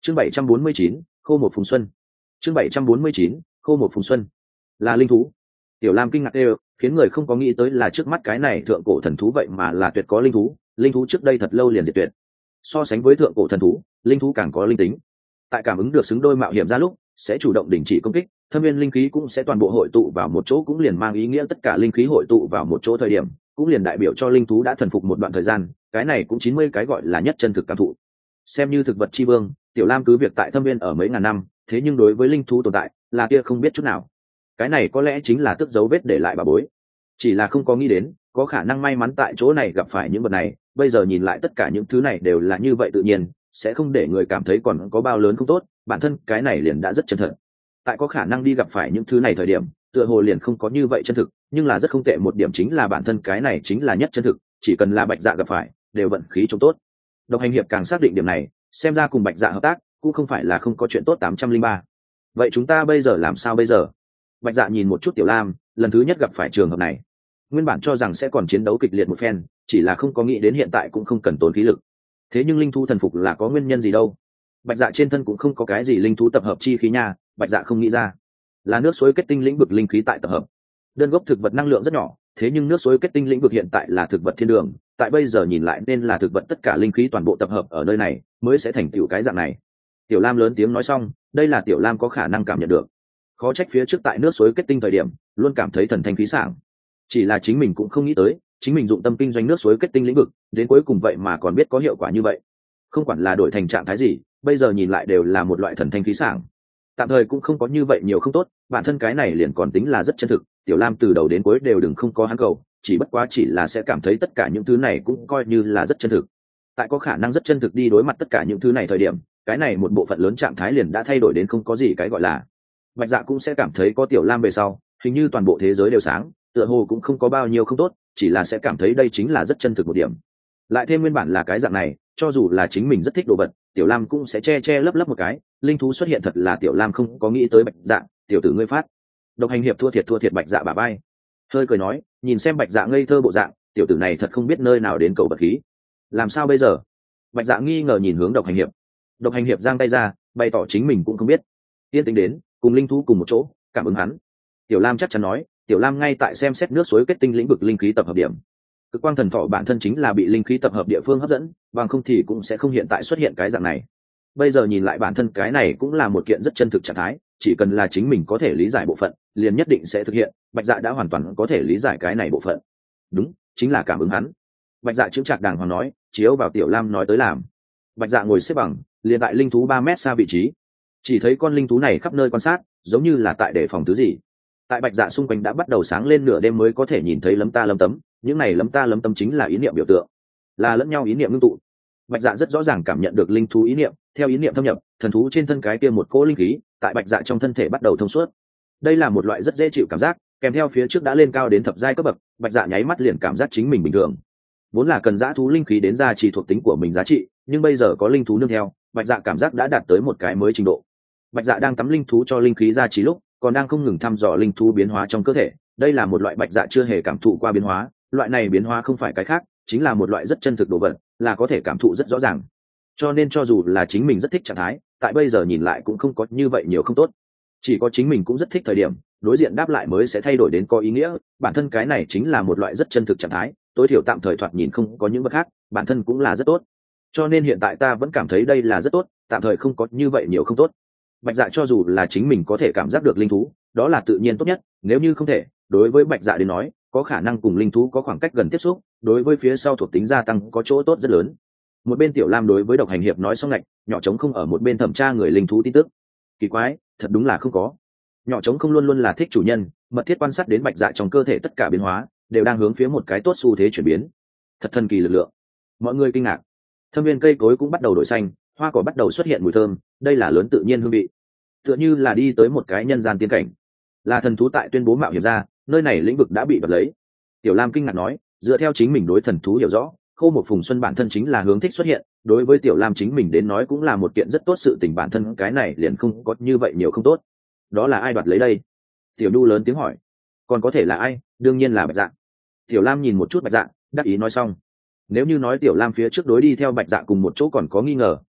Chương 749, khô một phùng xuân. Chương 749, khô một phùng xuân. Là linh thú. Tiểu Lam kinh ngạc đều, khiến người không có nghĩ tới là trước mắt cái này thượng cổ thần thú vậy mà là tuyệt có linh thú, linh thú trước đây thật lâu liền diệt tuyệt. So sánh với thượng cổ thần thú, linh thú càng có linh tính. Tại cảm ứng được xứng đôi mạo hiểm ra lúc, sẽ chủ động đình chỉ công kích, thâm viên linh khí cũng sẽ toàn bộ hội tụ vào một chỗ, cũng liền mang ý nghĩa tất cả linh khí hội tụ vào một chỗ thời điểm, cũng liền đại biểu cho linh thú đã thần phục một đoạn thời gian, cái này cũng 90 cái gọi là nhất chân thực cảm thụ. Xem như thực vật chi vương, Tiểu Lam cứ việc tại thâm viên ở mấy ngàn năm, thế nhưng đối với linh thú tồn tại, là kia không biết chút nào. Cái này có lẽ chính là tức dấu vết để lại bà bối. Chỉ là không có nghĩ đến, có khả năng may mắn tại chỗ này gặp phải những vật này, bây giờ nhìn lại tất cả những thứ này đều là như vậy tự nhiên, sẽ không để người cảm thấy còn có bao lớn không tốt, bản thân cái này liền đã rất chân thật. Tại có khả năng đi gặp phải những thứ này thời điểm, tựa hồ liền không có như vậy chân thực, nhưng là rất không tệ một điểm chính là bản thân cái này chính là nhất chân thực, chỉ cần là Bạch Dạ gặp phải, đều vận khí trông tốt. Độc Hành Hiệp càng xác định điểm này, xem ra cùng Bạch Dạ hợp tác cũng không phải là không có chuyện tốt 803. Vậy chúng ta bây giờ làm sao bây giờ? Bạch Dạ nhìn một chút Tiểu Lam, lần thứ nhất gặp phải trường hợp này, nguyên bản cho rằng sẽ còn chiến đấu kịch liệt một phen, chỉ là không có nghĩ đến hiện tại cũng không cần tốn khí lực. Thế nhưng linh thú thần phục là có nguyên nhân gì đâu? Bạch Dạ trên thân cũng không có cái gì linh thú tập hợp chi khí nha, Bạch Dạ không nghĩ ra. Là nước suối kết tinh lĩnh vực linh khí tại tập hợp. Đơn gốc thực vật năng lượng rất nhỏ, thế nhưng nước suối kết tinh lĩnh vực hiện tại là thực vật thiên đường, tại bây giờ nhìn lại nên là thực vật tất cả linh khí toàn bộ tập hợp ở nơi này, mới sẽ thành tựu cái dạng này. Tiểu Lam lớn tiếng nói xong, đây là Tiểu Lam có khả năng cảm nhận được. Khó trách phía trước tại nước suối kết tinh thời điểm, luôn cảm thấy thần thanh khí sảng. Chỉ là chính mình cũng không nghĩ tới, chính mình dụng tâm kinh doanh nước suối kết tinh lĩnh vực, đến cuối cùng vậy mà còn biết có hiệu quả như vậy. Không quản là đổi thành trạng thái gì, bây giờ nhìn lại đều là một loại thần thanh khí sảng. Tạm thời cũng không có như vậy nhiều không tốt, bản thân cái này liền còn tính là rất chân thực. Tiểu Lam từ đầu đến cuối đều đừng không có hắn cầu, chỉ bất quá chỉ là sẽ cảm thấy tất cả những thứ này cũng coi như là rất chân thực. Tại có khả năng rất chân thực đi đối mặt tất cả những thứ này thời điểm, cái này một bộ phận lớn trạng thái liền đã thay đổi đến không có gì cái gọi là. Bạch Dạ cũng sẽ cảm thấy có Tiểu Lam về sau, hình như toàn bộ thế giới đều sáng, tựa hồ cũng không có bao nhiêu không tốt, chỉ là sẽ cảm thấy đây chính là rất chân thực một điểm. Lại thêm nguyên bản là cái dạng này, cho dù là chính mình rất thích đồ vật, Tiểu Lam cũng sẽ che lấp một cái, linh thú xuất hiện thật là Tiểu Lam không có nghĩ tới. Bạch Dạ, tiểu tử ngươi phát. Độc Hành Hiệp thua thiệt Bạch Dạ bả vai, hơi cười nói, nhìn xem Bạch Dạ ngây thơ bộ dạng, tiểu tử này thật không biết nơi nào đến cầu bật khí. Làm sao bây giờ? Bạch Dạ nghi ngờ nhìn hướng Độc Hành Hiệp. Độc Hành Hiệp giang tay ra, bày tỏ chính mình cũng không biết. Yên tĩnh đến, cùng linh thú cùng một chỗ, cảm ứng hắn. Tiểu Lam chắc chắn nói, Tiểu Lam ngay tại xem xét nước suối kết tinh lĩnh vực linh khí tập hợp điểm. Cực quang thần thọ bản thân chính là bị linh khí tập hợp địa phương hấp dẫn, bằng không thì cũng sẽ không hiện tại xuất hiện cái dạng này. Bây giờ nhìn lại bản thân cái này cũng là một kiện rất chân thực trạng thái, chỉ cần là chính mình có thể lý giải bộ phận, liền nhất định sẽ thực hiện. Bạch Dạ đã hoàn toàn có thể lý giải cái này bộ phận. Đúng, chính là cảm ứng hắn. Bạch Dạ chững chạc đàng hoàng nói, chiếu vào Tiểu Lam nói tới làm. Bạch Dạ ngồi xếp bằng, liền tại linh thú 3 mét xa vị trí. Chỉ thấy con linh thú này khắp nơi quan sát, giống như là tại đề phòng thứ gì. Tại Bạch Dạ xung quanh đã bắt đầu sáng lên, nửa đêm mới có thể nhìn thấy lấm ta lấm tấm, những này lấm ta lấm tấm chính là ý niệm biểu tượng, là lẫn nhau ý niệm ngưng tụ. Bạch Dạ rất rõ ràng cảm nhận được linh thú ý niệm, theo ý niệm thâm nhập, thần thú trên thân cái kia một cỗ linh khí, tại Bạch Dạ trong thân thể bắt đầu thông suốt. Đây là một loại rất dễ chịu cảm giác, kèm theo phía trước đã lên cao đến thập giai cấp bậc, Bạch Dạ nháy mắt liền cảm giác chính mình bình thường. Vốn là cần dã thú linh khí đến gia trì thuộc tính của mình giá trị, nhưng bây giờ có linh thú nương theo, Bạch Dạ cảm giác đã đạt tới một cái mới trình độ. Bạch Dạ đang tắm linh thú cho linh khí gia trì lúc, còn đang không ngừng thăm dò linh thú biến hóa trong cơ thể. Đây là một loại Bạch Dạ chưa hề cảm thụ qua biến hóa, loại này biến hóa không phải cái khác, chính là một loại rất chân thực đồ vật, là có thể cảm thụ rất rõ ràng. Cho nên cho dù là chính mình rất thích trạng thái, tại bây giờ nhìn lại cũng không có như vậy nhiều không tốt. Chỉ có chính mình cũng rất thích thời điểm, đối diện đáp lại mới sẽ thay đổi đến có ý nghĩa, bản thân cái này chính là một loại rất chân thực trạng thái, tối thiểu tạm thời thoạt nhìn không có những vật khác, bản thân cũng là rất tốt. Cho nên hiện tại ta vẫn cảm thấy đây là rất tốt, tạm thời không có như vậy nhiều không tốt. Bạch Dạ cho dù là chính mình có thể cảm giác được linh thú, đó là tự nhiên tốt nhất, nếu như không thể, đối với Bạch Dạ đến nói, có khả năng cùng linh thú có khoảng cách gần tiếp xúc, đối với phía sau thuộc tính gia tăng có chỗ tốt rất lớn. Một bên Tiểu Lam đối với Độc Hành Hiệp nói xong lạch, nhỏ trống không ở một bên thẩm tra người linh thú tin tức. Kỳ quái, thật đúng là không có. Nhỏ trống không luôn luôn là thích chủ nhân, mật thiết quan sát đến Bạch Dạ trong cơ thể tất cả biến hóa đều đang hướng phía một cái tốt xu thế chuyển biến. Thật thần kỳ lực lượng. Mọi người kinh ngạc. Thâm viên cây cối cũng bắt đầu đổi xanh, hoa cỏ bắt đầu xuất hiện mùi thơm, đây là lớn tự nhiên hương vị. Tựa như là đi tới một cái nhân gian tiên cảnh. Là thần thú tại tuyên bố mạo hiểm ra, nơi này lĩnh vực đã bị đoạt lấy. Tiểu Lam kinh ngạc nói, dựa theo chính mình đối thần thú hiểu rõ, Khâu một Phùng Xuân bản thân chính là hướng thích xuất hiện, đối với Tiểu Lam chính mình đến nói cũng là một kiện rất tốt sự tình, bản thân cái này liền không có như vậy nhiều không tốt. Đó là ai đoạt lấy đây? Tiểu Nhu lớn tiếng hỏi. Còn có thể là ai? Đương nhiên là Bạch Dạ. Tiểu Lam nhìn một chút Bạch Dạ, đắc ý nói xong. Nếu như nói Tiểu Lam phía trước đối đi theo Bạch Dạ cùng một chỗ còn có nghi ngờ,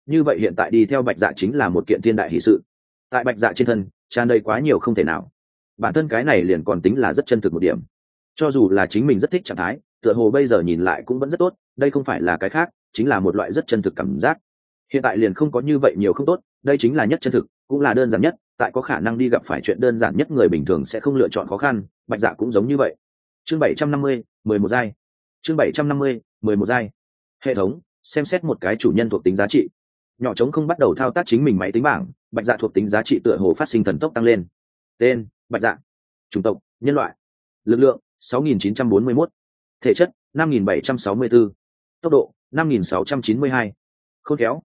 như vậy hiện tại đi theo bạch dạ chính là một kiện thiên đại hỷ sự. Tại bạch dạ trên thân tràn đầy quá nhiều không thể nào, bản thân cái này liền còn tính là rất chân thực một điểm. Cho dù là chính mình rất thích trạng thái, tựa hồ bây giờ nhìn lại cũng vẫn rất tốt, đây không phải là cái khác, chính là một loại rất chân thực cảm giác. Hiện tại liền không có như vậy nhiều không tốt, đây chính là nhất chân thực, cũng là đơn giản nhất, tại có khả năng đi gặp phải chuyện đơn giản nhất người bình thường sẽ không lựa chọn khó khăn, bạch dạ cũng giống như vậy. Chương 750, 11 giai. Chương 750, 11 giai. Hệ thống xem xét một cái chủ nhân thuộc tính giá trị. Nhỏ trống không bắt đầu thao tác chính mình máy tính bảng, bạch dạ thuộc tính giá trị tựa hồ phát sinh thần tốc tăng lên. Tên bạch dạ, chủng tộc nhân loại, lực lượng 6.941, thể chất 5.764, tốc độ 5.692, khôn khéo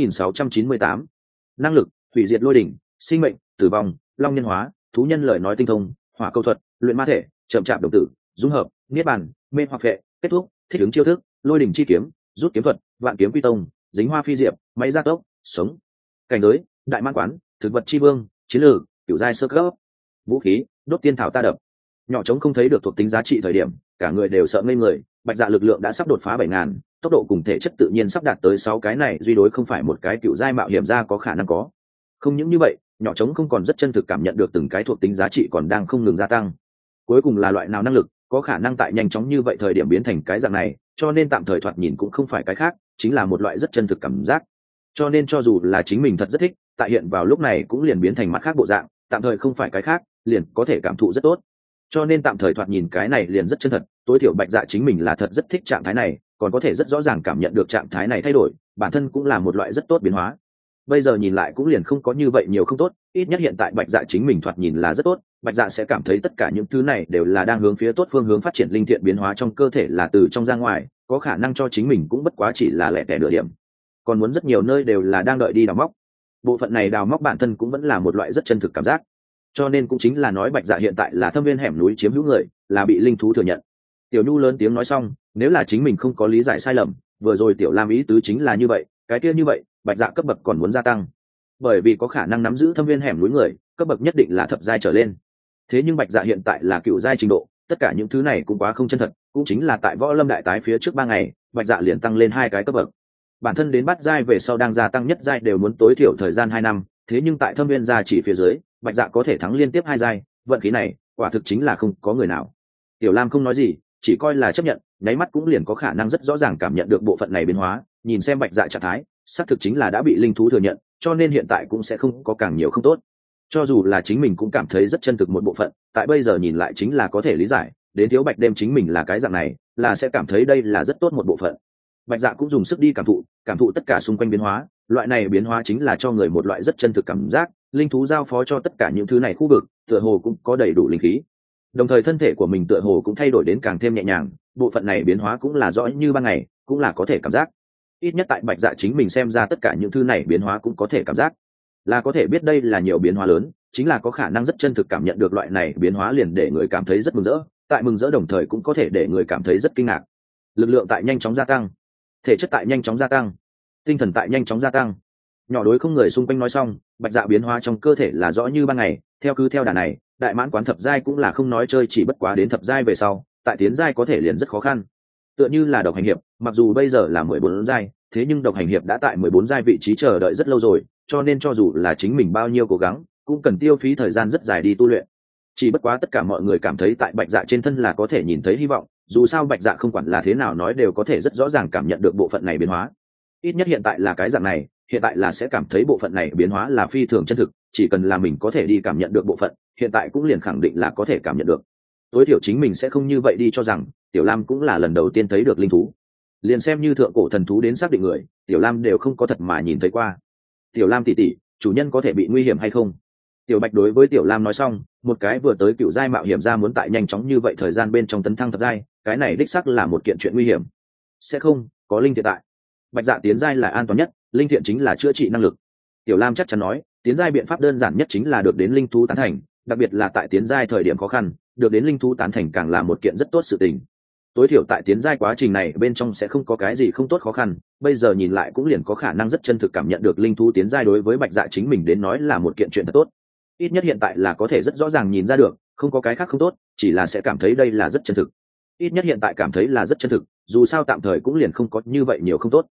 6.698, năng lực hủy diệt lôi đỉnh, sinh mệnh, tử vong, long nhân hóa, thú nhân lời nói tinh thông, hỏa câu thuật, luyện ma thể, chậm chạp đồng tử, dung hợp, niết bàn, mê hoặc phệ, kết thúc, thích ứng chiêu thức, lôi đỉnh chi kiếm, rút kiếm thuật, vạn kiếm quy tông, dính hoa phi diệp, máy gia tốc, sống, cảnh giới, đại mãn quán, thực vật chi vương, chiến lược, cửu giai sơ cấp, vũ khí, đốt tiên thảo ta đập. Nhỏ trống không thấy được thuộc tính giá trị thời điểm, cả người đều sợ ngây người. Bạch dạ lực lượng đã sắp đột phá 7.000, tốc độ cùng thể chất tự nhiên sắp đạt tới 6 cái này duy đối không phải một cái cựu giai mạo hiểm ra có khả năng có. Không những như vậy, nhỏ trống không còn rất chân thực cảm nhận được từng cái thuộc tính giá trị còn đang không ngừng gia tăng. Cuối cùng là loại nào năng lực có khả năng tại nhanh chóng như vậy thời điểm biến thành cái dạng này, cho nên tạm thời thoạt nhìn cũng không phải cái khác, chính là một loại rất chân thực cảm giác. Cho nên cho dù là chính mình thật rất thích, tại hiện vào lúc này cũng liền biến thành mặt khác bộ dạng, tạm thời không phải cái khác, liền có thể cảm thụ rất tốt. Cho nên tạm thời thoạt nhìn cái này liền rất chân thật, tối thiểu bạch dạ chính mình là thật rất thích trạng thái này, còn có thể rất rõ ràng cảm nhận được trạng thái này thay đổi, bản thân cũng là một loại rất tốt biến hóa. Bây giờ nhìn lại cũng liền không có như vậy nhiều không tốt, ít nhất hiện tại bạch dạ chính mình thoạt nhìn là rất tốt, bạch dạ sẽ cảm thấy tất cả những thứ này đều là đang hướng phía tốt phương hướng phát triển linh thiện biến hóa trong cơ thể là từ trong ra ngoài, có khả năng cho chính mình cũng bất quá chỉ là lẻ tẻ nửa điểm, còn muốn rất nhiều nơi đều là đang đợi đi đào móc. Bộ phận này đào móc bản thân cũng vẫn là một loại rất chân thực cảm giác, cho nên cũng chính là nói bạch dạ hiện tại là thâm viên hẻm núi chiếm hữu người, là bị linh thú thừa nhận. Tiểu Nhu lớn tiếng nói xong, nếu là chính mình không có lý giải sai lầm, vừa rồi Tiểu Lam ý tứ chính là như vậy, cái kia như vậy bạch dạ cấp bậc còn muốn gia tăng, bởi vì có khả năng nắm giữ thâm viên hẻm núi người cấp bậc nhất định là thập giai trở lên. Thế nhưng bạch dạ hiện tại là cựu giai trình độ, tất cả những thứ này cũng quá không chân thật, cũng chính là tại võ lâm đại tái phía trước 3 ngày bạch dạ liền tăng lên 2 cái cấp bậc, bản thân đến bát giai về sau đang gia tăng nhất giai đều muốn tối thiểu thời gian 2 năm, thế nhưng tại thâm viên gia chỉ phía dưới bạch dạ có thể thắng liên tiếp 2 giai, vận khí này quả thực chính là không có người nào. Tiểu Lam không nói gì, chỉ coi là chấp nhận, nháy mắt cũng liền có khả năng rất rõ ràng cảm nhận được bộ phận này biến hóa, nhìn xem bạch dạ trạng thái xác thực chính là đã bị linh thú thừa nhận, cho nên hiện tại cũng sẽ không có càng nhiều không tốt. Cho dù là chính mình cũng cảm thấy rất chân thực một bộ phận, tại bây giờ nhìn lại chính là có thể lý giải, đến thiếu bạch đêm chính mình là cái dạng này, là sẽ cảm thấy đây là rất tốt một bộ phận. Bạch dạ cũng dùng sức đi cảm thụ tất cả xung quanh biến hóa, loại này biến hóa chính là cho người một loại rất chân thực cảm giác, linh thú giao phó cho tất cả những thứ này khu vực tựa hồ cũng có đầy đủ linh khí, đồng thời thân thể của mình tựa hồ cũng thay đổi đến càng thêm nhẹ nhàng, bộ phận này biến hóa cũng là rõ như ban ngày, cũng là có thể cảm giác. Ít nhất tại bạch dạ chính mình xem ra tất cả những thứ này biến hóa cũng có thể cảm giác, là có thể biết đây là nhiều biến hóa lớn, chính là có khả năng rất chân thực cảm nhận được loại này biến hóa liền để người cảm thấy rất mừng rỡ, tại mừng rỡ đồng thời cũng có thể để người cảm thấy rất kinh ngạc. Lực lượng tại nhanh chóng gia tăng, thể chất tại nhanh chóng gia tăng, tinh thần tại nhanh chóng gia tăng. Nhỏ đối không người xung quanh nói xong, bạch dạ biến hóa trong cơ thể là rõ như ban ngày, cứ theo đà này đại mãn quán thập giai cũng là không nói chơi, chỉ bất quá đến thập giai về sau tại tiến giai có thể liền rất khó khăn. Tựa như là độc hành hiệp, mặc dù bây giờ là 14 giai, thế nhưng độc hành hiệp đã tại 14 giai vị trí chờ đợi rất lâu rồi, cho nên cho dù là chính mình bao nhiêu cố gắng cũng cần tiêu phí thời gian rất dài đi tu luyện. Chỉ bất quá tất cả mọi người cảm thấy tại bạch dạ trên thân là có thể nhìn thấy hy vọng, dù sao bạch dạ không quản là thế nào nói đều có thể rất rõ ràng cảm nhận được bộ phận này biến hóa. Ít nhất hiện tại là cái dạng này, hiện tại là sẽ cảm thấy bộ phận này biến hóa là phi thường chân thực, chỉ cần là mình có thể đi cảm nhận được bộ phận, hiện tại cũng liền khẳng định là có thể cảm nhận được. Tối thiểu chính mình sẽ không như vậy đi cho rằng Tiểu Lam cũng là lần đầu tiên thấy được linh thú, liền xem như thượng cổ thần thú đến xác định người, Tiểu Lam đều không có thật mà nhìn thấy qua. Tiểu Lam tỷ tỷ, chủ nhân có thể bị nguy hiểm hay không? Tiểu Bạch đối với Tiểu Lam nói xong, một cái vừa tới cựu giai mạo hiểm ra muốn tại nhanh chóng như vậy thời gian bên trong tấn thăng thập giai, cái này đích xác là một kiện chuyện nguy hiểm. Sẽ không, có linh thiện tại. Bạch dạ tiến giai là an toàn nhất, linh thiện chính là chữa trị năng lực. Tiểu Lam chắc chắn nói, tiến giai biện pháp đơn giản nhất chính là được đến linh thú tán thành, đặc biệt là tại tiến giai thời điểm khó khăn, được đến linh thú tán thành càng là một kiện rất tốt sự tình. Tối thiểu tại tiến giai quá trình này bên trong sẽ không có cái gì không tốt khó khăn, bây giờ nhìn lại cũng liền có khả năng rất chân thực cảm nhận được linh thú tiến giai đối với bạch dạ chính mình đến nói là một kiện chuyện thật tốt. Ít nhất hiện tại là có thể rất rõ ràng nhìn ra được, không có cái khác không tốt, chỉ là sẽ cảm thấy đây là rất chân thực. Ít nhất hiện tại cảm thấy là rất chân thực, dù sao tạm thời cũng liền không có như vậy nhiều không tốt.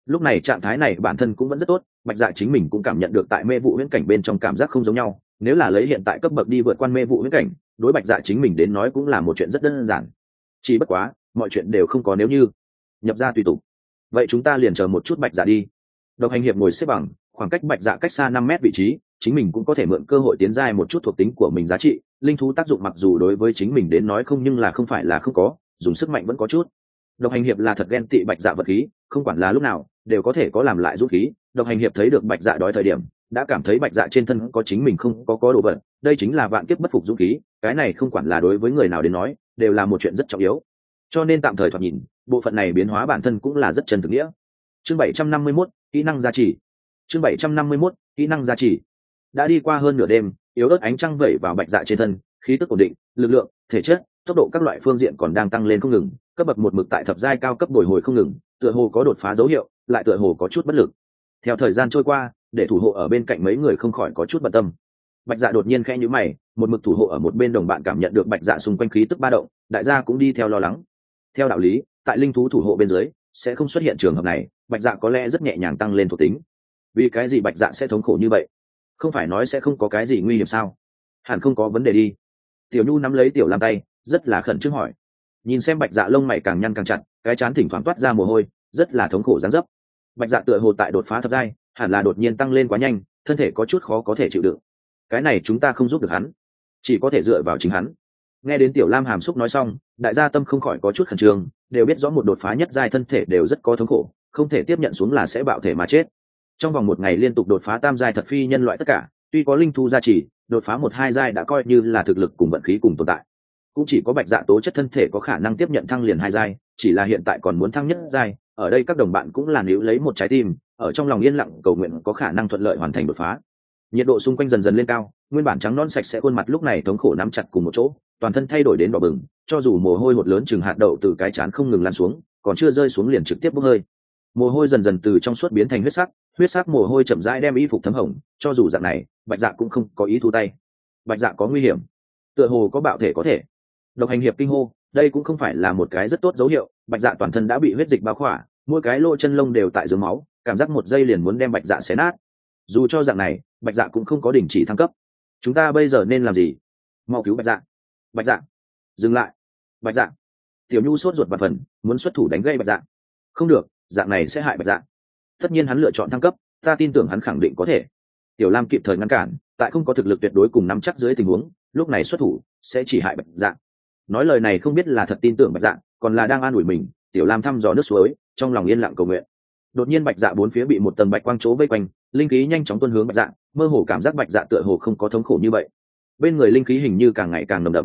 lúc này trạng thái này bản thân cũng vẫn rất tốt, bạch dạ chính mình cũng cảm nhận được tại mê vụ huyễn cảnh bên trong cảm giác không giống nhau. Nếu là lấy hiện tại cấp bậc đi vượt qua mê vụ huyễn cảnh, đối bạch dạ chính mình đến nói cũng là một chuyện rất đơn giản. Chỉ bất quá mọi chuyện đều không có nếu như, nhập ra tùy tục. Vậy chúng ta liền chờ một chút bạch dạ đi. Độc hành hiệp ngồi xếp bằng, khoảng cách bạch dạ cách xa 5 mét vị trí, chính mình cũng có thể mượn cơ hội tiến giai một chút thuộc tính của mình giá trị. Linh thú tác dụng mặc dù đối với chính mình đến nói không, nhưng là không phải là không có, dùng sức mạnh vẫn có chút. Độc hành hiệp là thật ghen tị bạch dạ vật khí, không quản là lúc nào đều có thể có làm lại rút khí. Độc hành hiệp thấy được bạch dạ đói thời điểm, đã cảm thấy bạch dạ trên thân có chính mình không có đồ vật, đây chính là vạn kiếp bất phục dũng khí. Cái này không quản là đối với người nào đến nói, đều là một chuyện rất trọng yếu. Cho nên tạm thời thoạt nhìn, bộ phận này biến hóa bản thân cũng là rất chân thực nghĩa. Chương 751, kỹ năng gia trì. Chương 751, kỹ năng gia trì. Đã đi qua hơn nửa đêm, yếu ớt ánh trăng vẩy vào bạch dạ trên thân, khí tức ổn định, lực lượng, thể chất, tốc độ các loại phương diện còn đang tăng lên không ngừng, cấp bậc một mực tại thập giai cao cấp bồi hồi không ngừng, tựa hồ có đột phá dấu hiệu, lại tựa hồ có chút bất lực. Theo thời gian trôi qua, để thủ hộ ở bên cạnh mấy người không khỏi có chút bận tâm. Bạch dạ đột nhiên khẽ nhíu mày, một mực thủ hộ ở một bên đồng bạn cảm nhận được bạch dạ xung quanh khí tức ba động, đại gia cũng đi theo lo lắng. Theo đạo lý, tại linh thú thủ hộ bên dưới sẽ không xuất hiện trường hợp này, bạch dạ có lẽ rất nhẹ nhàng tăng lên thuộc tính. Vì cái gì bạch dạ sẽ thống khổ như vậy? Không phải nói sẽ không có cái gì nguy hiểm sao? Hẳn không có vấn đề đi. Tiểu Nhu nắm lấy Tiểu Lam tay, rất là khẩn trương hỏi. Nhìn xem bạch dạ lông mày càng nhăn càng chặt, cái trán thỉnh thoảng toát ra mồ hôi, rất là thống khổ dáng dấp. Bạch dạ tựa hồ tại đột phá thập giai, hẳn là đột nhiên tăng lên quá nhanh, thân thể có chút khó có thể chịu đựng. Cái này chúng ta không giúp được hắn, chỉ có thể dựa vào chính hắn. Nghe đến Tiểu Lam hàm xúc nói xong, đại gia tâm không khỏi có chút khẩn trương, đều biết rõ một đột phá nhất giai thân thể đều rất có thống khổ, không thể tiếp nhận xuống là sẽ bạo thể mà chết. Trong vòng một ngày liên tục đột phá tam giai thật phi nhân loại tất cả, tuy có linh thu gia trì, đột phá 1-2 giai đã coi như là thực lực cùng vận khí cùng tồn tại. Cũng chỉ có bạch dạ tố chất thân thể có khả năng tiếp nhận thăng liền 2 giai, chỉ là hiện tại còn muốn thăng nhất giai. Ở đây các đồng bạn cũng là níu lấy một trái tim, ở trong lòng yên lặng cầu nguyện có khả năng thuận lợi hoàn thành đột phá. Nhiệt độ xung quanh dần dần lên cao, nguyên bản trắng non sạch sẽ khuôn mặt lúc này thống khổ nắm chặt cùng một chỗ, toàn thân thay đổi đến đỏ bừng, cho dù mồ hôi hột lớn chừng hạt đậu từ cái trán không ngừng lan xuống, còn chưa rơi xuống liền trực tiếp bốc hơi. Mồ hôi dần dần từ trong suốt biến thành huyết sắc mồ hôi chậm rãi đem y phục thấm hồng, cho dù dạng này bạch dạ cũng không có ý thu tay. Bạch dạ có nguy hiểm, tựa hồ có bạo thể có thể. Độc hành hiệp kinh hô, đây cũng không phải là một cái rất tốt dấu hiệu. Bạch dạ toàn thân đã bị huyết dịch bao khỏa, mỗi cái lỗ chân lông đều tại dưới máu, cảm giác một giây liền muốn đem bạch dạ xé nát. Dù cho dạng này bạch dạ cũng không có đình chỉ thăng cấp. Chúng ta bây giờ nên làm gì? Mau cứu bạch dạ! Bạch dạ, dừng lại! Bạch dạ! Tiểu Nhu sốt ruột và phần muốn xuất thủ đánh gây bạch dạ. Không được, dạng này sẽ hại bạch dạ. Tất nhiên hắn lựa chọn thăng cấp, ta tin tưởng hắn khẳng định có thể. Tiểu Lam kịp thời ngăn cản, tại không có thực lực tuyệt đối cùng nắm chắc dưới tình huống, lúc này xuất thủ sẽ chỉ hại bạch dạ. Nói lời này không biết là thật tin tưởng bạch dạ, còn là đang an ủi mình. Tiểu Lam thăm dò nước suối, trong lòng yên lặng cầu nguyện. Đột nhiên bạch dạ bốn phía bị một tầng bạch quang chỗ vây quanh, linh khí nhanh chóng tuôn hướng bạch dạ, mơ hồ cảm giác bạch dạ tựa hồ không có thống khổ như vậy. Bên người linh khí hình như càng ngày càng nồng đậm.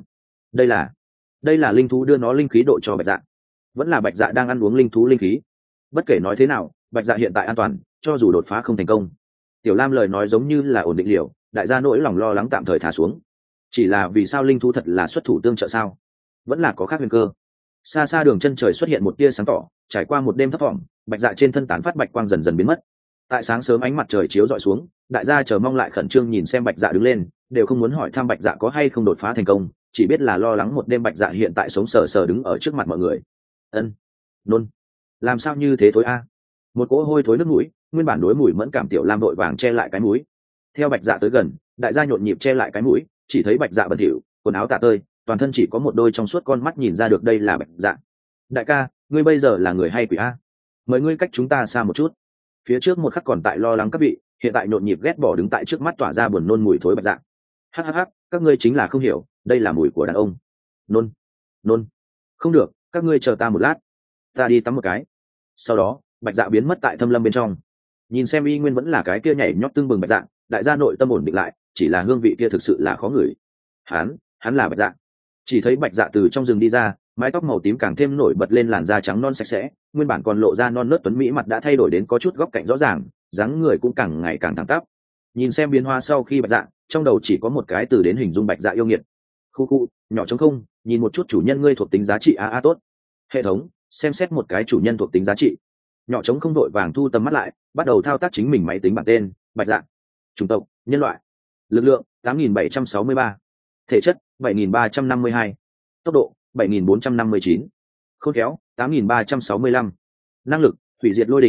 Đây là linh thú đưa nó linh khí độ cho bạch dạ, vẫn là bạch dạ đang ăn uống linh thú linh khí. Bất kể nói thế nào, bạch dạ hiện tại an toàn, cho dù đột phá không thành công. Tiểu Lam lời nói giống như là ổn định liều, đại gia nỗi lòng lo lắng tạm thời thả xuống. Chỉ là vì sao linh thú thật là xuất thủ tương trợ sao? Vẫn là có khác huyền cơ. Xa xa đường chân trời xuất hiện một tia sáng tỏ, trải qua một đêm thấp thỏm, bạch dạ trên thân tán phát bạch quang dần dần biến mất. Tại sáng sớm ánh mặt trời chiếu rọi xuống, đại gia chờ mong lại khẩn trương nhìn xem bạch dạ đứng lên, đều không muốn hỏi thăm bạch dạ có hay không đột phá thành công, chỉ biết là lo lắng một đêm bạch dạ hiện tại sống sờ sờ đứng ở trước mặt mọi người. Nôn, làm sao như thế thối a? Một cỗ hôi thối nước mũi, nguyên bản đối mùi mẫn cảm Tiểu Lam đội vàng che lại cái mũi. Theo bạch dạ tới gần, đại gia nhộn nhịp che lại cái mũi, chỉ thấy bạch dạ bẩn thỉu, quần áo tả tơi, toàn thân chỉ có một đôi trong suốt con mắt nhìn ra được đây là bạch dạ. Đại ca, ngươi bây giờ là người hay quỷ a? Mời ngươi cách chúng ta xa một chút. Phía trước một khắc còn tại lo lắng các vị, hiện tại nhộn nhịp ghét bỏ đứng tại trước mắt tỏa ra buồn nôn mùi thối bạch dạ. Hắc, các ngươi chính là không hiểu, đây là mùi của đàn ông. Nôn. Không được, các ngươi chờ ta một lát, ta đi tắm một cái. Sau đó bạch dạ biến mất tại thâm lâm bên trong. Nhìn xem y nguyên vẫn là cái kia nhảy nhót tưng bừng bạch dạ, đại gia nội tâm ổn định lại, chỉ là hương vị kia thực sự là khó ngửi. Hắn là bạch dạ. Chỉ thấy bạch dạ từ trong rừng đi ra, mái tóc màu tím càng thêm nổi bật lên làn da trắng non sạch sẽ, nguyên bản còn lộ ra non nớt tuấn mỹ mặt đã thay đổi đến có chút góc cạnh rõ ràng, dáng người cũng càng ngày càng thẳng tắp. Nhìn xem biến hóa sau khi bạch dạ, trong đầu chỉ có một cái từ đến hình dung bạch dạ yêu nghiệt. Khu, nhỏ trống không, nhìn một chút chủ nhân ngươi thuộc tính giá trị tốt. Hệ thống, xem xét một cái chủ nhân thuộc tính giá trị. Nhỏ trống không đội vàng thu tầm mắt lại, bắt đầu thao tác chính mình máy tính bảng tên, bạch dạ. Chủng tộc, nhân loại. Lực lượng, 8.763. Thể chất, 7.352. Tốc độ, 7.459. Khôn khéo, 8.365. Năng lực, hủy diệt lôi đỉnh,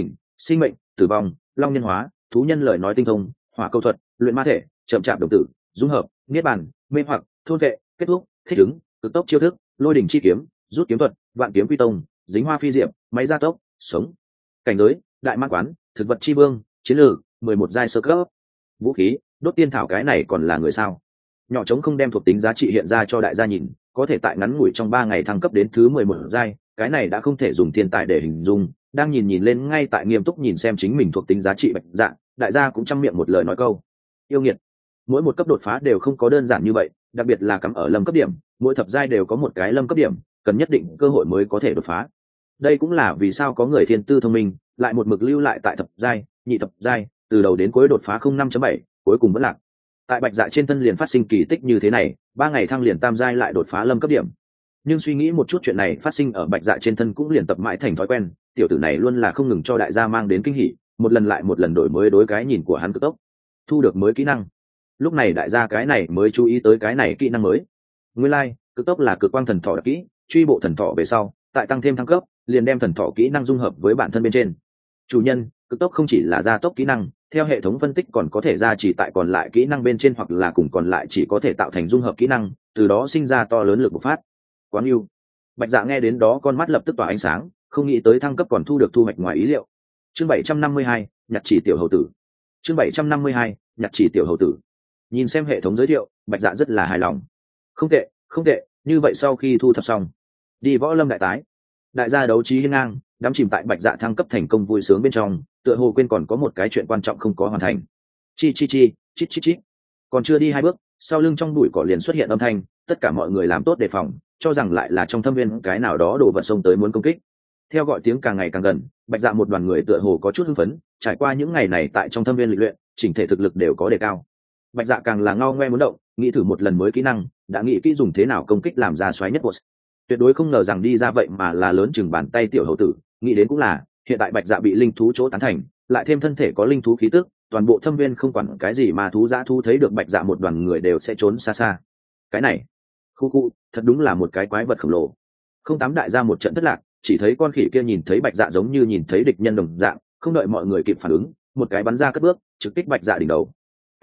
sinh mệnh, tử vong, long nhân hóa, thú nhân lời nói tinh thông, hỏa câu thuật, luyện ma thể, chậm chạp đồng tử, dung hợp, niết bàn, mê hoặc, thôn vệ, kết thúc, thích ứng, cực tốc chiêu thức, lôi đỉnh chi kiếm, rút kiếm thuật, vạn kiếm quy tông, dính hoa phi diệm, máy gia tốc, sống, cảnh giới, đại ma quán, thực vật chi vương, chiến lược, 11 giai sơ cấp, vũ khí, đốt tiên thảo. Cái này còn là người sao? Nhỏ trống không đem thuộc tính giá trị hiện ra cho đại gia nhìn, có thể tại ngắn ngủi trong 3 ngày thăng cấp đến thứ 11 giai, cái này đã không thể dùng thiên tài để hình dung. Đang nhìn lên ngay tại nghiêm túc nhìn xem chính mình thuộc tính giá trị Bạch Dạ, đại gia cũng trăm miệng một lời nói câu yêu nghiệt. Mỗi một cấp đột phá đều không có đơn giản như vậy, đặc biệt là cắm ở lâm cấp điểm, mỗi thập giai đều có một cái lâm cấp điểm, cần nhất định cơ hội mới có thể đột phá. Đây cũng là vì sao có người thiên tư thông minh lại một mực lưu lại tại thập giai, nhị thập giai, từ đầu đến cuối đột phá 05.7, cuối cùng vẫn lạc. Tại Bạch Dạ trên thân liền phát sinh kỳ tích như thế này, 3 ngày thăng liền tam giai lại đột phá lâm cấp điểm. Nhưng suy nghĩ một chút, chuyện này phát sinh ở Bạch Dạ trên thân cũng liền tập mãi thành thói quen, tiểu tử này luôn là không ngừng cho đại gia mang đến kinh hỉ, một lần lại một lần đổi mới đối cái nhìn của hắn cực tốc, thu được mới kỹ năng. Lúc này đại gia cái này mới chú ý tới cái này kỹ năng mới. Nguyên lai, cực tốc là cực quang thần thọ đặc kỹ, truy bộ thần thọ về sau, tại tăng thêm thăng cấp, liền đem thần thọ kỹ năng dung hợp với bản thân bên trên. Chủ nhân, cực tốc không chỉ là gia tốc kỹ năng, theo hệ thống phân tích còn có thể gia trì tại còn lại kỹ năng bên trên, hoặc là cùng còn lại chỉ có thể tạo thành dung hợp kỹ năng, từ đó sinh ra to lớn lực bộc phát. Quá yêu. Bạch Dạ nghe đến đó con mắt lập tức tỏa ánh sáng, không nghĩ tới thăng cấp còn thu được thu hoạch ngoài ý liệu. Chương 752, nhặt chỉ tiểu hầu tử. Chương 752, nhặt chỉ tiểu hầu tử. Nhìn xem hệ thống giới thiệu, Bạch Dạ rất là hài lòng. Không tệ, không tệ, như vậy sau khi thu thập xong, đi võ lâm đại tái. Đại gia đấu trí hiên ngang, đắm chìm tại Bạch Dạ thăng cấp thành công vui sướng bên trong, tựa hồ quên còn có một cái chuyện quan trọng không có hoàn thành. Chít chít chít. Còn chưa đi 2 bước, sau lưng trong bụi cỏ liền xuất hiện âm thanh, tất cả mọi người làm tốt đề phòng, cho rằng lại là trong thâm viên cái nào đó đồ vật xông tới muốn công kích. Theo gọi tiếng càng ngày càng gần, Bạch Dạ một đoàn người tựa hồ có chút hưng phấn, trải qua những ngày này tại trong thâm viên lịch luyện, chỉnh thể thực lực đều có đề cao. Bạch Dạ càng là ngao ngoe muốn động, nghĩ thử một lần mới kỹ năng, đã nghĩ kỹ dùng thế nào công kích làm ra xoáy nhất boss. Tuyệt đối không ngờ rằng đi ra vậy mà là lớn chừng bàn tay tiểu hầu tử, nghĩ đến cũng là, hiện tại Bạch Dạ bị linh thú chỗ tán thành, lại thêm thân thể có linh thú khí tức, toàn bộ thâm viên không quản cái gì mà thú dã thú thấy được Bạch Dạ một đoàn người đều sẽ trốn xa xa. Cái này, khu, thật đúng là một cái quái vật khổng lồ. Không tám đại gia một trận thất lạc, chỉ thấy con khỉ kia nhìn thấy Bạch Dạ giống như nhìn thấy địch nhân đồng dạng, không đợi mọi người kịp phản ứng, một cái bắn ra cất bước, trực kích Bạch Dạ đỉnh đầu.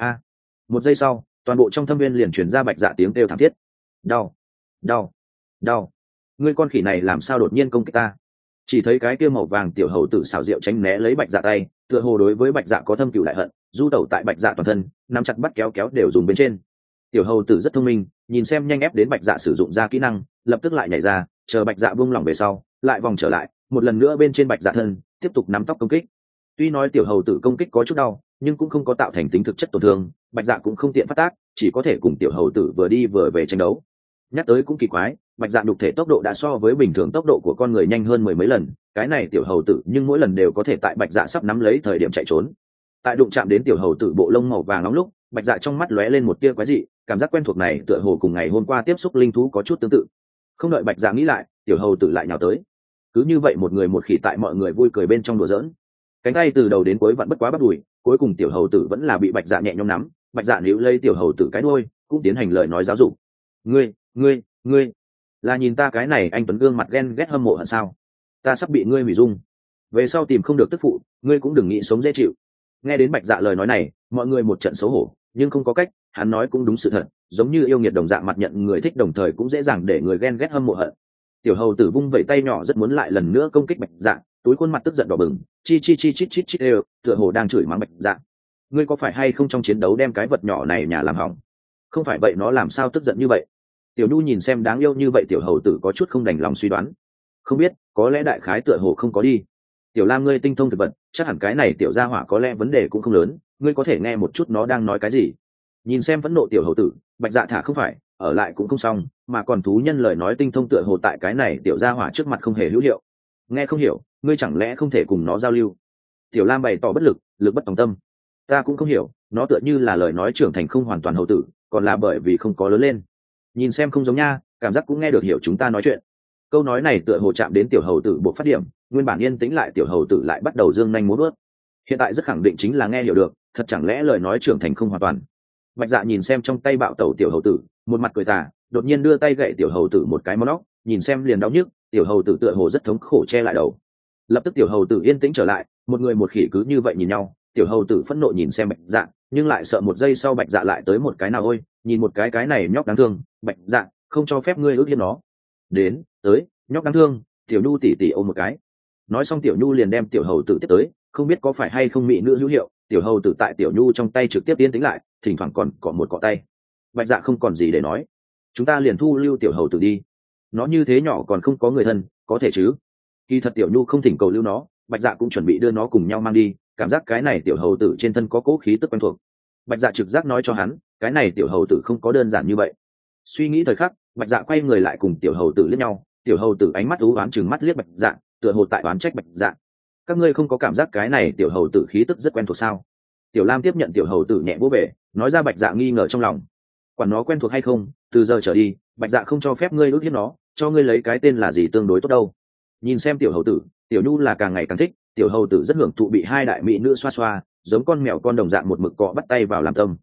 Một giây sau, toàn bộ trong thâm viên liền truyền ra Bạch Dạ tiếng kêu thảm thiết. Đau, đau, đau. Ngươi con khỉ này làm sao đột nhiên công kích ta? Chỉ thấy cái kia màu vàng tiểu hầu tử xảo diệu tránh né lấy Bạch Dạ tay, tựa hồ đối với Bạch Dạ có thâm cừu đại hận, du tẩu tại Bạch Dạ toàn thân, nắm chặt bắt kéo đều dùng bên trên. Tiểu hầu tử rất thông minh, nhìn xem nhanh ép đến Bạch Dạ sử dụng ra kỹ năng, lập tức lại nhảy ra, chờ Bạch Dạ buông lỏng về sau, lại vòng trở lại, một lần nữa bên trên Bạch Dạ thân, tiếp tục nắm tóc công kích. Tuy nói tiểu hầu tử công kích có chút đau, nhưng cũng không có tạo thành tính thực chất tổn thương, Bạch Dạ cũng không tiện phát tác, chỉ có thể cùng tiểu hầu tử vừa đi vừa về tranh đấu. Nhắc tới cũng kỳ quái, Bạch Dạ đục thể tốc độ đã so với bình thường tốc độ của con người nhanh hơn 10 mấy lần, cái này tiểu hầu tử nhưng mỗi lần đều có thể tại Bạch Dạ sắp nắm lấy thời điểm chạy trốn. Tại đụng chạm đến tiểu hầu tử bộ lông màu vàng nóng lúc, Bạch Dạ trong mắt lóe lên một tia quái dị, cảm giác quen thuộc này tựa hồ cùng ngày hôm qua tiếp xúc linh thú có chút tương tự. Không đợi Bạch Dạ nghĩ lại, tiểu hầu tử lại nhào tới. Cứ như vậy một người một khỉ tại mọi người vui cười bên trong đùa giỡn. Cánh tay từ đầu đến cuối vẫn bất quá bắt đùi, cuối cùng tiểu hầu tử vẫn là bị Bạch Dạ nhẹ nhõm nắm. Bạch Dạ níu lấy tiểu hầu tử cái đuôi, cũng tiến hành lời nói giáo dục. Ngươi là nhìn ta cái này anh tuấn gương mặt ghen ghét hâm mộ hận sao? Ta sắp bị ngươi hủy dung, về sau tìm không được tức phụ, ngươi cũng đừng nghĩ sống dễ chịu. Nghe đến Bạch Dạ lời nói này, mọi người một trận xấu hổ, nhưng không có cách, hắn nói cũng đúng sự thật, giống như yêu nghiệt đồng dạng, mặt nhận người thích đồng thời cũng dễ dàng để người ghen ghét hâm mộ hận. Tiểu hầu tử vung vẩy tay nhỏ rất muốn lại lần nữa công kích Bạch Dạ, túi khuôn mặt tức giận đỏ bừng, chi đều, tựa hồ đang chửi mắng Bạch Dạ. Ngươi có phải hay không trong chiến đấu đem cái vật nhỏ này nhà làm hỏng? Không phải vậy nó làm sao tức giận như vậy? Tiểu Nhu nhìn xem đáng yêu như vậy tiểu hầu tử có chút không đành lòng suy đoán. Không biết, có lẽ đại khái tựa hồ không có đi. Tiểu Lam ngươi tinh thông thực vật, chắc hẳn cái này tiểu gia hỏa có lẽ vấn đề cũng không lớn, ngươi có thể nghe một chút nó đang nói cái gì. Nhìn xem phẫn nộ tiểu hầu tử, Bạch Dạ thả không phải, ở lại cũng không xong, mà còn thú nhân lời nói tinh thông tựa hồ tại cái này tiểu gia hỏa trước mặt không hề hữu hiệu. Nghe không hiểu, ngươi chẳng lẽ không thể cùng nó giao lưu? Tiểu Lam bày tỏ bất lực, lực bất tòng tâm. Ta cũng không hiểu, nó tựa như là lời nói trưởng thành không hoàn toàn hầu tử, còn là bởi vì không có lớn lên. Nhìn xem không giống nha, cảm giác cũng nghe được hiểu chúng ta nói chuyện. Câu nói này tựa hồ chạm đến tiểu hầu tử buộc phát điểm, nguyên bản yên tĩnh lại tiểu hầu tử lại bắt đầu dương nhanh múa vuốt. Hiện tại rất khẳng định chính là nghe hiểu được, thật chẳng lẽ lời nói trưởng thành không hoàn toàn. Bạch Dạ nhìn xem trong tay bạo tẩu tiểu hầu tử, một mặt cười tà, đột nhiên đưa tay gậy tiểu hầu tử một cái móng óc, nhìn xem liền đau nhức, tiểu hầu tử tựa hồ rất thống khổ che lại đầu. Lập tức tiểu hầu tử yên tĩnh trở lại, một người một khỉ cứ như vậy nhìn nhau. Tiểu hầu tử phẫn nộ nhìn xem Bạch Dạ, nhưng lại sợ một giây sau Bạch Dạ lại tới một cái nào ôi, nhìn một cái này nhóc đáng thương. Bạch Dạ, không cho phép ngươi ước hiếp nó. Đến, tới, nhóc đáng thương, tiểu nhu tỉ tỉ ôm một cái. Nói xong tiểu nhu liền đem tiểu hầu tử tiếp tới, không biết có phải hay không mỹ nữ hữu hiệu, tiểu hầu tử tại tiểu nhu trong tay trực tiếp yên tĩnh lại, thỉnh thoảng còn cọ một cọ tay. Bạch Dạ không còn gì để nói, chúng ta liền thu lưu tiểu hầu tử đi. Nó như thế nhỏ còn không có người thân, có thể chứ? Kỳ thật tiểu nhu không thỉnh cầu lưu nó, Bạch Dạ cũng chuẩn bị đưa nó cùng nhau mang đi, cảm giác cái này tiểu hầu tử trên thân có cố khí tức quen thuộc. Bạch Dạ trực giác nói cho hắn, cái này tiểu hầu tử không có đơn giản như vậy. Suy nghĩ thời khắc, Bạch Dạ quay người lại cùng tiểu hầu tử liếc nhau, tiểu hầu tử ánh mắt u ám trừng mắt liếc Bạch Dạ, tựa hồ tại oán trách Bạch Dạ. Các ngươi không có cảm giác cái này tiểu hầu tử khí tức rất quen thuộc sao? Tiểu Lam tiếp nhận tiểu hầu tử nhẹ vỗ bể, nói ra Bạch Dạ nghi ngờ trong lòng. Quản nó quen thuộc hay không, từ giờ trở đi, Bạch Dạ không cho phép ngươi ước hiếp nó, cho ngươi lấy cái tên là gì tương đối tốt đâu. Nhìn xem tiểu hầu tử, tiểu nhu là càng ngày càng thích, tiểu hầu tử rất hưởng thụ bị hai đại mỹ nữ xoa xoa, giống con mèo con đồng dạng một mực cọ bắt tay vào làm tâm.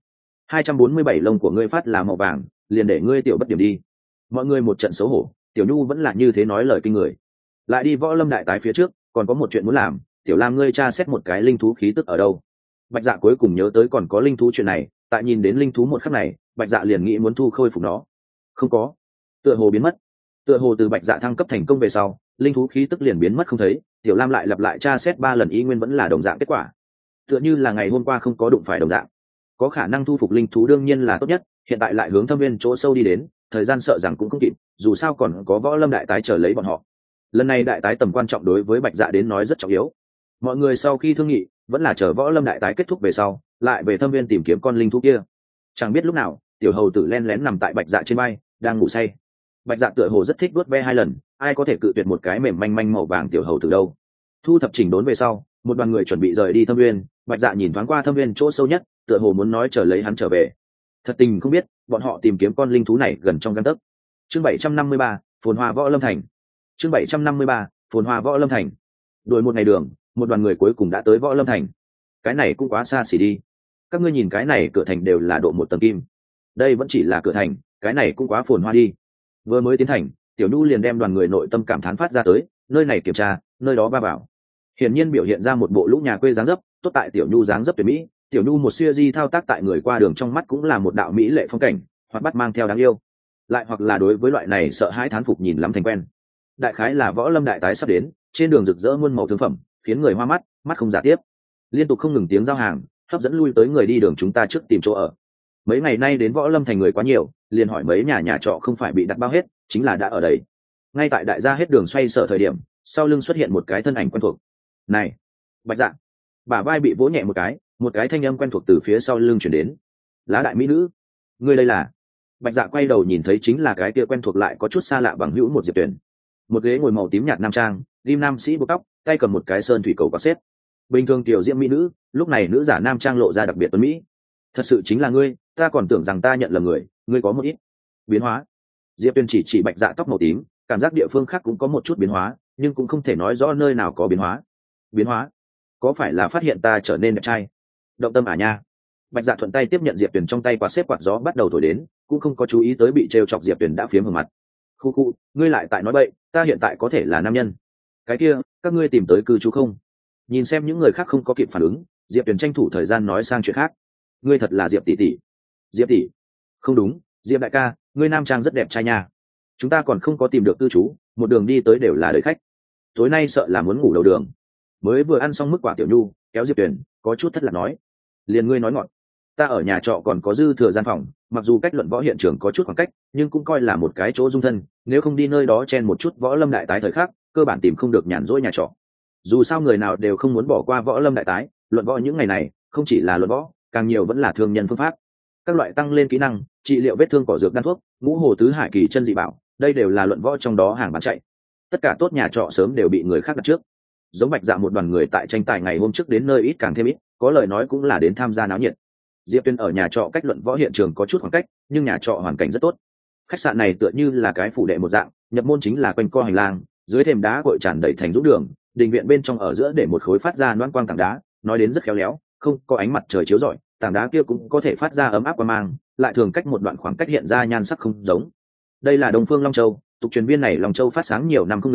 247 lông của ngươi phát là màu vàng, liền để ngươi tiểu bất điểm đi. Mọi người một trận xấu hổ, tiểu nhu vẫn là như thế nói lời kinh người. Lại đi võ lâm đại tái phía trước, còn có một chuyện muốn làm, tiểu Lam ngươi tra xét một cái linh thú khí tức ở đâu. Bạch Dạ cuối cùng nhớ tới còn có linh thú chuyện này, tại nhìn đến linh thú một khắc này, Bạch Dạ liền nghĩ muốn thu khôi phục nó. Không có, tựa hồ biến mất. Tựa hồ từ Bạch Dạ thăng cấp thành công về sau, linh thú khí tức liền biến mất không thấy, tiểu Lam lại lặp lại tra xét 3 lần ý nguyên vẫn là đồng dạng kết quả. Tựa như là ngày hôm qua không có đụng phải đồng dạng. Có khả năng thu phục linh thú đương nhiên là tốt nhất, hiện tại lại hướng thâm viên chỗ sâu đi đến, thời gian sợ rằng cũng không kịp, dù sao còn có võ lâm đại tái chờ lấy bọn họ. Lần này đại tái tầm quan trọng đối với Bạch Dạ đến nói rất trọng yếu. Mọi người sau khi thương nghị, vẫn là chờ võ lâm đại tái kết thúc về sau, lại về thâm viên tìm kiếm con linh thú kia. Chẳng biết lúc nào, tiểu hầu tử len lén nằm tại Bạch Dạ trên vai, đang ngủ say. Bạch Dạ tựa hồ rất thích vuốt ve 2 lần, ai có thể cự tuyệt một cái mềm manh manh màu vàng tiểu hầu tử đâu. Thu thập chỉnh đốn về sau, một đoàn người chuẩn bị rời đi thâm viên. Bạch Dạ nhìn thoáng qua thâm viên chỗ sâu nhất, tựa hồ muốn nói chờ lấy hắn trở về. Thật tình không biết, bọn họ tìm kiếm con linh thú này gần trong gang tấc. Chương 753, phồn hoa võ lâm thành. Chương 753, phồn hoa võ lâm thành. Đuổi một ngày đường, một đoàn người cuối cùng đã tới võ lâm thành. Cái này cũng quá xa xỉ đi. Các ngươi nhìn cái này cửa thành đều là độ 1 tầng kim. Đây vẫn chỉ là cửa thành, cái này cũng quá phồn hoa đi. Vừa mới tiến thành, tiểu nhu liền đem đoàn người nội tâm cảm thán phát ra tới, nơi này kiểm tra, nơi đó ba bảo. Hiển nhiên biểu hiện ra một bộ lũ nhà quê dáng dấp, tốt tại tiểu nhu dáng dấp tuyệt mỹ, tiểu nhu một siêu di thao tác tại người qua đường trong mắt cũng là một đạo mỹ lệ phong cảnh, hoặc bắt mang theo đáng yêu. Lại hoặc là đối với loại này sợ hãi thán phục nhìn lắm thành quen. Đại khái là võ lâm đại tái sắp đến, trên đường rực rỡ muôn màu thương phẩm, khiến người hoa mắt, mắt không giả tiếp. Liên tục không ngừng tiếng giao hàng, hấp dẫn lui tới người đi đường chúng ta trước tìm chỗ ở. Mấy ngày nay đến võ lâm thành người quá nhiều, liền hỏi mấy nhà trọ không phải bị đặt bao hết, chính là đã ở đây. Ngay tại đại gia hết đường xoay sở thời điểm, sau lưng xuất hiện một cái thân ảnh quen thuộc. Này, Bạch Dạ. Bả vai bị vỗ nhẹ một cái thanh âm quen thuộc từ phía sau lưng chuyển đến. Lá đại mỹ nữ, ngươi đây là? Bạch Dạ quay đầu nhìn thấy chính là cái kia quen thuộc lại có chút xa lạ bằng hữu một Diệp Tuyển. Một ghế ngồi màu tím nhạt nam trang, rim nam sĩ buộc tóc, tay cầm một cái sơn thủy cầu có xếp. Bình thường tiểu diễm mỹ nữ, lúc này nữ giả nam trang lộ ra đặc biệt tuấn mỹ. Thật sự chính là ngươi, ta còn tưởng rằng ta nhận lầm người, ngươi có một ít biến hóa. Diệp Tuyển chỉ Bạch Dạ tóc màu tím, cảm giác địa phương khác cũng có một chút biến hóa, nhưng cũng không thể nói rõ nơi nào có biến hóa. Biến hóa? Có phải là phát hiện ta trở nên đẹp trai? Động tâm à nha. Bạch Dạ thuận tay tiếp nhận Diệp Tuyển trong tay quạt xếp quạt gió bắt đầu thổi đến, cũng không có chú ý tới bị trêu chọc Diệp Tuyển đã phiếm hờ mặt. Khu, ngươi lại tại nói bậy, ta hiện tại có thể là nam nhân. Cái kia, các ngươi tìm tới cư trú không? Nhìn xem những người khác không có kịp phản ứng, Diệp Tuyển tranh thủ thời gian nói sang chuyện khác. Ngươi thật là Diệp tỷ tỷ. Diệp tỷ? Không đúng, Diệp đại ca, ngươi nam trang rất đẹp trai nha. Chúng ta còn không có tìm được cư trú, một đường đi tới đều là đợi khách. Tối nay sợ là muốn ngủ đầu đường. Mới vừa ăn xong mức quả tiểu nhu, kéo Diệp Tuyển, có chút thất lạc nói. Liền ngươi nói ngọn, ta ở nhà trọ còn có dư thừa gian phòng, mặc dù cách luận võ hiện trường có chút khoảng cách, nhưng cũng coi là một cái chỗ dung thân, nếu không đi nơi đó chen một chút võ lâm đại tái thời khắc, cơ bản tìm không được nhàn rỗi nhà trọ. Dù sao người nào đều không muốn bỏ qua võ lâm đại tái, luận võ những ngày này không chỉ là luận võ, càng nhiều vẫn là thương nhân phương pháp, các loại tăng lên kỹ năng, trị liệu vết thương, cỏ dược, đan thuốc, ngũ hồ tứ hải kỳ chân dị bảo, đây đều là luận võ trong đó hàng bán chạy. Tất cả tốt nhà trọ sớm đều bị người khác đặt trước. Giống Bạch Dạ một đoàn người tại tranh tài ngày hôm trước đến nơi ít càng thêm ít, có lời nói cũng là đến tham gia náo nhiệt. Diệp Tuyên ở nhà trọ cách luận võ hiện trường có chút khoảng cách, nhưng nhà trọ hoàn cảnh rất tốt. Khách sạn này tựa như là cái phủ đệ một dạng, nhập môn chính là quanh co hành lang, dưới thềm đá cội tràn đầy thành dũng đường, đình viện bên trong ở giữa để một khối phát ra loãng quang tảng đá, nói đến rất khéo léo, không có ánh mặt trời chiếu rọi, tảng đá kia cũng có thể phát ra ấm áp quang mang, lại thường cách một đoạn khoảng cách hiện ra nhan sắc không giống. Đây là Đông Phương Long Châu, tục truyền viên này Long Châu phát sáng nhiều năm không ngừng,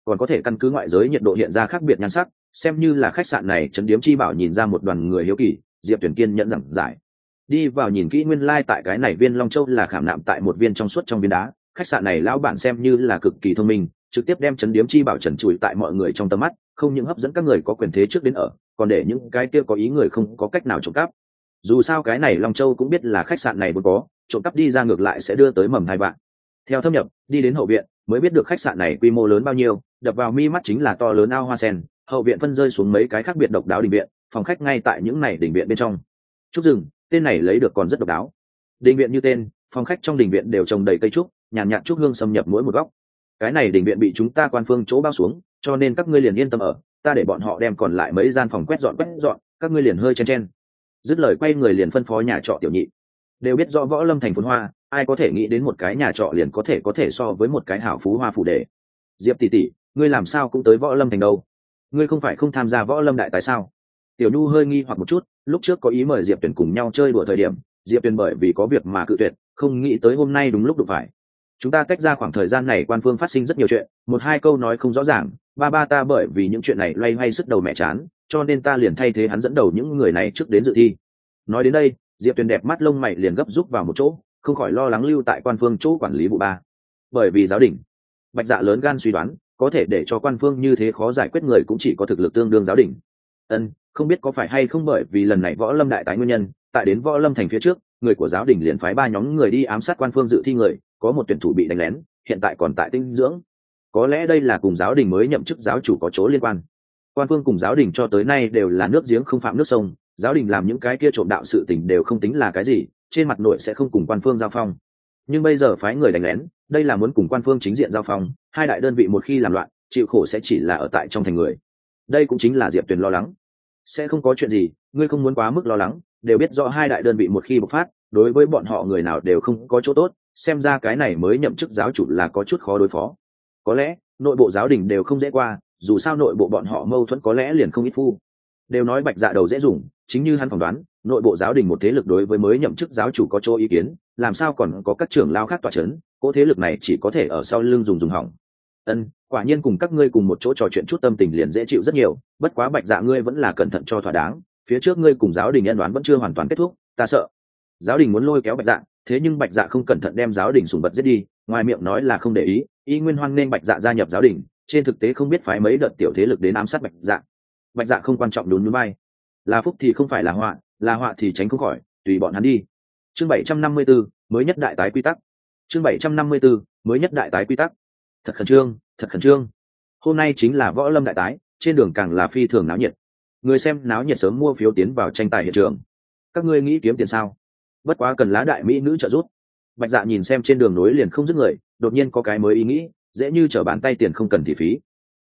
còn có thể căn cứ ngoại giới nhiệt độ hiện ra khác biệt nhan sắc, xem như là khách sạn này trấn điếm chi bảo. Nhìn ra một đoàn người hiếu kỳ, Diệp Tuyển kiên nhẫn giảng giải. Đi vào nhìn kỹ, nguyên tại cái này viên Long Châu là khảm nạm tại một viên trong suốt trong viên đá. Khách sạn này lão bản xem như là cực kỳ thông minh, trực tiếp đem trấn điếm chi bảo trần trụi tại mọi người trong tầm mắt, không những hấp dẫn các người có quyền thế trước đến ở, còn để những cái kia có ý người không có cách nào trộm cắp. Dù sao cái này Long Châu cũng biết là khách sạn này vốn có, trộm cắp đi ra ngược lại sẽ đưa tới mầm hai vạn. Theo thâm nhập đi đến hậu viện mới biết được khách sạn này quy mô lớn bao nhiêu, đập vào mi mắt chính là to lớn ao hoa sen, hậu viện phân rơi xuống mấy cái khác biệt độc đáo đình viện, phòng khách ngay tại những này đình viện bên trong. Trúc rừng, tên này lấy được còn rất độc đáo. Đình viện như tên, phòng khách trong đình viện đều trồng đầy cây trúc, nhàn nhạt trúc hương xâm nhập mỗi một góc. Cái này đình viện bị chúng ta quan phương chỗ bao xuống, cho nên các ngươi liền yên tâm ở, ta để bọn họ đem còn lại mấy gian phòng quét dọn, các ngươi liền hơi chen chen. Dứt lời quay người liền phân phó nhà trọ tiểu nhị. Đều biết rõ Võ Lâm thành phồn hoa, ai có thể nghĩ đến một cái nhà trọ liền có thể so với một cái hảo phú hoa phủ đệ. Diệp tỷ tỷ, ngươi làm sao cũng tới Võ Lâm thành đâu? Ngươi không phải không tham gia Võ Lâm đại tài sao? Tiểu Nhu hơi nghi hoặc một chút, lúc trước có ý mời Diệp Tuyển cùng nhau chơi đùa thời điểm, Diệp Tuyển bởi vì có việc mà cự tuyệt, không nghĩ tới hôm nay đúng lúc đụng phải. Chúng ta tách ra khoảng thời gian này quan phương phát sinh rất nhiều chuyện, một hai câu nói không rõ ràng, ba ta bởi vì những chuyện này loay hoay sức đầu mẹ chán, cho nên ta liền thay thế hắn dẫn đầu những người này trước đến dự thi. Nói đến đây, Diệp Tuyền đẹp mắt lông mày liền gấp rút vào một chỗ, không khỏi lo lắng lưu tại quan phương chỗ quản lý vụ ba. Bởi vì giáo đình, Bạch Dạ lớn gan suy đoán, có thể để cho quan phương như thế khó giải quyết người cũng chỉ có thực lực tương đương giáo đình. Không biết có phải hay không bởi vì lần này Võ Lâm đại tái nguyên nhân, tại đến Võ Lâm thành phía trước, người của giáo đình liền phái 3 nhóm người đi ám sát quan phương dự thi người, có một tuyển thủ bị đánh lén, hiện tại còn tại tinh dưỡng. Có lẽ đây là cùng giáo đình mới nhậm chức giáo chủ có chỗ liên quan. Quan phương cùng giáo đình cho tới nay đều là nước giếng không phạm nước sông, giáo đình làm những cái kia trộm đạo sự tình đều không tính là cái gì, trên mặt nội sẽ không cùng quan phương giao phong. Nhưng bây giờ phái người đánh lén, đây là muốn cùng quan phương chính diện giao phong, hai đại đơn vị một khi làm loạn, chịu khổ sẽ chỉ là ở tại trong thành người. Đây cũng chính là Diệp Tuyền lo lắng. Sẽ không có chuyện gì, ngươi không muốn quá mức lo lắng, đều biết rõ hai đại đơn vị một khi bộc phát, đối với bọn họ người nào đều không có chỗ tốt, xem ra cái này mới nhậm chức giáo chủ là có chút khó đối phó. Có lẽ nội bộ giáo đình đều không dễ qua, dù sao nội bộ bọn họ mâu thuẫn có lẽ liền không ít phu. Đều nói Bạch Dạ đầu dễ dùng, chính như hắn phỏng đoán, nội bộ giáo đình một thế lực đối với mới nhậm chức giáo chủ có chỗ ý kiến, làm sao còn có các trưởng lao khác tọa chấn, cỗ thế lực này chỉ có thể ở sau lưng dùng hỏng. Quả nhiên cùng các ngươi cùng một chỗ trò chuyện chút tâm tình liền dễ chịu rất nhiều, bất quá Bạch Dạ ngươi vẫn là cẩn thận cho thỏa đáng, phía trước ngươi cùng giáo đình nhân đoán vẫn chưa hoàn toàn kết thúc, ta sợ giáo đình muốn lôi kéo Bạch Dạ, thế nhưng Bạch Dạ không cẩn thận đem giáo đình sùng vật giết đi, ngoài miệng nói là không để ý, y nguyên hoan nên Bạch Dạ gia nhập giáo đình, trên thực tế không biết phái mấy đợt tiểu thế lực đến ám sát Bạch Dạ. Bạch Dạ không quan trọng, nhún nhún vai, là phúc thì không phải là họa thì tránh không khỏi, tùy bọn hắn đi. Chương 754, mới nhất đại tái quy tắc. Chương 754, mới nhất đại tái quy tắc. Thật khẩn trương. Hôm nay chính là Võ Lâm đại tái, trên đường càng là phi thường náo nhiệt. Người xem náo nhiệt sớm mua phiếu tiến vào tranh tài hiện trường. Các ngươi nghĩ kiếm tiền sao? Bất quá cần lá đại mỹ nữ trợ giúp. Bạch Dạ nhìn xem trên đường nối liền không dứt người, đột nhiên có cái mới ý nghĩ, dễ như trở bàn tay, tiền không cần thị phí.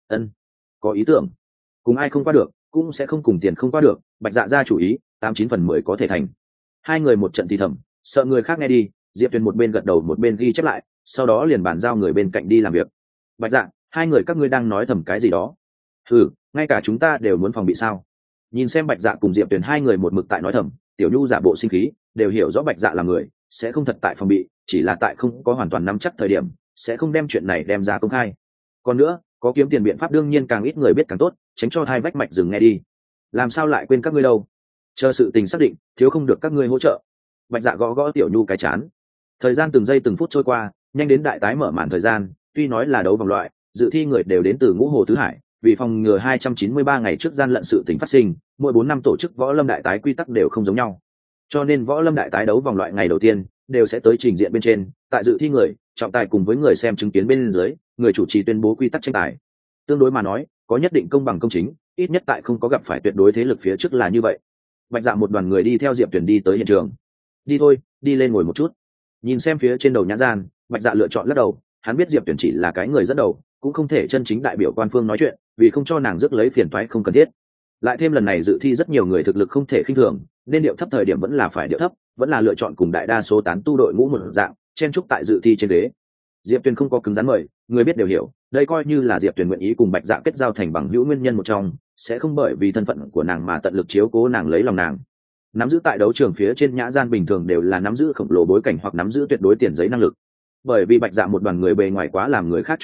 Có ý tưởng. Cùng ai không qua được, cũng sẽ không cùng tiền không qua được, Bạch Dạ ra chủ ý, 89 phần 10 có thể thành. Hai người một trận thì thầm, sợ người khác nghe đi, Diệp Tuyền một bên gật đầu một bên ghi chép lại, sau đó liền bàn giao người bên cạnh đi làm việc. Bạch Dạ, hai người các ngươi đang nói thầm cái gì đó? Ngay cả chúng ta đều muốn phòng bị sao? Nhìn xem Bạch Dạ cùng Diệp Tuyền hai người một mực tại nói thầm, Tiểu Nhu giả bộ sinh khí, đều hiểu rõ Bạch Dạ là người sẽ không thật tại phòng bị, chỉ là tại không có hoàn toàn nắm chắc thời điểm sẽ không đem chuyện này đem ra công khai. Còn nữa, có kiếm tiền biện pháp đương nhiên càng ít người biết càng tốt, tránh cho hai vách mạch dừng nghe đi. Làm sao lại quên các ngươi đâu? Chờ sự tình xác định, thiếu không được các ngươi hỗ trợ. Bạch Dạ gõ gõ Tiểu Nhu cái chán. Thời gian từng giây từng phút trôi qua, nhanh đến đại tái mở màn thời gian, tuy nói là đấu vòng loại, dự thi người đều đến từ Ngũ Hồ Tứ Hải, vì phòng ngừa 293 ngày trước gian lận sự tình phát sinh, mỗi 4 năm tổ chức Võ Lâm đại tái quy tắc đều không giống nhau. Cho nên Võ Lâm đại tái đấu vòng loại ngày đầu tiên đều sẽ tới trình diện bên trên, tại dự thi người, trọng tài cùng với người xem chứng kiến bên dưới, người chủ trì tuyên bố quy tắc tranh tài. Tương đối mà nói, có nhất định công bằng công chính, ít nhất tại không có gặp phải tuyệt đối thế lực phía trước là như vậy. Bạch Dạ một đoàn người đi theo Diệp Tuyển đi tới hiện trường. Đi thôi, đi lên ngồi một chút. Nhìn xem phía trên đầu nhã gian, Bạch Dạ lựa chọn lắc đầu, hắn biết Diệp Tuyển chỉ là cái người dẫn đầu, cũng không thể chân chính đại biểu quan phương nói chuyện, vì không cho nàng rước lấy phiền toái không cần thiết. Lại thêm lần này dự thi rất nhiều người thực lực không thể khinh thường, nên điệu thấp thời điểm vẫn là phải điệu thấp, vẫn là lựa chọn cùng đại đa số tán tu đội ngũ một dạng, chen chúc tại dự thi trên ghế. Diệp Tuyền không có cứng rắn mời, người biết đều hiểu, đây coi như là Diệp Tuyền nguyện ý cùng Bạch Dạ kết giao thành bằng hữu nguyên nhân một trong, sẽ không bởi vì thân phận của nàng mà tận lực chiếu cố nàng lấy lòng nàng. Nắm giữ tại đấu trường phía trên nhã gian bình thường đều là nắm giữ khổng lồ bối cảnh hoặc nắm giữ tuyệt đối tiền giấy năng lực. Bởi vì Bạch Dạ một đoàn người bề ngoài quá làm người khác chú ý,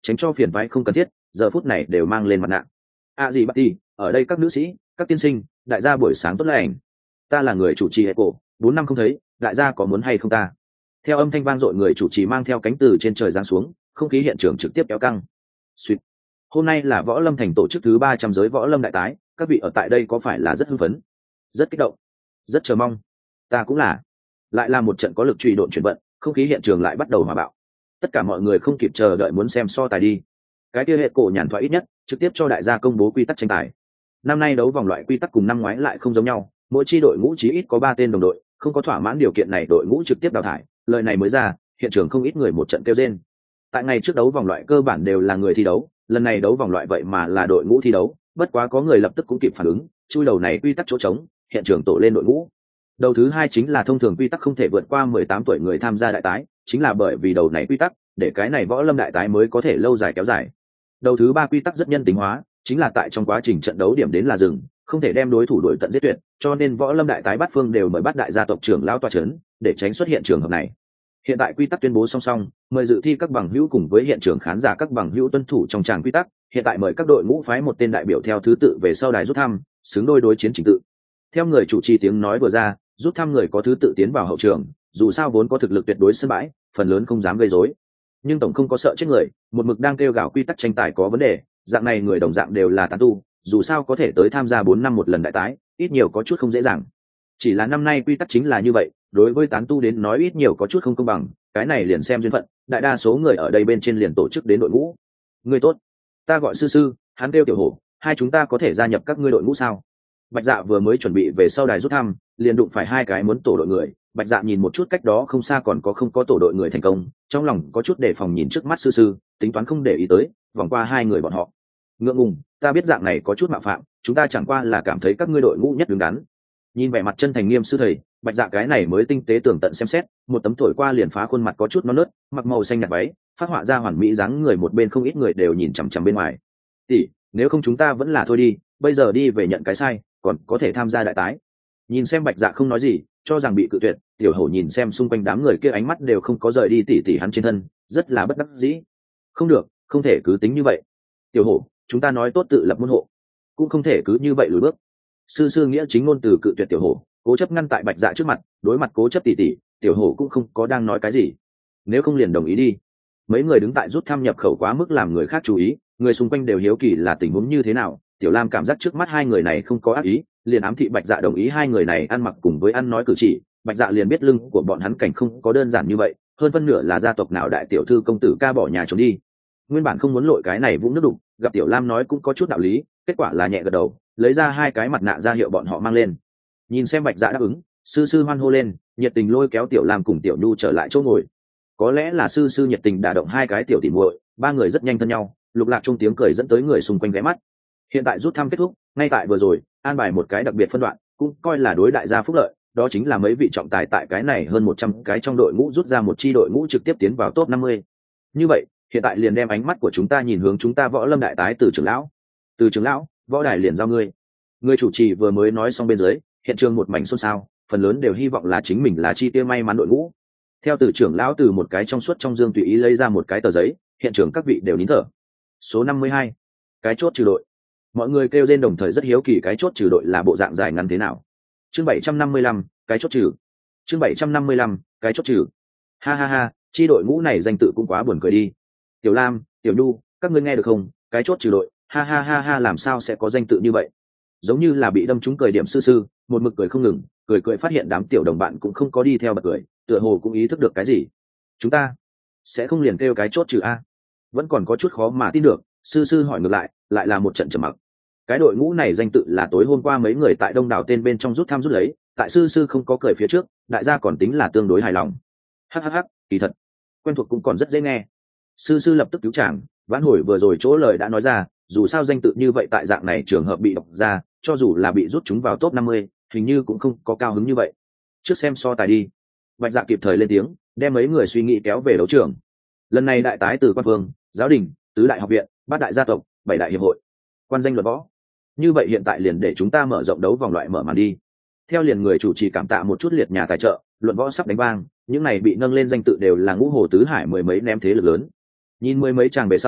tránh cho phiền toái không cần thiết, giờ phút này đều mang lên mặt nạ. Gì bắt đi, ở đây các nữ sĩ, các tiên sinh, đại gia buổi sáng tốt lành. Ta là người chủ trì hệ cổ, 4 năm không thấy, đại gia có muốn hay không ta? Theo âm thanh vang dội, người chủ trì mang theo cánh từ trên trời giáng xuống, không khí hiện trường trực tiếp kéo căng. Sweet. Hôm nay là Võ Lâm Thành tổ chức thứ 300 giới Võ Lâm đại tái, các vị ở tại đây có phải là rất hưng phấn, rất kích động, rất chờ mong? Ta cũng là. Lại là một trận có lực truy độn chuyển vận, không khí hiện trường lại bắt đầu hòa bạo. Tất cả mọi người không kịp chờ đợi muốn xem so tài đi. Cái kia hệ cổ nhàn thoại ít nhất trực tiếp cho đại gia công bố quy tắc tranh tài. Năm nay đấu vòng loại quy tắc cùng năm ngoái lại không giống nhau, mỗi chi đội ngũ chí ít có 3 tên đồng đội, không có thỏa mãn điều kiện này đội ngũ trực tiếp đào thải. Lời này mới ra, hiện trường không ít người một trận kêu rên. Tại ngày trước đấu vòng loại cơ bản đều là người thi đấu, lần này đấu vòng loại vậy mà là đội ngũ thi đấu, bất quá có người lập tức cũng kịp phản ứng, chui đầu này quy tắc chỗ trống, hiện trường tổ lên đội ngũ. Đầu thứ hai chính là thông thường quy tắc không thể vượt qua 18 tuổi người tham gia đại tái, chính là bởi vì đầu này quy tắc, để cái này Võ Lâm đại tái mới có thể lâu dài kéo dài. Đầu thứ ba quy tắc rất nhân tính hóa, chính là tại trong quá trình trận đấu điểm đến là dừng, không thể đem đối thủ đuổi tận giết tuyệt, cho nên Võ Lâm đại tái bát phương đều mời bắt đại gia tộc trưởng lão tọa trấn, để tránh xuất hiện trường hợp này. Hiện tại quy tắc tuyên bố song song, mời dự thi các bằng hữu cùng với hiện trường khán giả các bằng hữu tuân thủ trong tràng quy tắc, hiện tại mời các đội ngũ phái một tên đại biểu theo thứ tự về sau đài rút thăm, xứng đôi đối chiến trình tự. Theo người chủ trì tiếng nói vừa ra, rút thăm người có thứ tự tiến vào hậu trường, dù sao vốn có thực lực tuyệt đối sân bãi, phần lớn không dám gây rối. Nhưng tổng không có sợ chết người, một mực đang kêu gào quy tắc tranh tài có vấn đề, dạng này người đồng dạng đều là tán tu, dù sao có thể tới tham gia 4 năm một lần đại tái, ít nhiều có chút không dễ dàng. Chỉ là năm nay quy tắc chính là như vậy, đối với tán tu đến nói ít nhiều có chút không công bằng, cái này liền xem duyên phận, đại đa số người ở đây bên trên liền tổ chức đến đội ngũ. Người tốt, ta gọi sư sư, hắn kêu tiểu hổ, hai chúng ta có thể gia nhập các ngươi đội ngũ sao? Bạch Dạ vừa mới chuẩn bị về sau đài rút thăm, liền đụng phải hai cái muốn tổ đội người. Bạch Dạ nhìn một chút cách đó không xa còn có không có tổ đội người thành công, trong lòng có chút đề phòng nhìn trước mắt sư sư, tính toán không để ý tới, vòng qua hai người bọn họ. Ngượng ngùng, ta biết dạng này có chút mạo phạm, chúng ta chẳng qua là cảm thấy các ngươi đội ngũ nhất đứng đắn. Nhìn vẻ mặt chân thành nghiêm sư thầy, Bạch Dạ cái này mới tinh tế tường tận xem xét, một tấm thổi qua liền phá khuôn mặt có chút non nớt, mặc màu xanh nhạt váy, phát họa ra hoàn mỹ dáng người, một bên không ít người đều nhìn chằm chằm bên ngoài. Tỷ, nếu không chúng ta vẫn là thôi đi, bây giờ đi về nhận cái sai, còn có thể tham gia đại tái. Nhìn xem Bạch Dạ không nói gì, cho rằng bị cự tuyệt, tiểu hổ nhìn xem xung quanh đám người kia ánh mắt đều không có rời đi tỉ tỉ hắn trên thân, rất là bất đắc dĩ. Không được, không thể cứ tính như vậy. Tiểu hổ, chúng ta nói tốt tự lập môn hộ, cũng không thể cứ như vậy lùi bước. Sư sư nghĩa chính ngôn từ cự tuyệt tiểu hổ, cố chấp ngăn tại Bạch Dạ trước mặt, đối mặt cố chấp tỉ tỉ, tiểu hổ cũng không có đang nói cái gì. Nếu không liền đồng ý đi. Mấy người đứng tại rút thăm nhập khẩu quá mức làm người khác chú ý, người xung quanh đều hiếu kỳ là tình huống như thế nào. Tiểu Lam cảm giác trước mắt hai người này không có ác ý, liền ám thị Bạch Dạ đồng ý hai người này ăn mặc cùng với ăn nói cử chỉ. Bạch Dạ liền biết lưng của bọn hắn cảnh không có đơn giản như vậy, hơn phân nửa là gia tộc nào đại tiểu thư công tử ca bỏ nhà trốn đi. Nguyên bản không muốn lội cái này vũng nước đục, gặp Tiểu Lam nói cũng có chút đạo lý, kết quả là nhẹ gật đầu, lấy ra hai cái mặt nạ ra hiệu bọn họ mang lên. Nhìn xem Bạch Dạ đáp ứng, sư sư hoan hô lên, nhiệt tình lôi kéo Tiểu Lam cùng Tiểu Nhu trở lại chỗ ngồi. Có lẽ là sư sư nhiệt tình đả động hai cái tiểu tỉ muội, ba người rất nhanh thân nhau, lục lạc trong tiếng cười dẫn tới người xung quanh ghé mắt. Hiện tại rút thăm kết thúc, ngay tại vừa rồi an bài một cái đặc biệt phân đoạn, cũng coi là đối đại gia phúc lợi, đó chính là mấy vị trọng tài tại cái này hơn 100 cái trong đội ngũ rút ra một chi đội ngũ trực tiếp tiến vào top 50. Như vậy hiện tại liền đem ánh mắt của chúng ta nhìn hướng chúng ta Võ Lâm đại tái Từ trưởng lão. Từ trưởng lão, võ đài liền giao ngươi. Người chủ trì vừa mới nói xong bên dưới, hiện trường một mảnh xôn xao, phần lớn đều hy vọng là chính mình là chi tiêu may mắn đội ngũ. Theo Từ trưởng lão từ một cái trong suốt trong dương tùy ý lấy ra một cái tờ giấy, hiện trường các vị đều nín thở. Số 52, cái chốt trừ đội. Mọi người kêu lên đồng thời rất hiếu kỳ cái chốt trừ đội là bộ dạng dài ngắn thế nào. Chương 755, cái chốt trừ. Chương 755, cái chốt trừ. Ha ha ha, chi đội ngũ này danh tự cũng quá buồn cười đi. Tiểu Lam, Tiểu Nhu, các ngươi nghe được không? Cái chốt trừ đội, ha ha ha ha, làm sao sẽ có danh tự như vậy? Giống như là bị đâm trúng cười điểm sư sư, một mực cười không ngừng, cười phát hiện đám tiểu đồng bạn cũng không có đi theo bật cười, tựa hồ cũng ý thức được cái gì. Chúng ta sẽ không liền kêu cái chốt trừ a? Vẫn còn có chút khó mà tin được, sư sư hỏi ngược lại là một trận trầm mặc. Cái đội ngũ này danh tự là tối hôm qua mấy người tại đông đảo tên bên trong rút thăm rút lấy, tại sư sư không có cười phía trước, đại gia còn tính là tương đối hài lòng. Hắc, kỳ thật quen thuộc cũng còn rất dễ nghe. Sư sư lập tức cứu chàng, vãn hồi vừa rồi chỗ lời đã nói ra, dù sao danh tự như vậy tại dạng này trường hợp bị đọc ra, cho dù là bị rút chúng vào top 50, hình như cũng không có cao hứng như vậy. Trước xem so tài đi. Bạch Dạ kịp thời lên tiếng, đem mấy người suy nghĩ kéo về đấu trường. Lần này đại tái từ quan vương, giáo đình, tứ đại học viện, bát đại gia tộc, bảy đại hiệp hội, quan danh luật võ. Như vậy hiện tại liền để chúng ta mở rộng đấu vòng loại mở màn đi. Theo liền người chủ trì cảm tạ một chút liệt nhà tài trợ, luận võ sắp đánh vang, những này bị nâng lên danh tự đều là ngũ hồ tứ hải mười mấy ném thế lực lớn. Nhìn mười mấy chàng về sau,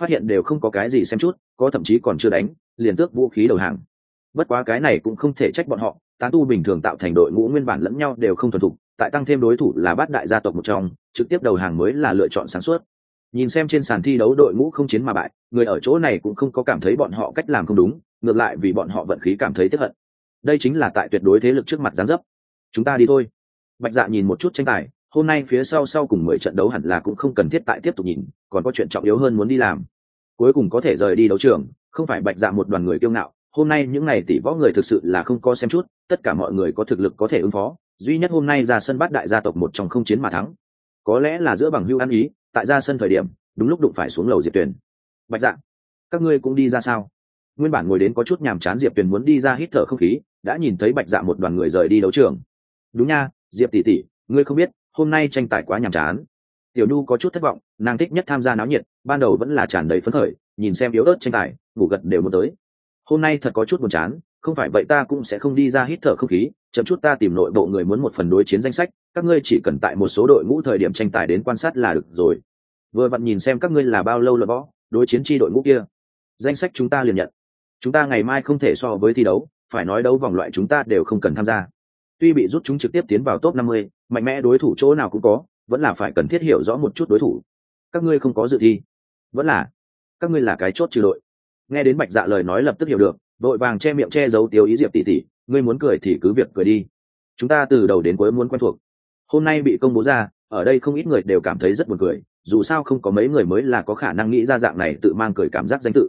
phát hiện đều không có cái gì xem chút, có thậm chí còn chưa đánh liền tước vũ khí đầu hàng. Bất quá cái này cũng không thể trách bọn họ, tán tu bình thường tạo thành đội ngũ nguyên bản lẫn nhau đều không thuần thục, tại tăng thêm đối thủ là bát đại gia tộc một trong, trực tiếp đầu hàng mới là lựa chọn sáng suốt. Nhìn xem trên sàn thi đấu đội ngũ không chiến mà bại, người ở chỗ này cũng không có cảm thấy bọn họ cách làm không đúng, ngược lại vì bọn họ vận khí cảm thấy tiếc hận. Đây chính là tại tuyệt đối thế lực trước mặt giáng dấp. Chúng ta đi thôi. Bạch Dạ nhìn một chút tranh tài, hôm nay phía sau cùng 10 trận đấu hẳn là cũng không cần thiết tại tiếp tục nhìn, còn có chuyện trọng yếu hơn muốn đi làm. Cuối cùng có thể rời đi đấu trường, không phải Bạch Dạ một đoàn người kiêu ngạo, hôm nay những này tỷ võ người thực sự là không có xem chút, tất cả mọi người có thực lực có thể ứng phó, duy nhất hôm nay ra sân bát đại gia tộc một trong không chiến mà thắng. Có lẽ là giữa bằng hữu ăn ý, tại ra sân thời điểm, đúng lúc đụng phải xuống lầu Diệp Tuyền. Bạch Dạ, các ngươi cũng đi ra sao? Nguyên bản ngồi đến có chút nhàm chán Diệp Tuyền muốn đi ra hít thở không khí, đã nhìn thấy Bạch Dạ một đoàn người rời đi đấu trường. Đúng nha, Diệp tỷ tỷ, ngươi không biết, hôm nay tranh tài quá nhàm chán. Tiểu Nhu có chút thất vọng, nàng thích nhất tham gia náo nhiệt, ban đầu vẫn là tràn đầy phấn khởi, nhìn xem yếu ớt tranh tài, ngủ gật đều muốn tới. Hôm nay thật có chút buồn chán, không phải vậy ta cũng sẽ không đi ra hít thở không khí, chậm chút ta tìm nội bộ người muốn một phần đối chiến danh sách, các ngươi chỉ cần tại một số đội ngũ thời điểm tranh tài đến quan sát là được rồi. Vừa vặn nhìn xem các ngươi là bao lâu luận võ, đối chiến chi đội ngũ kia. Danh sách chúng ta liền nhận. Chúng ta ngày mai không thể so với thi đấu, phải nói đấu vòng loại chúng ta đều không cần tham gia. Tuy bị rút chúng trực tiếp tiến vào top 50, mạnh mẽ đối thủ chỗ nào cũng có, vẫn là phải cần thiết hiểu rõ một chút đối thủ. Các ngươi không có dự thi, vẫn là các ngươi là cái chốt trừ đội. Nghe đến Bạch Dạ lời nói lập tức hiểu được, vội vàng che miệng che giấu tiêu ý. Diệp tỷ tỷ, ngươi muốn cười thì cứ việc cười đi, chúng ta từ đầu đến cuối muốn quen thuộc. Hôm nay bị công bố ra, ở đây không ít người đều cảm thấy rất buồn cười, dù sao không có mấy người mới là có khả năng nghĩ ra dạng này tự mang cười cảm giác danh tự.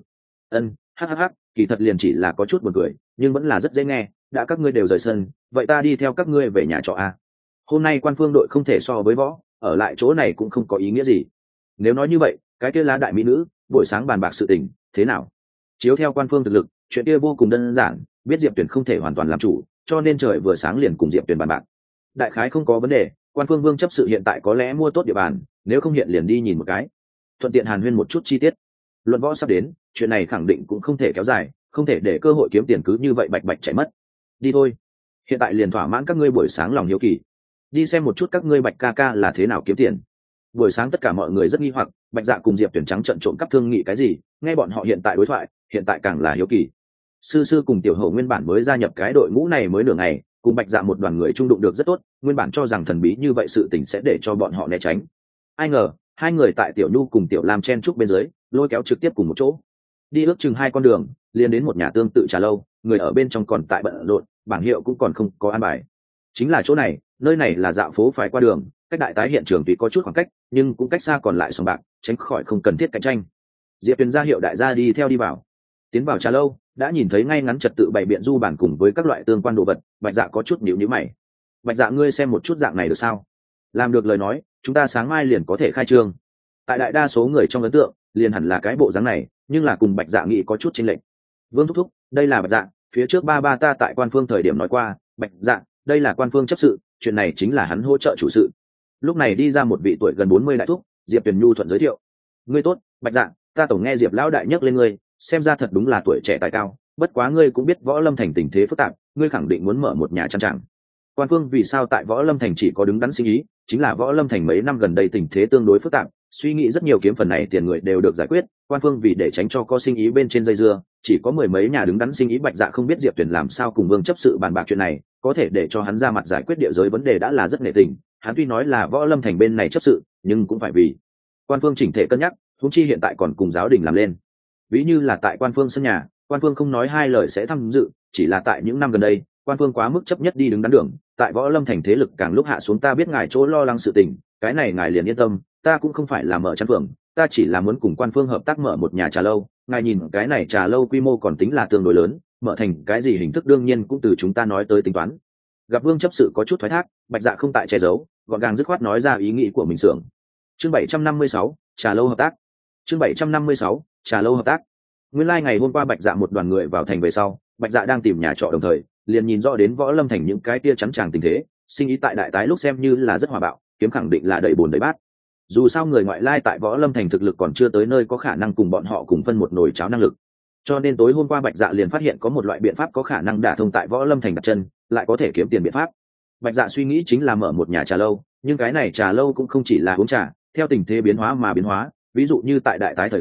Hắc, kỳ thật liền chỉ là có chút buồn cười, nhưng vẫn là rất dễ nghe. Đã các ngươi đều rời sân, vậy ta đi theo các ngươi về nhà trọ a. Hôm nay quan phương đội không thể so với võ, ở lại chỗ này cũng không có ý nghĩa gì. Nếu nói như vậy, cái kia lá đại mỹ nữ buổi sáng bàn bạc sự tình thế nào? Chiếu theo quan phương thực lực, chuyện kia vô cùng đơn giản, biết Diệp Tuyển không thể hoàn toàn làm chủ, cho nên trời vừa sáng liền cùng Diệp Tuyển bàn bạc. Đại khái không có vấn đề, quan phương Vương chấp sự hiện tại có lẽ mua tốt địa bàn, nếu không hiện liền đi nhìn một cái, thuận tiện hàn huyên một chút chi tiết. Luận võ sắp đến, chuyện này khẳng định cũng không thể kéo dài, không thể để cơ hội kiếm tiền cứ như vậy bạch bạch chạy mất. Đi thôi, hiện tại liền thỏa mãn các ngươi buổi sáng lòng hiếu kỳ, đi xem một chút các ngươi Bạch ca ca là thế nào kiếm tiền. Buổi sáng tất cả mọi người rất nghi hoặc, Bạch Dạ cùng Diệp Tuyển trắng trận trộm cắp thương nghị cái gì, nghe bọn họ hiện tại đối thoại, hiện tại càng là hiếu kỳ. Sư sư cùng Tiểu Hậu nguyên bản mới gia nhập cái đội ngũ này mới nửa ngày, cùng Bạch Dạ một đoàn người trung đụng được rất tốt, nguyên bản cho rằng thần bí như vậy sự tình sẽ để cho bọn họ né tránh. Ai ngờ, hai người tại Tiểu Nhu cùng Tiểu Lam chen chúc bên dưới, lôi kéo trực tiếp cùng một chỗ. Đi ước chừng 2 con đường, liền đến một nhà tương tự trà lâu, người ở bên trong còn tại bận rộn, bảng hiệu cũng còn không có an bài. Chính là chỗ này, nơi này là dạo phố phải qua đường, cách đại tái hiện trường tuy có chút khoảng cách, nhưng cũng cách xa còn lại sòng bạc, tránh khỏi không cần thiết cạnh tranh. Diệp Tuyền ra hiệu đại gia đi theo đi vào. Tiến vào trà lâu, đã nhìn thấy ngay ngắn trật tự bày biện du bàn cùng với các loại tương quan đồ vật. Bạch Dạ có chút nhíu nhíu mày. Bạch Dạ, ngươi xem một chút dạng này được sao? Làm được lời nói, chúng ta sáng mai liền có thể khai trương. Tại đại đa số người trong ấn tượng, liền hẳn là cái bộ dáng này, nhưng là cùng Bạch Dạ nghĩ có chút chênh lệch. Vương thúc thúc, đây là Bạch Dạ, phía trước ba ta tại quan phương thời điểm nói qua, Bạch Dạ, đây là quan phương chấp sự, chuyện này chính là hắn hỗ trợ chủ sự. Lúc này đi ra một vị tuổi gần 40 đại thúc, Diệp Tuyền Nhu thuận giới thiệu. Ngươi tốt, Bạch Dạ, ta tổng nghe Diệp lão đại nhắc lên ngươi, xem ra thật đúng là tuổi trẻ tài cao, bất quá ngươi cũng biết Võ Lâm Thành tình thế phức tạp, ngươi khẳng định muốn mở một nhà trang trại. Quan phương vì sao tại Võ Lâm Thành chỉ có đứng đắn sinh ý, chính là Võ Lâm Thành mấy năm gần đây tình thế tương đối phức tạp, suy nghĩ rất nhiều kiếm phần này tiền người đều được giải quyết, quan phương vì để tránh cho có sinh ý bên trên dây dưa, chỉ có 10 mấy nhà đứng đắn sinh ý. Bạch Dạ không biết Diệp Tuyền làm sao cùng Vương chấp sự bàn bạc chuyện này, có thể để cho hắn ra mặt giải quyết địa giới vấn đề đã là rất nể tình. Hắn tuy nói là Võ Lâm Thành bên này chấp sự, nhưng cũng phải vì quan phương chỉnh thể cân nhắc, huống chi hiện tại còn cùng giáo đình làm lên. Ví như là tại quan phương sân nhà, quan phương không nói hai lời sẽ tham dự, chỉ là tại những năm gần đây, quan phương quá mức chấp nhất đi đứng đắn đường, tại Võ Lâm Thành thế lực càng lúc hạ xuống, ta biết ngài chỗ lo lắng sự tình, cái này ngài liền yên tâm, ta cũng không phải là mở chăn phường, ta chỉ là muốn cùng quan phương hợp tác mở một nhà trà lâu. Ngài nhìn cái này trà lâu quy mô còn tính là tương đối lớn, mở thành cái gì hình thức đương nhiên cũng từ chúng ta nói tới tính toán. Gặp Vương chấp sự có chút thoái thác, Bạch Dạ không tại che giấu, gọn gàng dứt khoát nói ra ý nghĩ của mình xưởng. Chương 756, trà lâu hợp tác. Chương 756, trà lâu hợp tác. Nguyên lai ngày hôm qua Bạch Dạ một đoàn người vào thành về sau, Bạch Dạ đang tìm nhà trọ đồng thời, liền nhìn rõ đến Võ Lâm Thành những cái tia chắn chàng tình thế, sinh ý tại đại tái lúc xem như là rất hòa bạo, kiếm khẳng định là đầy bồn đầy bát. Dù sao người ngoại lai tại Võ Lâm Thành thực lực còn chưa tới nơi có khả năng cùng bọn họ cùng phân một nồi cháo năng lực. Cho nên tối hôm qua Bạch Dạ liền phát hiện có một loại biện pháp có khả năng đả thông tại Võ Lâm Thành đặt chân, lại có thể kiếm tiền biện pháp. Bạch Dạ suy nghĩ chính là mở một nhà trà lâu, nhưng cái này trà lâu cũng không chỉ là uống trà, theo tình thế biến hóa mà biến hóa, ví dụ như tại đại tái thời khắc,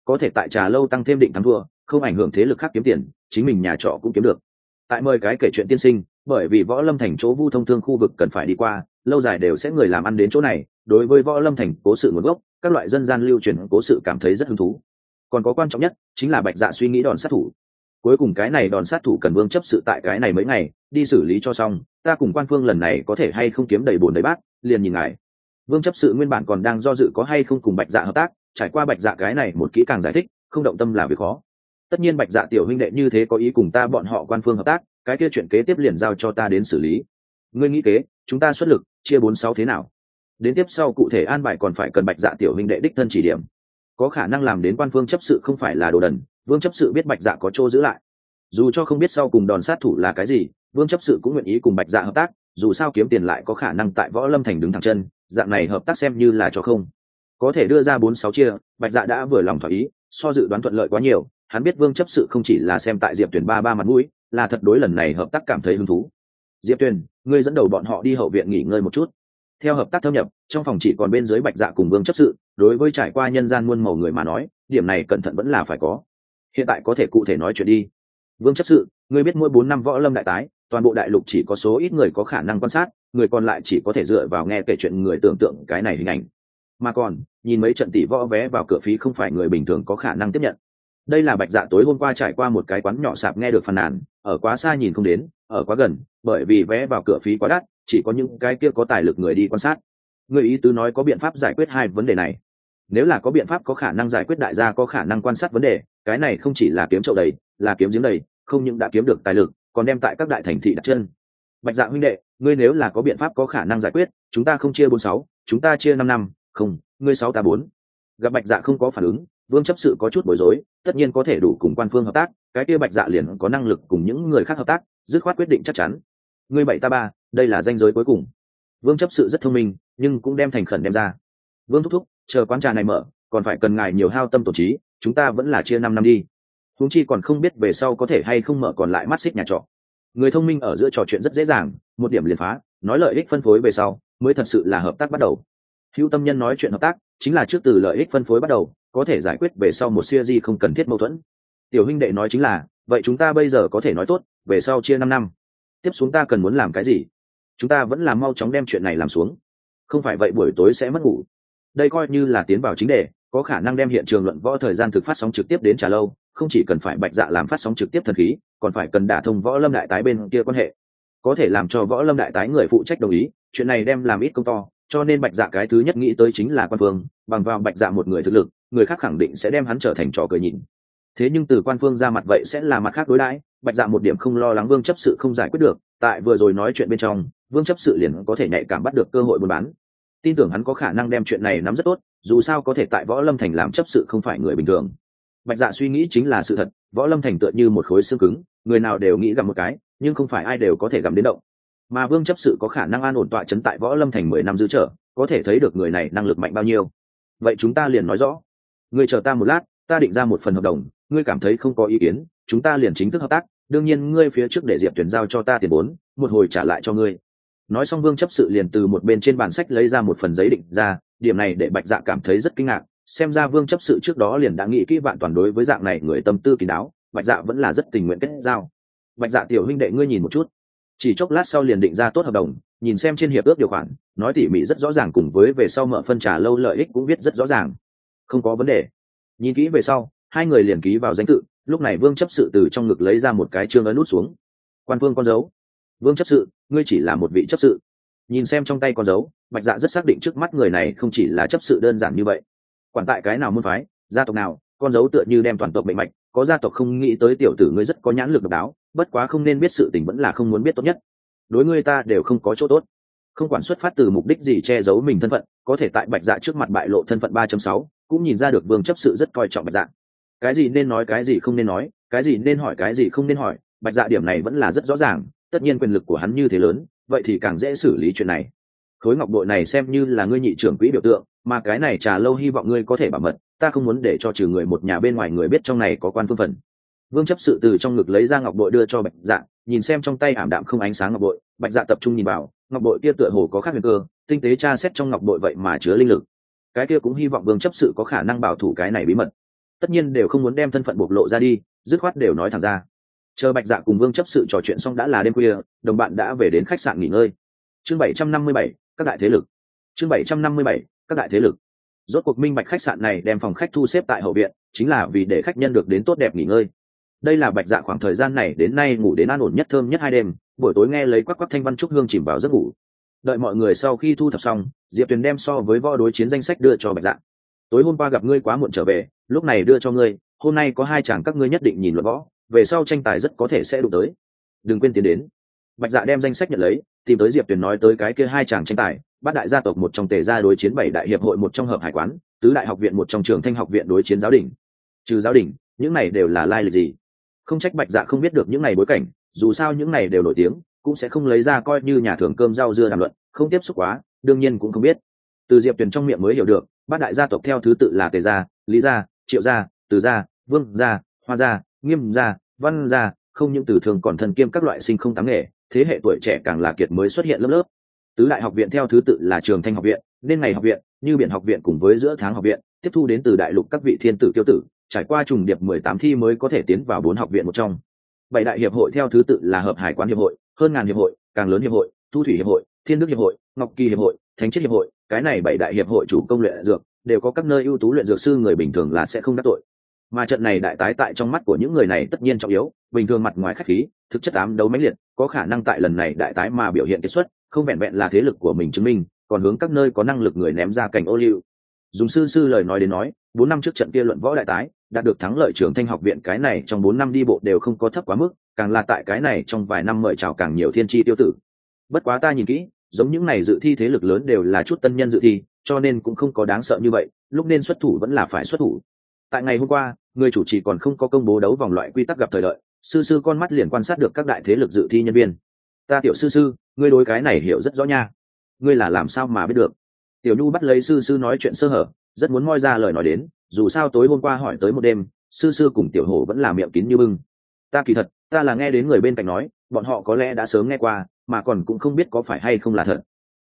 có thể tại trà lâu tăng thêm định thắng thua, không ảnh hưởng thế lực khác kiếm tiền, chính mình nhà trọ cũng kiếm được. Tại mời cái kể chuyện tiên sinh, bởi vì Võ Lâm thành chỗ Vu Thông thương khu vực cần phải đi qua, lâu dài đều sẽ người làm ăn đến chỗ này, đối với Võ Lâm thành cố sự nguồn gốc, các loại dân gian lưu truyền cố sự cảm thấy rất hứng thú. Còn có quan trọng nhất chính là Bạch Dạ suy nghĩ đòn sát thủ. Cuối cùng cái này đòn sát thủ cần Vương chấp sự tại cái này mấy ngày đi xử lý cho xong, ta cùng quan phương lần này có thể hay không kiếm đầy bồn đầy bát, liền nhìn ngài. Vương chấp sự nguyên bản còn đang do dự có hay không cùng Bạch Dạ hợp tác, trải qua Bạch Dạ cái này một kỹ càng giải thích, không động tâm là việc khó. Tất nhiên Bạch Dạ tiểu huynh đệ như thế có ý cùng ta bọn họ quan phương hợp tác, cái kia chuyện kế tiếp liền giao cho ta đến xử lý. Ngươi nghĩ kế, chúng ta xuất lực, chia 4-6 thế nào? Đến tiếp sau cụ thể an bài còn phải cần Bạch Dạ tiểu huynh đệ đích thân chỉ điểm. Có khả năng làm đến quan phương chấp sự không phải là đồ đần, Vương chấp sự biết Bạch Dạ có chỗ giữ lại. Dù cho không biết sau cùng đòn sát thủ là cái gì, Vương chấp sự cũng nguyện ý cùng Bạch Dạ hợp tác, dù sao kiếm tiền lại có khả năng tại Võ Lâm thành đứng thẳng chân, dạng này hợp tác xem như là cho không. Có thể đưa ra 4-6 chia, Bạch Dạ đã vừa lòng thỏa ý, so dự đoán thuận lợi quá nhiều, hắn biết Vương chấp sự không chỉ là xem tại Diệp Tuyền ba mặt mũi, là thật đối lần này hợp tác cảm thấy hứng thú. Diệp Tuyền, ngươi dẫn đầu bọn họ đi hậu viện nghỉ ngơi một chút. Theo hợp tác thâm nhập, trong phòng chỉ còn bên dưới Bạch Dạ cùng Vương chấp sự, đối với trải qua nhân gian muôn màu người mà nói, điểm này cẩn thận vẫn là phải có. Hiện tại có thể cụ thể nói chuyện đi. Vương chấp sự, ngươi biết mỗi 4 năm Võ Lâm đại tái, toàn bộ đại lục chỉ có số ít người có khả năng quan sát, người còn lại chỉ có thể dựa vào nghe kể chuyện người tưởng tượng cái này hình ảnh. Mà còn, nhìn mấy trận tỷ võ vé vào cửa phí không phải người bình thường có khả năng tiếp nhận. Đây là Bạch Dạ tối hôm qua trải qua một cái quán nhỏ sạp nghe được phàn nàn, ở quá xa nhìn không đến, ở quá gần, bởi vì vé vào cửa phí quá đắt, chỉ có những cái kia có tài lực người đi quan sát. Người ý tứ nói có biện pháp giải quyết hai vấn đề này. Nếu là có biện pháp có khả năng giải quyết, đại gia có khả năng quan sát vấn đề, cái này không chỉ là kiếm chậu đầy, là kiếm giếng đầy, không những đã kiếm được tài lực, còn đem tại các đại thành thị đặt chân. Bạch Dạ huynh đệ, ngươi nếu là có biện pháp có khả năng giải quyết, chúng ta không chia 4-6, chúng ta chia 5-5, không, ngươi 6 ta 4. Gặp Bạch Dạ không có phản ứng, Vương chấp sự có chút bối rối, tất nhiên có thể đủ cùng quan phương hợp tác, cái kia Bạch Dạ liền có năng lực cùng những người khác hợp tác, dứt khoát quyết định chắc chắn. Ngươi 7 ta 3, đây là ranh giới cuối cùng. Vương chấp sự rất thông minh, nhưng cũng đem thành khẩn đem ra. Vương thúc thúc, chờ quán trà này mở, còn phải cần ngài nhiều hao tâm tổn trí, chúng ta vẫn là chia 5 năm đi. Huống chi còn không biết về sau có thể hay không mở còn lại mắt xích nhà trọ. Người thông minh ở giữa trò chuyện rất dễ dàng, một điểm liền phá, nói lợi ích phân phối về sau, mới thật sự là hợp tác bắt đầu. Hữu tâm nhân nói chuyện hợp tác, chính là trước từ lợi ích phân phối bắt đầu, có thể giải quyết về sau một series không cần thiết mâu thuẫn. Tiểu huynh đệ nói chính là, vậy chúng ta bây giờ có thể nói tốt, về sau chia 5 năm. Tiếp xuống ta cần muốn làm cái gì? Chúng ta vẫn là mau chóng đem chuyện này làm xuống. Không phải vậy buổi tối sẽ mất ngủ. Đây coi như là tiến vào chính đề, có khả năng đem hiện trường luận võ thời gian thực phát sóng trực tiếp đến trà lâu, không chỉ cần phải Bạch Dạ làm phát sóng trực tiếp thần khí, còn phải cần đả thông Võ Lâm đại tái bên kia quan hệ. Có thể làm cho Võ Lâm đại tái người phụ trách đồng ý, chuyện này đem làm ít công to, cho nên Bạch Dạ cái thứ nhất nghĩ tới chính là quan phương, bằng vào Bạch Dạ một người thực lực, người khác khẳng định sẽ đem hắn trở thành trò cười nhịn. Thế nhưng từ quan phương ra mặt vậy sẽ là mặt khác đối đãi, Bạch Dạ một điểm không lo lắng Vương chấp sự không giải quyết được, tại vừa rồi nói chuyện bên trong, Vương chấp sự liền có thể nhạy cảm bắt được cơ hội buôn bán. Tin tưởng hắn có khả năng đem chuyện này nắm rất tốt, dù sao có thể tại Võ Lâm thành làm chấp sự không phải người bình thường. Bạch Dạ suy nghĩ chính là sự thật, Võ Lâm thành tựa như một khối xương cứng, người nào đều nghĩ gặm một cái, nhưng không phải ai đều có thể gặm đến động. Mà Vương chấp sự có khả năng an ổn tọa trấn tại Võ Lâm thành 10 năm giữ trở, có thể thấy được người này năng lực mạnh bao nhiêu. Vậy chúng ta liền nói rõ. Ngươi chờ ta một lát, ta định ra một phần hợp đồng, ngươi cảm thấy không có ý kiến, chúng ta liền chính thức hợp tác, đương nhiên ngươi phía trước để Diệp Tuyển giao cho ta tiền vốn, một hồi trả lại cho ngươi. Nói xong Vương chấp sự liền từ một bên trên bàn sách lấy ra một phần giấy định ra, điểm này để Bạch Dạ cảm thấy rất kinh ngạc, xem ra Vương chấp sự trước đó liền đã nghĩ kỹ vạn toàn đối với dạng này người tâm tư kín đáo, Bạch Dạ vẫn là rất tình nguyện kết giao. Bạch Dạ tiểu huynh đệ ngươi nhìn một chút. Chỉ chốc lát sau liền định ra tốt hợp đồng, nhìn xem trên hiệp ước điều khoản, nói tỉ mỉ rất rõ ràng, cùng với về sau mở phân trà lâu lợi ích cũng viết rất rõ ràng. Không có vấn đề. Nhìn kỹ về sau, hai người liền ký vào danh tự, lúc này Vương chấp sự từ trong ngực lấy ra một cái chương ấn nút xuống. Quan phương con dấu. Vương chấp sự, ngươi chỉ là một vị chấp sự. Nhìn xem trong tay con dấu, Bạch Dạ rất xác định trước mắt người này không chỉ là chấp sự đơn giản như vậy. Quản tại cái nào môn phái, gia tộc nào, con dấu tựa như đem toàn tộc mệnh mạch, có gia tộc không nghĩ tới tiểu tử ngươi rất có nhãn lực độc đáo, bất quá không nên biết sự tình vẫn là không muốn biết tốt nhất. Đối ngươi ta đều không có chỗ tốt. Không quản xuất phát từ mục đích gì che giấu mình thân phận, có thể tại Bạch Dạ trước mặt bại lộ thân phận 3.6, cũng nhìn ra được Vương chấp sự rất coi trọng Bạch Dạ. Cái gì nên nói cái gì không nên nói, cái gì nên hỏi cái gì không nên hỏi, Bạch Dạ điểm này vẫn là rất rõ ràng, tất nhiên quyền lực của hắn như thế lớn, vậy thì càng dễ xử lý chuyện này. Khối ngọc bội này xem như là ngươi nhị trưởng quỹ biểu tượng, mà cái này trà lâu hy vọng ngươi có thể bảo mật, ta không muốn để cho trừ người một nhà bên ngoài người biết trong này có quan phương phần. Vương chấp sự từ trong ngực lấy ra ngọc bội đưa cho Bạch Dạ, nhìn xem trong tay ảm đạm không ánh sáng ngọc bội, Bạch Dạ tập trung nhìn vào, ngọc bội kia tựa hồ có khác huyền cơ, tinh tế tra xét trong ngọc bội vậy mà chứa linh lực. Cái kia cũng hy vọng Vương chấp sự có khả năng bảo thủ cái này bí mật. tất nhiên đều không muốn đem thân phận bộc lộ ra đi, dứt khoát đều nói thẳng ra. Chờ Bạch Dạ cùng Vương chấp sự trò chuyện xong đã là đêm khuya, đồng bạn đã về đến khách sạn nghỉ ngơi. Chương 757, các đại thế lực. Chương 757, các đại thế lực. Rốt cuộc minh bạch khách sạn này đem phòng khách thu xếp tại hậu viện, chính là vì để khách nhân được đến tốt đẹp nghỉ ngơi. Đây là Bạch Dạ khoảng thời gian này đến nay ngủ đến an ổn nhất, thơm nhất 2 đêm, buổi tối nghe lấy quắc quắc thanh văn trúc hương chìm vào giấc ngủ. Đợi mọi người sau khi thu thập xong, Diệp Tuyền đem so với võ đối chiến danh sách đưa cho Bạch Dạ. Tối hôm qua gặp ngươi quá muộn trở về, lúc này đưa cho ngươi, hôm nay có 2 chàng các ngươi nhất định nhìn luận võ, về sau tranh tài rất có thể sẽ đụng tới, đừng quên tiến đến. Bạch Dạ đem danh sách nhận lấy, tìm tới Diệp Tuyền nói tới cái kia 2 chàng tranh tài, Bát đại gia tộc một trong Tề gia đối chiến 7 đại hiệp hội một trong Hợp Hải quán, Tứ đại học viện một trong Trường Thanh học viện đối chiến Giáo đỉnh. Trừ Giáo đỉnh, những này đều là lai lịch gì? Không trách Bạch Dạ không biết được những này bối cảnh, dù sao những này đều nổi tiếng, cũng sẽ không lấy ra coi như nhà thưởng cơm rau dưa đàm luận, không tiếp xúc quá, đương nhiên cũng không biết. Từ Diệp Tuyền trong miệng mới hiểu được, Bát đại gia tộc theo thứ tự là Tề gia, Lý gia, Triệu gia, Từ gia, Vương gia, Hoa gia, Nghiêm gia, Văn gia, không những từ thường còn thần kiêm các loại sinh không táng nghề, thế hệ tuổi trẻ càng là kiệt mới xuất hiện lớp lớp. Tứ đại học viện theo thứ tự là Trường Thanh học viện, Nên Ngày học viện, Như Biển học viện cùng với Giữa Tháng học viện, tiếp thu đến từ đại lục các vị thiên tử kiêu tử, trải qua trùng điệp 18 thi mới có thể tiến vào 4 học viện một trong. 7 đại hiệp hội theo thứ tự là Hợp Hải quán hiệp hội, Hơn Ngàn hiệp hội, Càng Lớn hiệp hội, Thu Thủy hiệp hội, Thiên Đức hiệp hội, Ngọc Kỳ hiệp hội, Thánh Chiết hiệp hội, cái này 7 đại hiệp hội chủ công luyện dược, đều có các nơi ưu tú luyện dược sư, người bình thường là sẽ không đắc tội. Mà trận này đại tái tại trong mắt của những người này tất nhiên trọng yếu, bình thường mặt ngoài khách khí, thực chất ám đấu mãnh liệt, có khả năng tại lần này đại tái mà biểu hiện kết xuất, không vẹn vẹn là thế lực của mình chứng minh, còn hướng các nơi có năng lực người ném ra cảnh ô liu. Dùng sư lời nói đến nói, 4 năm trước trận kia luận võ đại tái, đạt được thắng lợi Trường Thanh học viện cái này trong 4 năm đi bộ đều không có thấp quá mức, càng là tại cái này trong vài năm mời chào càng nhiều thiên chi tiêu tử. Bất quá ta nhìn kỹ, giống những này dự thi thế lực lớn đều là chút tân nhân dự thi, cho nên cũng không có đáng sợ như vậy, lúc nên xuất thủ vẫn là phải xuất thủ. Tại ngày hôm qua, người chủ trì còn không có công bố đấu vòng loại quy tắc gặp thời đợi, sư con mắt liền quan sát được các đại thế lực dự thi nhân viên. Ta tiểu sư, ngươi đối cái này hiểu rất rõ nha. Ngươi là làm sao mà biết được? Tiểu Nhu bắt lấy sư nói chuyện sơ hở, rất muốn moi ra lời nói đến, dù sao tối hôm qua hỏi tới một đêm, sư cùng Tiểu Hổ vẫn là miệng kín như bưng. Ta kỳ thật, ta là nghe đến người bên cạnh nói, bọn họ có lẽ đã sớm nghe qua, mà còn cũng không biết có phải hay không là thật.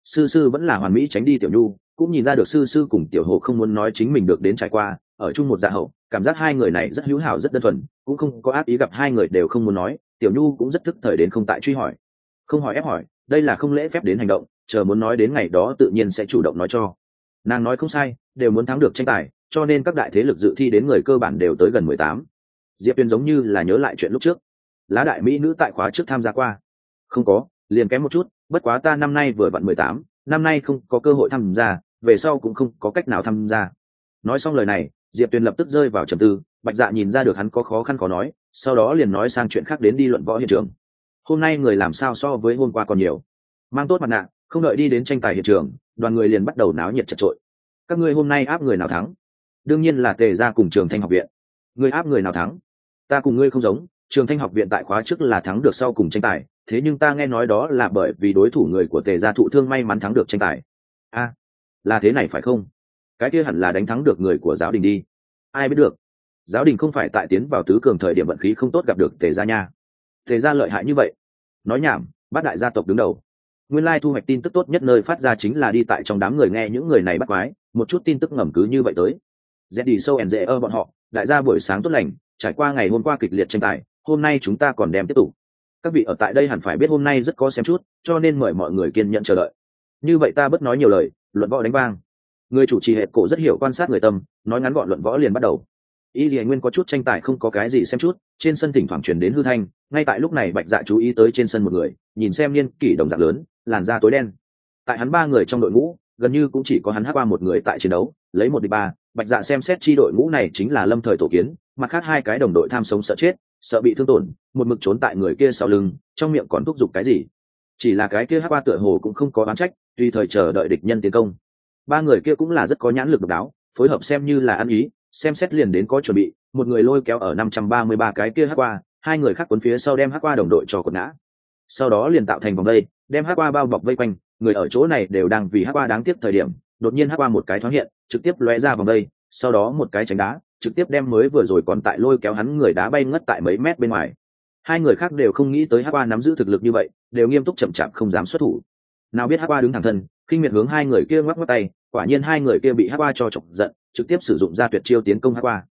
Sư vẫn là hoàn mỹ tránh đi Tiểu Nhu, cũng nhìn ra được sư cùng Tiểu Hổ không muốn nói chính mình được đến trải qua, ở chung một dạ hậu, cảm giác hai người này rất hữu hảo rất đơn thuần, cũng không có ác ý, gặp hai người đều không muốn nói, Tiểu Nhu cũng rất thức thời đến không tại truy hỏi. Không hỏi ép hỏi, đây là không lễ phép đến hành động, chờ muốn nói đến ngày đó tự nhiên sẽ chủ động nói cho. Nàng nói không sai, đều muốn thắng được tranh tài, cho nên các đại thế lực dự thi đến người cơ bản đều tới gần 18. Diệp Tuyền giống như là nhớ lại chuyện lúc trước. Lá đại mỹ nữ tại khóa trước tham gia qua. Không có, liền kém một chút, bất quá ta năm nay vừa vặn 18, năm nay không có cơ hội tham gia, về sau cũng không có cách nào tham gia. Nói xong lời này, Diệp Tuyền lập tức rơi vào trầm tư, Bạch Dạ nhìn ra được hắn có khó khăn khó nói, sau đó liền nói sang chuyện khác đến đi luận võ hiện trường. Hôm nay người làm sao so với hôm qua còn nhiều. Mang tốt mặt nạ, không đợi đi đến tranh tài hiện trường, đoàn người liền bắt đầu náo nhiệt chật chội. Các ngươi hôm nay áp người nào thắng? Đương nhiên là Tề gia cùng Trường Thanh học viện. Ngươi áp người nào thắng? Ta cùng ngươi không giống, Trường Thanh học viện tại khóa trước là thắng được sau cùng tranh tài, thế nhưng ta nghe nói đó là bởi vì đối thủ người của Tề gia thụ thương may mắn thắng được tranh tài. A, là thế này phải không? Cái kia hẳn là đánh thắng được người của Giáo đình đi. Ai biết được? Giáo đình không phải tại tiến vào tứ cường thời điểm vận khí không tốt gặp được Tề gia nha. Tề gia lợi hại như vậy? Nói nhảm, Bát đại gia tộc đứng đầu. Nguyên lai thu hoạch tin tức tốt nhất nơi phát ra chính là đi tại trong đám người nghe những người này bắt quái, một chút tin tức ngầm cứ như vậy tới. Zeddy sâu ẩn dễ ơ bọn họ, đại gia buổi sáng tốt lành, trải qua ngày hôm qua kịch liệt tranh tài, hôm nay chúng ta còn đem tiếp tục. Các vị ở tại đây hẳn phải biết hôm nay rất có xem chút, cho nên mời mọi người kiên nhẫn chờ đợi. Như vậy ta bất nói nhiều lời, luận võ đánh vang. Người chủ trì hệt cổ rất hiểu quan sát người tâm, nói ngắn gọn luận võ liền bắt đầu. Y Lệ Nguyên có chút tranh tài không có cái gì xem chút, trên sân thỉnh thoảng truyền đến hư thanh, ngay tại lúc này Bạch Dạ chú ý tới trên sân một người, nhìn xem niên kỷ đồng dạng lớn, làn da tối đen. Tại hắn 3 người trong đội ngũ, gần như cũng chỉ có hắn hắc qua một người tại chiến đấu, lấy 1 địch 3, Bạch Dạ xem xét chi đội ngũ này chính là Lâm Thời Tổ Kiến, mặt khác 2 cái đồng đội tham sống sợ chết, sợ bị thương tổn, một mực trốn tại người kia sau lưng, trong miệng còn thúc giục cái gì. Chỉ là cái kia hắc qua tựa hồ cũng không có oán trách, tùy thời chờ đợi địch nhân tiến công. 3 người kia cũng là rất có nhãn lực độc đáo, phối hợp xem như là ăn ý, xem xét liền đến có chuẩn bị, một người lôi kéo ở 533 cái kia hắc qua, 2 người khác cuốn phía sau đem hắc qua đồng đội cho quật ngã. Sau đó liền tạo thành vòng vây, đem hắc qua bao bọc vây quanh, người ở chỗ này đều đang vì hắc qua đáng tiếc thời điểm, đột nhiên hắc qua một cái thoáng hiện, trực tiếp lóe ra vòng vây, sau đó một cái tránh đá, trực tiếp đem mới vừa rồi còn tại lôi kéo hắn người đá bay ngất tại mấy mét bên ngoài. 2 người khác đều không nghĩ tới hắc qua nắm giữ thực lực như vậy, đều nghiêm túc chậm chạp không dám xuất thủ. Nào biết hắc qua đứng thẳng thân, kinh miệt hướng 2 người kia ngoắc ngoắc tay, quả nhiên 2 người kia bị hắc qua cho chọc giận, trực tiếp sử dụng ra tuyệt chiêu tiến công hắc qua.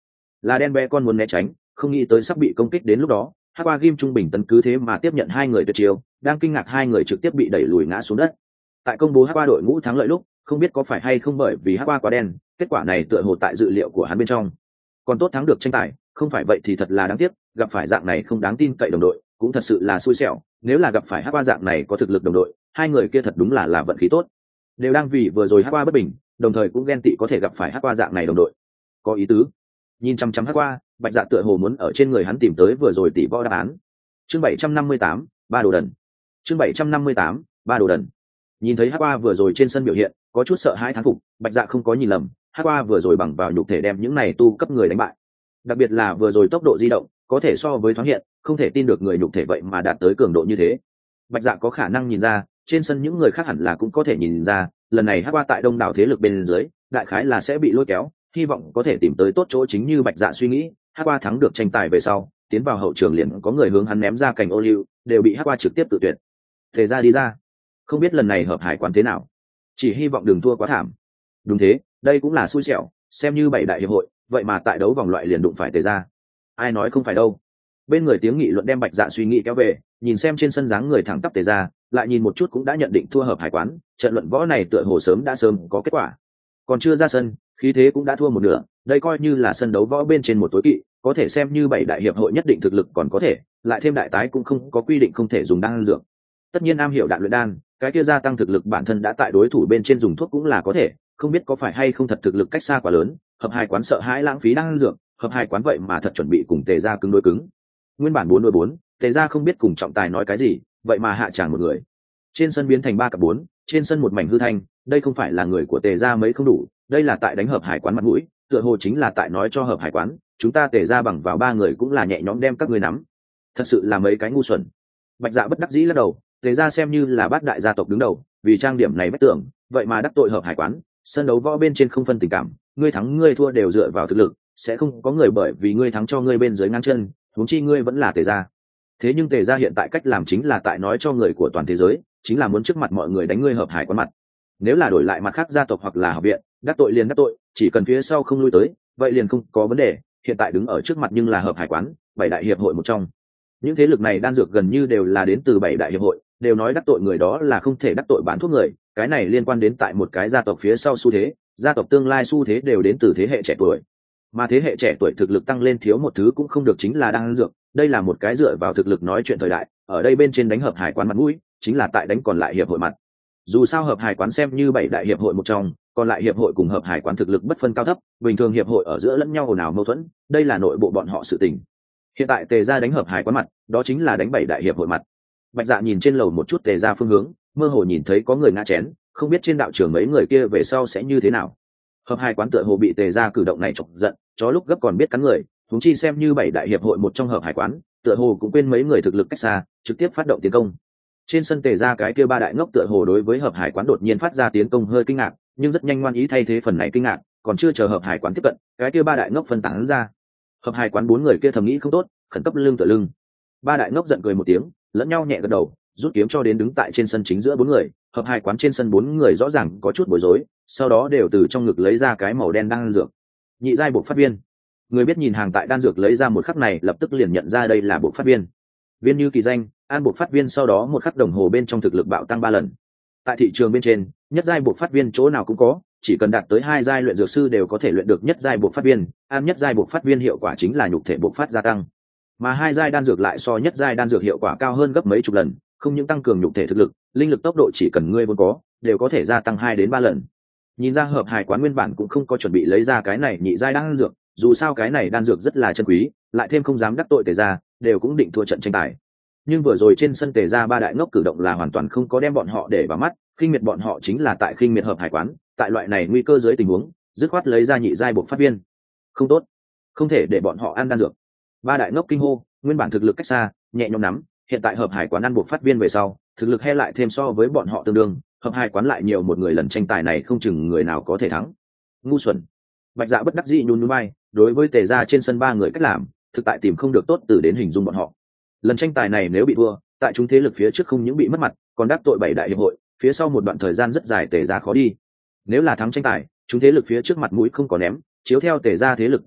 Là đen bé con muốn né tránh, không nghĩ tới sắp bị công kích đến lúc đó, hắc qua ghim trung bình tấn cứ thế mà tiếp nhận hai người tuyệt chiêu, đang kinh ngạc hai người trực tiếp bị đẩy lùi ngã xuống đất. Tại công bố hắc qua đội ngũ thắng lợi lúc, không biết có phải hay không bởi vì hắc qua quá đen, kết quả này tựa hồ tại dự liệu của hắn bên trong. Còn tốt thắng được tranh tài, không phải vậy thì thật là đáng tiếc, gặp phải dạng này không đáng tin cậy đồng đội, cũng thật sự là xui xẻo. Nếu là gặp phải hắc qua dạng này có thực lực đồng đội, hai người kia thật đúng là vận khí tốt. Đều đang vì vừa rồi hắc qua bất bình, đồng thời cũng ghen tị có thể gặp phải hắc qua dạng này đồng đội. Có ý tứ. Nhìn chăm chăm hắc qua, Bạch Dạ tựa hồ muốn ở trên người hắn tìm tới vừa rồi tỷ võ đáp án. Chương 758, ba đồ đần. Chương 758, ba đồ đần. Nhìn thấy hắc qua vừa rồi trên sân biểu hiện, có chút sợ hãi thán phục, Bạch Dạ không có nhìn lầm, hắc qua vừa rồi bằng vào nhục thể đem những này tu cấp người đánh bại. Đặc biệt là vừa rồi tốc độ di động, có thể so với thoáng hiện, không thể tin được người nhục thể vậy mà đạt tới cường độ như thế. Bạch Dạ có khả năng nhìn ra, trên sân những người khác hẳn là cũng có thể nhìn ra, lần này hắc qua tại đông đảo thế lực bên dưới, đại khái là sẽ bị lôi kéo, hy vọng có thể tìm tới tốt chỗ. Chính như Bạch Dạ suy nghĩ, hắc qua thắng được tranh tài về sau, tiến vào hậu trường liền có người hướng hắn ném ra cành ô liu, đều bị hắc qua trực tiếp tự tuyệt. Thế ra đi ra, không biết lần này hợp hải quán thế nào, chỉ hy vọng đừng thua quá thảm. Đúng thế, đây cũng là xui xẻo, xem như bảy đại hiệp hội, vậy mà tại đấu vòng loại liền đụng phải Tề ra. Ai nói không phải đâu. Bên người tiếng nghị luận đem Bạch Dạ suy nghĩ kéo về, nhìn xem trên sân dáng người thẳng tắp Tề ra, lại nhìn một chút cũng đã nhận định thua hợp hải quán, trận luận võ này tựa hồ sớm có kết quả. Còn chưa ra sân, khí thế cũng đã thua một nửa, đây coi như là sân đấu võ bên trên một tối kỵ, có thể xem như bảy đại hiệp hội nhất định thực lực còn có thể, lại thêm đại tái cũng không có quy định không thể dùng đan dược. Tất nhiên am hiểu đạn luyện đan, cái kia gia tăng thực lực bản thân đã tại đối thủ bên trên dùng thuốc cũng là có thể, không biết có phải hay không thật thực lực cách xa quá lớn, hợp hai quán sợ hãi lãng phí đan dược, hợp hai quán vậy mà thật chuẩn bị cùng Tề gia cứng đối cứng. Nguyên bản 4-4, Tề gia không biết cùng trọng tài nói cái gì, vậy mà hạ tràng một người. Trên sân biến thành 3-4, trên sân một mảnh hư thanh, đây không phải là người của Tề gia mấy không đủ, đây là tại đánh hợp hải quán mặt mũi, tựa hồ chính là tại nói cho hợp hải quán, chúng ta Tề gia bằng vào 3 người cũng là nhẹ nhõm đem các ngươi nắm. Thật sự là mấy cái ngu xuẩn. Bạch Dạ bất đắc dĩ lắc đầu, Tề gia xem như là bát đại gia tộc đứng đầu, vì trang điểm này bất tưởng, vậy mà đắc tội hợp hải quán, sân đấu võ bên trên không phân tình cảm, ngươi thắng ngươi thua đều dựa vào thực lực, sẽ không có người bởi vì ngươi thắng cho ngươi bên dưới ngang chân, huống chi ngươi vẫn là Tề gia. Thế nhưng Tề gia hiện tại cách làm chính là tại nói cho người của toàn thế giới, chính là muốn trước mặt mọi người đánh ngươi hợp hải quán mặt. Nếu là đổi lại mặt khác gia tộc hoặc là học viện, đắc tội liền đắc tội, chỉ cần phía sau không lui tới, vậy liền không có vấn đề. Hiện tại đứng ở trước mặt nhưng là hợp hải quán, bảy đại hiệp hội một trong. Những thế lực này đan dược gần như đều là đến từ bảy đại hiệp hội, đều nói đắc tội người đó là không thể đắc tội bán thuốc người, cái này liên quan đến tại một cái gia tộc phía sau xu thế, gia tộc tương lai xu thế đều đến từ thế hệ trẻ tuổi. Mà thế hệ trẻ tuổi thực lực tăng lên thiếu một thứ cũng không được, chính là đan dược, đây là một cái dựa vào thực lực nói chuyện thời đại, ở đây bên trên đánh hợp hải quán mặt mũi, chính là tại đánh còn lại hiệp hội mặt. Dù sao hợp hải quán xem như bảy đại hiệp hội một trong, còn lại hiệp hội cùng hợp hải quán thực lực bất phân cao thấp, bình thường hiệp hội ở giữa lẫn nhau ồn ào mâu thuẫn, đây là nội bộ bọn họ sự tình. Hiện tại Tề gia đánh hợp hải quán mặt, đó chính là đánh bảy đại hiệp hội mặt. Bạch Dạ nhìn trên lầu một chút Tề gia phương hướng, mơ hồ nhìn thấy có người ngã chén, không biết trên đạo trường mấy người kia về sau sẽ như thế nào. Hợp hải quán tựa hồ bị Tề gia cử động này chọc giận, chó lúc gấp còn biết cắn người, huống chi xem như bảy đại hiệp hội một trong hợp hải quán, tựa hồ cũng quên mấy người thực lực cách xa, trực tiếp phát động tiến công. Trên sân Tề gia cái kia ba đại ngốc tựa hồ đối với hợp hải quán đột nhiên phát ra tiến công hơi kinh ngạc, nhưng rất nhanh ngoan ý thay thế phần này kinh ngạc, còn chưa chờ hợp hải quán tiếp cận, cái kia ba đại ngốc phân tán ra. Hợp hải quán bốn người kia thầm nghĩ không tốt, khẩn cấp lưng tựa lưng. Ba đại ngốc giận cười một tiếng, lẫn nhau nhẹ gật đầu, rút kiếm cho đến đứng tại trên sân chính giữa bốn người. Hợp hải quán trên sân bốn người rõ ràng có chút bối rối, sau đó đều từ trong ngực lấy ra cái màu đen đan dược. Nhị giai buộc phát viên. Người biết nhìn hàng tại đan dược lấy ra một khắc này lập tức liền nhận ra đây là buộc phát viên. Viên như kỳ danh, an buộc phát viên sau đó một khắc đồng hồ bên trong thực lực bạo tăng 3 lần. Tại thị trường bên trên, nhất giai buộc phát viên chỗ nào cũng có, chỉ cần đạt tới 2 giai luyện dược sư đều có thể luyện được nhất giai buộc phát viên, an nhất giai buộc phát viên hiệu quả chính là nhục thể buộc phát gia tăng. Mà 2 giai đan dược lại so nhất giai đan dược hiệu quả cao hơn gấp mấy chục lần, không những tăng cường nhục thể thực lực, linh lực tốc độ chỉ cần ngươi vốn có, đều có thể gia tăng 2 đến 3 lần. Nhìn ra hợp hải quán nguyên bản cũng không có chuẩn bị lấy ra cái này nhị giai đan dược, dù sao cái này đan dược rất là chân quý, lại thêm không dám đắc tội Tề gia, đều cũng định thua trận tranh tài. Nhưng vừa rồi trên sân Tề gia ba đại ngốc cử động là hoàn toàn không có đem bọn họ để vào mắt, khinh miệt bọn họ chính là tại khinh miệt hợp hải quán, tại loại này nguy cơ dưới tình huống, dứt khoát lấy ra nhị giai buộc phát viên. Không tốt, không thể để bọn họ ăn đan dược. Ba đại ngốc kinh hô, nguyên bản thực lực cách xa, nhẹ nhõm nắm, hiện tại hợp hải quán ăn buộc phát viên về sau, thực lực he lại thêm so với bọn họ tương đương, hợp hải quán lại nhiều một người lần tranh tài này không chừng người nào có thể thắng. Ngu xuẩn. Bạch Dạ bất đắc dĩ nhún nhún vai, đối với Tề gia trên sân ba người cách làm, thực tại tìm không được tốt từ đến hình dung bọn họ. Lần tranh tài này nếu bị thua, tại chúng thế lực phía trước không những bị mất mặt, còn đắc tội bảy đại hiệp hội, phía sau một đoạn thời gian rất dài Tề gia khó đi. Nếu là thắng tranh tài, chúng thế lực phía trước mặt mũi không có ném, chiếu theo Tề gia thế lực cường đại,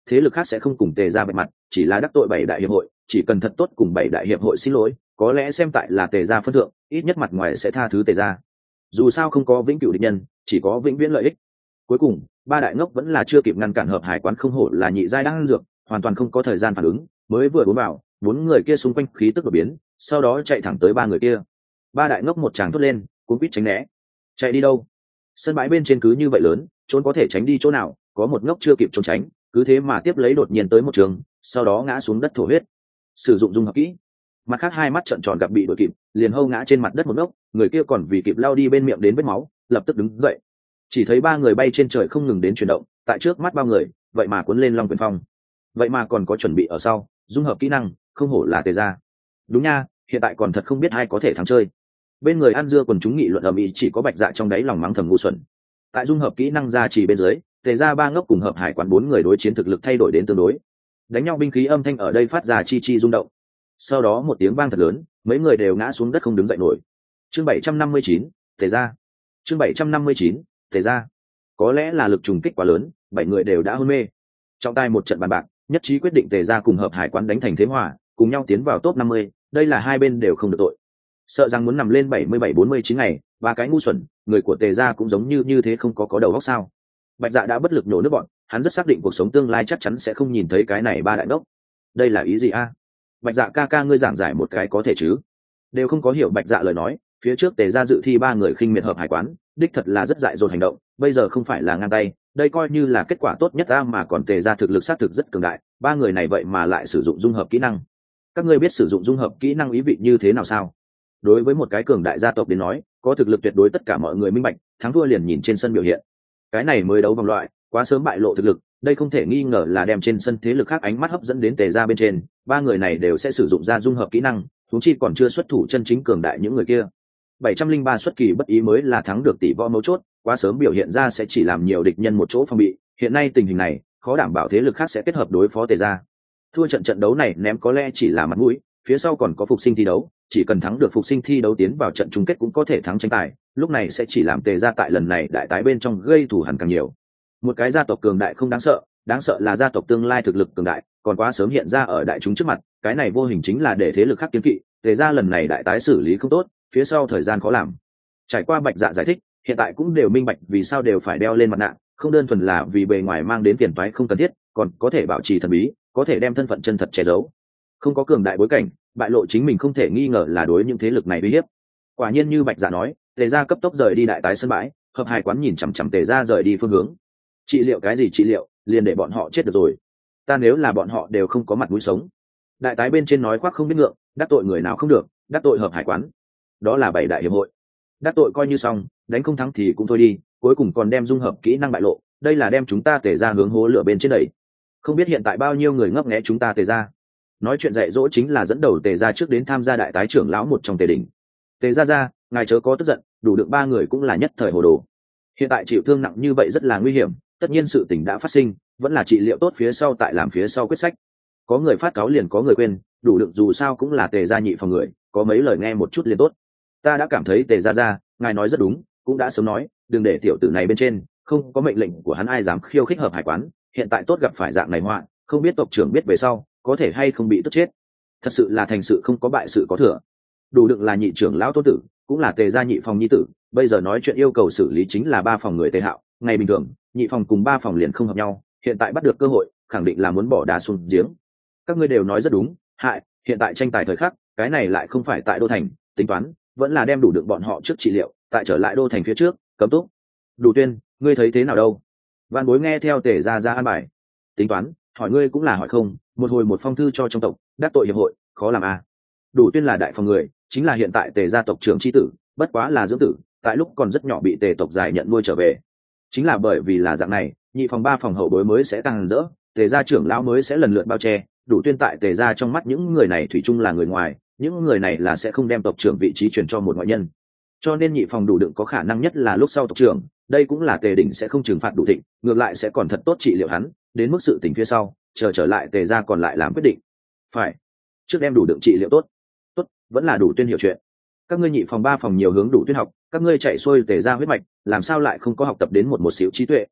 thế lực khác sẽ không cùng tề gia bạch mặt, chỉ là đắc tội 7 đại hiệp hội, chỉ cần thật tốt cùng 7 đại hiệp hội xin lỗi, có lẽ xem tại là tề gia phân thượng, ít nhất mặt ngoài sẽ tha thứ tề gia. Dù sao không có vĩnh cửu địch nhân, chỉ có vĩnh viễn lợi ích. Cuối cùng, ba đại ngốc vẫn là chưa kịp ngăn cản hợp hải quán không hổ là nhị giai đang ăn dược, hoàn toàn không có thời gian phản ứng, mới vừa bốn vào, 4 người kia xung quanh khí tức đột biến, sau đó chạy thẳng tới 3 người kia. Ba đại ngốc một tràng thốt lên, cuống quýt tránh né. Chạy đi đâu? Sân bãi bên trên cứ như vậy lớn, trốn có thể tránh đi chỗ nào, có một ngốc chưa kịp trốn tránh, cứ thế mà tiếp lấy đột nhiên tới một trường, sau đó ngã xuống đất thổ huyết. Sử dụng dung hợp kỹ. Mặt khác hai mắt trợn tròn gặp bị đuổi kịp, liền hâu ngã trên mặt đất một ngốc, người kia còn vì kịp lao đi bên miệng đến vết máu, lập tức đứng dậy. Chỉ thấy 3 người bay trên trời không ngừng đến chuyển động, tại trước mắt bao người, vậy mà cuốn lên long quyền phong, vậy mà còn có chuẩn bị ở sau, dung hợp kỹ năng, không hổ là tề gia. Đúng nha, hiện tại còn thật không biết ai có thể thắng chơi. Bên người ăn dưa quần chúng nghị luận ầm ĩ, chỉ có Bạch Dạ trong đáy lòng mắng thầm ngu xuẩn. Tại dung hợp kỹ năng gia trì bên dưới, tề gia 3 ngốc cùng hợp hải quán 4 người đối chiến thực lực thay đổi đến tương đối. Đánh nhau binh khí âm thanh ở đây phát ra chi chi rung động. Sau đó một tiếng vang thật lớn, mấy người đều ngã xuống đất không đứng dậy nổi. Chương 759, tề gia. Chương 759, tề gia. Có lẽ là lực trùng kích quá lớn, 7 người đều đã hôn mê. Trong tay một trận bàn bạc, nhất trí quyết định tề gia cùng hợp hải quán đánh thành thế hòa, cùng nhau tiến vào top 50, đây là hai bên đều không được tội. Sợ rằng muốn nằm lên 77-49 ngày, ba cái ngu xuẩn, người của tề gia cũng giống như thế không có đầu óc sao? Bạch Dạ đã bất lực nổ nước bọn, hắn rất xác định cuộc sống tương lai chắc chắn sẽ không nhìn thấy cái này ba đại đốc. Đây là ý gì a? Bạch Dạ ca ngươi giảng giải một cái có thể chứ? Đều không có hiểu Bạch Dạ lời nói, phía trước tề gia dự thi 3 người khinh miệt hợp hải quán, đích thật là rất dại dột hành động, bây giờ không phải là ngang tay, đây coi như là kết quả tốt nhất ta, mà còn tề gia thực lực xác thực rất cường đại, 3 người này vậy mà lại sử dụng dung hợp kỹ năng. Các ngươi biết sử dụng dung hợp kỹ năng ý vị như thế nào sao? Đối với một cái cường đại gia tộc đến nói, có thực lực tuyệt đối tất cả mọi người minh bạch, thắng thua liền nhìn trên sân biểu hiện. Cái này mới đấu vòng loại, quá sớm bại lộ thực lực, đây không thể nghi ngờ là đem trên sân thế lực khác ánh mắt hấp dẫn đến tề gia bên trên, 3 người này đều sẽ sử dụng ra dung hợp kỹ năng, huống chi còn chưa xuất thủ chân chính cường đại những người kia. 703 xuất kỳ bất ý mới là thắng được tỷ võ mấu chốt, quá sớm biểu hiện ra sẽ chỉ làm nhiều địch nhân một chỗ phòng bị, hiện nay tình hình này, khó đảm bảo thế lực khác sẽ kết hợp đối phó tề gia. Thua trận đấu này ném có lẽ chỉ là mặt mũi, phía sau còn có phục sinh thi đấu, chỉ cần thắng được phục sinh thi đấu tiến vào trận chung kết cũng có thể thắng tranh tài, lúc này sẽ chỉ làm tề gia tại lần này đại tái bên trong gây thù hằn càng nhiều. Một cái gia tộc cường đại không đáng sợ là gia tộc tương lai thực lực cường đại, còn quá sớm hiện ra ở đại chúng trước mặt, cái này vô hình chính là để thế lực khác kiêng kỵ, tề gia lần này đại tái xử lý không tốt, phía sau thời gian khó làm. Trải qua Bạch Dạ giải thích, hiện tại cũng đều minh bạch vì sao đều phải đeo lên mặt nạ, không đơn thuần là vì bề ngoài mang đến phiền toái không cần thiết, còn có thể bảo trì thần bí, có thể đem thân phận chân thật che giấu. Không có cường đại bối cảnh, bại lộ chính mình không thể nghi ngờ là đối những thế lực này uy hiếp. Quả nhiên như Bạch Dạ nói, tề gia cấp tốc rời đi đại tái sân bãi, hợp hải quán nhìn chằm chằm tề gia rời đi phương hướng. Trị liệu cái gì trị liệu, liền để bọn họ chết được rồi. Ta nếu là bọn họ đều không có mặt mũi sống. Đại tái bên trên nói khoác không biết ngượng, đắc tội người nào không được, đắc tội hợp hải quán. Đó là 7 đại hiệp hội. Đắc tội coi như xong, đánh không thắng thì cũng thôi đi, cuối cùng còn đem dung hợp kỹ năng bại lộ, đây là đem chúng ta tề gia hướng hố lửa bên trên đẩy. Không biết hiện tại bao nhiêu người ngấp nghé chúng ta tề gia. Nói chuyện dạy dỗ chính là dẫn đầu tề gia trước đến tham gia đại tái trưởng lão một trong tề đỉnh. Tề gia, ngài chớ có tức giận, đủ được 3 người cũng là nhất thời hồ đồ. Hiện tại chịu thương nặng như vậy rất là nguy hiểm, tất nhiên sự tình đã phát sinh, vẫn là trị liệu tốt phía sau tại làm phía sau quyết sách. Có người phát cáo liền có người quên, đủ đựng dù sao cũng là tề gia nhị phòng người, có mấy lời nghe một chút liền tốt. Ta đã cảm thấy tề gia, ngài nói rất đúng, cũng đã sớm nói, đừng để tiểu tử này bên trên, không có mệnh lệnh của hắn ai dám khiêu khích hợp hải quán, hiện tại tốt gặp phải dạng này họa, không biết tộc trưởng biết về sau, có thể hay không bị tức chết. Thật sự là thành sự không có bại sự có thừa. Đủ đựng là nhị trưởng lão tôn tử, cũng là tề gia nhị phòng nhi tử, bây giờ nói chuyện yêu cầu xử lý chính là 3 phòng người tề hạo, ngày bình thường, nhị phòng cùng 3 phòng liền không hợp nhau, hiện tại bắt được cơ hội, khẳng định là muốn bỏ đá xuống giếng. Các ngươi đều nói rất đúng, hiện tại tranh tài thời khắc, cái này lại không phải tại đô thành, tính toán vẫn là đem đủ đựng bọn họ trước trị liệu, tại trở lại đô thành phía trước, cấm túc. Đủ Tuyên, ngươi thấy thế nào đâu? Văn Bối nghe theo tề gia an bài. Tính toán, hỏi ngươi cũng là hỏi không, một hồi một phong thư cho trong tộc, đắc tội hiệp hội, khó làm à? Đủ Tuyên là đại phòng người, chính là hiện tại tề gia tộc trưởng chi tử, bất quá là dưỡng tử, tại lúc còn rất nhỏ bị tề tộc giải nhận nuôi trở về. Chính là bởi vì là dạng này, nhị phòng 3 phòng hậu bối mới sẽ tăng rỡ, tề gia trưởng lão mới sẽ lần lượt bao che. Đủ Tuyên tại tề gia trong mắt những người này thủy chung là người ngoài, những người này là sẽ không đem tộc trưởng vị trí chuyển cho một ngoại nhân, cho nên nhị phòng Đủ đựng có khả năng nhất là lúc sau tộc trưởng, đây cũng là tề đỉnh sẽ không trừng phạt Đủ Thịnh, ngược lại sẽ còn thật tốt trị liệu hắn, đến mức sự tình phía sau trở lại tề gia còn lại làm quyết định. Phải, trước đem Đủ đựng trị liệu tốt, vẫn là Đủ Tuyên hiểu chuyện. Các ngươi nhị phòng 3 phòng nhiều hướng Đủ Tuyên học, các ngươi chạy xuôi tề gia huyết mạch, làm sao lại không có học tập đến một xíu trí tuệ.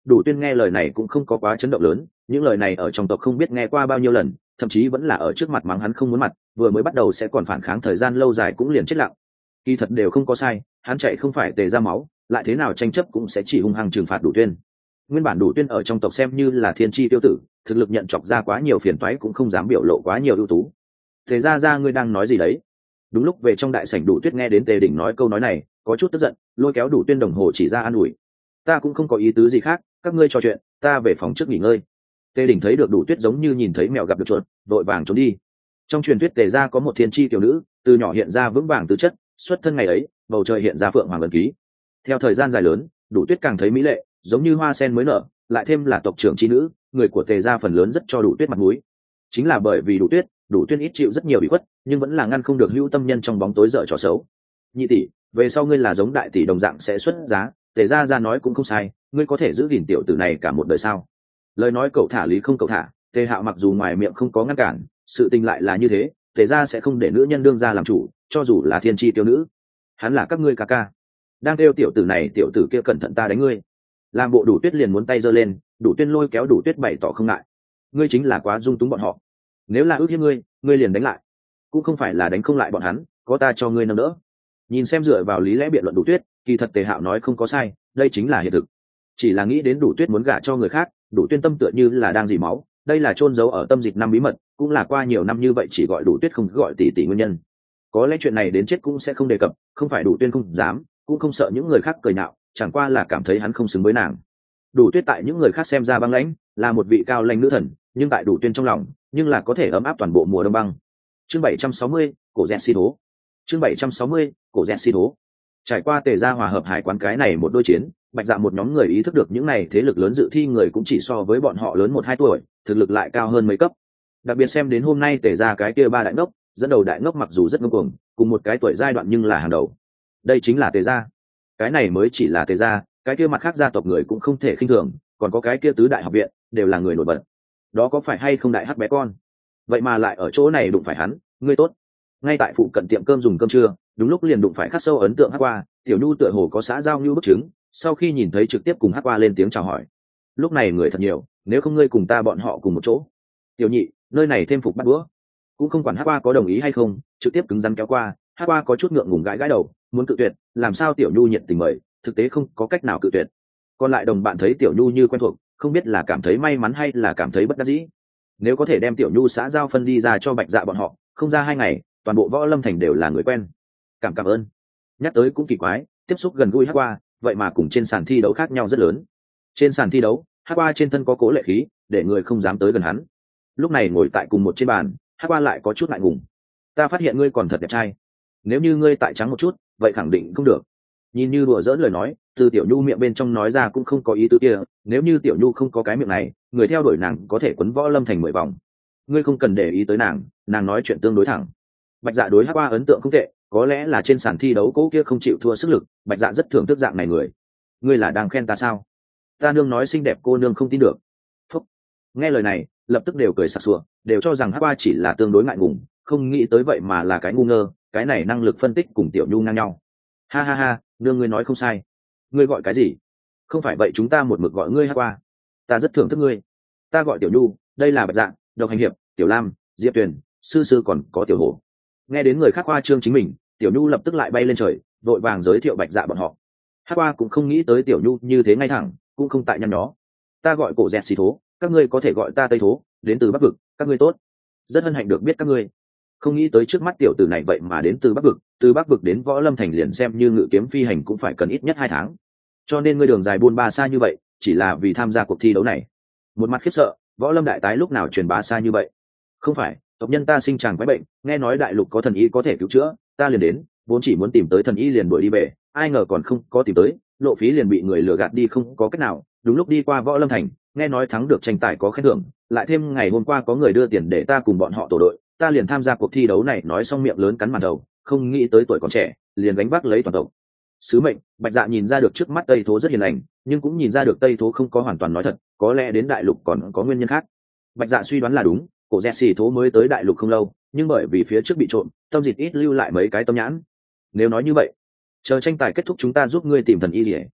Đủ Tuyên nghe lời này cũng không có quá chấn động lớn, những lời này ở trong tộc không biết nghe qua bao nhiêu lần, thậm chí vẫn là ở trước mặt mắng hắn không muốn mặt, vừa mới bắt đầu sẽ còn phản kháng thời gian lâu dài cũng liền chết lặng. Kỳ thật đều không có sai, hắn chạy không phải tề ra máu, lại thế nào tranh chấp cũng sẽ chỉ hung hăng trừng phạt Đủ Tuyên. Nguyên bản Đủ Tuyên ở trong tộc xem như là thiên chi tiêu tử, thực lực nhận chọc ra quá nhiều phiền toái cũng không dám biểu lộ quá nhiều ưu tú. Tề ra ngươi đang nói gì đấy? Đúng lúc về trong đại sảnh Đủ Tuyết nghe đến Tề Đỉnh nói câu nói này, có chút tức giận, lôi kéo Đủ Tuyên đồng hồ chỉ ra an ủi. Ta cũng không có ý tứ gì khác, các ngươi trò chuyện, ta về phòng trước nghỉ ngơi. Tề Đỉnh thấy được Đủ Tuyết giống như nhìn thấy mèo gặp được chuột, vội vàng trốn đi. Trong truyền thuyết Tề gia có một thiên chi tiểu nữ, từ nhỏ hiện ra vững vàng tứ chất, xuất thân ngày ấy, bầu trời hiện ra phượng hoàng ấn ký. Theo thời gian dài lớn, Đủ Tuyết càng thấy mỹ lệ, giống như hoa sen mới nở, lại thêm là tộc trưởng chi nữ, người của Tề gia phần lớn rất cho Đủ Tuyết mặt mũi. Chính là bởi vì Đủ Tuyên ít chịu rất nhiều bị khuất, nhưng vẫn là ngăn không được hữu tâm nhân trong bóng tối dở trò xấu. Nhị tỷ, về sau ngươi là giống đại tỷ đồng dạng sẽ xuất giá, Tề gia nói cũng không sai, ngươi có thể giữ gìn tiểu tử này cả một đời sao? Lời nói cậu thả lý không cậu thả, Tề Hạo mặc dù ngoài miệng không có ngăn cản, sự tình lại là như thế, Tề gia sẽ không để nữ nhân đương gia làm chủ, cho dù là thiên chi tiêu nữ. Hắn là các ngươi ca ca. Đang kêu tiểu tử này tiểu tử kia cẩn thận ta đánh ngươi. Làm bộ Đủ Tuyết liền muốn tay giơ lên, Đủ Tuyên lôi kéo Đủ Tuyết bày tỏ không ngại. Ngươi chính là quá dung túng bọn họ. Nếu là ước hiếp ngươi liền đánh lại. Cũng không phải là đánh không lại bọn hắn, có ta cho ngươi nâng đỡ. Nhìn xem dựa vào lý lẽ biện luận Đủ Tuyết, kỳ thật Tề Hạo nói không có sai, đây chính là hiện thực. Chỉ là nghĩ đến Đủ Tuyết muốn gả cho người khác, Đủ Tuyên tâm tựa như là đang dỉ máu, đây là chôn giấu ở tâm dịch năm bí mật, cũng là qua nhiều năm như vậy chỉ gọi Đủ Tuyết không gọi tỷ tỷ nguyên nhân. Có lẽ chuyện này đến chết cũng sẽ không đề cập, không phải Đủ Tuyên không dám, cũng không sợ những người khác cười nhạo, chẳng qua là cảm thấy hắn không xứng với nàng. Đủ Tuyết tại những người khác xem ra băng lãnh, là một vị cao lãnh nữ thần, nhưng tại Đủ Tuyên trong lòng, nhưng là có thể ấm áp toàn bộ mùa đông băng. Chương 760, cổ rèn si đố. Chương 760, cổ rèn si đố. Trải qua Tề gia hòa hợp hải quán cái này một đôi chiến, Bạch Dạ một nhóm người ý thức được những này thế lực lớn dự thi người cũng chỉ so với bọn họ lớn 1-2 tuổi, thực lực lại cao hơn mấy cấp. Đặc biệt xem đến hôm nay Tề gia cái kia ba đại ngốc, dẫn đầu đại ngốc mặc dù rất ngông cuồng, cùng một cái tuổi giai đoạn nhưng là hàng đầu. Đây chính là Tề gia. Cái này mới chỉ là Tề gia, cái kia mặt khác gia tộc người cũng không thể khinh thường, còn có cái kia tứ đại học viện, đều là người nổi bật. Đó có phải hay không đại hắc bé con? Vậy mà lại ở chỗ này đụng phải hắn, ngươi tốt. Ngay tại phụ cận tiệm cơm dùng cơm trưa, đúng lúc liền đụng phải khắc sâu ấn tượng Hắc Qua, Tiểu Nhu tựa hồ có xã giao như bức chứng, sau khi nhìn thấy trực tiếp cùng Hắc Qua lên tiếng chào hỏi. Lúc này người thật nhiều, nếu không ngươi cùng ta bọn họ cùng một chỗ. Tiểu nhị, nơi này thêm phục bắt bữa. Cũng không quản Hắc Qua có đồng ý hay không, trực tiếp cứng rắn kéo qua, Hắc Qua có chút ngượng ngùng gãi gãi đầu, muốn cự tuyệt, làm sao Tiểu Nhu nhiệt tình mời, thực tế không có cách nào cự tuyệt. Còn lại đồng bạn thấy Tiểu Nhu như quen thuộc, không biết là cảm thấy may mắn hay là cảm thấy bất đắc dĩ. Nếu có thể đem Tiểu Nhu xã giao phân đi ra cho Bạch Dạ bọn họ, không ra 2 ngày, toàn bộ Võ Lâm thành đều là người quen. Cảm ơn. Nhắc tới cũng kỳ quái, tiếp xúc gần gũi Hắc Qua, vậy mà cùng trên sàn thi đấu khác nhau rất lớn. Trên sàn thi đấu, Hắc Qua trên thân có cố lệ khí, để người không dám tới gần hắn. Lúc này ngồi tại cùng một trên bàn, Hắc Qua lại có chút ngại ngùng. Ta phát hiện ngươi còn thật đẹp trai. Nếu như ngươi tại trắng một chút, vậy khẳng định không được. Nhìn như đùa giỡn lời nói, từ Tiểu Nhu miệng bên trong nói ra cũng không có ý tứ kia. Nếu như Tiểu Nhu không có cái miệng này, người theo đuổi nàng có thể quấn Võ Lâm thành 10 vòng. Ngươi không cần để ý tới nàng nói chuyện tương đối thẳng. Bạch Dạ đối Hắc Qua ấn tượng không tệ, có lẽ là trên sàn thi đấu cố kia không chịu thua sức lực, Bạch Dạ rất thưởng thức dạng này người. Ngươi là đang khen ta sao? Ta nương nói xinh đẹp cô nương không tin được. Phúc. Nghe lời này, lập tức đều cười sặc sụa, đều cho rằng Hắc Qua chỉ là tương đối ngại ngùng, không nghĩ tới vậy mà là cái ngu ngơ, cái này năng lực phân tích cùng Tiểu Nhu ngang nhau. Ha ha ha, nương ngươi nói không sai. Ngươi gọi cái gì? Không phải vậy chúng ta một mực gọi ngươi Hắc Qua. Ta rất thưởng thức ngươi. Ta gọi Tiểu Nhu, đây là Bạch Dạ, Độc Hành Hiệp, Tiểu Lam, Diệp Tuyền, sư còn có Tiểu Hổ. Nghe đến người khác khoa trương chính mình, Tiểu Nhu lập tức lại bay lên trời, vội vàng giới thiệu Bạch Dạ bọn họ. Hắc Qua cũng không nghĩ tới Tiểu Nhu như thế ngay thẳng, cũng không tại nhăn nhó. Ta gọi cổ dẹt xì thố, các ngươi có thể gọi ta Tây Thố, đến từ Bắc Vực, các ngươi tốt. Rất hân hạnh được biết các ngươi. Không nghĩ tới trước mắt tiểu tử này vậy mà đến từ Bắc Vực, từ Bắc Vực đến Võ Lâm thành liền xem như ngự kiếm phi hành cũng phải cần ít nhất 2 tháng. Cho nên ngươi đường dài buôn ba xa như vậy, chỉ là vì tham gia cuộc thi đấu này. Một mặt khiếp sợ, Võ Lâm đại tái lúc nào truyền bá xa như vậy? Không phải, tộc nhân ta sinh tràng quái bệnh, nghe nói đại lục có thần y có thể cứu chữa, ta liền đến, vốn chỉ muốn tìm tới thần y liền đuổi đi về, ai ngờ còn không có tìm tới, lộ phí liền bị người lừa gạt đi không có cách nào, đúng lúc đi qua Võ Lâm thành, nghe nói thắng được tranh tài có khen thưởng, lại thêm ngày hôm qua có người đưa tiền để ta cùng bọn họ tổ đội, ta liền tham gia cuộc thi đấu này, nói xong miệng lớn cắn màn đầu, không nghĩ tới tuổi còn trẻ, liền gánh vác lấy toàn tộc sứ mệnh. Bạch Dạ nhìn ra được trước mắt Tây Thố rất hiền lành, nhưng cũng nhìn ra được Tây Thố không có hoàn toàn nói thật, có lẽ đến đại lục còn có nguyên nhân khác. Bạch Dạ suy đoán là đúng, cổ Jesse Thố mới tới đại lục không lâu, nhưng bởi vì phía trước bị trộm, tâm dịch ít lưu lại mấy cái tâm nhãn. Nếu nói như vậy, chờ tranh tài kết thúc chúng ta giúp ngươi tìm thần y liễu.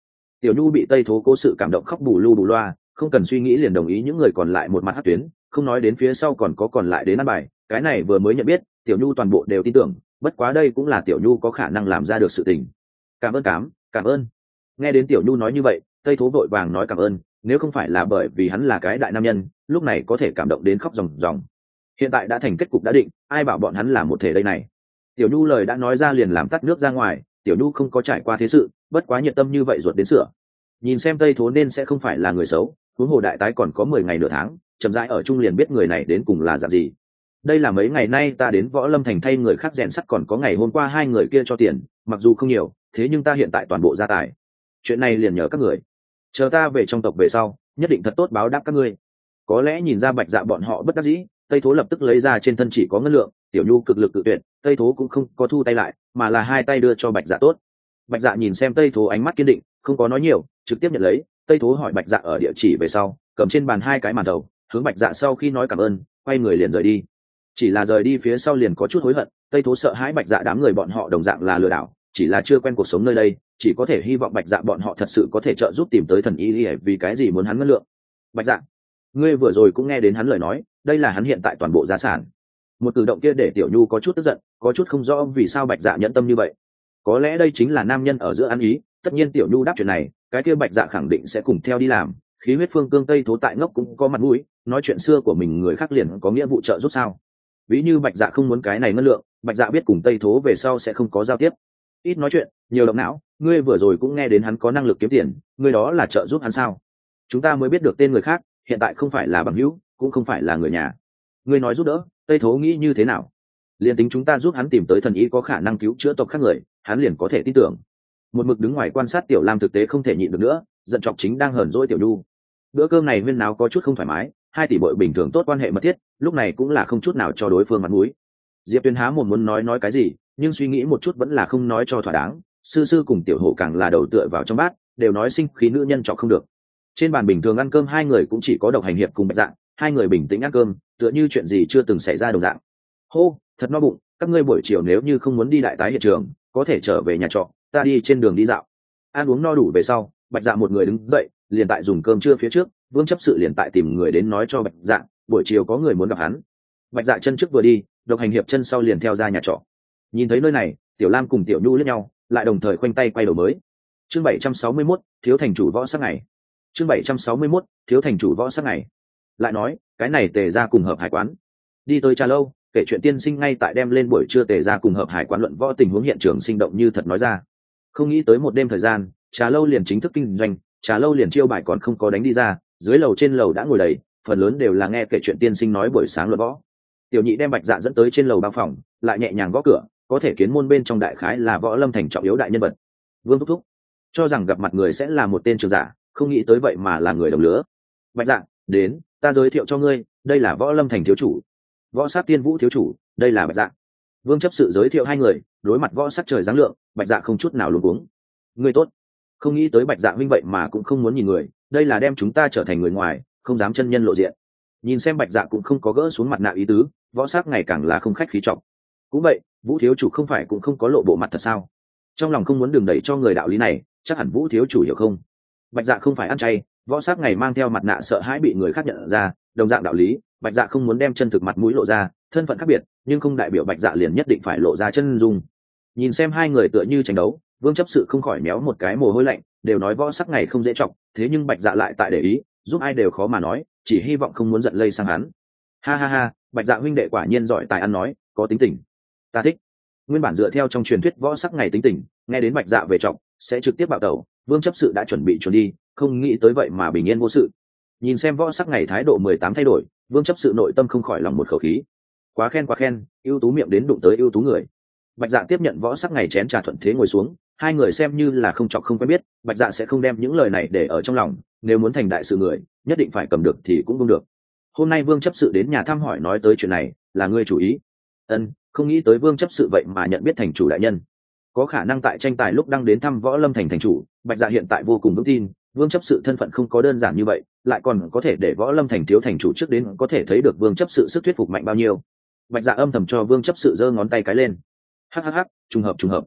Tiểu Nhu bị Tây Thố cố sự cảm động khóc bù lu bù loa, không cần suy nghĩ liền đồng ý những người còn lại một mặt hát tuyến, không nói đến phía sau còn lại đến ăn bài, cái này vừa mới nhận biết, Tiểu Nhu toàn bộ đều tin tưởng, bất quá đây cũng là Tiểu Nhu có khả năng làm ra được sự tình. Cảm ơn. Nghe đến Tiểu Nhu nói như vậy, Tây Thố vội vàng nói cảm ơn, nếu không phải là bởi vì hắn là cái đại nam nhân, lúc này có thể cảm động đến khóc ròng ròng. Hiện tại đã thành kết cục đã định, ai bảo bọn hắn là một thể đây này. Tiểu Nhu lời đã nói ra liền làm tắt nước ra ngoài, Tiểu Nhu không có trải qua thế sự, bất quá nhiệt tâm như vậy ruột đến sửa. Nhìn xem Tây Thố nên sẽ không phải là người xấu, huống hồ đại tái còn có 10 ngày nửa tháng, chậm rãi ở chung liền biết người này đến cùng là dạng gì. Đây là mấy ngày nay ta đến Võ Lâm thành thay người khác rèn sắt, còn có ngày hôm qua hai người kia cho tiền, mặc dù không nhiều, thế nhưng ta hiện tại toàn bộ gia tài. Chuyện này liền nhờ các người. Chờ ta về trong tộc về sau, nhất định thật tốt báo đáp các ngươi. Có lẽ nhìn ra Bạch Dạ bọn họ bất đắc dĩ, Tây Thố lập tức lấy ra trên thân chỉ có ngân lượng, Tiểu Nhu cực lực cự tuyệt, Tây Thố cũng không có thu tay lại, mà là hai tay đưa cho Bạch Dạ tốt. Bạch Dạ nhìn xem Tây Thố ánh mắt kiên định, không có nói nhiều, trực tiếp nhận lấy. Tây Thố hỏi Bạch Dạ ở địa chỉ về sau, cầm trên bàn hai cái màn đầu, hướng Bạch Dạ sau khi nói cảm ơn, quay người liền rời đi. Chỉ là rời đi phía sau liền có chút hối hận, Tây Thố sợ hãi Bạch Dạ đám người bọn họ đồng dạng là lừa đảo, chỉ là chưa quen cuộc sống nơi đây, chỉ có thể hy vọng Bạch Dạ bọn họ thật sự có thể trợ giúp tìm tới thần y, vì cái gì muốn hắn ngân lượng. Bạch Dạ, ngươi vừa rồi cũng nghe đến hắn lời nói, đây là hắn hiện tại toàn bộ gia sản. Một cử động kia để Tiểu Nhu có chút tức giận, có chút không rõ vì sao Bạch Dạ nhẫn tâm như vậy. Có lẽ đây chính là nam nhân ở giữa ăn ý, tất nhiên Tiểu Nhu đáp chuyện này, cái kia Bạch Dạ khẳng định sẽ cùng theo đi làm. Khí huyết phương cương Tây Thố tại ngốc cũng có mặt mũi, nói chuyện xưa của mình người khác liền có nghĩa vụ trợ giúp sao? Ví như Bạch Dạ không muốn cái này ngân lượng, Bạch Dạ biết cùng Tây Thố về sau sẽ không có giao tiếp. Ít nói chuyện, nhiều động não, ngươi vừa rồi cũng nghe đến hắn có năng lực kiếm tiền, ngươi đó là trợ giúp hắn sao? Chúng ta mới biết được tên người khác, hiện tại không phải là bằng hữu, cũng không phải là người nhà. Ngươi nói giúp đỡ, Tây Thố nghĩ như thế nào? Liền tính chúng ta giúp hắn tìm tới thần y có khả năng cứu chữa tộc khác người, hắn liền có thể tin tưởng. Một mực đứng ngoài quan sát Tiểu Lam thực tế không thể nhịn được nữa, giận chọc chính đang hờn dỗi Tiểu Nhu. Bữa cơm này huyên náo có chút không thoải mái, hai tỷ bội bình thường tốt quan hệ mật thiết, lúc này cũng là không chút nào cho đối phương mặt mũi. Diệp Tuyên há mồm muốn nói cái gì, nhưng suy nghĩ một chút vẫn là không nói cho thỏa đáng. Sư sư cùng Tiểu Hổ càng là đầu tựa vào trong bát, đều nói sinh khí nữ nhân chọc không được. Trên bàn bình thường ăn cơm hai người cũng chỉ có Độc Hành Hiệp cùng Bạch Dạ, hai người bình tĩnh ăn cơm, tựa như chuyện gì chưa từng xảy ra đồng dạng. Hô, thật no bụng, các ngươi buổi chiều nếu như không muốn đi đại tái hiện trường, có thể trở về nhà trọ, ta đi trên đường đi dạo. Ăn uống no đủ về sau, Bạch Dạ một người đứng dậy, liền tại dùng cơm trưa phía trước, Vương chấp sự liền tại tìm người đến nói cho Bạch Dạ, buổi chiều có người muốn gặp hắn. Bạch Dạ chân trước vừa đi, Độc Hành Hiệp chân sau liền theo ra nhà trọ. Nhìn thấy nơi này, Tiểu Lam cùng Tiểu Nhu liếc nhau, lại đồng thời khoanh tay quay đầu mới. Chương 761, thiếu thành chủ võ sắc ngày. Chương 761, thiếu thành chủ võ sắc ngày. Lại nói, cái này Tề gia cùng hợp hải quán. Đi tới trà lâu, kể chuyện tiên sinh ngay tại đem lên buổi trưa Tề gia cùng hợp hải quán luận võ tình huống hiện trường sinh động như thật nói ra. Không nghĩ tới một đêm thời gian, trà lâu liền chính thức kinh doanh, trà lâu liền chiêu bài còn không có đánh đi ra, dưới lầu trên lầu đã ngồi đầy, phần lớn đều là nghe kể chuyện tiên sinh nói buổi sáng luận võ. Tiểu Nhị đem Bạch Dạ dẫn tới trên lầu bao phòng, lại nhẹ nhàng gõ cửa, có thể kiến môn bên trong đại khái là Võ Lâm thành trọng yếu đại nhân vật. Vương thúc thúc cho rằng gặp mặt người sẽ là một tên trường giả, không nghĩ tới vậy mà là người đồng lứa. Bạch Dạ, đến, ta giới thiệu cho ngươi, đây là Võ Lâm thành thiếu chủ, Võ Sát Tiên Vũ thiếu chủ, đây là Bạch Dạ. Vương chấp sự giới thiệu hai người, đối mặt Võ Sát trời giáng lượng, Bạch Dạ không chút nào luống cuống. Ngươi tốt. Không nghĩ tới Bạch Dạ huynh vậy mà cũng không muốn nhìn người, đây là đem chúng ta trở thành người ngoài, không dám chân nhân lộ diện. Nhìn xem Bạch Dạ cũng không có gỡ xuống mặt nạ ý tứ, Võ Sát ngày càng là không khách khí trọng. Cũng vậy, Vũ thiếu chủ không phải cũng không có lộ bộ mặt thật sao? Trong lòng không muốn đường đẩy cho người đạo lý này, chắc hẳn Vũ thiếu chủ hiểu không? Bạch Dạ không phải ăn chay, Võ Sát ngày mang theo mặt nạ sợ hãi bị người khác nhận ra, đồng dạng đạo lý, Bạch Dạ không muốn đem chân thực mặt mũi lộ ra, thân phận khác biệt, nhưng không đại biểu Bạch Dạ liền nhất định phải lộ ra chân dung. Nhìn xem hai người tựa như tranh đấu, Vương chấp sự không khỏi méo một cái mồ hôi lạnh, đều nói Võ Sắc ngày không dễ trọng, thế nhưng Bạch Dạ lại tại để ý, giúp ai đều khó mà nói, chỉ hy vọng không muốn giận lây sang hắn. Ha ha ha, Bạch Dạ huynh đệ quả nhiên giỏi tài ăn nói, có tính tình, ta thích. Nguyên bản dựa theo trong truyền thuyết Võ Sắc ngày tính tình, nghe đến Bạch Dạ về trọng sẽ trực tiếp bạo tẩu, Vương chấp sự đã chuẩn bị chuẩn đi, không nghĩ tới vậy mà bình yên vô sự. Nhìn xem Võ Sắc ngày thái độ 18 thay đổi, Vương chấp sự nội tâm không khỏi lòng một khẩu khí. Quá khen, ưu tú miệng đến đụng tới ưu tú người. Bạch Dạ tiếp nhận Võ Sắc ngày chén trà thuận thế ngồi xuống, hai người xem như là không chọc không quen biết, Bạch Dạ sẽ không đem những lời này để ở trong lòng, nếu muốn thành đại sự người, nhất định phải cầm được thì cũng không được. Hôm nay Vương chấp sự đến nhà thăm hỏi nói tới chuyện này, là ngươi chủ ý. Ân, không nghĩ tới Vương chấp sự vậy mà nhận biết thành chủ đại nhân. Có khả năng tại tranh tài lúc đăng đến thăm Võ Lâm thành thành chủ, Bạch Dạ hiện tại vô cùng vững tin, Vương chấp sự thân phận không có đơn giản như vậy, lại còn có thể để Võ Lâm thành thiếu thành chủ trước đến, có thể thấy được Vương chấp sự sức thuyết phục mạnh bao nhiêu. Bạch Dạ âm thầm cho Vương chấp sự giơ ngón tay cái lên. Hắc, trùng hợp.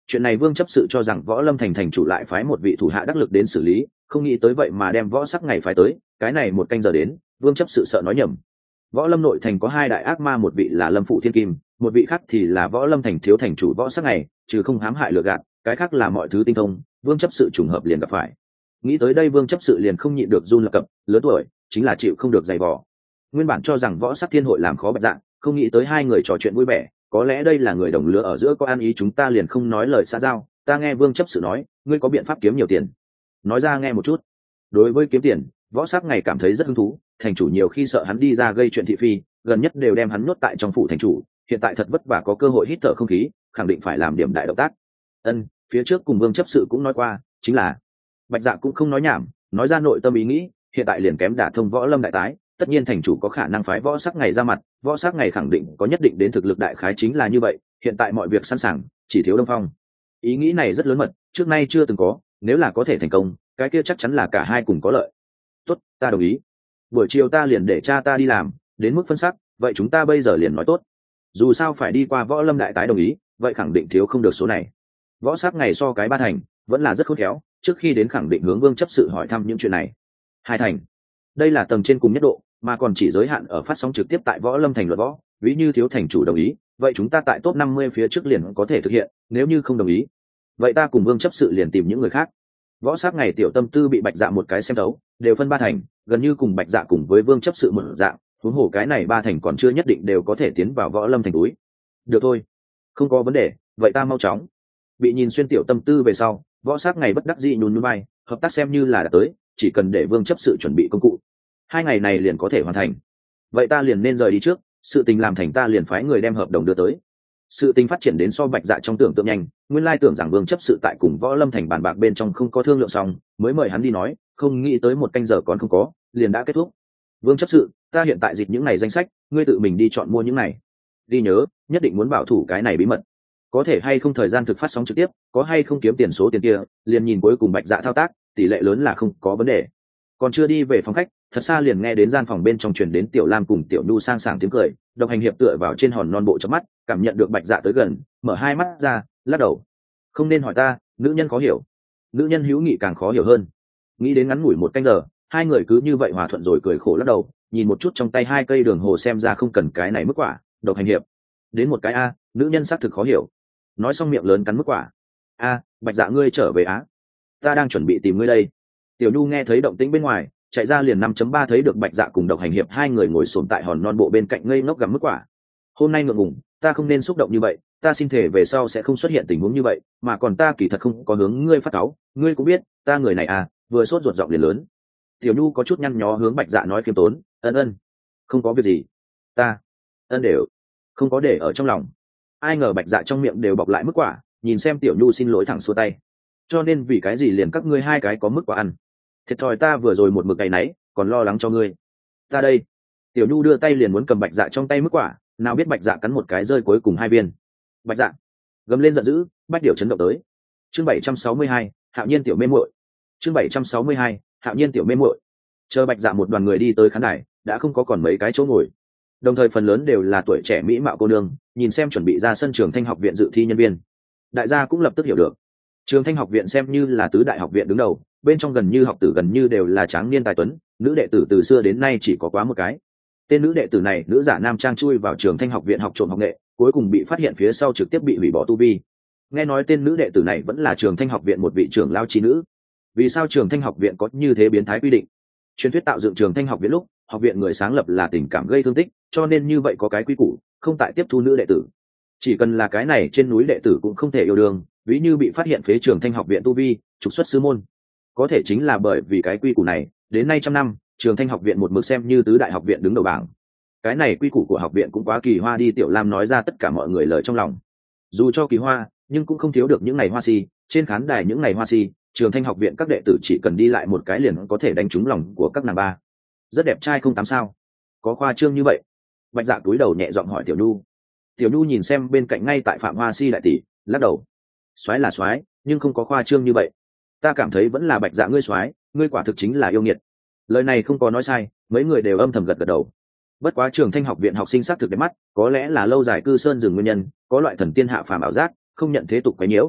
Chuyện này Vương chấp sự cho rằng Võ Lâm thành thành chủ lại phái một vị thủ hạ đắc lực đến xử lý, không nghĩ tới vậy mà đem Võ Sắc Ngày phái tới, cái này một canh giờ đến, Vương chấp sự sợ nói nhầm. Võ Lâm nội thành có hai đại ác ma, một vị là Lâm Phụ Thiên Kim, một vị khác thì là Võ Lâm thành thiếu thành chủ Võ Sắc Ngày, trừ không hãm hại lừa gạt, cái khác là mọi thứ tinh thông, Vương chấp sự trùng hợp liền gặp phải. Nghĩ tới đây Vương chấp sự liền không nhịn được run lập cập, lớn tuổi, chính là chịu không được giày vò. Nguyên bản cho rằng Võ Sắc Thiên hội làm khó Bạch Dạ, không nghĩ tới hai người trò chuyện vui vẻ, có lẽ đây là người đồng lứa ở giữa có ăn ý, chúng ta liền không nói lời xã giao, ta nghe Vương chấp sự nói, ngươi có biện pháp kiếm nhiều tiền, nói ra nghe một chút. Đối với kiếm tiền, Võ Sắc Ngày cảm thấy rất hứng thú, thành chủ nhiều khi sợ hắn đi ra gây chuyện thị phi, gần nhất đều đem hắn nuốt tại trong phủ thành chủ, hiện tại thật vất vả có cơ hội hít thở không khí, khẳng định phải làm điểm đại động tác. Phía trước cùng Vương chấp sự cũng nói qua, chính là Bạch Dạ cũng không nói nhảm, nói ra nội tâm ý nghĩ, hiện tại liền kém đả thông Võ Lâm đại tái, tất nhiên thành chủ có khả năng phái Võ Sắc Ngày ra mặt, Võ Sắc Ngày khẳng định có nhất định đến thực lực, đại khái chính là như vậy, hiện tại mọi việc sẵn sàng, chỉ thiếu Đông Phong. Ý nghĩ này rất lớn mật, trước nay chưa từng có, nếu là có thể thành công, cái kia chắc chắn là cả hai cùng có lợi. Tốt, ta đồng ý. Buổi chiều ta liền để cha ta đi làm, đến mức phân sắc, vậy chúng ta bây giờ liền nói tốt. Dù sao phải đi qua Võ Lâm đại tái đồng ý, vậy khẳng định thiếu không được số này. Võ Sắc Ngày so cái ba thành, vẫn là rất khôn khéo, trước khi đến khẳng định hướng Vương chấp sự hỏi thăm những chuyện này. Hai thành, đây là tầng trên cùng nhất độ, mà còn chỉ giới hạn ở phát sóng trực tiếp tại Võ Lâm thành luật võ, ví như thiếu thành chủ đồng ý, vậy chúng ta tại top 50 phía trước liền có thể thực hiện, nếu như không đồng ý, vậy ta cùng Vương chấp sự liền tìm những người khác. Võ Sắc Ngày tiểu tâm tư bị Bạch Dạ một cái xem thấu, đều phân ba thành, gần như cùng Bạch Dạ cùng với Vương chấp sự một dạng, huống hồ cái này ba thành còn chưa nhất định đều có thể tiến vào Võ Lâm thành túi. Được thôi, không có vấn đề, vậy ta mau chóng. Bị nhìn xuyên tiểu tâm tư về sau, Võ Sắc Ngày bất đắc dĩ nhún nhún vai, hợp tác xem như là đã tới, chỉ cần để Vương chấp sự chuẩn bị công cụ, 2 ngày này liền có thể hoàn thành. Vậy ta liền nên rời đi trước, sự tình làm thành ta liền phái người đem hợp đồng đưa tới. Sự tình phát triển đến so Bạch Dạ trong tưởng tượng nhanh, nguyên lai tưởng rằng Vương chấp sự tại cùng Võ Lâm thành bàn bạc bên trong không có thương lượng xong, mới mời hắn đi nói, không nghĩ tới một canh giờ còn không có, liền đã kết thúc. Vương chấp sự, ta hiện tại dịch những này danh sách, ngươi tự mình đi chọn mua những này. Đi nhớ, nhất định muốn bảo thủ cái này bí mật. Có thể hay không thời gian thực phát sóng trực tiếp, có hay không kiếm tiền số tiền kia, liền nhìn cuối cùng Bạch Dạ thao tác, tỷ lệ lớn là không có vấn đề. Còn chưa đi về phòng khách, thật xa liền nghe đến gian phòng bên trong truyền đến Tiểu Lam cùng Tiểu Nhu sang sảng tiếng cười, Độc Hành Hiệp tựa vào trên hòn non bộ chớp mắt, cảm nhận được Bạch Dạ tới gần, mở hai mắt ra, lắc đầu. Không nên hỏi ta, nữ nhân khó hiểu. Nữ nhân hữu nghị càng khó hiểu hơn. Nghĩ đến ngắn ngủi một canh giờ, hai người cứ như vậy hòa thuận rồi cười khổ lắc đầu, nhìn một chút trong tay hai cây đường hồ xem ra không cần cái này mức quả. Độc Hành Hiệp, đến một cái a, nữ nhân xác thực khó hiểu. Nói xong miệng lớn cắn mức quả. A, Bạch Dạ ngươi trở về á? Ta đang chuẩn bị tìm ngươi đây. Tiểu Nhu nghe thấy động tĩnh bên ngoài, chạy ra liền 5.3 thấy được Bạch Dạ cùng Độc Hành Hiệp hai người ngồi xổm tại hòn non bộ bên cạnh ngây ngốc gặm mức quả. Hôm nay ngượng ngùng, ta không nên xúc động như vậy, ta xin thể về sau sẽ không xuất hiện tình huống như vậy, mà còn ta kỳ thật không có hướng ngươi phát cáu, ngươi cũng biết, ta người này à, vừa sốt ruột giọng liền lớn. Tiểu Nhu có chút nhăn nhó hướng Bạch Dạ nói khiêm tốn, ân, không có việc gì, ta đều không có để ở trong lòng. Ai ngờ Bạch Dạ trong miệng đều bọc lại mức quả, nhìn xem Tiểu Nhu xin lỗi thẳng xua tay. Cho nên vì cái gì liền các ngươi hai cái có mức quả ăn? Thiệt thòi ta vừa rồi một mực cày náy, còn lo lắng cho ngươi. Ta đây. Tiểu Nhu đưa tay liền muốn cầm Bạch Dạ trong tay mức quả, nào biết Bạch Dạ cắn một cái rơi cuối cùng hai viên. Bạch Dạ gầm lên giận dữ, bách điểu chấn động tới. Chương 762, Hạo Nhiên tiểu mê muội. Chương 762, Hạo Nhiên tiểu mê muội. Chờ Bạch Dạ một đoàn người đi tới khán đài, đã không có còn mấy cái chỗ ngồi. Đồng thời phần lớn đều là tuổi trẻ mỹ mạo cô nương, nhìn xem chuẩn bị ra sân Trường Thanh học viện dự thi nhân viên. Đại gia cũng lập tức hiểu được, Trường Thanh học viện xem như là tứ đại học viện đứng đầu, bên trong gần như học tử gần như đều là tráng niên tài tuấn, nữ đệ tử từ xưa đến nay chỉ có quá một cái. Tên nữ đệ tử này nữ giả nam trang chui vào Trường Thanh học viện học trộm học nghệ, cuối cùng bị phát hiện phía sau trực tiếp bị hủy bỏ tu vi. Nghe nói tên nữ đệ tử này vẫn là Trường Thanh học viện một vị trưởng lao trí nữ. Vì sao Trường Thanh học viện có như thế biến thái quy định? Truyền thuyết tạo dựng Trường Thanh học viện lúc, học viện người sáng lập là tình cảm gây thương tích, cho nên như vậy có cái quy củ, không tại tiếp thu nữ đệ tử. Chỉ cần là cái này trên núi đệ tử cũng không thể yêu đương, ví như bị phát hiện phế Trường Thanh học viện tu vi, trục xuất sư môn. Có thể chính là bởi vì cái quy củ này, đến nay trăm năm, Trường Thanh học viện một mực xem như tứ đại học viện đứng đầu bảng. Cái này quy củ của học viện cũng quá kỳ hoa đi. Tiểu Lam nói ra tất cả mọi người lời trong lòng. Dù cho kỳ hoa, nhưng cũng không thiếu được những ngày hoa si, trên khán đài những ngày hoa si, Trường Thanh học viện các đệ tử chỉ cần đi lại một cái liền có thể đánh trúng lòng của các nàng ba. Rất đẹp trai không tám sao? Có khoa trương như vậy? Bạch Dạ cúi đầu nhẹ giọng hỏi Tiểu Nhu. Tiểu Nhu nhìn xem bên cạnh ngay tại Phạm Hoa Si đại tỷ, lắc đầu. Soái là soái, nhưng không có khoa trương như vậy. Ta cảm thấy vẫn là Bạch Dạ ngươi soái, ngươi quả thực chính là yêu nghiệt. Lời này không có nói sai, mấy người đều âm thầm gật gật đầu. Bất quá Trường Thanh học viện học sinh xác thực đẹp mắt, có lẽ là lâu dài cư sơn rừng nguyên nhân, có loại thần tiên hạ phàm ảo giác, không nhận thế tục quấy nhiễu.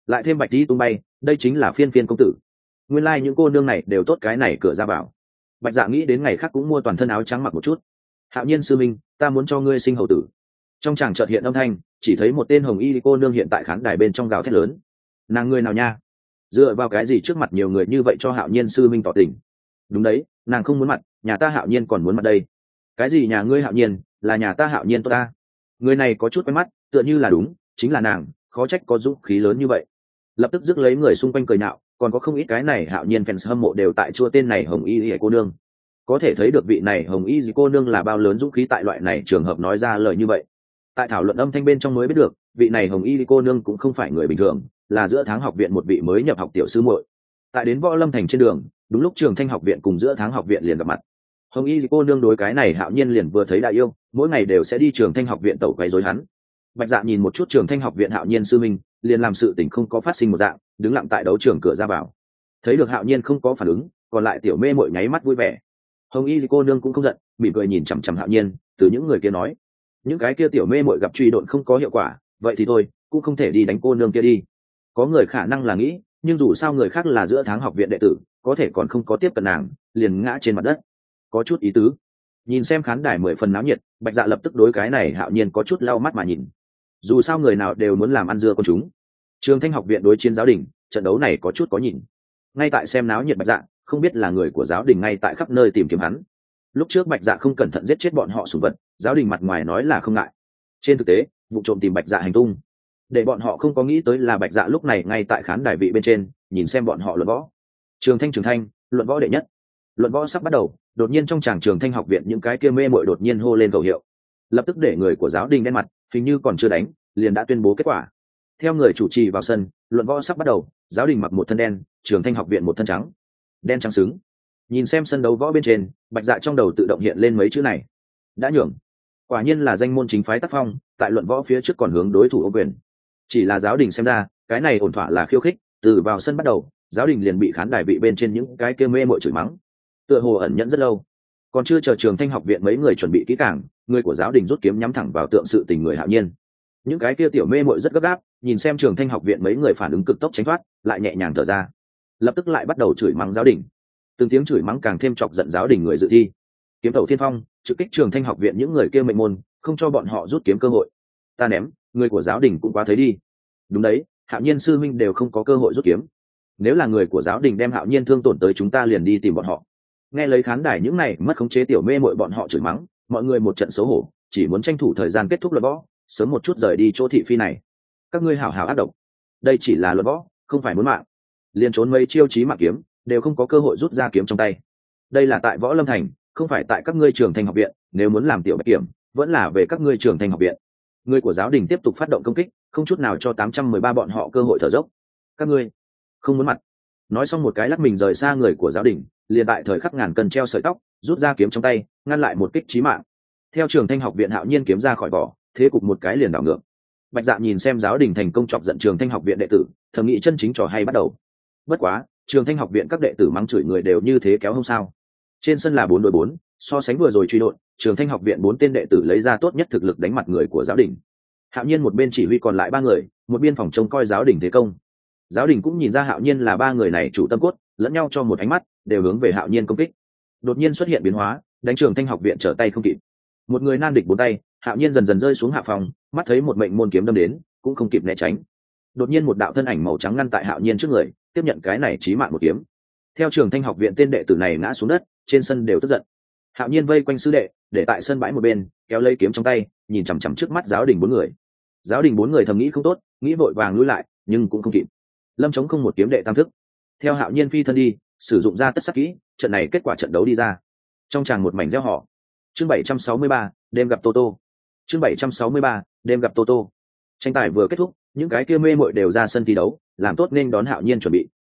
lại thêm bạch tí tung bay, đây chính là phiên phiên công tử. Nguyên lai những cô nương này đều tốt cái này cửa ra vào. Bạch Dạ nghĩ đến ngày khác cũng mua toàn thân áo trắng mặc một chút. Hạo Nhiên sư minh, ta muốn cho ngươi sinh hầu tử. Trong tràng chợt hiện âm thanh, chỉ thấy một tên hồng y cô nương hiện tại khán đài bên trong gào thét lớn. Nàng ngươi nào nha? Dựa vào cái gì trước mặt nhiều người như vậy cho Hạo Nhiên sư minh tỏ tình? Đúng đấy, nàng không muốn mặt, nhà ta Hạo Nhiên còn muốn mặt đây. Cái gì nhà ngươi Hạo Nhiên, là nhà ta Hạo Nhiên tốt ta. Người này có chút quen mắt, tựa như là đúng, chính là nàng, khó trách có dũng khí lớn như vậy. Lập tức rước lấy người xung quanh cười nhạo, còn có không ít cái này Hạo Nhiên fans hâm mộ đều tại chua tên này hồng y cô nương. Có thể thấy được vị này hồng y cô nương là bao lớn dũng khí tại loại này trường hợp nói ra lời như vậy. Tại thảo luận âm thanh bên trong mới biết được, vị này hồng y cô nương cũng không phải người bình thường, là giữa tháng học viện một vị mới nhập học tiểu sư muội. Tại đến Võ Lâm thành trên đường, đúng lúc Trường Thanh học viện cùng giữa tháng học viện liền gặp mặt. Hồng y cô nương đối cái này Hạo Nhiên liền vừa thấy đại yêu, mỗi ngày đều sẽ đi Trường Thanh học viện tẩu quấy rối hắn. Bạch Dạ nhìn một chút Trường Thanh học viện Hạo Nhiên sư minh, liền làm sự tình không có phát sinh một dạng, đứng lặng tại đấu trường cửa ra vào. Thấy được Hạo Nhiên không có phản ứng, còn lại tiểu mê mội nháy mắt vui vẻ. Hồng y cô nương cũng không giận, mỉm cười nhìn chằm chằm Hạo Nhiên, từ những người kia nói, những cái kia tiểu mê mội gặp truy độn không có hiệu quả, vậy thì thôi, cũng không thể đi đánh cô nương kia đi. Có người khả năng là nghĩ, nhưng dù sao người khác là giữa tháng học viện đệ tử, có thể còn không có tiếp cận nàng, liền ngã trên mặt đất, có chút ý tứ. Nhìn xem khán đài 10 phần náo nhiệt, Bạch Dạ lập tức đối cái này Hạo Nhiên có chút lau mắt mà nhìn. Dù sao người nào đều muốn làm ăn dưa con chúng. Trường Thanh học viện đối chiến giáo đình, trận đấu này có chút có nhìn. Ngay tại xem náo nhiệt Bạch Dạ, không biết là người của giáo đình ngay tại khắp nơi tìm kiếm hắn. Lúc trước Bạch Dạ không cẩn thận giết chết bọn họ sủng vật, giáo đình mặt ngoài nói là không ngại. Trên thực tế, vụ trộm tìm Bạch Dạ hành tung, để bọn họ không có nghĩ tới là Bạch Dạ lúc này ngay tại khán đài vị bên trên, nhìn xem bọn họ luận võ. Trường Thanh, luận võ đệ nhất. Luận võ sắp bắt đầu, đột nhiên trong tràng Trường Thanh học viện những cái kia mê muội đột nhiên hô lên khẩu hiệu, lập tức để người của giáo đình đen mặt, hình như còn chưa đánh, liền đã tuyên bố kết quả. Theo người chủ trì vào sân, luận võ sắp bắt đầu, giáo đình mặc một thân đen, Trường Thanh học viện một thân trắng. Đen trắng xứng. Nhìn xem sân đấu võ bên trên, Bạch Dạ trong đầu tự động hiện lên mấy chữ này. Đã nhường. Quả nhiên là danh môn chính phái tác phong, tại luận võ phía trước còn hướng đối thủ ô quyền. Chỉ là giáo đình xem ra, cái này ổn thỏa là khiêu khích, từ vào sân bắt đầu, giáo đình liền bị khán đài vị bên trên những cái kia mê mội chửi mắng. Tựa hồ ẩn nhẫn rất lâu. Còn chưa chờ Trường Thanh học viện mấy người chuẩn bị kỹ càng, người của giáo đình rút kiếm nhắm thẳng vào tượng sự tình người Hạo Nhiên. Những cái kia tiểu mê mội rất gấp gáp, nhìn xem Trường Thanh học viện mấy người phản ứng cực tốc tránh thoát, lại nhẹ nhàng thở ra. Lập tức lại bắt đầu chửi mắng giáo đình. Từng tiếng chửi mắng càng thêm chọc giận giáo đình người dự thi. Kiếm tẩu thiên phong trực kích Trường Thanh học viện những người kia mệnh môn, không cho bọn họ rút kiếm cơ hội. Ta ném, người của giáo đình cũng quá thấy đi. Đúng đấy, Hạo Nhiên sư minh đều không có cơ hội rút kiếm. Nếu là người của giáo đình đem Hạo Nhiên thương tổn tới, chúng ta liền đi tìm bọn họ. Nghe lấy khán đài những này mất khống chế tiểu mê mội bọn họ chửi mắng, mọi người một trận xấu hổ, chỉ muốn tranh thủ thời gian kết thúc luận võ, sớm một chút rời đi chỗ thị phi này. Các ngươi hảo hảo ác độc, đây chỉ là luận võ, không phải muốn mạng. Liên trốn mấy chiêu chí mạng kiếm, đều không có cơ hội rút ra kiếm trong tay. Đây là tại Võ Lâm thành, không phải tại các ngươi Trường Thanh học viện, nếu muốn làm tiểu bạch kiểm, vẫn là về các ngươi Trường Thanh học viện. Người của giáo đình tiếp tục phát động công kích, không chút nào cho 813 bọn họ cơ hội thở dốc. Các ngươi không muốn mặt. Nói xong một cái lắc mình rời xa người của giáo đình, liền tại thời khắc ngàn cân treo sợi tóc, rút ra kiếm trong tay, ngăn lại một kích chí mạng. Theo Trường Thanh học viện Hạo Nhiên kiếm ra khỏi vỏ, thế cục một cái liền đảo ngược. Bạch Dạ nhìn xem giáo đình thành công chọc giận Trường Thanh học viện đệ tử, thầm nghĩ chân chính trò hay bắt đầu. Bất quá, Trường Thanh học viện các đệ tử mắng chửi người đều như thế kéo không sao. Trên sân là 4 đối 4, so sánh vừa rồi truy đột, Trường Thanh học viện 4 tên đệ tử lấy ra tốt nhất thực lực đánh mặt người của giáo đình. Hạo Nhiên một bên chỉ huy còn lại 3 người, một biên phòng trông coi giáo đình thế công. Giáo đình cũng nhìn ra Hạo Nhiên là 3 người này chủ tâm cốt, lẫn nhau cho một ánh mắt, đều hướng về Hạo Nhiên công kích. Đột nhiên xuất hiện biến hóa, đánh Trường Thanh học viện trở tay không kịp. Một người nan địch 4 tay, Hạo Nhiên dần dần rơi xuống hạ phòng, mắt thấy một mệnh môn kiếm đâm đến, cũng không kịp né tránh. Đột nhiên một đạo thân ảnh màu trắng ngăn tại Hạo Nhiên trước người, tiếp nhận cái này chí mạng một kiếm. Theo Trường Thanh học viện tên đệ tử này ngã xuống đất, trên sân đều tức giận. Hạo Nhiên vây quanh sư đệ, để tại sân bãi một bên, kéo lấy kiếm trong tay, nhìn chằm chằm trước mắt giáo đình 4 người. Giáo đình 4 người thầm nghĩ không tốt, nghĩ vội vàng lùi lại, nhưng cũng không kịp. Lâm chống không một kiếm đệ tam thức. Theo Hạo Nhiên phi thân đi, sử dụng ra tất sắc kỹ, trận này kết quả trận đấu đi ra. Trong tràng một mảnh reo hò. Chương 763, đêm gặp Toto. Chương 763, đêm gặp Toto. Tranh tài vừa kết thúc, những cái kia mê muội đều ra sân thi đấu, làm tốt nên đón Hạo Nhiên chuẩn bị.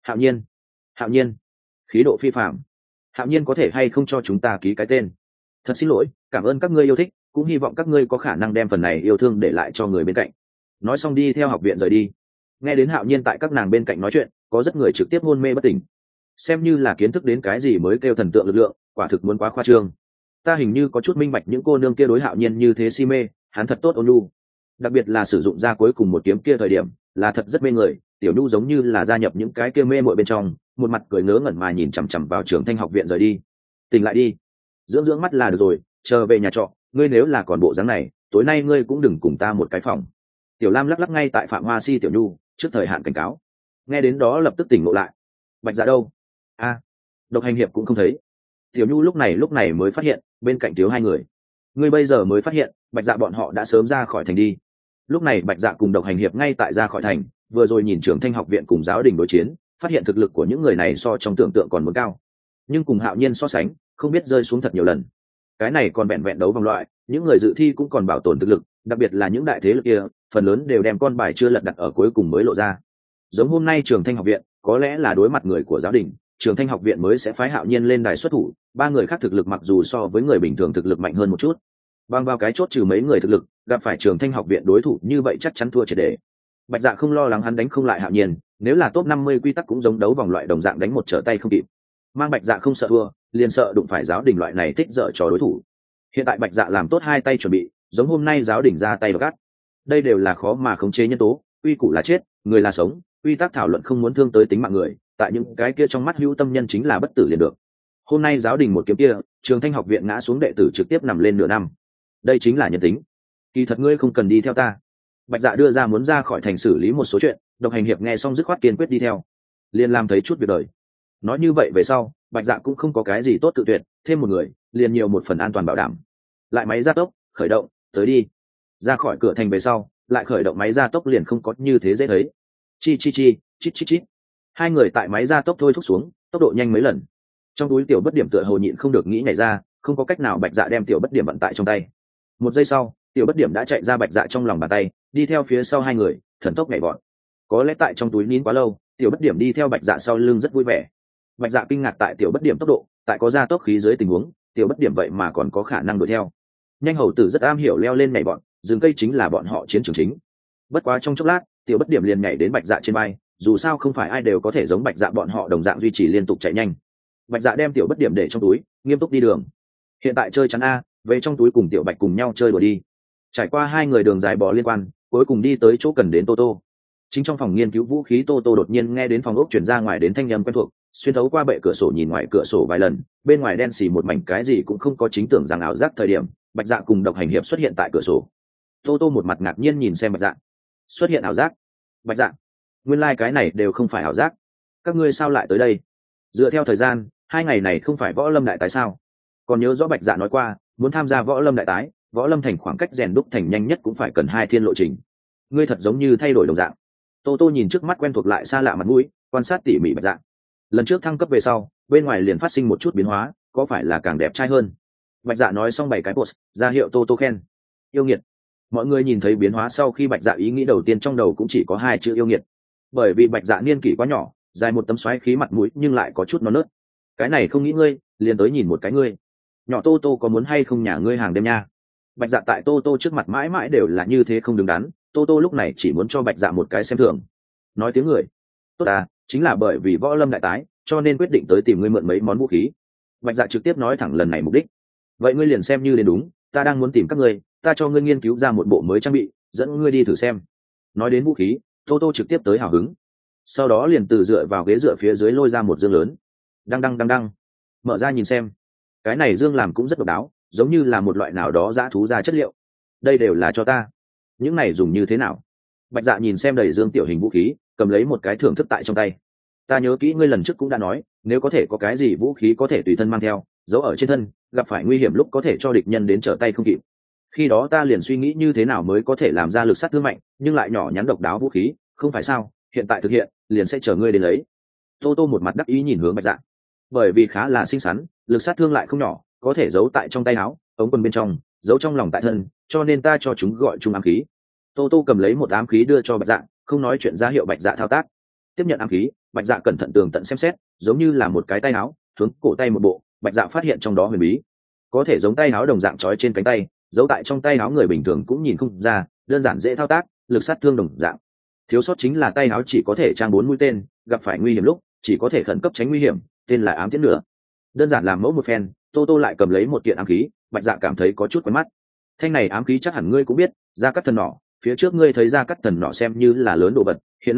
Hạo Nhiên, khí độ phi phàm. Hạo Nhiên có thể hay không cho chúng ta ký cái tên? Thật xin lỗi, cảm ơn các ngươi yêu thích, cũng hy vọng các ngươi có khả năng đem phần này yêu thương để lại cho người bên cạnh. Nói xong đi theo học viện rời đi. Nghe đến Hạo Nhiên tại các nàng bên cạnh nói chuyện, có rất người trực tiếp hôn mê bất tỉnh. Xem như là kiến thức đến cái gì mới kêu thần tượng lực lượng, quả thực muốn quá khoa trương. Ta hình như có chút minh bạch những cô nương kia đối Hạo Nhiên như thế si mê, hắn thật tốt ôn nhu. Đặc biệt là sử dụng ra cuối cùng một kiếm kia thời điểm, là thật rất mê người, Tiểu Nhu giống như là gia nhập những cái kia mê muội bên trong, một mặt cười ngớ ngẩn mà nhìn chằm chằm vào Trường Thanh học viện rời đi. Tỉnh lại đi, dưỡng dưỡng mắt là được rồi, chờ về nhà trọ, ngươi nếu là còn bộ dáng này, tối nay ngươi cũng đừng cùng ta một cái phòng. Tiểu Lam lắc lắc ngay tại Phạm Hoa Si Tiểu Nhu trước thời hạn cảnh cáo. Nghe đến đó lập tức tỉnh ngộ lại. Bạch Dạ đâu? A, Độc Hành Hiệp cũng không thấy. Tiểu Nhu lúc này mới phát hiện bên cạnh thiếu hai người. Ngươi bây giờ mới phát hiện Bạch Dạ bọn họ đã sớm ra khỏi thành đi. Lúc này Bạch Dạ cùng Độc Hành Hiệp ngay tại ra khỏi thành, vừa rồi nhìn Trường Thanh học viện cùng giáo đình đối chiến, phát hiện thực lực của những người này so trong tưởng tượng còn muốn cao, nhưng cùng Hạo Nhiên so sánh, không biết rơi xuống thật nhiều lần. Cái này còn vẹn vẹn đấu vòng loại, những người dự thi cũng còn bảo tồn thực lực, đặc biệt là những đại thế lực kia, phần lớn đều đem con bài chưa lật đặt ở cuối cùng mới lộ ra. Giống hôm nay Trường Thanh học viện, có lẽ là đối mặt người của giáo đình, Trường Thanh học viện mới sẽ phái Hạo Nhiên lên đài xuất thủ, ba người khác thực lực mặc dù so với người bình thường thực lực mạnh hơn một chút, bằng vào cái chốt trừ mấy người thực lực, gặp phải Trường Thanh học viện đối thủ như vậy chắc chắn thua triệt để. Bạch Dạ không lo lắng hắn đánh không lại Hạo Nhiên, nếu là top 50 quy tắc cũng giống đấu vòng loại đồng dạng đánh một trở tay không kịp. Mang Bạch Dạ không sợ thua, liền sợ đụng phải giáo đình loại này thích dở trò đối thủ. Hiện tại Bạch Dạ làm tốt hai tay chuẩn bị, giống hôm nay giáo đình ra tay gắt. Đây đều là khó mà khống chế nhân tố, quy củ là chết, người là sống, quy tắc thảo luận không muốn thương tới tính mạng người, tại những cái kia trong mắt hữu tâm nhân chính là bất tử liền được. Hôm nay giáo đình một kiếm kia, Trường Thanh học viện ngã xuống đệ tử trực tiếp nằm lên nửa năm. Đây chính là nhân tính. Kỳ thật ngươi không cần đi theo ta. Bạch Dạ đưa ra muốn ra khỏi thành xử lý một số chuyện, Độc Hành Hiệp nghe xong dứt khoát kiên quyết đi theo, liền làm thấy chút việc đời. Nói như vậy về sau, Bạch Dạ cũng không có cái gì tốt tự tuyệt, thêm một người liền nhiều một phần an toàn bảo đảm. Lại máy gia tốc khởi động, tới đi. Ra khỏi cửa thành về sau, lại khởi động máy gia tốc liền không có như thế dễ thấy. Chi chi chi, chít chít chít. Hai người tại máy gia tốc thôi thúc xuống, tốc độ nhanh mấy lần. Trong túi tiểu bất điểm tựa hồ nhịn không được nghĩ nhảy ra, không có cách nào Bạch Dạ đem tiểu bất điểm vận tại trong tay. Một giây sau, tiểu bất điểm đã chạy ra Bạch Dạ trong lòng bàn tay, đi theo phía sau hai người, thần tốc nhảy vọt. Có lẽ tại trong túi nín quá lâu, tiểu bất điểm đi theo Bạch Dạ sau lưng rất vui vẻ. Bạch Dạ kinh ngạc tại tiểu bất điểm tốc độ, tại có gia tốc khí dưới tình huống, tiểu bất điểm vậy mà còn có khả năng đuổi theo. Nhanh hầu tử rất am hiểu leo lên nhảy bọn, rừng cây chính là bọn họ chiến trường chính. Bất quá trong chốc lát, tiểu bất điểm liền nhảy đến Bạch Dạ trên vai, dù sao không phải ai đều có thể giống Bạch Dạ bọn họ đồng dạng duy trì liên tục chạy nhanh. Bạch Dạ đem tiểu bất điểm để trong túi, nghiêm túc đi đường. Hiện tại chơi chắn a, về trong túi cùng tiểu Bạch cùng nhau chơi đùa đi. Trải qua hai người đường dài bò liên quan, cuối cùng đi tới chỗ cần đến Tô Tô. Chính trong phòng nghiên cứu vũ khí, Tô Tô đột nhiên nghe đến phòng ốc truyền ra ngoài đến thanh âm quen thuộc, xuyên thấu qua bệ cửa sổ nhìn ngoài cửa sổ vài lần, bên ngoài đen xì một mảnh cái gì cũng không có, chính tưởng rằng ảo giác thời điểm, Bạch Dạ cùng Độc Hành Hiệp xuất hiện tại cửa sổ. Tô Tô một mặt ngạc nhiên nhìn xem Bạch Dạ. Xuất hiện ảo giác? Bạch Dạ, nguyên lai cái này đều không phải ảo giác. Các ngươi sao lại tới đây? Dựa theo thời gian, hai ngày này không phải võ lâm đại tái sao? Còn nhớ rõ Bạch Dạ nói qua, muốn tham gia võ lâm đại tái, võ lâm thành khoảng cách rèn đúc thành nhanh nhất cũng phải cần 2 thiên lộ trình. Ngươi thật giống như thay đổi đồng dạng. Tô Tô nhìn trước mắt quen thuộc lại xa lạ mặt mũi, quan sát tỉ mỉ Bạch Dạ. Lần trước thăng cấp về sau, bên ngoài liền phát sinh một chút biến hóa, có phải là càng đẹp trai hơn? Bạch Dạ nói xong 7 cái post, ra hiệu Tô Tô khen. Yêu nghiệt. Mọi người nhìn thấy biến hóa sau khi Bạch Dạ ý nghĩ đầu tiên trong đầu cũng chỉ có 2 chữ yêu nghiệt. Bởi vì Bạch Dạ niên kỷ quá nhỏ, dài một tấm xoáy khí mặt mũi nhưng lại có chút non nớt. Cái này không nghĩ ngươi, liền tới nhìn một cái ngươi. Nhỏ Tô Tô có muốn hay không nhà ngươi hàng đêm nha? Bạch Dạ tại Tô Tô trước mặt mãi mãi đều là như thế không đứng đắn, Tô Tô lúc này chỉ muốn cho Bạch Dạ một cái xem thường. Nói tiếng người. Tốt à, chính là bởi vì võ lâm đại tái, cho nên quyết định tới tìm ngươi mượn mấy món vũ khí. Bạch Dạ trực tiếp nói thẳng lần này mục đích. Vậy ngươi liền xem như đến đúng, ta đang muốn tìm các ngươi, ta cho ngươi nghiên cứu ra một bộ mới trang bị, dẫn ngươi đi thử xem. Nói đến vũ khí, Tô Tô trực tiếp tới hào hứng. Sau đó liền từ dựa vào ghế dựa phía dưới lôi ra một dương lớn. Đăng đăng đăng đăng. Mở ra nhìn xem. Cái này dương làm cũng rất độc đáo, giống như là một loại nào đó dã thú ra chất liệu. Đây đều là cho ta. Những này dùng như thế nào? Bạch Dạ nhìn xem đầy dương tiểu hình vũ khí, cầm lấy một cái thưởng thức tại trong tay. Ta nhớ kỹ ngươi lần trước cũng đã nói, nếu có thể có cái gì vũ khí có thể tùy thân mang theo, giấu ở trên thân, gặp phải nguy hiểm lúc có thể cho địch nhân đến trở tay không kịp. Khi đó ta liền suy nghĩ như thế nào mới có thể làm ra lực sát thương mạnh, nhưng lại nhỏ nhắn độc đáo vũ khí, không phải sao? Hiện tại thực hiện, liền sẽ chờ ngươi đến lấy. Tô Tô một mặt đắc ý nhìn hướng Bạch Dạ. Bởi vì khá là xinh xắn, lực sát thương lại không nhỏ, có thể giấu tại trong tay áo, ống quần bên trong, giấu trong lòng tại thân, cho nên ta cho chúng gọi chung ám khí. Tô Tô cầm lấy một ám khí đưa cho Bạch Dạ, không nói chuyện ra hiệu Bạch Dạ thao tác. Tiếp nhận ám khí, Bạch Dạ cẩn thận tường tận xem xét, giống như là một cái tay áo, hướng cổ tay một bộ, Bạch Dạ phát hiện trong đó huyền bí. Có thể giống tay áo đồng dạng trói trên cánh tay, giấu tại trong tay áo người bình thường cũng nhìn không ra, đơn giản dễ thao tác, lực sát thương đồng dạng. Thiếu sót chính là tay áo chỉ có thể trang 4 mũi tên, gặp phải nguy hiểm lúc, chỉ có thể khẩn cấp tránh nguy hiểm, tên là ám tiễn nữa. Đơn giản làm mẫu một phen, Tô Tô lại cầm lấy một kiện ám khí, Bạch Dạ cảm thấy có chút quen mắt. Thanh này ám khí chắc hẳn ngươi cũng biết, Gia Cát Thần nỏ, phía trước ngươi thấy Gia Cát Thần nỏ xem như là lớn đồ vật, hiện nay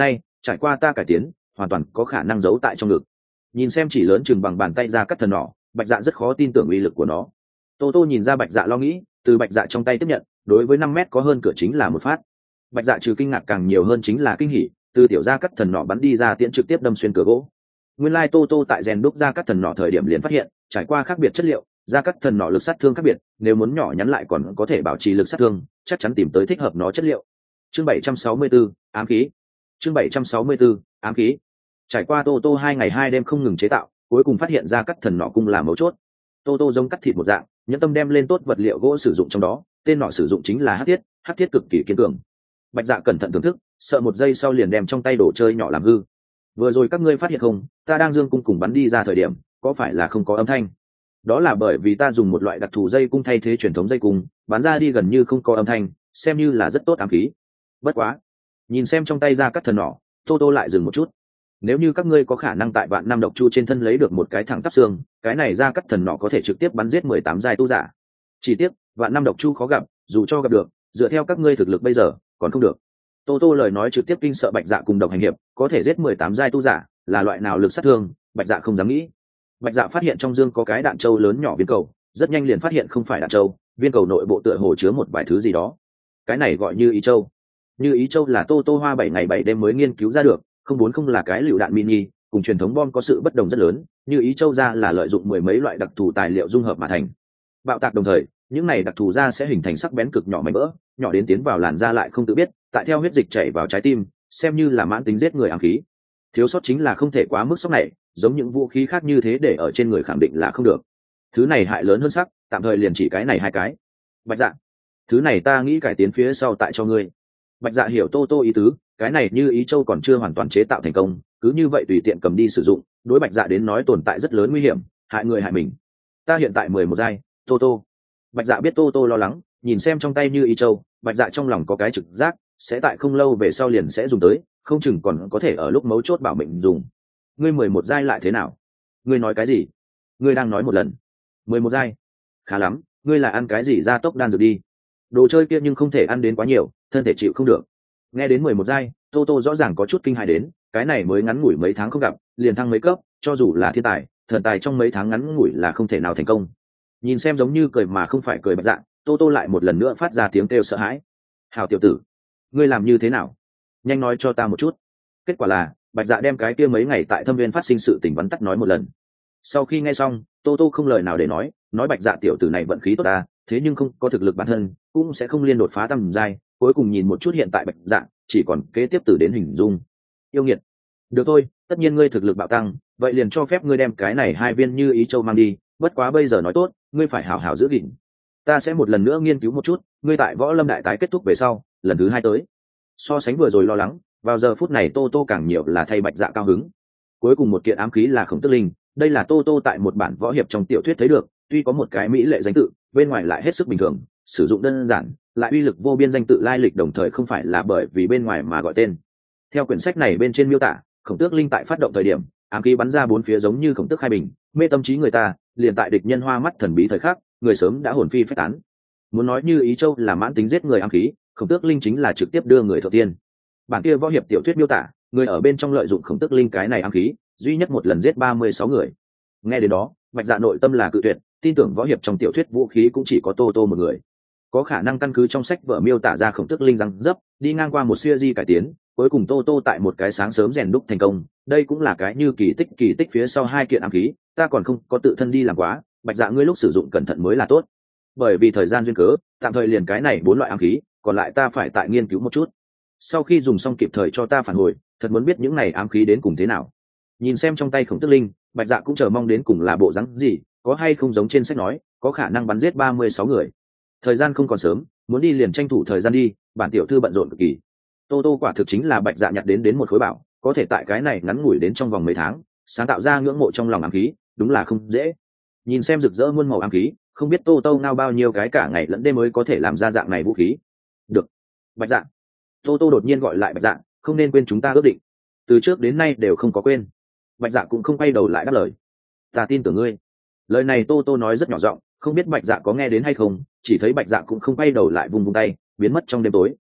trải qua ta cải tiến hoàn toàn có khả năng giấu tại trong ngực. Nhìn xem chỉ lớn chừng bằng bàn tay ra cắt thần nỏ, Bạch Dạ rất khó tin tưởng uy lực của nó. Tô Tô nhìn ra Bạch Dạ lo nghĩ, từ Bạch Dạ trong tay tiếp nhận, đối với 5 mét có hơn cửa chính là một phát. Bạch Dạ trừ kinh ngạc càng nhiều hơn chính là kinh hỉ, từ tiểu ra cắt thần nỏ bắn đi ra tiễn trực tiếp đâm xuyên cửa gỗ. Nguyên lai Tô Tô tại rèn đúc ra cắt thần nỏ thời điểm liền phát hiện, trải qua khác biệt chất liệu, ra cắt thần nỏ lực sát thương khác biệt, nếu muốn nhỏ nhắn lại còn có thể bảo trì lực sát thương, chắc chắn tìm tới thích hợp nó chất liệu. Chương 764, ám khí. Chương 764, ám khí. Trải qua Tô Tô 2 ngày 2 đêm không ngừng chế tạo, cuối cùng phát hiện ra cắt thần nỏ cung là mấu chốt. Tô Tô giống cắt thịt một dạng, nhẫn tâm đem lên tốt vật liệu gỗ sử dụng trong đó, tên nỏ sử dụng chính là hắc thiết cực kỳ kiên cường. Bạch Dạ cẩn thận thưởng thức, sợ một giây sau liền đem trong tay đồ chơi nhỏ làm hư. Vừa rồi các ngươi phát hiện không, ta đang dương cung cùng bắn đi ra thời điểm, có phải là không có âm thanh? Đó là bởi vì ta dùng một loại đặc thù dây cung thay thế truyền thống dây cung, bắn ra đi gần như không có âm thanh, xem như là rất tốt ám khí. Bất quá, nhìn xem trong tay ra cắt thần nỏ, Tô Tô lại dừng một chút. Nếu như các ngươi có khả năng tại vạn năm độc chu trên thân lấy được một cái thẳng tắp xương, cái này ra cắt thần nỏ có thể trực tiếp bắn giết 18 giai tu giả. Chỉ tiếc vạn năm độc chu khó gặp, dù cho gặp được, dựa theo các ngươi thực lực bây giờ còn không được. Tô Tô lời nói trực tiếp kinh sợ Bạch Dạ cùng độc hành hiệp, có thể giết 18 giai tu giả, là loại nào lực sát thương, Bạch Dạ không dám nghĩ. Bạch Dạ phát hiện trong dương có cái đạn châu lớn nhỏ viên cầu, rất nhanh liền phát hiện không phải đạn châu, viên cầu nội bộ tựa hồ chứa một vài thứ gì đó. Cái này gọi như ý châu. Như ý châu là Tô Tô hoa 7 ngày 7 đêm mới nghiên cứu ra được, không muốn không là cái lựu đạn mini, cùng truyền thống bom có sự bất đồng rất lớn. Như ý châu ra là lợi dụng mười mấy loại đặc thù tài liệu dung hợp mà thành. Bạo tạc đồng thời, những này đặc thù ra sẽ hình thành sắc bén cực nhỏ mảnh vỡ, nhỏ đến tiến vào làn da lại không tự biết, tại theo huyết dịch chảy vào trái tim, xem như là mãn tính giết người ám khí. Thiếu sót chính là không thể quá mức sốc này, giống những vũ khí khác như thế để ở trên người khẳng định là không được. Thứ này hại lớn hơn sắc, tạm thời liền chỉ cái này 2 cái. Bạch Dạ, thứ này ta nghĩ cải tiến phía sau tại cho ngươi. Bạch Dạ hiểu Tô Tô ý tứ, cái này như ý châu còn chưa hoàn toàn chế tạo thành công, cứ như vậy tùy tiện cầm đi sử dụng, đối Bạch Dạ đến nói tồn tại rất lớn nguy hiểm, hại người hại mình. Ta hiện tại 11 giai, Tô Tô. Bạch Dạ biết Tô Tô lo lắng, nhìn xem trong tay như ý châu, Bạch Dạ trong lòng có cái trực giác, sẽ tại không lâu về sau liền sẽ dùng tới, không chừng còn có thể ở lúc mấu chốt bảo mệnh dùng. Ngươi 11 giai lại thế nào? Ngươi nói cái gì? Ngươi đang nói một lần. 11 giai? Khá lắm, ngươi là ăn cái gì gia tốc đan dược đi. Đồ chơi kia nhưng không thể ăn đến quá nhiều, thân thể chịu không được. Nghe đến 11 giai, Tô Tô rõ ràng có chút kinh hãi đến, cái này mới ngắn ngủi mấy tháng không gặp, liền thăng mấy cấp, cho dù là thiên tài, thần tài trong mấy tháng ngắn ngủi là không thể nào thành công. Nhìn xem giống như cười mà không phải cười Bạch Dạ, Tô Tô lại một lần nữa phát ra tiếng kêu sợ hãi. Hào tiểu tử, ngươi làm như thế nào? Nhanh nói cho ta một chút. Kết quả là Bạch Dạ đem cái kia mấy ngày tại Thâm Viên phát sinh sự tình vắn tắt nói một lần. Sau khi nghe xong, Tô Tô không lời nào để nói Bạch Dạ tiểu tử này vận khí tốt ta, thế nhưng không có thực lực bản thân, cũng sẽ không liên đột phá tầm giai. Cuối cùng nhìn một chút hiện tại Bạch Dạ, chỉ còn kế tiếp từ đến hình dung. Yêu nghiệt. Được thôi, tất nhiên ngươi thực lực bạo tăng, vậy liền cho phép ngươi đem cái này 2 viên như ý châu mang đi, bất quá bây giờ nói tốt, ngươi phải hảo hảo giữ gìn. Ta sẽ một lần nữa nghiên cứu một chút, ngươi tại Võ Lâm đại tái kết thúc về sau, lần thứ 2 tới. So sánh vừa rồi lo lắng, vào giờ phút này Tô Tô càng nhiều là thay Bạch Dạ cao hứng. Cuối cùng một kiện ám khí là Khổng Tức Linh, đây là Tô Tô tại một bản võ hiệp trong tiểu thuyết thấy được, tuy có một cái mỹ lệ danh tự, bên ngoài lại hết sức bình thường, sử dụng đơn giản, lại uy lực vô biên, danh tự lai lịch đồng thời không phải là bởi vì bên ngoài mà gọi tên. Theo quyển sách này bên trên miêu tả, Khổng Tước Linh tại phát động thời điểm, ám khí bắn ra 4 phía giống như khổng tước khai bình, mê tâm trí người ta, liền tại địch nhân hoa mắt thần bí thời khắc, người sớm đã hồn phi phách tán. Muốn nói như ý châu là mãn tính giết người ám khí, Khổng Tước Linh chính là trực tiếp đưa người thượng tiên. Bản kia võ hiệp tiểu thuyết miêu tả, người ở bên trong lợi dụng Khổng Tước Linh cái này ám khí, duy nhất một lần giết 36 người. Nghe đến đó, Bạch Dạ nội tâm là cự tuyệt, tin tưởng võ hiệp trong tiểu thuyết vũ khí cũng chỉ có Tô Tô một người. Có khả năng căn cứ trong sách vở miêu tả ra Khổng Tước Linh răng dấp, đi ngang qua một series cải tiến, cuối cùng Tô Tô tại một cái sáng sớm rèn đúc thành công, đây cũng là cái như kỳ tích phía sau 2 kiện ám khí, ta còn không có tự thân đi làm quá, Bạch Dạ ngươi lúc sử dụng cẩn thận mới là tốt. Bởi vì thời gian duyên cớ, tạm thời liền cái này 4 loại ám khí, còn lại ta phải tại nghiên cứu một chút. Sau khi dùng xong kịp thời cho ta phản hồi, thật muốn biết những này ám khí đến cùng thế nào. Nhìn xem trong tay Khổng Tước Linh, Bạch Dạ cũng chờ mong đến cùng là bộ dáng gì, có hay không giống trên sách nói, có khả năng bắn giết 36 người. Thời gian không còn sớm, muốn đi liền tranh thủ thời gian đi, bản tiểu thư bận rộn cực kỳ. Tô Tô quả thực chính là Bạch Dạ nhặt đến một khối bảo, có thể tại cái này ngắn ngủi đến trong vòng mấy tháng, sáng tạo ra ngưỡng mộ trong lòng ám khí, đúng là không dễ. Nhìn xem rực rỡ muôn màu ám khí, không biết Tô Tô ngao bao nhiêu cái cả ngày lẫn đêm mới có thể làm ra dạng này vũ khí. Được, Bạch Dạ. Tô Tô đột nhiên gọi lại Bạch Dạ, không nên quên chúng ta ước định. Từ trước đến nay đều không có quên. Bạch Dạ cũng không quay đầu lại đáp lời. Ta tin tưởng ngươi. Lời này Tô Tô nói rất nhỏ giọng, không biết Bạch Dạ có nghe đến hay không, chỉ thấy Bạch Dạ cũng không quay đầu lại, vung tay, biến mất trong đêm tối.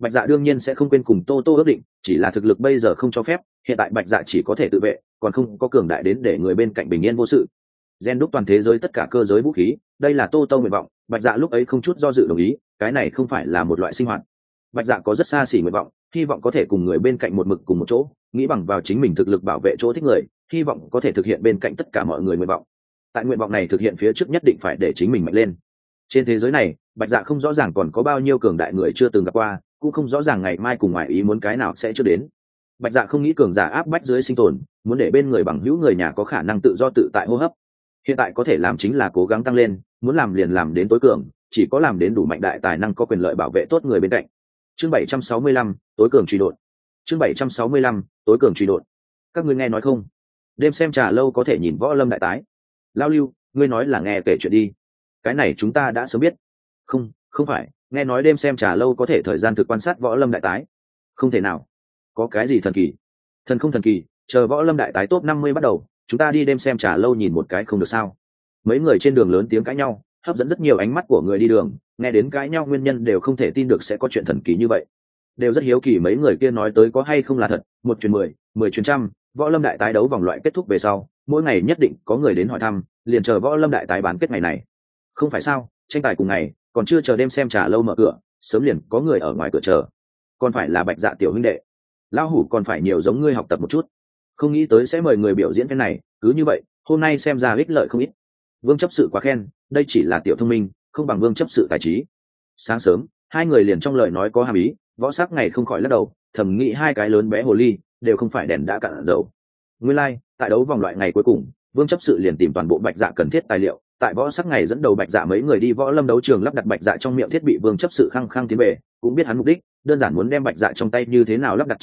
Bạch Dạ đương nhiên sẽ không quên cùng Tô Tô ước định, chỉ là thực lực bây giờ không cho phép, hiện tại Bạch Dạ chỉ có thể tự vệ, còn không có cường đại đến để người bên cạnh bình yên vô sự. Gen đúc toàn thế giới tất cả cơ giới vũ khí, đây là Tô Tô nguyện vọng, Bạch Dạ lúc ấy không chút do dự đồng ý, cái này không phải là một loại sinh hoạt. Bạch Dạ có rất xa xỉ nguyện vọng, hy vọng có thể cùng người bên cạnh một mực cùng một chỗ, nghĩ bằng vào chính mình thực lực bảo vệ chỗ thích người, hy vọng có thể thực hiện bên cạnh tất cả mọi người nguyện vọng. Tại nguyện vọng này thực hiện phía trước nhất định phải để chính mình mạnh lên. Trên thế giới này, Bạch Dạ không rõ ràng còn có bao nhiêu cường đại người chưa từng gặp qua, cũng không rõ ràng ngày mai cùng ngoài ý muốn cái nào sẽ chưa đến. Bạch Dạ không nghĩ cường giả áp bách dưới sinh tồn, muốn để bên người bằng hữu người nhà có khả năng tự do tự tại hô hấp. Hiện tại có thể làm chính là cố gắng tăng lên, muốn làm liền làm đến tối cường, chỉ có làm đến đủ mạnh đại tài năng có quyền lợi bảo vệ tốt người bên cạnh. Chương 765, tối cường truy đột. Chương 765, tối cường truy đột. Các ngươi nghe nói không? Đêm xem trà lâu có thể nhìn võ lâm đại tái. Lao Lưu, ngươi nói là nghe kể chuyện đi. Cái này chúng ta đã sớm biết. Không phải, nghe nói đêm xem trà lâu có thể thời gian thực quan sát võ lâm đại tái. Không thể nào. Có cái gì thần kỳ? Thần không thần kỳ, chờ võ lâm đại tái top 50 bắt đầu, chúng ta đi đêm xem trà lâu nhìn một cái không được sao? Mấy người trên đường lớn tiếng cãi nhau, hấp dẫn rất nhiều ánh mắt của người đi đường, nghe đến cãi nhau nguyên nhân đều không thể tin được sẽ có chuyện thần kỳ như vậy. Đều rất hiếu kỳ mấy người kia nói tới có hay không là thật, 1 truyền 10, 10 truyền trăm, võ lâm đại tái đấu vòng loại kết thúc về sau, mỗi ngày nhất định có người đến hỏi thăm, liền chờ võ lâm đại tái bán kết ngày này. Không phải sao, tranh tài cùng ngày, còn chưa chờ đêm xem trà lâu mở cửa, sớm liền có người ở ngoài cửa chờ. Còn phải là Bạch Dạ tiểu huynh đệ. Lão hủ còn phải nhiều giống ngươi học tập một chút. Không nghĩ tới sẽ mời người biểu diễn cái này, cứ như vậy, hôm nay xem ra ích lợi không ít. Vương chấp sự quá khen, đây chỉ là tiểu thông minh, không bằng Vương chấp sự tài trí. Sáng sớm, hai người liền trong lời nói có hàm ý, võ sắc ngày không khỏi lắc đầu, thầm nghĩ hai cái lớn bé hồ ly đều không phải đèn đã cạn dầu. Nguyên lai, tại đấu vòng loại ngày cuối cùng, Vương chấp sự liền tìm toàn bộ Bạch Dạ cần thiết tài liệu, tại võ sắc ngày dẫn đầu Bạch Dạ mấy người đi võ lâm đấu trường lắp đặt Bạch Dạ trong miệng thiết bị. Vương chấp sự khăng khăng tiến về, cũng biết hắn mục đích, đơn giản muốn đem Bạch Dạ trong tay như thế nào lắp đặt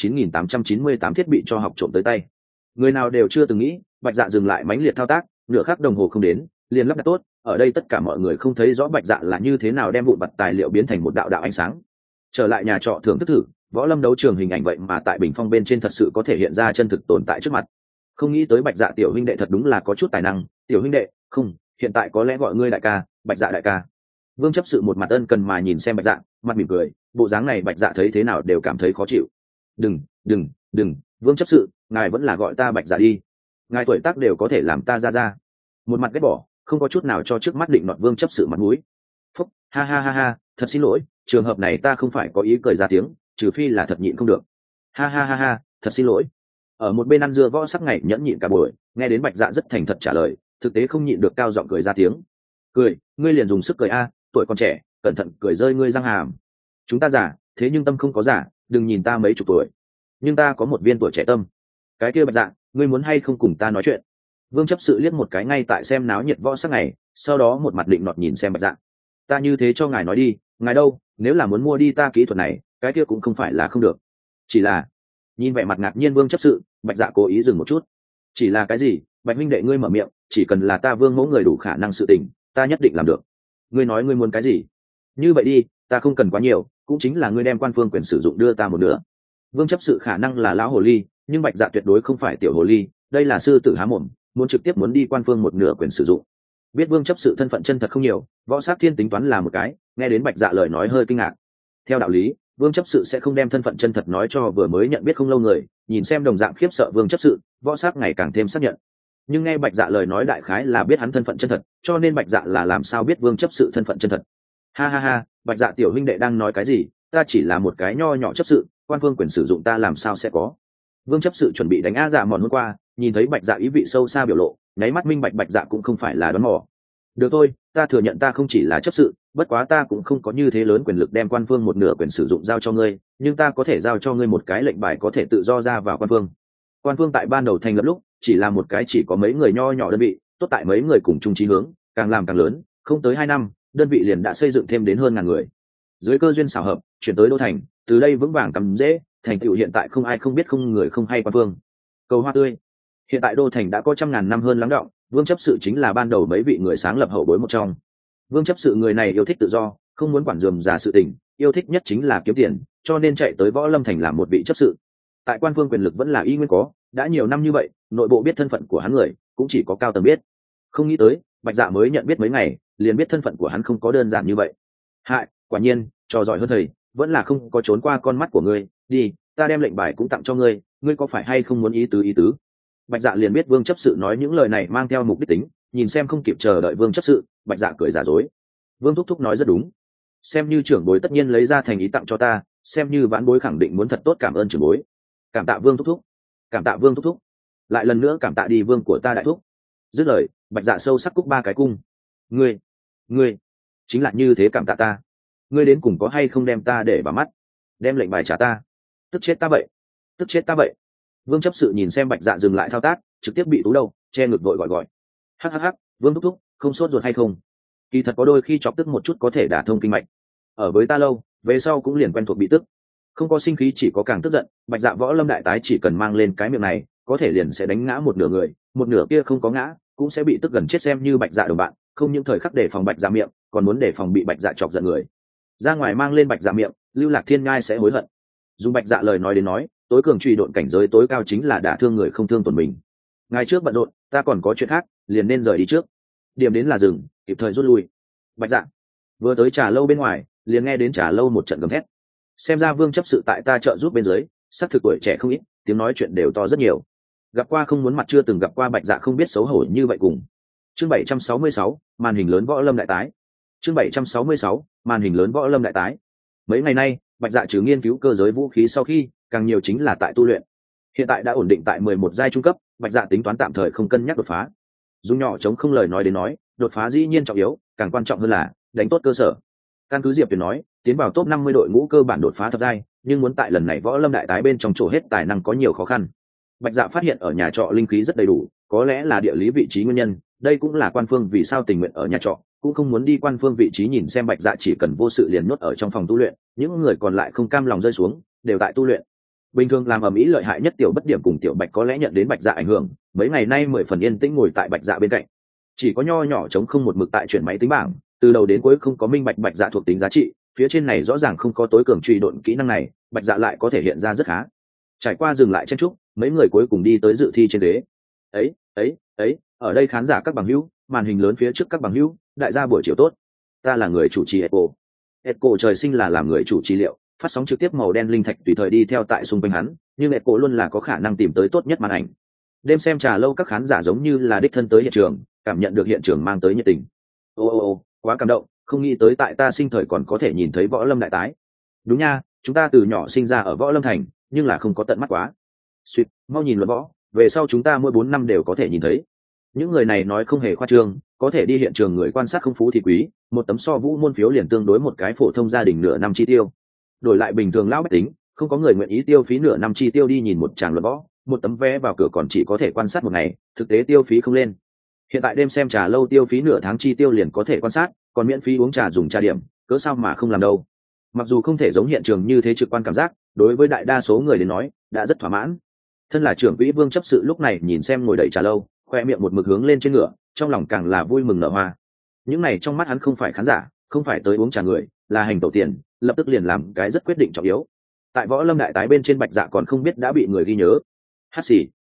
9898 thiết bị cho học trộm tới tay. Người nào đều chưa từng nghĩ, Bạch Dạ dừng lại mãnh liệt thao tác, nửa khắc đồng hồ không đến, liền lắp đặt tốt. Ở đây tất cả mọi người không thấy rõ Bạch Dạ là như thế nào đem vụn vặt tài liệu biến thành một đạo đạo ánh sáng. Trở lại nhà trọ thưởng thức thử, võ lâm đấu trường hình ảnh vậy mà tại bình phong bên trên thật sự có thể hiện ra chân thực tồn tại trước mặt. Không nghĩ tới Bạch Dạ tiểu huynh đệ thật đúng là có chút tài năng. Tiểu huynh đệ, không, hiện tại có lẽ gọi ngươi đại ca, Bạch Dạ đại ca. Vương chấp sự một mặt ân cần mà nhìn xem Bạch Dạ, mặt mỉm cười, bộ dáng này Bạch Dạ thấy thế nào đều cảm thấy khó chịu. Đừng, Vương chấp sự, ngài vẫn là gọi ta Bạch Dạ đi. Ngài tuổi tác đều có thể làm ta ra. Một mặt ghét bỏ, không có chút nào cho trước mắt định nọt Vương chấp sự mặt mũi. Phúc, ha, thật xin lỗi, trường hợp này ta không phải có ý cười ra tiếng, trừ phi là thật nhịn không được. Ha, thật xin lỗi. Ở một bên ăn dưa võ sắc ngày nhẫn nhịn cả buổi, nghe đến Bạch Dạ rất thành thật trả lời, thực tế không nhịn được cao giọng cười ra tiếng. Cười, ngươi liền dùng sức cười a, tuổi còn trẻ, cẩn thận cười rơi ngươi răng hàm. Chúng ta già, thế nhưng tâm không có giả, đừng nhìn ta mấy chục tuổi, nhưng ta có một viên tuổi trẻ tâm. Cái kia Bạch Dạ, ngươi muốn hay không cùng ta nói chuyện? Vương chấp sự liếc một cái ngay tại xem náo nhiệt võ sắc ngày, sau đó một mặt định nọt nhìn xem Bạch Dạ. Ta như thế cho ngài nói đi, ngài đâu, nếu là muốn mua đi ta kỹ thuật này, cái kia cũng không phải là không được. Chỉ là, nhìn vẻ mặt ngạc nhiên Vương chấp sự, Bạch Dạ cố ý dừng một chút. Chỉ là cái gì? Bạch huynh đệ ngươi mở miệng, chỉ cần là ta Vương mẫu người đủ khả năng sự tình, ta nhất định làm được. Ngươi nói ngươi muốn cái gì? Như vậy đi, ta không cần quá nhiều, cũng chính là ngươi đem quan phương quyền sử dụng đưa ta một nửa. Vương chấp sự khả năng là lão hồ ly, nhưng Bạch Dạ tuyệt đối không phải tiểu hồ ly, đây là sư tử há mồm, muốn trực tiếp muốn đi quan phương một nửa quyền sử dụng. Biết Vương chấp sự thân phận chân thật không nhiều, võ sát thiên tính toán là một cái, nghe đến Bạch Dạ lời nói hơi kinh ngạc. Theo đạo lý, Vương chấp sự sẽ không đem thân phận chân thật nói cho vừa mới nhận biết không lâu người, nhìn xem đồng dạng khiếp sợ Vương chấp sự, võ sát ngày càng thêm xác nhận. Nhưng nghe Bạch Dạ lời nói đại khái là biết hắn thân phận chân thật, cho nên Bạch Dạ là làm sao biết Vương chấp sự thân phận chân thật. Ha, Bạch Dạ tiểu huynh đệ đang nói cái gì? Ta chỉ là một cái nho nhỏ chấp sự, quan phương quyền sử dụng ta làm sao sẽ có? Vương chấp sự chuẩn bị đánh Dạ mòn hôm qua, nhìn thấy Bạch Dạ ý vị sâu xa biểu lộ, nháy mắt minh bạch Bạch Dạ cũng không phải là đoán mò. Được thôi, ta thừa nhận ta không chỉ là chấp sự, bất quá ta cũng không có như thế lớn quyền lực đem quan phương một nửa quyền sử dụng giao cho ngươi, nhưng ta có thể giao cho ngươi một cái lệnh bài có thể tự do ra vào quan phương. Quan phương tại ban đầu thành lập lúc chỉ là một cái chỉ có mấy người nho nhỏ đơn vị, tốt tại mấy người cùng chung chí hướng, càng làm càng lớn, không tới 2 năm, đơn vị liền đã xây dựng thêm đến hơn 1000 người. Dưới cơ duyên xảo hợp, chuyển tới đô thành, từ đây vững vàng cắm rễ, thành tựu hiện tại không ai không biết không người không hay quan phương. Cầu hoa tươi. Hiện tại đô thành đã có 100.000 năm hơn lắng đọng, Vương chấp sự chính là ban đầu mấy vị người sáng lập hậu bối một trong. Vương chấp sự người này yêu thích tự do, không muốn quản rườm rà sự tình, yêu thích nhất chính là kiếm tiền, cho nên chạy tới Võ Lâm thành làm một vị chấp sự. Tại quan phương quyền lực vẫn là y nguyên có, đã nhiều năm như vậy, nội bộ biết thân phận của hắn người, cũng chỉ có cao tầng biết. Không nghĩ tới, Bạch Dạ mới nhận biết mấy ngày, liền biết thân phận của hắn không có đơn giản như vậy. Hại, quả nhiên, trò giỏi hơn thầy, vẫn là không có trốn qua con mắt của ngươi. Đi, ta đem lệnh bài cũng tặng cho ngươi, ngươi có phải hay không muốn ý tứ? Bạch Dạ liền biết Vương chấp sự nói những lời này mang theo mục đích tính, nhìn xem không kịp chờ đợi Vương chấp sự, Bạch Dạ cười giả dối. Vương thúc thúc nói rất đúng, xem như trưởng bối tất nhiên lấy ra thành ý tặng cho ta, xem như vãn bối khẳng định muốn thật tốt cảm ơn trưởng bối. Cảm tạ Vương thúc thúc, cảm tạ Vương thúc thúc, lại lần nữa cảm tạ đi Vương của ta đại thúc. Dứt lời, Bạch Dạ sâu sắc cúc 3 cái cung. Ngươi chính là như thế cảm tạ ta, ngươi đến cùng có hay không đem ta để vào mắt, đem lệnh bài trả ta, tức chết ta vậy. Vương chấp sự nhìn xem Bạch Dạ dừng lại thao tác, trực tiếp bị tú đầu che ngực vội gọi. Hắc, Vương thúc thúc, không sốt ruột hay không? Kỳ thật có đôi khi chọc tức một chút có thể đả thông kinh mạch, ở với ta lâu về sau cũng liền quen thuộc bị tức, không có sinh khí chỉ có càng tức giận. Bạch Dạ võ lâm đại tái chỉ cần mang lên cái miệng này có thể liền sẽ đánh ngã một nửa người, một nửa kia không có ngã cũng sẽ bị tức gần chết. Xem như Bạch Dạ đồng bạn, không những thời khắc để phòng Bạch Dạ miệng, còn muốn để phòng bị Bạch Dạ chọc giận người. Ra ngoài mang lên Bạch Dạ miệng, Lưu Lạc Thiên Ngai sẽ hối hận. Dùng Bạch Dạ lời nói đến nói, tối cường truy độn cảnh giới tối cao chính là đả thương người không thương tổn mình. Ngày trước bận rộn, ta còn có chuyện khác, liền nên rời đi trước. Điểm đến là dừng, kịp thời rút lui. Bạch Dạ vừa tới trà lâu bên ngoài, liền nghe đến trà lâu một trận gầm thét. Xem ra Vương chấp sự tại ta trợ giúp bên dưới, sắc thực tuổi trẻ không ít, tiếng nói chuyện đều to rất nhiều. Gặp qua không muốn mặt chưa từng gặp qua. Bạch Dạ không biết xấu hổ như vậy cùng. Chương 766, màn hình lớn võ lâm đại tái. Chương 766, màn hình lớn võ lâm đại tái. Mấy ngày nay, Bạch Dạ trừ nghiên cứu cơ giới vũ khí sau khi, càng nhiều chính là tại tu luyện. Hiện tại đã ổn định tại 11 giai trung cấp, Bạch Dạ tính toán tạm thời không cân nhắc đột phá. Dùng nhỏ chống không lời nói đến nói, đột phá dĩ nhiên trọng yếu, càng quan trọng hơn là đánh tốt cơ sở. Căn cứ Diệp Tuyền nói, tiến vào top 50 đội ngũ cơ bản đột phá thập giai, nhưng muốn tại lần này võ lâm đại tái bên trong chỗ hết tài năng có nhiều khó khăn. Bạch Dạ phát hiện ở nhà trọ linh khí rất đầy đủ, có lẽ là địa lý vị trí nguyên nhân, đây cũng là quan phương vì sao tình nguyện ở nhà trọ, cũng không muốn đi quan phương vị trí. Nhìn xem Bạch Dạ chỉ cần vô sự liền nuốt ở trong phòng tu luyện, những người còn lại không cam lòng rơi xuống, đều tại tu luyện. Bình thường làm ầm ĩ lợi hại nhất Tiểu Bất Điểm cùng Tiểu Bạch có lẽ nhận đến Bạch Dạ ảnh hưởng, mấy ngày nay 10 phần yên tĩnh ngồi tại Bạch Dạ bên cạnh. Chỉ có nho nhỏ chống không một mực tại chuyển máy tính bảng, từ đầu đến cuối không có minh bạch Bạch Dạ thuộc tính giá trị, phía trên này rõ ràng không có tối cường truy độn kỹ năng này, Bạch Dạ lại có thể hiện ra rất khá. Trải qua dừng lại chen chúc, mấy người cuối cùng đi tới dự thi trên đế. Ấy, ở đây khán giả các bằng hữu, màn hình lớn phía trước các bằng hữu, đại gia buổi chiều tốt. Ta là người chủ trì Echo. Echo trời sinh là làm người chủ trì liệu, phát sóng trực tiếp màu đen linh thạch tùy thời đi theo tại xung quanh hắn, nhưng Echo luôn là có khả năng tìm tới tốt nhất màn ảnh. Đêm xem trà lâu các khán giả giống như là đích thân tới hiện trường, cảm nhận được hiện trường mang tới nhiệt tình. Ô, quá cảm động, không nghĩ tới tại ta sinh thời còn có thể nhìn thấy võ lâm đại tái. Đúng nha, chúng ta từ nhỏ sinh ra ở võ lâm thành, nhưng là không có tận mắt quá. Suýt, mau nhìn luận võ, về sau chúng ta mỗi 4 năm đều có thể nhìn thấy. Những người này nói không hề khoa trương, có thể đi hiện trường người quan sát không phú thì quý, một tấm so vũ môn phiếu liền tương đối một cái phổ thông gia đình nửa năm chi tiêu. Đổi lại bình thường lão bách tính, không có người nguyện ý tiêu phí nửa năm chi tiêu đi nhìn một tràng luận võ, một tấm vé vào cửa còn chỉ có thể quan sát một ngày, thực tế tiêu phí không lên. Hiện tại đêm xem trà lâu tiêu phí nửa tháng chi tiêu liền có thể quan sát, còn miễn phí uống trà dùng trà điểm, cớ sao mà không làm đâu. Mặc dù không thể giống hiện trường như thế trực quan cảm giác, đối với đại đa số người đến nói đã rất thỏa mãn. Thân là trưởng quỹ Vương chấp sự lúc này nhìn xem ngồi đầy trà lâu, khoe miệng một mực hướng lên trên ngựa, trong lòng càng là vui mừng nở hoa. Những này trong mắt hắn không phải khán giả, không phải tới uống trà người, là hành tẩu tiền, lập tức liền làm cái rất quyết định trọng yếu. Tại võ lâm đại tái bên trên Bạch Dạ còn không biết đã bị người ghi nhớ. Hát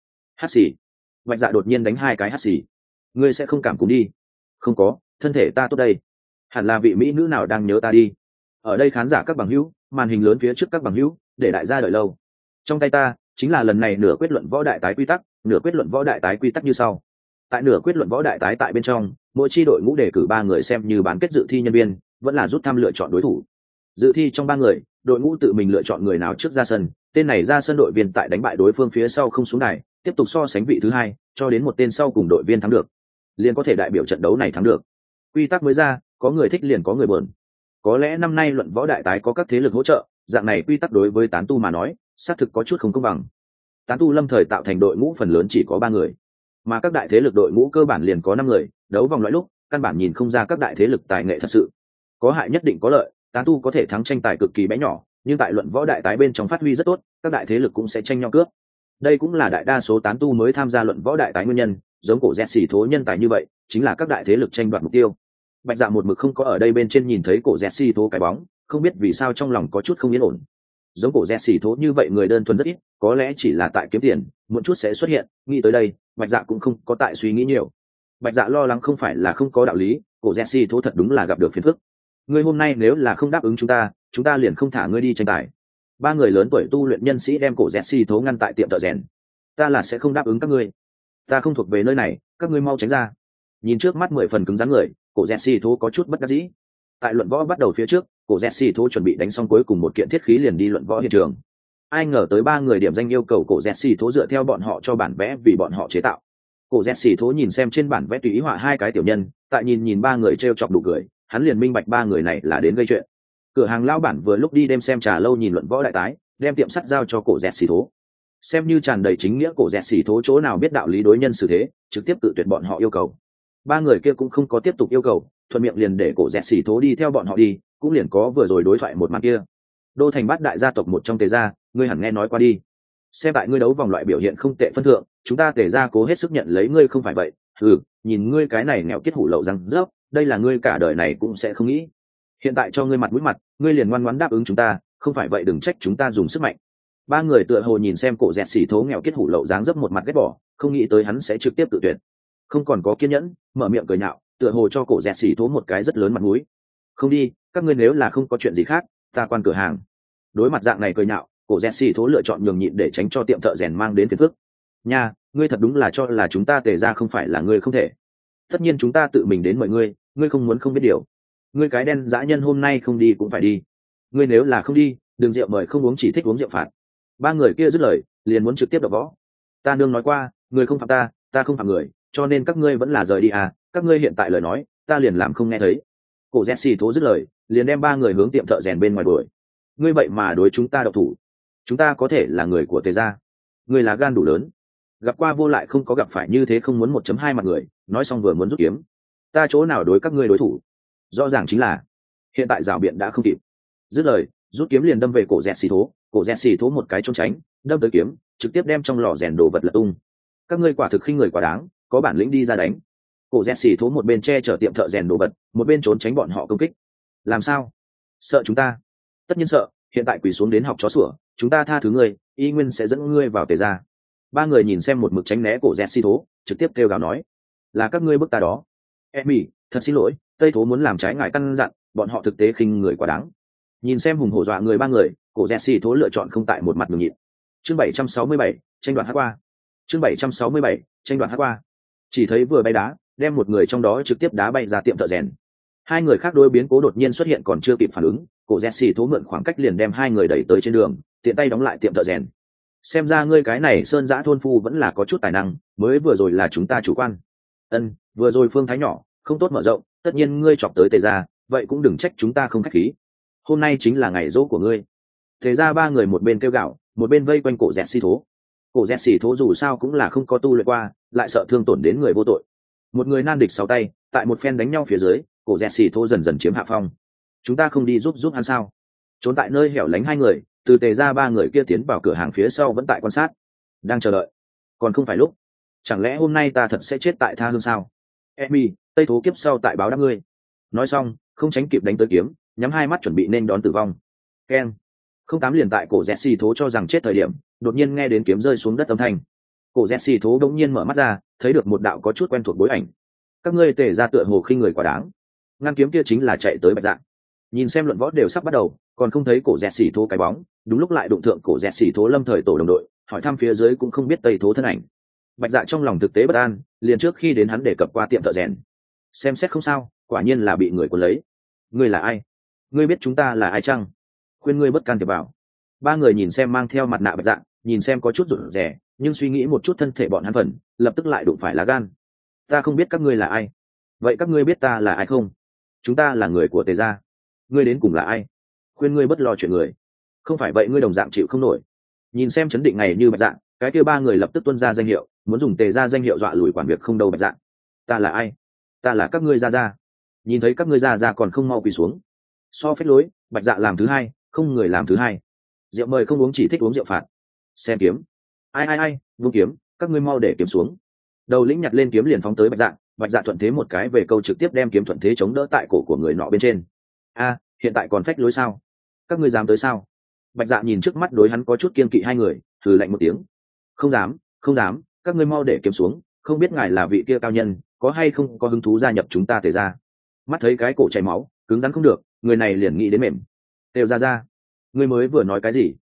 xì, Bạch Dạ đột nhiên đánh 2 cái hát xì. Ngươi sẽ không cảm cúm đi? Không có, thân thể ta tốt đây. Hẳn là vị mỹ nữ nào đang nhớ ta đi. Ở đây khán giả các bằng hữu, màn hình lớn phía trước các bằng hữu, để đại gia đợi lâu. Trong tay ta chính là lần này nửa quyết luận võ đại tái quy tắc. Nửa quyết luận võ đại tái quy tắc như sau. Tại nửa quyết luận võ đại tái tại bên trong, mỗi chi đội ngũ đề cử 3 người xem như bán kết dự thi nhân viên, vẫn là rút thăm lựa chọn đối thủ. Dự thi trong 3 người, đội ngũ tự mình lựa chọn người nào trước ra sân, tên này ra sân đội viên tại đánh bại đối phương phía sau không xuống đài, tiếp tục so sánh vị thứ 2, cho đến một tên sau cùng đội viên thắng được, liền có thể đại biểu trận đấu này thắng được. Quy tắc mới ra, có người thích liền có người buồn. Có lẽ năm nay luận võ đại tái có các thế lực hỗ trợ, dạng này quy tắc đối với tán tu mà nói, xác thực có chút không công bằng. Tán tu lâm thời tạo thành đội ngũ phần lớn chỉ có 3 người, mà các đại thế lực đội ngũ cơ bản liền có 5 người, đấu vòng loại lúc, căn bản nhìn không ra các đại thế lực tài nghệ thật sự. Có hại nhất định có lợi, tán tu có thể thắng tranh tài cực kỳ bé nhỏ, nhưng tại luận võ đại tái bên trong phát huy rất tốt, các đại thế lực cũng sẽ tranh nhau cướp. Đây cũng là đại đa số tán tu mới tham gia luận võ đại tái nguyên nhân, giống cổ dẹt xỉ thố nhân tài như vậy, chính là các đại thế lực tranh đoạt mục tiêu. Bạch Dạ một mực không có ở đây bên trên nhìn thấy cổ dẹt xỉ thố cái bóng, không biết vì sao trong lòng có chút không yên ổn. Giống cổ dẹt xỉ thố như vậy người đơn thuần rất ít, có lẽ chỉ là tại kiếm tiền, muộn chút sẽ xuất hiện. Nghĩ tới đây, Bạch Dạ cũng không có tại suy nghĩ nhiều. Bạch Dạ lo lắng không phải là không có đạo lý, cổ dẹt xỉ thố thật đúng là gặp được phiền phức. ngươi hôm nay nếu là không đáp ứng chúng ta liền không thả ngươi đi tranh tài. Ba người lớn tuổi tu luyện nhân sĩ đem cổ Jesse thố ngăn tại tiệm thợ rèn. Ta là sẽ không đáp ứng các ngươi, ta không thuộc về nơi này, các ngươi mau tránh ra. Nhìn trước mắt 10 phần cứng rắn người, cổ Jesse thố có chút bất đắc dĩ. Tại luận võ bắt đầu phía trước, cổ Jesse thố chuẩn bị đánh xong cuối cùng một kiện thiết khí liền đi luận võ hiện trường. Ai ngờ tới ba người điểm danh yêu cầu cổ Jesse thố dựa theo bọn họ cho bản vẽ vì bọn họ chế tạo. Cổ Jesse thố nhìn xem trên bản vẽ tùy ý họa hai cái tiểu nhân, tại nhìn ba người trêu chọc đủ cười, hắn liền minh bạch ba người này là đến gây chuyện. Cửa hàng lão bản vừa lúc đi đêm xem trà lâu nhìn luận võ đại tái, đem tiệm sắt giao cho cổ Jesse thố. Xem như tràn đầy chính nghĩa, cổ Jesse thố chỗ nào biết đạo lý đối nhân xử thế, trực tiếp tự tuyệt bọn họ yêu cầu. Ba người kia cũng không có tiếp tục yêu cầu, thuận miệng liền để cổ Jesse thố đi theo bọn họ đi, cũng liền có vừa rồi đối thoại một màn kia. Đô thành bát đại gia tộc một trong Tề gia, ngươi hẳn nghe nói qua đi. Xem tại ngươi đấu vòng loại biểu hiện không tệ phân thượng, chúng ta Tề gia cố hết sức nhận lấy ngươi không phải vậy. Nhìn ngươi cái này nghèo kiết hủ lậu răng rớp, đây là ngươi cả đời này cũng sẽ không nghĩ. Hiện tại cho ngươi mặt mũi mặt, ngươi liền ngoan ngoãn đáp ứng chúng ta, không phải vậy đừng trách chúng ta dùng sức mạnh. Ba người tựa hồ nhìn xem cổ Jesse thố nghèo kiết hủ lậu dáng dấp một mặt ghét bỏ, không nghĩ tới hắn sẽ trực tiếp tự tuyệt. Không còn có kiên nhẫn, mở miệng cười nhạo, tựa hồ cho cổ Jesse thố một cái rất lớn mặt mũi. Không đi, các ngươi nếu là không có chuyện gì khác, ta quan cửa hàng. Đối mặt dạng này cười nhạo, cổ Jesse thố lựa chọn nhường nhịn để tránh cho tiệm thợ rèn mang đến phiền phức. Nha, ngươi thật đúng là cho là chúng ta Tề gia không phải là ngươi không thể. Tất nhiên chúng ta tự mình đến mời ngươi, ngươi không muốn không biết điều. Ngươi cái đen dã nhân hôm nay không đi cũng phải đi. Ngươi nếu là không đi, đừng rượu mời không uống chỉ thích uống rượu phạt. Ba người kia dứt lời, liền muốn trực tiếp đập võ. Ta nương nói qua, người không phạm ta, ta không phạm người, cho nên các ngươi vẫn là rời đi à, các ngươi hiện tại lời nói, ta liền làm không nghe thấy. Cổ Jesse thố dứt lời, liền đem ba người hướng tiệm thợ rèn bên ngoài đuổi. Ngươi vậy mà đối chúng ta độc thủ, chúng ta có thể là người của Tề gia. Ngươi là gan đủ lớn. Gặp qua vô lại không có gặp phải như thế không muốn 1.2 mặt người, nói xong vừa muốn rút kiếm. Ta chỗ nào đối các ngươi đối thủ? Rõ ràng chính là hiện tại rào biện đã không kịp. Dứt lời, rút kiếm liền đâm về cổ Jesse thố, cổ Jesse thố một cái trốn tránh, đâm tới kiếm, trực tiếp đem trong lò rèn đồ vật lật tung. Các ngươi quả thực khinh người quá đáng, có bản lĩnh đi ra đánh. Cổ Jesse thố một bên che chở tiệm thợ rèn đồ vật, một bên trốn tránh bọn họ công kích. Làm sao? Sợ chúng ta? Tất nhiên sợ, hiện tại quỳ xuống đến học chó sủa, chúng ta tha thứ ngươi, y nguyên sẽ dẫn ngươi vào Tề gia. Ba người nhìn xem một mực tránh né cổ Jesse thố, trực tiếp kêu gào nói: là các ngươi bức ta đó. Emmy, thật xin lỗi, Tây thố muốn làm trái ngài căn dặn, bọn họ thực tế khinh người quá đáng. Nhìn xem hùng hổ dọa người ba người, cổ Jesse thố lựa chọn không tại một mặt nhường nhịn. Chương 767, tranh đoạt hát qua. Chương 767, tranh đoạt hát qua. Chỉ thấy vừa bay đá, đem một người trong đó trực tiếp đá bay ra tiệm thợ rèn. Hai người khác đối biến cố đột nhiên xuất hiện còn chưa kịp phản ứng, cổ Jesse thố mượn khoảng cách liền đem hai người đẩy tới trên đường, tiện tay đóng lại tiệm thợ rèn. Xem ra ngươi cái này sơn giã thôn phu vẫn là có chút tài năng, mới vừa rồi là chúng ta chủ quan. Vừa rồi Phương Thái nhỏ, không tốt mở rộng, tất nhiên ngươi chọc tới Tề gia, vậy cũng đừng trách chúng ta không khách khí. Hôm nay chính là ngày dỗ của ngươi. Tề gia ba người một bên kêu gào, một bên vây quanh cổ Jesse thố. Cổ Jesse thố dù sao cũng là không có tu luyện qua, lại sợ thương tổn đến người vô tội. Một người nan địch sáu tay, tại một phen đánh nhau phía dưới, cổ Jesse thố dần dần chiếm hạ phong. Chúng ta không đi giúp hắn sao? Trốn tại nơi hẻo lánh hai người, từ Tề gia ba người kia tiến vào cửa hàng phía sau vẫn tại quan sát, đang chờ đợi. Còn không phải lúc. Chẳng lẽ hôm nay ta thật sẽ chết tại tha hương sao? Emmy, Tây thố kiếp sau tại báo đáp ngươi. Nói xong, không tránh kịp đánh tới kiếm, nhắm hai mắt chuẩn bị nên đón tử vong. Keng. 08 liền tại cổ Jesse thố cho rằng chết thời điểm, đột nhiên nghe đến kiếm rơi xuống đất âm thanh. Cổ Jesse thố đống nhiên mở mắt ra, thấy được một đạo có chút quen thuộc bối ảnh. Các ngươi Tề gia tựa hồ khinh người quá đáng. Ngăn kiếm kia chính là chạy tới Bạch Dạ. Nhìn xem luận võ đều sắp bắt đầu, còn không thấy cổ Jesse thố cái bóng, đúng lúc lại đụng thượng cổ Jesse thố lâm thời tổ đồng đội, hỏi thăm phía dưới cũng không biết Tây thố thân ảnh. Bạch Dạ trong lòng thực tế bất an, liền trước khi đến hắn đề cập qua tiệm thợ rèn. Xem xét không sao, quả nhiên là bị người cuốn lấy. Ngươi là ai? Ngươi biết chúng ta là ai chăng? Khuyên ngươi bất can thiệp vào. Ba người nhìn xem mang theo mặt nạ Bạch Dạ, nhìn xem có chút rụt rè, nhưng suy nghĩ một chút thân thể bọn hắn phần, lập tức lại đụng phải lá gan. Ta không biết các ngươi là ai. Vậy các ngươi biết ta là ai không? Chúng ta là người của Tề gia. Ngươi đến cùng là ai? Khuyên ngươi bất lo chuyện người. Không phải vậy ngươi đồng dạng chịu không nổi. Nhìn xem chấn định ngày như Bạch Dạ, cái kia ba người lập tức tuân ra danh hiệu, muốn dùng Tề gia danh hiệu dọa lùi quản việc không đâu Bạch Dạ. Ta là ai? Ta là các ngươi gia. Nhìn thấy các ngươi gia còn không mau quỳ xuống. So phép lối, Bạch Dạ làm thứ hai, không người làm thứ hai. Rượu mời không uống chỉ thích uống rượu phạt. Xem kiếm. Ai, vung kiếm, các ngươi mau để kiếm xuống. Đầu lĩnh nhặt lên kiếm liền phóng tới Bạch Dạ thuận thế một cái về câu trực tiếp đem kiếm thuận thế chống đỡ tại cổ của người nọ bên trên. Hiện tại còn phách lối sao? Các ngươi dám tới sao? Bạch Dạ nhìn trước mắt đối hắn có chút kiên kỵ hai người, thử lạnh một tiếng. Không dám, các ngươi mau để kiếm xuống, không biết ngài là vị kia cao nhân, có hay không có hứng thú gia nhập chúng ta Tề gia. Mắt thấy cái cổ chảy máu, cứng rắn không được, người này liền nghĩ đến mềm. Têu ra ngươi mới vừa nói cái gì?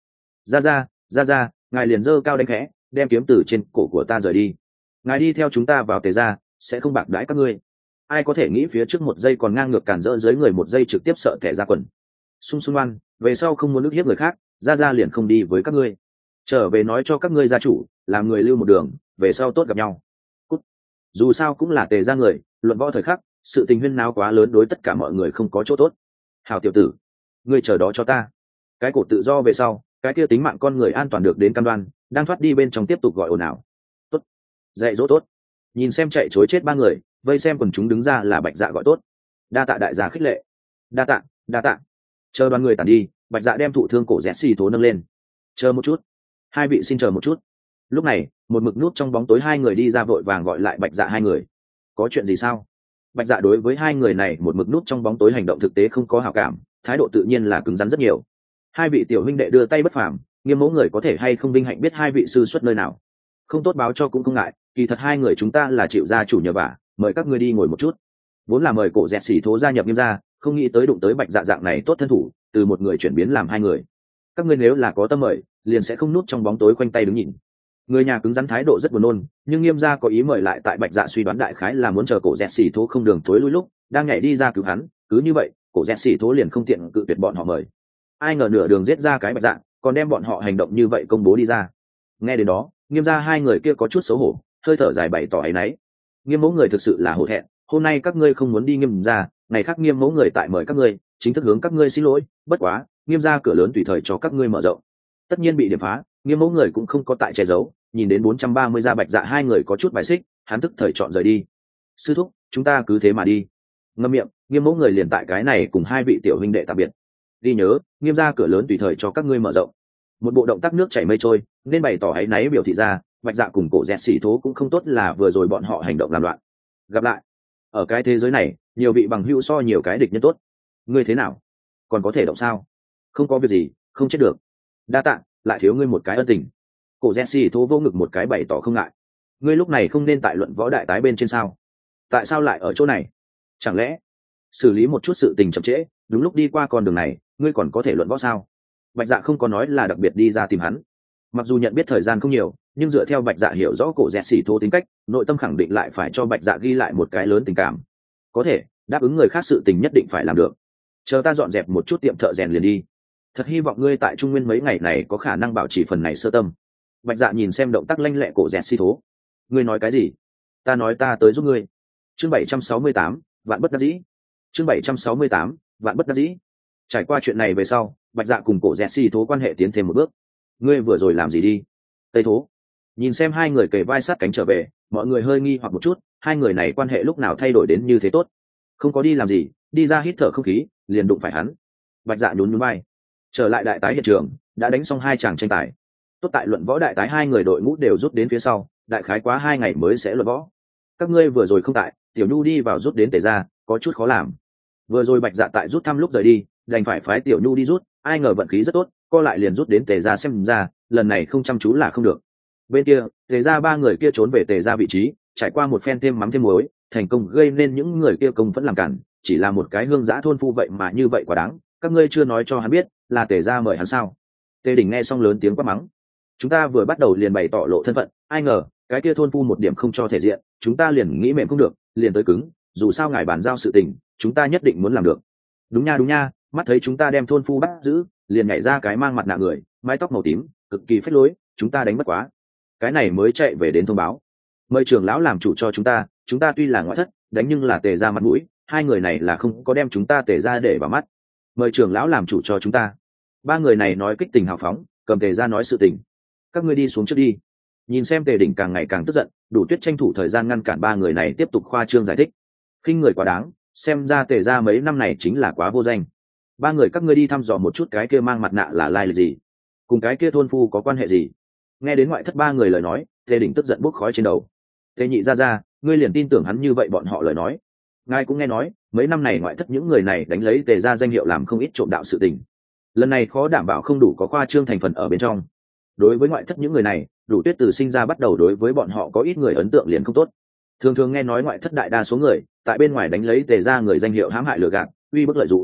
Ra ngài liền giơ cao đánh khẽ, đem kiếm từ trên cổ của ta rời đi. Ngài đi theo chúng ta vào Tề gia sẽ không bạc đãi các ngươi. Ai có thể nghĩ phía trước một giây còn ngang ngược cản rỡ dưới người một giây trực tiếp sợ Tề gia quần. Sung sung ăn về sau không muốn ức hiếp người khác, ra liền không đi với các ngươi. Trở về nói cho các ngươi gia chủ, làm người lưu một đường, về sau tốt gặp nhau. Cút. Dù sao cũng là Tề gia người, luận võ thời khắc, sự tình huyên náo quá lớn đối tất cả mọi người không có chỗ tốt. Hào tiểu tử, ngươi chờ đó cho ta. Cái cổ tự do về sau, cái kia tính mạng con người an toàn được đến cam đoan, đang thoát đi bên trong tiếp tục gọi ồn ào. Tốt, dạy dỗ tốt. Nhìn xem chạy chối chết ba người, vây xem quần chúng đứng ra là Bạch Dạ gọi tốt. Đa tạ đại gia khích lệ. Đa tạ. Chờ đoàn người tản đi, Bạch Dạ đem thụ thương cổ Jesse Thố nâng lên. Chờ một chút, hai vị xin chờ một chút. Lúc này, một mực nút trong bóng tối hai người đi ra vội vàng gọi lại Bạch Dạ hai người. Có chuyện gì sao? Bạch Dạ đối với hai người này một mực nút trong bóng tối hành động thực tế không có hảo cảm, thái độ tự nhiên là cứng rắn rất nhiều. Hai vị tiểu huynh đệ đưa tay bất phàm, Nghiêm mẫu người có thể hay không vinh hạnh biết hai vị sư xuất nơi nào. Không tốt báo cho cũng không ngại, kỳ thật hai người chúng ta là chịu gia chủ nhờ vả, mời các ngươi đi ngồi một chút. Vốn là mời cổ Dẹt Xỉ Thố gia nhập Nghiêm gia, không nghĩ tới đụng tới Bạch Dạ dạng này tốt thân thủ, từ một người chuyển biến làm hai người. Các ngươi nếu là có tâm mời, liền sẽ không núp trong bóng tối khoanh tay đứng nhìn. Người nhà cứng rắn thái độ rất buồn nôn, nhưng Nghiêm gia có ý mời lại tại Bạch Dạ suy đoán đại khái là muốn chờ cổ Dẹt Xỉ Thố không đường thối lui lúc, đang nhảy đi ra cứu hắn, cứ như vậy, cổ Dẹt Xỉ Thố liền không tiện cự tuyệt bọn họ mời. Ai ngờ nửa đường giết ra cái Bạch Dạ, còn đem bọn họ hành động như vậy công bố đi ra. Nghe đến đó, Nghiêm gia hai người kia có chút xấu hổ, hơi thở dài bày tỏ áy náy. Nghiêm mẫu người thực sự là hổ thẹn, hôm nay các ngươi không muốn đi Nghiêm gia, ngày khác Nghiêm mẫu người tại mời các ngươi, chính thức hướng các ngươi xin lỗi, bất quá, Nghiêm gia cửa lớn tùy thời cho các ngươi mở rộng. Tất nhiên bị điểm phá, Nghiêm mẫu người cũng không có tại che giấu, nhìn đến 430 gia Bạch Dạ hai người có chút bài xích, hắn tức thời chọn rời đi. Sư thúc, chúng ta cứ thế mà đi. Ngậm miệng, Nghiêm mẫu người liền tại cái này cùng hai vị tiểu huynh đệ tạm biệt. Đi nhớ, Nghiêm gia cửa lớn tùy thời cho các ngươi mở rộng. Một bộ động tác nước chảy mây trôi, nên bày tỏ áy náy biểu thị ra, Bạch Dạ cùng cổ Dẹt Xỉ Thố cũng không tốt là vừa rồi bọn họ hành động làm loạn. Gặp lại. Ở cái thế giới này, nhiều vị bằng hữu so nhiều cái địch nhân tốt. Ngươi thế nào? Còn có thể động sao? Không có việc gì, không chết được. Đa tạ, lại thiếu ngươi một cái ân tình. Cổ Dẹt Xỉ Thố vô ngực một cái bày tỏ không ngại. Ngươi lúc này không nên tại luận võ đại tái bên trên sao? Tại sao lại ở chỗ này? Chẳng lẽ xử lý một chút sự tình chậm trễ, đúng lúc đi qua con đường này, ngươi còn có thể luận võ sao? Bạch Dạ không có nói là đặc biệt đi ra tìm hắn. Mặc dù nhận biết thời gian không nhiều, nhưng dựa theo Bạch Dạ hiểu rõ cổ Dẹt Xỉ Thố tính cách, nội tâm khẳng định lại phải cho Bạch Dạ ghi lại một cái lớn tình cảm. Có thể đáp ứng người khác sự tình nhất định phải làm được. Chờ ta dọn dẹp một chút tiệm thợ rèn liền đi. Thật hy vọng ngươi tại Trung Nguyên mấy ngày này có khả năng bảo trì phần này sơ tâm. Bạch Dạ nhìn xem động tác lanh lẹ cổ Dẹt Xỉ Thố. Ngươi nói cái gì? Ta nói ta tới giúp ngươi. Chương 768, vạn bất đắc dĩ. Chương 768, vạn bất đắc dĩ. Trải qua chuyện này về sau, Bạch Dạ cùng cổ Dẹt Xỉ Thố quan hệ tiến thêm một bước. Ngươi vừa rồi làm gì đi? Tây Thố nhìn xem hai người kề vai sát cánh trở về, mọi người hơi nghi hoặc một chút, hai người này quan hệ lúc nào thay đổi đến như thế tốt? Không có đi làm gì, đi ra hít thở không khí, liền đụng phải hắn. Bạch Dạ nhún nhún vai. Trở lại đại tái hiện trường, đã đánh xong hai chàng tranh tài. Tốt tại luận võ đại tái hai người đội ngũ đều rút đến phía sau, đại khái quá 2 ngày mới sẽ luận võ. Các ngươi vừa rồi không tại, Tiểu Nhu đi vào rút đến Tề gia, có chút khó làm. Vừa rồi Bạch Dạ tại rút thăm lúc rời đi, đành phải phái Tiểu Nhu đi rút, ai ngờ vận khí rất tốt, co lại liền rút đến Tề gia, xem ra lần này không chăm chú là không được. Bên kia, Tề gia ba người kia trốn về Tề gia vị trí, trải qua một phen thêm mắm thêm muối, thành công gây nên những người kia công vẫn làm cản, chỉ là một cái hương giã thôn phu vậy mà như vậy quá đáng, các ngươi chưa nói cho hắn biết, là Tề gia mời hắn sao? Tề Đỉnh nghe xong lớn tiếng quát mắng. Chúng ta vừa bắt đầu liền bày tỏ lộ thân phận, ai ngờ cái kia thôn phu một điểm không cho thể diện, chúng ta liền nghĩ mềm không được, liền tới cứng, dù sao ngài bàn giao sự tình, chúng ta nhất định muốn làm được. Đúng nha, mắt thấy chúng ta đem thôn phu bắt giữ, liền nhảy ra cái mang mặt nạ người, mái tóc màu tím, cực kỳ phách lối, chúng ta đánh bất quá, cái này mới chạy về đến thông báo, mời trưởng lão làm chủ cho chúng ta tuy là ngoại thất, đánh nhưng là Tề gia mặt mũi, hai người này là không có đem chúng ta Tề gia để vào mắt, mời trưởng lão làm chủ cho chúng ta. Ba người này nói kích tình hào phóng, cầm Tề gia nói sự tình. Các ngươi đi xuống trước đi. Nhìn xem Tề Đỉnh càng ngày càng tức giận, Đủ Tuyết tranh thủ thời gian ngăn cản ba người này tiếp tục khoa trương giải thích. Khinh người quá đáng, xem ra Tề gia mấy năm này chính là quá vô danh. Ba người các ngươi đi thăm dò một chút cái kia mang mặt nạ là lai lịch gì, cùng cái kia thôn phu có quan hệ gì. Nghe đến ngoại thất ba người lời nói, Tề Đỉnh tức giận bốc khói trên đầu. Tề nhị ra, ngươi liền tin tưởng hắn như vậy bọn họ lời nói? Ngài cũng nghe nói, mấy năm này ngoại thất những người này đánh lấy Tề gia danh hiệu làm không ít trộm đạo sự tình. Lần này khó đảm bảo không đủ có khoa trương thành phần ở bên trong. Đối với ngoại thất những người này, Đủ Tuyết từ sinh ra bắt đầu đối với bọn họ có ít người ấn tượng liền không tốt. Thường nghe nói ngoại thất đại đa số người tại bên ngoài đánh lấy Tề gia người danh hiệu hãm hại lừa gạt, uy bức lợi dụng.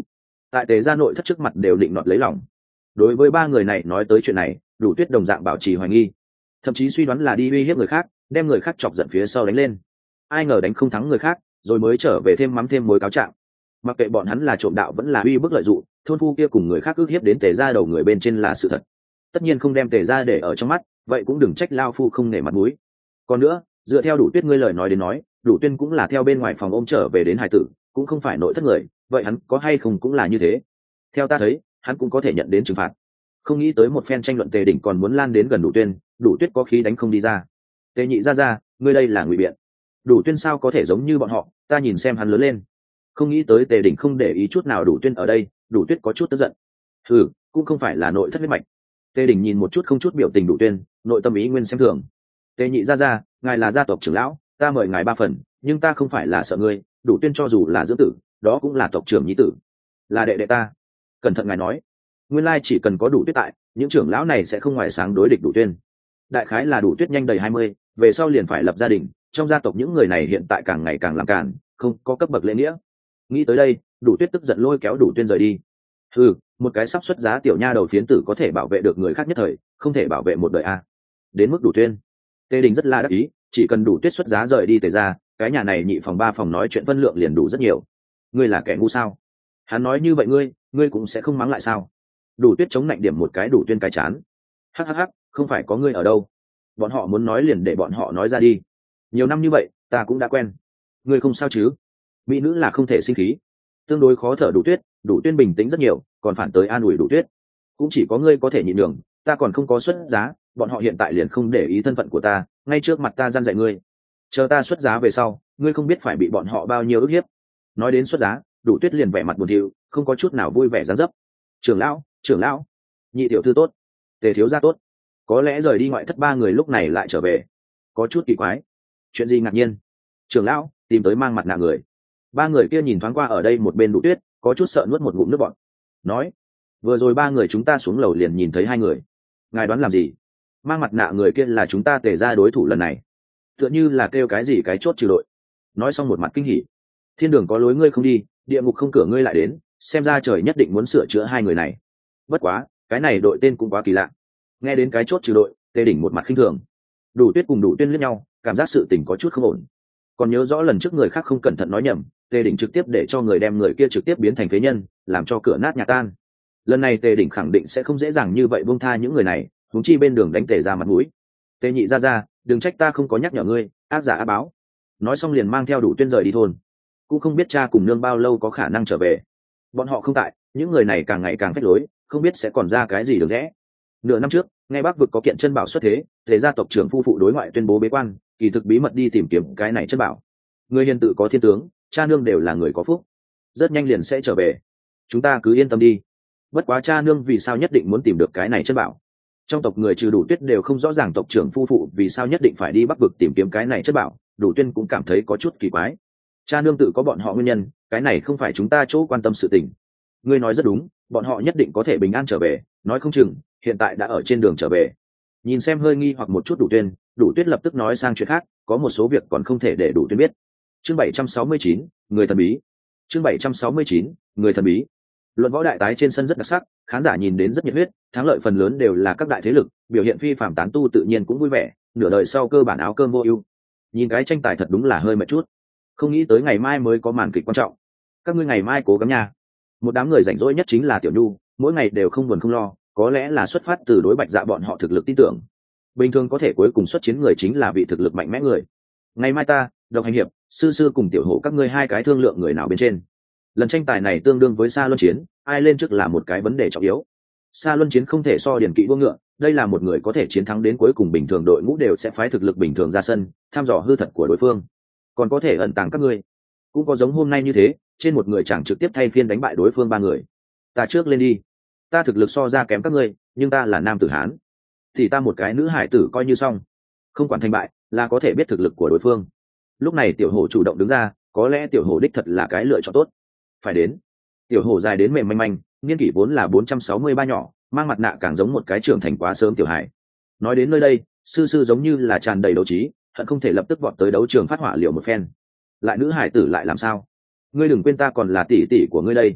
tại tề gia nội thất trước mặt đều định nọt lấy lòng. Đối với ba người này nói tới chuyện này, Đủ Tuyết đồng dạng bảo trì hoài nghi, thậm chí suy đoán là đi uy hiếp người khác, đem người khác chọc giận phía sau đánh lên. Ai ngờ đánh không thắng người khác, rồi mới trở về thêm mắm thêm muối cáo trạng. Mặc kệ bọn hắn là trộm đạo vẫn là uy bức lợi dụng, thôn phu kia cùng người khác ức hiếp đến tề gia đầu người bên trên là sự thật. Tất nhiên không đem tề gia để ở trong mắt, vậy cũng đừng trách lao phu không nể mặt mũi. Còn nữa, dựa theo Đủ Tuyết ngươi lời nói đến nói, Đủ Tuyên cũng là theo bên ngoài phòng ôm trở về đến hải tử, cũng không phải nội thất người, vậy hắn có hay không cũng là như thế. Theo ta thấy, hắn cũng có thể nhận đến trừng phạt. Không nghĩ tới một phen tranh luận Tề Đỉnh còn muốn lan đến gần Đủ Tuyên, Đủ Tuyết có khí đánh không đi ra. Tề Nhị ra, ngươi đây là ngụy biện. Đủ Tuyên sao có thể giống như bọn họ, ta nhìn xem hắn lớn lên. Không nghĩ tới Tề Đỉnh không để ý chút nào Đủ Tuyên ở đây, Đủ Tuyết có chút tức giận. Cũng không phải là nội thất huyết mạch. Tề Đỉnh nhìn một chút không chút biểu tình Đủ Tuyên, nội tâm ý nguyên xem thường. Tề Nhị ra, ngài là gia tộc trưởng lão, ta mời ngài 3 phần, nhưng ta không phải là sợ ngươi. Đủ Tuyên cho dù là dưỡng tử, đó cũng là tộc trưởng nhí tử, là đệ đệ ta. Cẩn thận ngài nói, nguyên lai chỉ cần có Đủ Tuyết tại, những trưởng lão này sẽ không ngoài sáng đối địch Đủ Tuyên. Đại khái là Đủ Tuyết nhanh đầy 20, về sau liền phải lập gia đình, trong gia tộc những người này hiện tại càng ngày càng làm càn, không có cấp bậc lễ nghĩa. Nghĩ tới đây, Đủ Tuyết tức giận lôi kéo Đủ Tuyên rời đi. Một cái sắp xuất giá tiểu nha đầu phiến tử có thể bảo vệ được người khác nhất thời, không thể bảo vệ một đời a. Đến mức Đủ Tuyên, Tề Đình rất là đắc ý, chỉ cần Đủ Tuyết xuất giá rời đi Tề ra, cái nhà này nhị phòng 3 phòng nói chuyện phân lượng liền đủ rất nhiều. Ngươi là kẻ ngu sao? Hắn nói như vậy ngươi cũng sẽ không mắng lại sao? Đủ Tuyết chống lạnh điểm một cái Đủ Tuyên cái chán. Hắc, không phải có ngươi ở đâu, bọn họ muốn nói liền để bọn họ nói ra đi. Nhiều năm như vậy ta cũng đã quen. Ngươi không sao chứ? Mỹ nữ là không thể sinh khí. Tương đối khó thở Đủ Tuyên bình tĩnh rất nhiều, còn phản tới an ủi Đủ Tuyết. Cũng chỉ có ngươi có thể nhịn đường, ta còn không có xuất giá, bọn họ hiện tại liền không để ý thân phận của ta, ngay trước mặt ta gian dạy ngươi. Chờ ta xuất giá về sau, ngươi không biết phải bị bọn họ bao nhiêu ức hiếp. Nói đến xuất giá, Đủ Tuyết liền vẻ mặt buồn thiu, không có chút nào vui vẻ dáng dấp. Trưởng lão, nhị tiểu thư tốt, Tề thiếu gia tốt. Có lẽ rời đi ngoại thất 3 người lúc này lại trở về, có chút kỳ quái. Chuyện gì ngạc nhiên? Trưởng lão tìm tới mang mặt nạ người. 3 người kia nhìn thoáng qua ở đây một bên Đủ Tuyết, có chút sợ nuốt một ngụm nước bọt. Nói, vừa rồi 3 người chúng ta xuống lầu liền nhìn thấy 2 người. Ngài đoán làm gì? Mang mặt nạ người kia là chúng ta Tề ra đối thủ lần này. Tựa như là kêu cái gì cái chốt trừ đội. Nói xong một mặt kinh hỉ. Thiên đường có lối ngươi không đi, địa ngục không cửa ngươi lại đến, xem ra trời nhất định muốn sửa chữa 2 người này. Bất quá, cái này đội tên cũng quá kỳ lạ. Nghe đến cái chốt trừ đội, Tề Đỉnh một mặt khinh thường. Đủ Tuyết cùng Đủ Tuyên liếc nhau, cảm giác sự tình có chút không ổn. Còn nhớ rõ lần trước người khác không cẩn thận nói nhầm, Tề Đỉnh trực tiếp để cho người đem người kia trực tiếp biến thành phế nhân, làm cho cửa nát nhà tan. Lần này Tề Đỉnh khẳng định sẽ không dễ dàng như vậy buông tha những người này, huống chi bên đường đánh Tề ra mặt mũi. Tề Nhị ra, đừng trách ta không có nhắc nhở ngươi, ác giả ác báo. Nói xong liền mang theo Đủ Tuyên rời đi thôn. Cũng không biết cha cùng nương bao lâu có khả năng trở về. Bọn họ không tại, những người này càng ngày càng phách lối, không biết sẽ còn ra cái gì được rẽ. Nửa năm trước, nghe Bắc vực có kiện chân bảo xuất thế, Tề gia tộc trưởng phu phụ đối ngoại tuyên bố bế quan, kỳ thực bí mật đi tìm kiếm cái này chân bảo. Người hiền tự có thiên tướng, cha nương đều là người có phúc, rất nhanh liền sẽ trở về. Chúng ta cứ yên tâm đi. Bất quá cha nương vì sao nhất định muốn tìm được cái này chân bảo? Trong tộc người trừ Đủ Tuyết đều không rõ ràng tộc trưởng phu phụ vì sao nhất định phải đi Bắc vực tìm kiếm cái này chất bảo. Đủ Tuyên cũng cảm thấy có chút kỳ quái. Cha nương tự có bọn họ nguyên nhân, cái này không phải chúng ta chỗ quan tâm sự tình. Ngươi nói rất đúng, bọn họ nhất định có thể bình an trở về, nói không chừng hiện tại đã ở trên đường trở về. Nhìn xem hơi nghi hoặc một chút Đủ Tuyết lập tức nói sang chuyện khác, có một số việc còn không thể để Đủ Tuyên biết. Chương 769, người thần bí. Chương 769, người thần bí. Luận võ đại tái trên sân rất đặc sắc, khán giả nhìn đến rất nhiệt huyết, thắng lợi phần lớn đều là các đại thế lực, biểu hiện phi phàm tán tu tự nhiên cũng vui vẻ, nửa đời sau cơ bản áo cơm vô ưu. Nhìn cái tranh tài thật đúng là hơi mệt chút. Không nghĩ tới ngày mai mới có màn kịch quan trọng. Các ngươi ngày mai cố gắng nha. Một đám người rảnh rỗi nhất chính là Tiểu Nhu, mỗi ngày đều không buồn không lo, có lẽ là xuất phát từ đối Bạch Dạ bọn họ thực lực tin tưởng. Bình thường có thể cuối cùng xuất chiến người chính là vị thực lực mạnh mẽ người. Ngày mai ta, Độc Hành Hiệp, Sư cùng Tiểu Hổ các ngươi 2 cái thương lượng người nào bên trên. Lần tranh tài này tương đương với Sa Luân chiến, ai lên trước là một cái vấn đề trọng yếu. Sa Luân chiến không thể so điển kỵ đua ngựa, đây là một người có thể chiến thắng đến cuối cùng, bình thường đội ngũ đều sẽ phái thực lực bình thường ra sân, thăm dò hư thật của đối phương. Còn có thể ẩn tàng các ngươi. Cũng có giống hôm nay như thế, trên một người chẳng trực tiếp thay phiên đánh bại đối phương 3 người. Ta trước lên đi. Ta thực lực so ra kém các ngươi, nhưng ta là nam tử Hán. Thì ta một cái nữ hải tử coi như xong. Không quản thành bại, là có thể biết thực lực của đối phương. Lúc này Tiểu Hổ chủ động đứng ra, có lẽ Tiểu Hổ đích thật là cái lựa chọn tốt. Phải đến. Tiểu Hổ dài đến mềm manh manh, niên kỷ vốn là 463 nhỏ, mang mặt nạ càng giống một cái trưởng thành quá sớm tiểu hải. Nói đến nơi đây, Sư giống như là tràn đầy đấu trí, hận không thể lập tức vọt tới đấu trường phát hỏa liều một phen. Lại nữ hải tử lại làm sao? Ngươi đừng quên ta còn là tỷ tỷ của ngươi đây.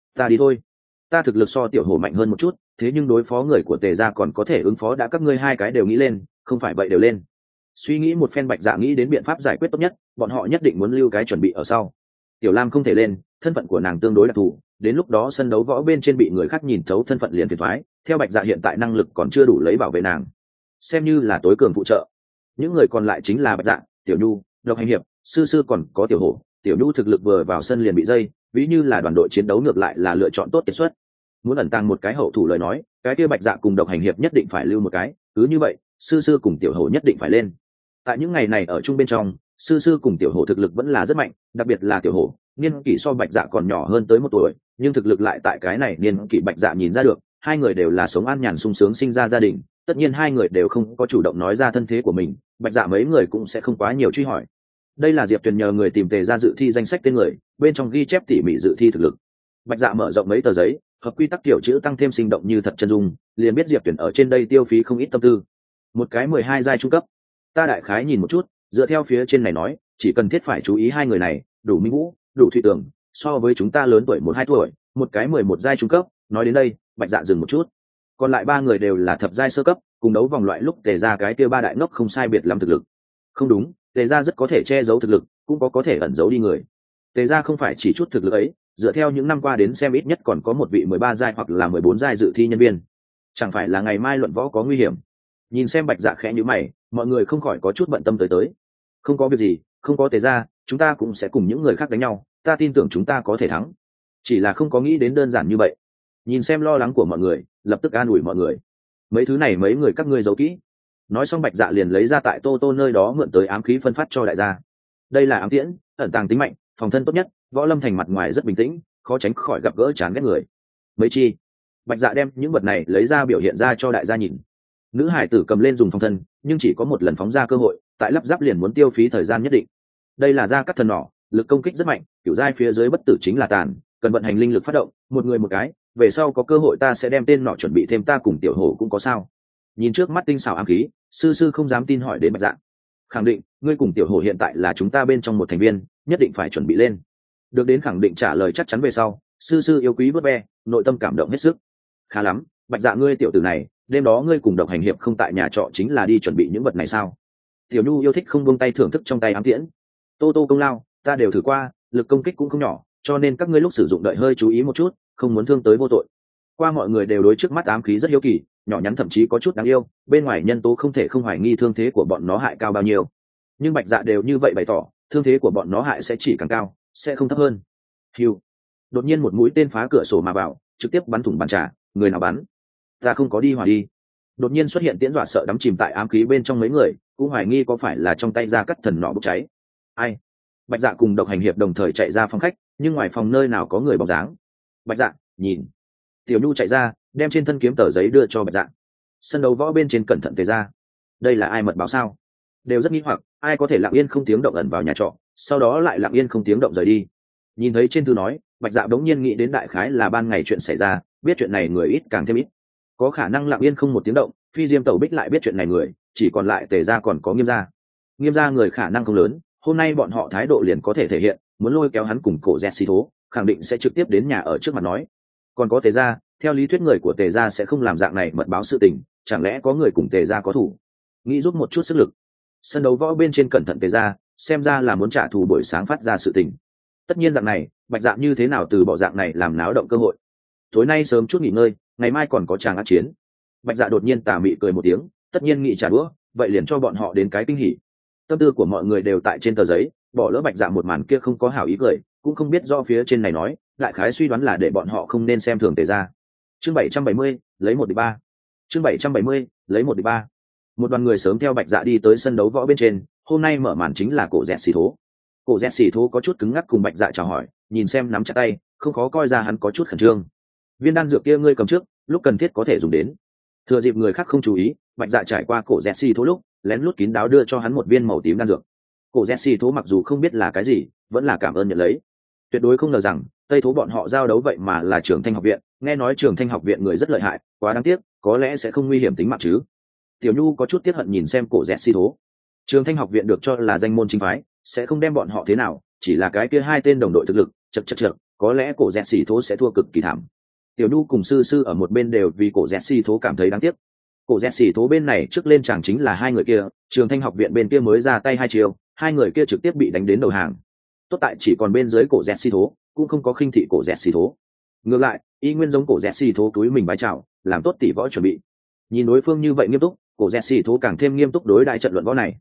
ta đi thôi. Ta thực lực so tiểu hổ mạnh hơn một chút, thế nhưng đối phó người của tề gia còn có thể ứng phó, đã các ngươi hai cái đều nghĩ lên, không phải vậy đều lên. Suy nghĩ một phen, Bạch Dạ nghĩ đến biện pháp giải quyết tốt nhất, bọn họ nhất định muốn lưu cái chuẩn bị ở sau. Tiểu Lam không thể lên, thân phận của nàng tương đối đặc thù, đến lúc đó sân đấu võ bên trên bị người khác nhìn thấu thân phận liền phiền toái. Theo Bạch Dạ hiện tại năng lực còn chưa đủ lấy bảo vệ nàng, xem như là tối cường phụ trợ. Những người còn lại chính là Bạch Dạ, Tiểu Nhu, Độc Hành Hiệp, Sư Sư còn có Tiểu Hổ. Tiểu Nhu thực lực vừa vào sân liền bị dây, ví như là đoàn đội chiến đấu ngược lại là lựa chọn tốt kiệt xuất. Muốn ẩn tàng một cái hậu thủ lời nói, cái kia Bạch Dạ cùng Độc Hành Hiệp nhất định phải lưu một cái, cứ như vậy Sư Sư cùng Tiểu Hổ nhất định phải lên. Tại những ngày này ở chung bên trong, Sư Sư cùng Tiểu Hổ thực lực vẫn là rất mạnh, đặc biệt là Tiểu Hổ niên kỷ so Bạch Dạ còn nhỏ hơn tới 1 tuổi, nhưng thực lực lại tại cái này niên kỷ Bạch Dạ nhìn ra được. Hai người đều là sống an nhàn sung sướng sinh ra gia đình, tất nhiên hai người đều không có chủ động nói ra thân thế của mình, Bạch Dạ mấy người cũng sẽ không quá nhiều truy hỏi. Đây là Diệp Tuyền nhờ người tìm tề ra dự thi danh sách tên người, bên trong ghi chép tỉ mỉ dự thi thực lực. Bạch Dạ mở rộng mấy tờ giấy, hợp quy tắc tiểu chữ tăng thêm sinh động như thật chân dung, liền biết Diệp Tuyền ở trên đây tiêu phí không ít tâm tư. Một cái 12 giai trung cấp, ta đại khái nhìn một chút, dựa theo phía trên này nói, chỉ cần thiết phải chú ý hai người này, đủ Minh Vũ, đủ Thụy Tường, so với chúng ta lớn tuổi 1-2 tuổi, một cái 11 giai trung cấp. Nói đến đây, Bạch Dạ dừng một chút. Còn lại 3 người đều là thập giai sơ cấp, cùng đấu vòng loại lúc tề ra cái kia 3 đại ngốc không sai biệt lắm thực lực. Không đúng, tề ra rất có thể che giấu thực lực, cũng có thể ẩn giấu đi người. Tề ra không phải chỉ chút thực lực ấy, dựa theo những năm qua đến xem ít nhất còn có một vị 13 giai hoặc là 14 giai dự thi nhân viên. Chẳng phải là ngày mai luận võ có nguy hiểm? Nhìn xem Bạch Dạ khẽ nhíu mày, mọi người không khỏi có chút bận tâm tới. Không có việc gì, không có tề ra, chúng ta cũng sẽ cùng những người khác đánh nhau, ta tin tưởng chúng ta có thể thắng. Chỉ là không có nghĩ đến đơn giản như vậy. Nhìn xem lo lắng của mọi người, lập tức an ủi mọi người. Mấy thứ này mấy người các ngươi giấu kỹ. Nói xong Bạch Dạ liền lấy ra tại Tô Tô nơi đó mượn tới ám khí phân phát cho đại gia. Đây là ám tiễn, ẩn tàng tính mạnh, phòng thân tốt nhất. Võ Lâm Thành mặt ngoài rất bình tĩnh, khó tránh khỏi gặp gỡ chán ghét người. Mấy chi? Bạch Dạ đem những vật này lấy ra biểu hiện ra cho đại gia nhìn. Nữ hải tử cầm lên dùng phòng thân, nhưng chỉ có một lần phóng ra cơ hội, tại lắp ráp liền muốn tiêu phí thời gian nhất định. Đây là gia cắt thần nỏ, lực công kích rất mạnh, kiểu giai phía dưới bất tử chính là tàn, cần vận hành linh lực phát động, một người một cái. Về sau có cơ hội ta sẽ đem tên nọ chuẩn bị thêm, ta cùng Tiểu Hổ cũng có sao? Nhìn trước mắt tinh xảo ám khí, Sư Sư không dám tin hỏi đến Bạch Dạ. Khẳng định, ngươi cùng Tiểu Hổ hiện tại là chúng ta bên trong một thành viên, nhất định phải chuẩn bị lên. Được đến khẳng định trả lời chắc chắn về sau, Sư Sư yêu quý vớt ve, nội tâm cảm động hết sức. Khá lắm, Bạch Dạ ngươi tiểu tử này, đêm đó ngươi cùng Độc Hành Hiệp không tại nhà trọ chính là đi chuẩn bị những vật này sao? Tiểu Nhu yêu thích không buông tay thưởng thức trong tay ám tiễn. Tô Tô công lao, ta đều thử qua, lực công kích cũng không nhỏ, cho nên các ngươi lúc sử dụng đợi hơi chú ý một chút, không muốn thương tới vô tội. Qua mọi người đều đối trước mắt ám khí rất hiếu kỳ, nhỏ nhắn thậm chí có chút đáng yêu, bên ngoài nhân tố không thể không hoài nghi thương thế của bọn nó hại cao bao nhiêu. Nhưng Bạch Dạ đều như vậy bày tỏ, thương thế của bọn nó hại sẽ chỉ càng cao, sẽ không thấp hơn. Hiu. Đột nhiên một mũi tên phá cửa sổ mà vào, trực tiếp bắn thủng bàn trà, người nào bắn? Ta không có đi hỏa đi. Đột nhiên xuất hiện tiễn dọa sợ đắm chìm tại ám khí bên trong mấy người, cũng hoài nghi có phải là trong tay ra cắt thần nọ bốc cháy. Ai? Bạch Dạ cùng Độc Hành Hiệp đồng thời chạy ra phòng khách, nhưng ngoài phòng nơi nào có người bóng dáng. Bạch Dạ, nhìn. Tiểu Nhu chạy ra, đem trên thân kiếm tờ giấy đưa cho Bạch Dạ. Sân đấu võ bên trên cẩn thận tề ra. Đây là ai mật báo sao? Đều rất nghi hoặc, ai có thể lặng yên không tiếng động ẩn vào nhà trọ, sau đó lại lặng yên không tiếng động rời đi. Nhìn thấy trên thư nói, Bạch Dạ đống nhiên nghĩ đến đại khái là ban ngày chuyện xảy ra, biết chuyện này người ít càng thêm ít. Có khả năng lặng yên không một tiếng động, Phi Diêm Tẩu Bích lại biết chuyện này người, chỉ còn lại tề ra còn có Nghiêm gia. Nghiêm gia người khả năng không lớn, hôm nay bọn họ thái độ liền có thể thể hiện, muốn lôi kéo hắn cùng cổ Jesse thố, khẳng định sẽ trực tiếp đến nhà ở trước mặt nói. Còn có tề gia, theo lý thuyết người của tề gia sẽ không làm dạng này mật báo sự tình, chẳng lẽ có người cùng tề gia có thủ? Nghĩ giúp một chút sức lực. Sân đấu võ bên trên cẩn thận tề gia, xem ra là muốn trả thù buổi sáng phát ra sự tình. Tất nhiên dạng này, Bạch Dạ như thế nào từ bỏ dạng này làm náo động cơ hội. Tối nay sớm chút nghỉ ngơi, ngày mai còn có chàng ác chiến. Bạch Dạ đột nhiên tà mị cười một tiếng, tất nhiên nghị trả đũa, vậy liền cho bọn họ đến cái kinh hỉ. Tâm tư của mọi người đều tại trên tờ giấy, bỏ lỡ Bạch Dạ một màn kia không có hảo ý cười, cũng không biết do phía trên này nói, đại khái suy đoán là để bọn họ không nên xem thường tề gia. Chương 770, lấy 1-3. Chương 770, lấy 1-3. Một đoàn người sớm theo Bạch Dạ đi tới sân đấu võ bên trên, hôm nay mở màn chính là cổ Dẹt Xỉ Thố. Cổ Dẹt Xỉ Thố có chút cứng ngắc cùng Bạch Dạ chào hỏi, nhìn xem nắm chặt tay, không khó coi ra hắn có chút khẩn trương. Viên đan dược kia ngươi cầm trước, lúc cần thiết có thể dùng đến. Thừa dịp người khác không chú ý, Bạch Dạ trải qua cổ Dẹt Xỉ Thố lúc, lén lút kín đáo đưa cho hắn một viên màu tím đan dược. Cổ Dẹt Xỉ Thố mặc dù không biết là cái gì, vẫn là cảm ơn nhận lấy. Tuyệt đối không ngờ rằng Tây Thố bọn họ giao đấu vậy mà là Trường Thanh học viện, nghe nói Trường Thanh học viện người rất lợi hại, quá đáng tiếc, có lẽ sẽ không nguy hiểm tính mạng chứ. Tiểu Nhu có chút tiếc hận nhìn xem cổ Dẹt Xỉ Thố. Trường Thanh học viện được cho là danh môn chính phái, sẽ không đem bọn họ thế nào, chỉ là cái kia hai tên đồng đội thực lực, chậc, có lẽ cổ dẹt xì thố sẽ thua cực kỳ thảm. Tiểu Nhu cùng sư sư ở một bên đều vì cổ dẹt xì thố cảm thấy đáng tiếc. Cổ dẹt xì thố bên này trước lên chẳng chính là hai người kia, Trường Thanh học viện bên kia mới ra tay hai chiều, hai người kia trực tiếp bị đánh đến đầu hàng. Tốt tại chỉ còn bên dưới cổ dẹt xì thố, cũng không có khinh thị cổ dẹt xì thố. Ngược lại, y nguyên giống cổ dẹt xì thố túi mình bái chào, làm tốt tỷ võ chuẩn bị. Nhìn đối phương như vậy nghiêm túc, cổ dẹt xì thố càng thêm nghiêm túc đối đại trận luận võ này.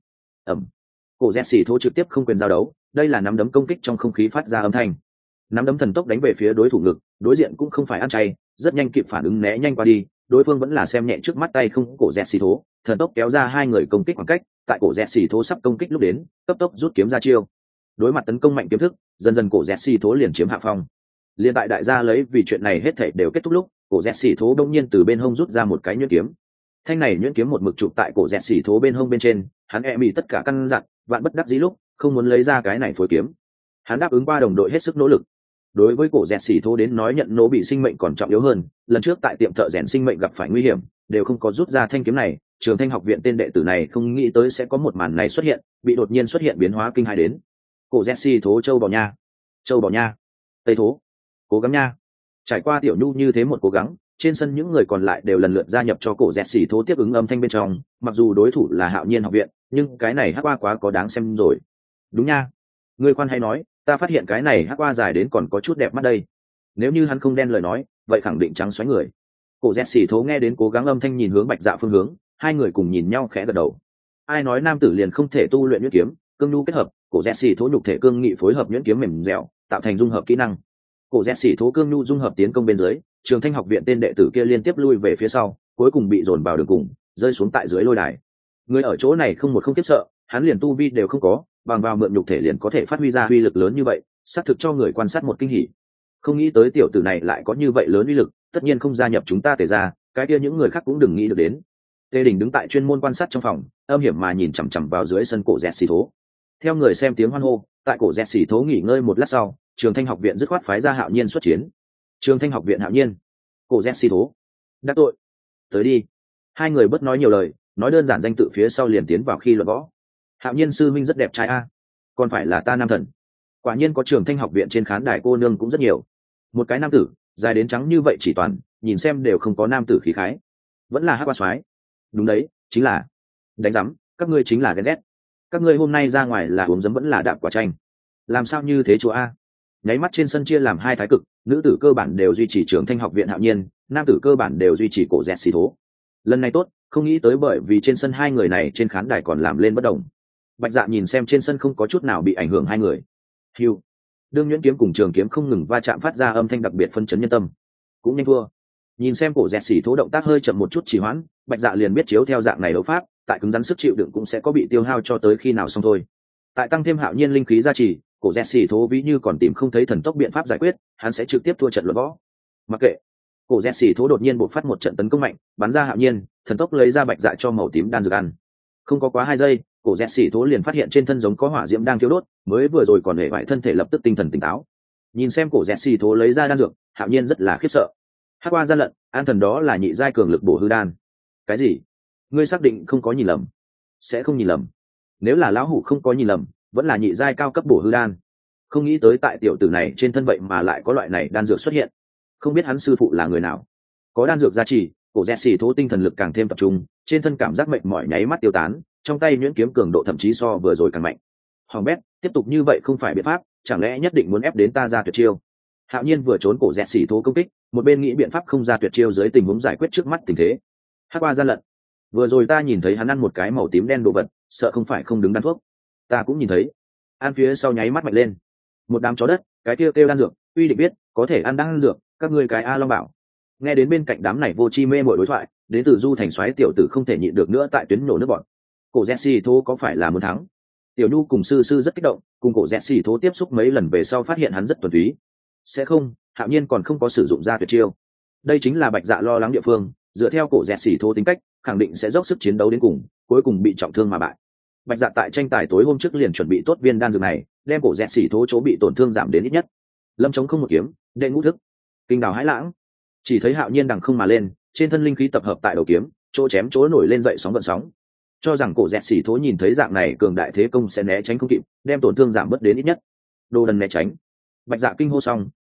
Cổ dẹt xì thố trực tiếp không quyền giao đấu, đây là nắm đấm công kích trong không khí phát ra âm thanh. Nắm đấm thần tốc đánh về phía đối thủ ngực, đối diện cũng không phải ăn chay, rất nhanh kịp phản ứng né nhanh qua đi, đối phương vẫn là xem nhẹ trước mắt tay không cổ dẹt xì thố, thần tốc kéo ra hai người công kích khoảng cách, tại cổ dẹt xì thố sắp công kích lúc đến, cấp tốc rút kiếm ra chiêu. Đối mặt tấn công mạnh kiếm thức, dần dần cổ dẹt xì thố liền chiếm hạ phong. Liên tại đại gia lấy vì chuyện này hết thảy đều kết thúc lúc, cổ dẹt xì thố đông nhiên từ bên hông rút ra một cái nhuyễn kiếm. Thanh này nhuyễn kiếm một mực chụp tại cổ dẹt xì thố bên hông bên trên, hắn mị tất cả căn dặn, vạn bất đắc dĩ lúc, không muốn lấy ra cái này phối kiếm. Hắn đáp ứng qua đồng đội hết sức nỗ lực. Đối với cổ dẹt xì thố đến nói nhận nỗ bị sinh mệnh còn trọng yếu hơn, lần trước tại tiệm thợ rèn sinh mệnh gặp phải nguy hiểm, đều không có rút ra thanh kiếm này. Trường Thanh học viện tên đệ tử này không nghĩ tới sẽ có một màn này xuất hiện, bị đột nhiên xuất hiện biến hóa kinh hãi đến. Cổ dẹt xì thố châu bò nha, tây thố, cố gắng nha. Trải qua Tiểu Nhu như thế một cố gắng, trên sân những người còn lại đều lần lượt gia nhập cho cổ dẹt xì thố tiếp ứng âm thanh bên trong. Mặc dù đối thủ là Hạo Nhiên học viện, nhưng cái này hắc qua quá có đáng xem rồi. Đúng nha, người khoan hay nói, ta phát hiện cái này hắc qua dài đến còn có chút đẹp mắt đây. Nếu như hắn không đen lời nói, vậy khẳng định trắng xoáy người. Cổ dẹt xì thố nghe đến cố gắng âm thanh nhìn hướng Bạch Dạ phương hướng, hai người cùng nhìn nhau khẽ gật đầu. Ai nói nam tử liền không thể tu luyện nhuyễn kiếm, cương nhu kết hợp, cổ dẹt xì thố nhục thể cương nghị phối hợp nhuyễn kiếm mềm dẻo, tạo thành dung hợp kỹ năng. Cổ dẹt xì thố cương nhu dung hợp tiến công bên dưới, Trường Thanh học viện tên đệ tử kia liên tiếp lui về phía sau, cuối cùng bị dồn vào đường cùng, rơi xuống tại dưới lôi đài. Người ở chỗ này không một không kiếp sợ, hắn liền tu vi đều không có, bằng vào mượn nhục thể liền có thể phát huy ra uy lực lớn như vậy, xác thực cho người quan sát một kinh hỉ. Không nghĩ tới tiểu tử này lại có như vậy lớn uy lực, tất nhiên không gia nhập chúng ta Tề ra, cái kia những người khác cũng đừng nghĩ được đến. Tề Đình đứng tại chuyên môn quan sát trong phòng, âm hiểm mà nhìn chằm chằm vào dưới sân cổ dẹt xì thố. Theo người xem tiếng hoan hô, tại cổ dẹt xì thố nghỉ ngơi một lát sau, Trường Thanh học viện dứt khoát phái ra Hạo Nhiên xuất chiến. Trường Thanh học viện Hạo Nhiên, cổ dẹt xì thố, đắc tội, tới đi. Hai người bất nói nhiều lời, nói đơn giản danh tự phía sau liền tiến vào khi luận võ. Hạo Nhiên sư minh rất đẹp trai a, còn phải là ta nam thần. Quả nhiên có Trường Thanh học viện trên khán đài cô nương cũng rất nhiều. Một cái nam tử dài đến trắng như vậy chỉ toàn, nhìn xem đều không có nam tử khí khái, vẫn là hắc qua soái. Đúng đấy, chính là đánh rắm, các ngươi chính là ghen ghét. Các ngươi hôm nay ra ngoài là uống giấm vẫn là đạp quả chanh, làm sao như thế chúa a? Nháy mắt trên sân chia làm hai thái cực, nữ tử cơ bản đều duy trì Trường Thanh học viện Hạo Nhiên, nam tử cơ bản đều duy trì cổ dẹt xì thố. Lần này tốt, không nghĩ tới bởi vì trên sân hai người này trên khán đài còn làm lên bất đồng. Bạch Dạ nhìn xem trên sân không có chút nào bị ảnh hưởng hai người. Hiu, đương nhuyễn kiếm cùng trường kiếm không ngừng va chạm phát ra âm thanh đặc biệt phân chấn nhân tâm. Cũng nhanh thua. Nhìn xem cổ dẹt xì thố động tác hơi chậm một chút trì hoãn, Bạch Dạ liền biết chiếu theo dạng này đấu pháp, tại cứng rắn sức chịu đựng cũng sẽ có bị tiêu hao cho tới khi nào xong thôi. Tại tăng thêm Hạo Nhiên linh khí gia trì, cổ dẹt xì thố ví như còn tìm không thấy thần tốc biện pháp giải quyết, hắn sẽ trực tiếp thua trận luận võ. Mặc kệ. Cổ dẹt xì thố đột nhiên bộc phát một trận tấn công mạnh, bắn ra Hạo Nhiên, thần tốc lấy ra Bạch Dạ cho màu tím đan dược ăn. Không có quá 2 giây, cổ dẹt xì thố liền phát hiện trên thân giống có hỏa diễm đang thiêu đốt, mới vừa rồi còn hề bại thân thể lập tức tinh thần tỉnh táo. Nhìn xem cổ dẹt xì thố lấy ra đan dược, Hạo Nhiên rất là khiếp sợ. Hắc qua gian lận, an thần đó là nhị giai cường lực bổ hư đan. Cái gì? Ngươi xác định không có nhìn lầm? Sẽ không nhìn lầm. Nếu là lão hủ không có nhìn lầm, vẫn là nhị giai cao cấp bổ hư đan. Không nghĩ tới tại tiểu tử này trên thân vậy mà lại có loại này đan dược xuất hiện. Không biết hắn sư phụ là người nào. Có đan dược gia trì, cổ dẹt xì thố tinh thần lực càng thêm tập trung, trên thân cảm giác mệt mỏi nháy mắt tiêu tán, trong tay nhuyễn kiếm cường độ thậm chí so vừa rồi càng mạnh. Hoàng bét, tiếp tục như vậy không phải biện pháp, chẳng lẽ nhất định muốn ép đến ta ra tuyệt chiêu? Hạo Nhiên vừa trốn cổ dẹt xì thố công kích, một bên nghĩ biện pháp không ra tuyệt chiêu dưới tình huống giải quyết trước mắt tình thế. Hắc qua gian lận. Vừa rồi ta nhìn thấy hắn ăn một cái màu tím đen đồ vật, sợ không phải không đứng đan thuốc. Ta cũng nhìn thấy. An phía sau nháy mắt mạnh lên. Một đám chó đất, cái kêu đan dược, uy định biết, có thể ăn đan dược, các ngươi cái A Long bảo. Nghe đến bên cạnh đám này vô chi mê mội đối thoại, đến từ Du Thành soái tiểu tử không thể nhịn được nữa tại tuyến nổ nước bọn. Cổ dẹt xì thố có phải là muốn thắng? Tiểu Nhu cùng sư sư rất kích động, cùng cổ dẹt xì thố tiếp xúc mấy lần về sau phát hiện hắn rất thuần túy. Sẽ không, Hạo Nhiên còn không có sử dụng ra tuyệt chiêu. Đây chính là Bạch Dạ lo lắng địa phương, dựa theo cổ dẹt xì thố tính cách, khẳng định sẽ dốc sức chiến đấu đến cùng, cuối cùng bị trọng thương mà bại. Bạch Dạ tại tranh tài tối hôm trước liền chuẩn bị tốt viên đan dược này, đem cổ dẹt xì thố chỗ bị tổn thương giảm đến ít nhất. Lâm chống không một kiếm, đệ ngũ thức, kinh đào hãi lãng. Chỉ thấy Hạo Nhiên đằng không mà lên, trên thân linh khí tập hợp tại đầu kiếm, chỗ chém chỗ nổi lên dậy sóng gợn sóng. Cho rằng cổ dẹt xì thố nhìn thấy dạng này cường đại thế công sẽ né tránh không kịp, đem tổn thương giảm bớt đến ít nhất. Đồ đần né tránh. Bạch Dạ kinh hô xong,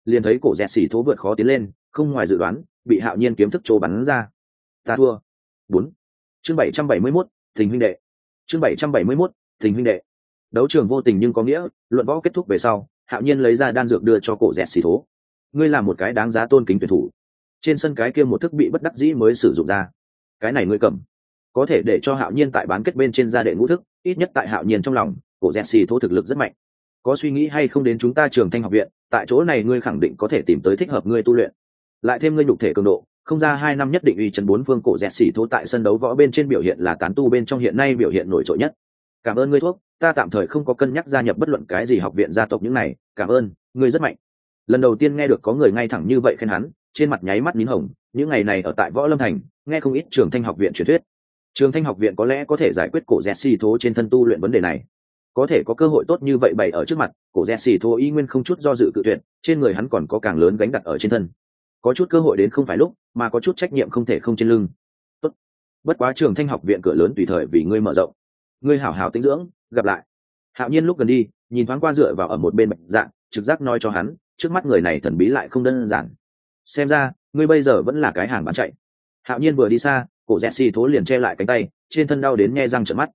liền thấy cổ dẹt xỉ thố vượt khó tiến lên, không ngoài dự đoán bị Hạo Nhiên kiếm thức trố bắn ra. Ta thua. 4. Chương 771, tình huynh đệ. Chương 771, tình huynh đệ. Đấu trường vô tình nhưng có nghĩa, luận võ kết thúc về sau, Hạo Nhiên lấy ra đan dược đưa cho cổ dẹt xỉ thố. Ngươi là một cái đáng giá tôn kính tuyển thủ. Trên sân cái kia một thức bị bất đắc dĩ mới sử dụng ra. Cái này ngươi cầm, có thể để cho Hạo Nhiên tại bán kết bên trên ra đệ ngũ thức, ít nhất tại Hạo Nhiên trong lòng, cổ dẹt xỉ thố thực lực rất mạnh. Có suy nghĩ hay không đến chúng ta Trường Thanh học viện, tại chỗ này ngươi khẳng định có thể tìm tới thích hợp ngươi tu luyện. Lại thêm ngươi nhục thể cường độ, không ra 2 năm nhất định uy chấn bốn phương. Cổ dẹt xỉ thố tại sân đấu võ bên trên biểu hiện là tán tu bên trong hiện nay biểu hiện nổi trội nhất. Cảm ơn ngươi thuốc, ta tạm thời không có cân nhắc gia nhập bất luận cái gì học viện gia tộc những này, cảm ơn, ngươi rất mạnh. Lần đầu tiên nghe được có người ngay thẳng như vậy khen hắn, trên mặt nháy mắt nín hồng. Những ngày này ở tại Võ Lâm Thành, nghe không ít Trường Thanh học viện truyền thuyết. Trường Thanh học viện có lẽ có thể giải quyết cổ dẹt xỉ thố trên thân tu luyện vấn đề này. Có thể có cơ hội tốt như vậy bày ở trước mặt, cổ dẹt xỉ thố y nguyên không chút do dự cự tuyệt, trên người hắn còn có càng lớn gánh đặt ở trên thân. Có chút cơ hội đến không phải lúc, mà có chút trách nhiệm không thể không trên lưng. Tốt. Bất quá Trường Thanh học viện cửa lớn tùy thời vì ngươi mở rộng. Ngươi hảo hảo tĩnh dưỡng, gặp lại. Hạo Nhiên lúc gần đi, nhìn thoáng qua dựa vào ở một bên Bạch Dạ, trực giác nói cho hắn, trước mắt người này thần bí lại không đơn giản. Xem ra, ngươi bây giờ vẫn là cái hàng bán chạy. Hạo Nhiên vừa đi xa, cổ dẹt xỉ thố liền che lại cánh tay, trên thân đau đến nhe răng trợn mắt.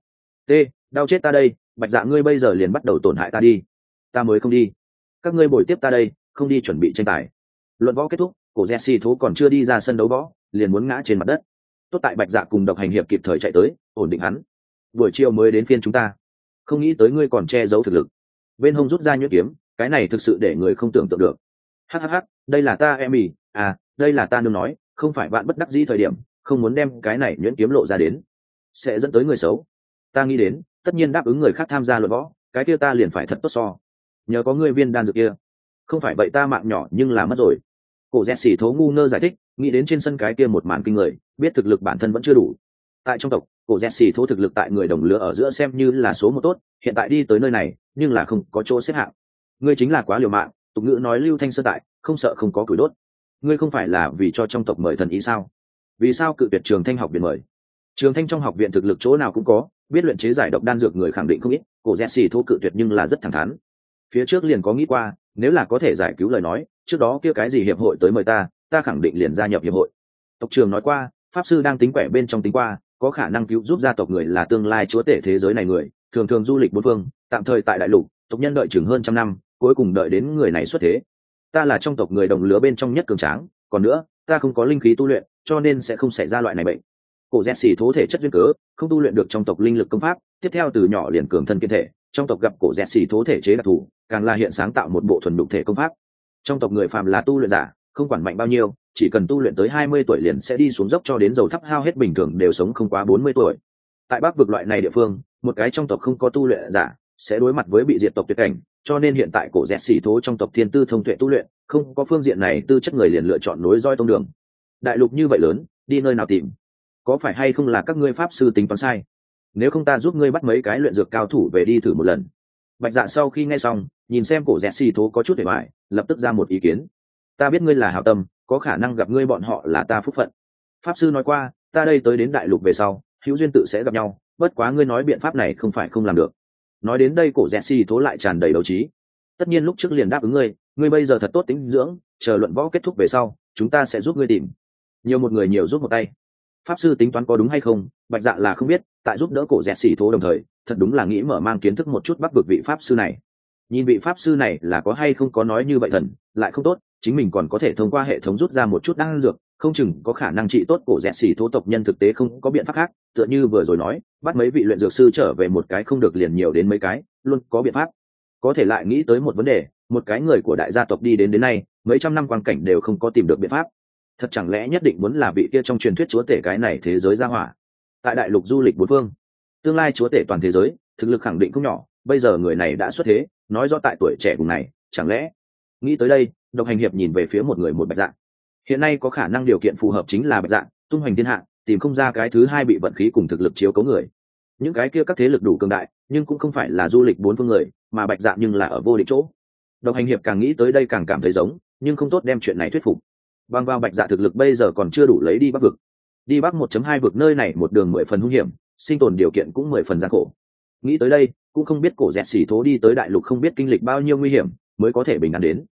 Đau chết ta đây, Bạch Dạ ngươi bây giờ liền bắt đầu tổn hại ta đi. Ta mới không đi. Các ngươi bồi tiếp ta đây, không đi chuẩn bị tranh tài. Luận võ kết thúc, cổ dẹt xỉ thố còn chưa đi ra sân đấu võ, liền muốn ngã trên mặt đất. Tốt tại Bạch Dạ cùng Độc Hành Hiệp kịp thời chạy tới, ổn định hắn. Buổi chiều mới đến phiên chúng ta, không nghĩ tới ngươi còn che giấu thực lực. Bên hông rút ra nhuyễn kiếm, cái này thực sự để người không tưởng tượng được. Hắc, đây là ta em ỉ, đây là ta nương nói, không phải bạn bất đắc dĩ thời điểm, không muốn đem cái này nhuyễn kiếm lộ ra đến, sẽ dẫn tới người xấu. Ta nghĩ đến, tất nhiên đáp ứng người khác tham gia luận võ, cái kia ta liền phải thật tốt so. Nhờ có ngươi viên đan dược kia, không phải vậy ta mạng nhỏ nhưng là mất rồi. Cổ dẹt xỉ thố ngu ngơ giải thích, nghĩ đến trên sân cái kia một màn kinh người, biết thực lực bản thân vẫn chưa đủ. Tại trong tộc, cổ dẹt xỉ thố thực lực tại người đồng lứa ở giữa xem như là số một tốt, hiện tại đi tới nơi này, nhưng là không có chỗ xếp hạng. Ngươi chính là quá liều mạng, tục ngữ nói lưu thanh sơn tại, không sợ không có củi đốt. Ngươi không phải là vì cho trong tộc mời thần ý sao? Vì sao cự tuyệt Trường Thanh học viện mời? Trường Thanh trong học viện thực lực chỗ nào cũng có, biết luyện chế giải độc đan dược người khẳng định không ít, cổ dẹt xỉ thố cự tuyệt nhưng là rất thẳng thắn. Phía trước liền có nghĩ qua, nếu là có thể giải cứu lời nói, trước đó kia cái gì hiệp hội tới mời ta khẳng định liền gia nhập hiệp hội. Tộc trưởng nói qua, pháp sư đang tính quẻ bên trong tính qua, có khả năng cứu giúp gia tộc người là tương lai chúa tể thế giới này người, thường thường du lịch bốn phương, tạm thời tại đại lục, tộc nhân đợi chừng hơn 100 năm, cuối cùng đợi đến người này xuất thế. Ta là trong tộc người đồng lứa bên trong nhất cường tráng, còn nữa, ta không có linh khí tu luyện, cho nên sẽ không xảy ra loại này bệnh. Cổ dẹt xỉ thố thể chất duyên cớ, không tu luyện được trong tộc linh lực công pháp, tiếp theo từ nhỏ liền cường thân kiên thể, trong tộc gặp cổ dẹt xỉ thố thể chế đặc thù, càng là hiện sáng tạo một bộ thuần đục thể công pháp. Trong tộc người phàm là tu luyện giả, không quản mạnh bao nhiêu, chỉ cần tu luyện tới 20 tuổi liền sẽ đi xuống dốc cho đến dầu thắp hao hết, bình thường đều sống không quá 40 tuổi. Tại Bắc vực loại này địa phương, một cái trong tộc không có tu luyện giả sẽ đối mặt với bị diệt tộc tuyệt cảnh, cho nên hiện tại cổ dẹt xỉ thố trong tộc thiên tư thông tuệ tu luyện, không có phương diện này tư chất người liền lựa chọn nối roi tông đường. Đại lục như vậy lớn, đi nơi nào tìm? Có phải hay không là các ngươi pháp sư tính toán sai? Nếu không ta giúp ngươi bắt mấy cái luyện dược cao thủ về đi thử một lần. Bạch Dạ sau khi nghe xong, nhìn xem cổ dẹt xỉ thố có chút hề bại, lập tức ra một ý kiến. Ta biết ngươi là hảo tâm, có khả năng gặp ngươi bọn họ là ta phúc phận. Pháp sư nói qua, ta đây tới đến đại lục về sau, hữu duyên tự sẽ gặp nhau, bất quá ngươi nói biện pháp này không phải không làm được. Nói đến đây cổ dẹt xỉ thố lại tràn đầy đấu trí. Tất nhiên lúc trước liền đáp ứng ngươi bây giờ thật tốt tính dưỡng, chờ luận võ kết thúc về sau, chúng ta sẽ giúp ngươi tìm. Nhiều một người nhiều giúp một tay. Pháp sư tính toán có đúng hay không, Bạch Dạ là không biết, tại giúp đỡ cổ dẹt xỉ thố đồng thời, thật đúng là nghĩ mở mang kiến thức một chút Bắc vực vị pháp sư này. Nhìn vị pháp sư này là có hay không có nói như vậy thần, lại không tốt, chính mình còn có thể thông qua hệ thống rút ra một chút đan dược, không chừng có khả năng trị tốt cổ dẹt xỉ thố tộc nhân thực tế không có biện pháp khác, tựa như vừa rồi nói, bắt mấy vị luyện dược sư trở về một cái không được liền nhiều đến mấy cái, luôn có biện pháp. Có thể lại nghĩ tới một vấn đề, một cái người của đại gia tộc đi đến nay, mấy trăm năm quan cảnh đều không có tìm được biện pháp. Thật chẳng lẽ nhất định muốn là vị kia trong truyền thuyết chúa tể cái này thế giới ra hỏa? Tại đại lục du lịch bốn phương, tương lai chúa tể toàn thế giới, thực lực khẳng định không nhỏ, bây giờ người này đã xuất thế, nói rõ tại tuổi trẻ cùng này, chẳng lẽ? Nghĩ tới đây, Độc Hành Hiệp nhìn về phía một người một Bạch Dạ. Hiện nay có khả năng điều kiện phù hợp chính là Bạch Dạ, tung hoành thiên hạ, tìm không ra cái thứ hai bị vận khí cùng thực lực chiếu cố người. Những cái kia các thế lực đủ cường đại, nhưng cũng không phải là du lịch bốn phương người, mà Bạch Dạ nhưng là ở vô địch chỗ. Độc Hành Hiệp càng nghĩ tới đây càng cảm thấy giống, nhưng không tốt đem chuyện này thuyết phục. Bằng vào Bạch Dạ thực lực bây giờ còn chưa đủ lấy đi Bắc vực. Đi Bắc 1.2 vực nơi này một đường 10 phần hung hiểm, sinh tồn điều kiện cũng 10 phần gian khổ. Nghĩ tới đây, cũng không biết cổ dẹt xỉ thố đi tới đại lục không biết kinh lịch bao nhiêu nguy hiểm mới có thể bình an đến.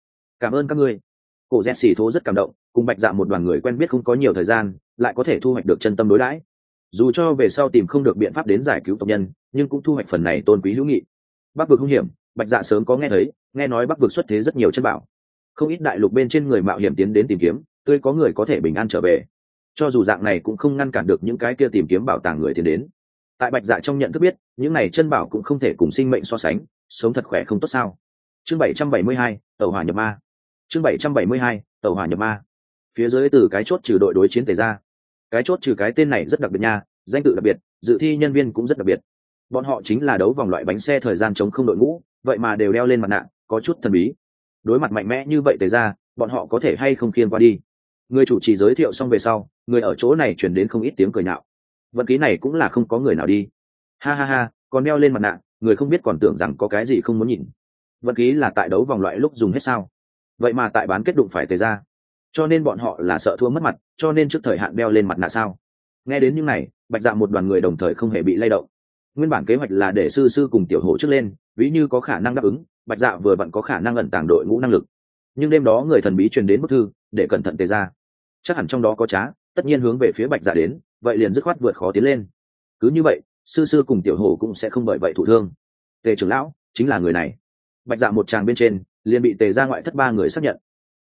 Cảm ơn các ngươi. Cổ rẽ xì thố rất cảm động, cùng bạch dạ một đoàn người quen biết không có nhiều thời gian, lại có thể thu hoạch được chân tâm đối đãi. Dù cho về sau tìm không được biện pháp đến giải cứu tộc nhân, nhưng cũng thu hoạch phần này tôn quý hữu nghị. Bắc vực hung hiểm, bạch dạ sớm có nghe thấy, nghe nói bắc vực xuất thế rất nhiều chân bảo, không ít đại lục bên trên người mạo hiểm tiến đến tìm kiếm, tươi có người có thể bình an trở về. Cho dù dạng này cũng không ngăn cản được những cái kia tìm kiếm bảo tàng người tiến đến. Tại bạch dạ trong nhận thức biết, những này chân bảo cũng không thể cùng sinh mệnh so sánh, sống thật khỏe không tốt sao. Chương 772, tẩu hỏa nhập ma. Chương 772, tẩu hỏa nhập ma. Phía dưới từ cái chốt trừ đội đối chiến tề ra. Cái chốt trừ cái tên này rất đặc biệt nha, danh tự đặc biệt, dự thi nhân viên cũng rất đặc biệt. Bọn họ chính là đấu vòng loại bánh xe thời gian chống không đội ngũ, vậy mà đều đeo lên mặt nạ, có chút thần bí. Đối mặt mạnh mẽ như vậy tề ra, bọn họ có thể hay không khiêng qua đi. Người chủ trì giới thiệu xong về sau, người ở chỗ này truyền đến không ít tiếng cười nhạo. Vận khí này cũng là không có người nào đi. Ha ha ha, còn đeo lên mặt nạ, người không biết còn tưởng rằng có cái gì không muốn nhìn. Vận khí là tại đấu vòng loại lúc dùng hết sao? Vậy mà tại bán kết đụng phải tề ra, cho nên bọn họ là sợ thua mất mặt, cho nên trước thời hạn đeo lên mặt nạ sao? Nghe đến những này, bạch dạ một đoàn người đồng thời không hề bị lay động. Nguyên bản kế hoạch là để sư sư cùng tiểu hổ trước lên, ví như có khả năng đáp ứng, bạch dạ vừa vặn có khả năng ẩn tàng đội ngũ năng lực. Nhưng đêm đó người thần bí truyền đến bức thư, để cẩn thận tề ra, chắc hẳn trong đó có trá, tất nhiên hướng về phía bạch dạ đến, vậy liền dứt khoát vượt khó tiến lên. Cứ như vậy, sư sư cùng tiểu hổ cũng sẽ không bởi vậy thụ thương. Tề trưởng lão chính là người này. Bạch dạ một tràng bên trên liền bị tề ra ngoại thất 3 người xác nhận.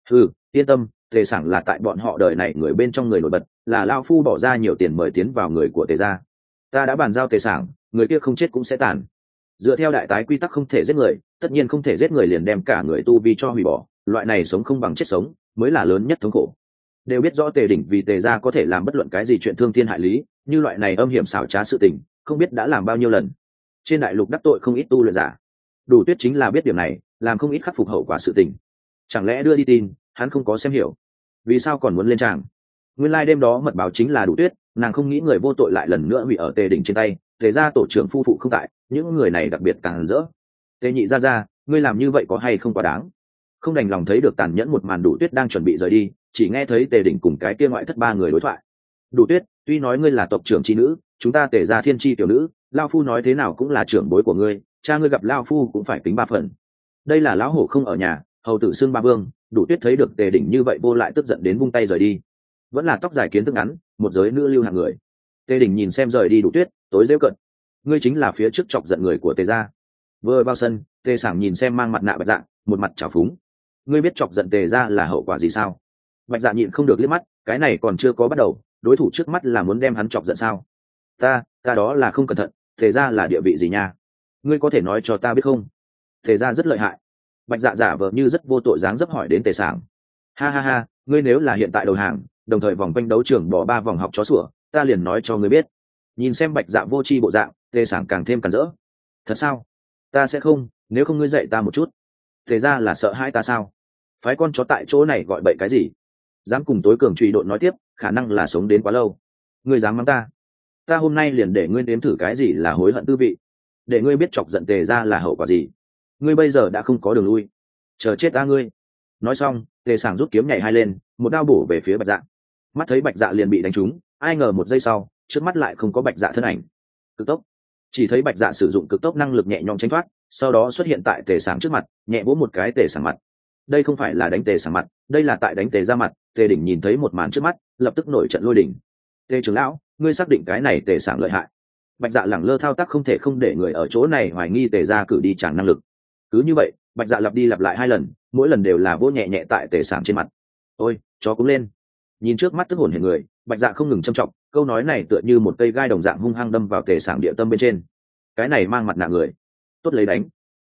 Yên tâm, tề sảng là tại bọn họ đời này người bên trong người nổi bật, là lao phu bỏ ra nhiều tiền mời tiến vào người của tề gia. Ta đã bàn giao tề sảng, người kia không chết cũng sẽ tàn. Dựa theo đại tái quy tắc không thể giết người, tất nhiên không thể giết người liền đem cả người tu vi cho hủy bỏ, loại này sống không bằng chết sống mới là lớn nhất thống khổ. Đều biết rõ tề đỉnh vì tề gia có thể làm bất luận cái gì chuyện thương thiên hại lý, như loại này âm hiểm xảo trá sự tình, không biết đã làm bao nhiêu lần. Trên đại lục đắc tội không ít tu luyện giả, Đủ Tuyết chính là biết điểm này, làm không ít khắc phục hậu quả sự tình. Chẳng lẽ đưa đi tin, hắn không có xem hiểu, vì sao còn muốn lên tràng? Nguyên lai đêm đó mật báo chính là Đủ Tuyết, nàng không nghĩ người vô tội lại lần nữa hủy ở tề đỉnh trên tay. Tề gia tổ trưởng phu phụ không tại, những người này đặc biệt càng rỡ. Tề nhị ra, ngươi làm như vậy có hay không quá đáng? Không đành lòng thấy được tàn nhẫn một màn, Đủ Tuyết đang chuẩn bị rời đi, chỉ nghe thấy tề đỉnh cùng cái kia ngoại thất 3 người đối thoại. Đủ Tuyết, tuy nói ngươi là tộc trưởng chi nữ, chúng ta tề gia thiên chi tiểu nữ, lao phu nói thế nào cũng là trưởng bối của ngươi, cha ngươi gặp lao phu cũng phải tính 3 phần. Đây là lão hổ không ở nhà, hầu tử xương ba vương. Đủ Tuyết thấy được tề đỉnh như vậy vô lại tức giận đến vung tay rời đi. Vẫn là tóc dài kiến thức ngắn, một giới nữ lưu hạng người. Tề đỉnh nhìn xem rời đi Đủ Tuyết, tối rêu cận. Ngươi chính là phía trước chọc giận người của tề gia. Vừa vào sân, tề sảng nhìn xem mang mặt nạ bạch dạ, một mặt trào phúng. Ngươi biết chọc giận tề gia là hậu quả gì sao? Bạch dạ nhịn không được liếc mắt, cái này còn chưa có bắt đầu, đối thủ trước mắt là muốn đem hắn chọc giận sao? Ta đó là không cẩn thận, tề gia là địa vị gì nha? Ngươi có thể nói cho ta biết không? Tề gia rất lợi hại. Bạch dạ giả vờ như rất vô tội dáng dấp hỏi đến tề sảng. Ha ha ha, ngươi nếu là hiện tại đầu hàng, đồng thời vòng quanh đấu trường bỏ 3 vòng học chó sủa, ta liền nói cho ngươi biết. Nhìn xem bạch dạ vô tri bộ dạng, tề sảng càng thêm cản rỡ. Thật sao? Ta sẽ không, nếu không ngươi dạy ta một chút. Tề gia là sợ hãi ta sao? Phái con chó tại chỗ này gọi bậy cái gì? Dám cùng tối cường truy độn nói tiếp, khả năng là sống đến quá lâu. Ngươi dám mắng ta? Ta hôm nay liền để ngươi nếm thử cái gì là hối hận tư vị, để ngươi biết chọc giận tề gia là hậu quả gì. Ngươi bây giờ đã không có đường lui, chờ chết ta ngươi. Nói xong, tề sảng rút kiếm nhảy 2 lên, một đao bổ về phía bạch dạ. Mắt thấy bạch dạ liền bị đánh trúng, ai ngờ một giây sau, trước mắt lại không có bạch dạ thân ảnh. Cực tốc, chỉ thấy bạch dạ sử dụng cực tốc năng lực nhẹ nhõm tránh thoát, sau đó xuất hiện tại tề sảng trước mặt, nhẹ vỗ một cái tề sảng mặt. Đây không phải là đánh tề sảng mặt, đây là tại đánh tề ra mặt. Tề đỉnh nhìn thấy một màn trước mắt, lập tức nổi trận lôi đỉnh. Tề trưởng lão, ngươi xác định cái này tề sảng lợi hại? Bạch dạ lẳng lơ thao tác không thể không để người ở chỗ này hoài nghi tề ra cử đi chẳng năng lực. Cứ như vậy, bạch dạ lặp đi lặp lại 2 lần, mỗi lần đều là vỗ nhẹ nhẹ tại tề sảng trên mặt. Ôi, chó cũng lên. Nhìn trước mắt tức hồn hển người, bạch dạ không ngừng châm trọng, câu nói này tựa như một cây gai đồng dạng hung hăng đâm vào tề sảng địa tâm bên trên. Cái này mang mặt nạ người, tốt lấy đánh.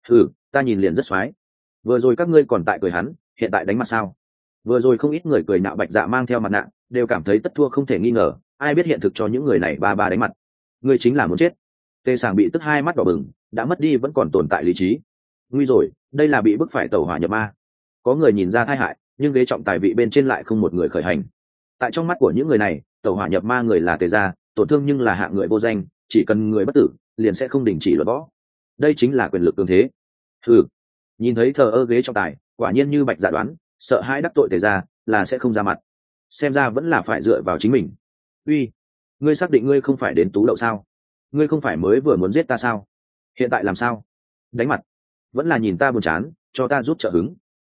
Ta nhìn liền rất xoái. Vừa rồi các ngươi còn tại cười hắn, hiện tại đánh mặt sao? Vừa rồi không ít người cười nạo bạch dạ mang theo mặt nạ, đều cảm thấy tất thua không thể nghi ngờ, ai biết hiện thực cho những người này ba đánh mặt. Ngươi chính là muốn chết. Tề sảng bị tức 2 mắt đỏ bừng, đã mất đi vẫn còn tồn tại lý trí. Nguy rồi, đây là bị bức phải tẩu hỏa nhập ma. Có người nhìn ra tai hại, nhưng ghế trọng tài vị bên trên lại không một người khởi hành. Tại trong mắt của những người này, tẩu hỏa nhập ma người là tề gia, tổn thương nhưng là hạng người vô danh, chỉ cần người bất tử, liền sẽ không đình chỉ luận võ. Đây chính là quyền lực tương thế. Nhìn thấy thờ ơ ghế trọng tài, quả nhiên như bạch dạ đoán, sợ hãi đắc tội tề gia là sẽ không ra mặt. Xem ra vẫn là phải dựa vào chính mình. Ngươi xác định ngươi không phải đến tú đậu sao? Ngươi không phải mới vừa muốn giết ta sao? Hiện tại làm sao? Đánh mặt? Vẫn là nhìn ta buồn chán, cho ta giúp trợ hứng.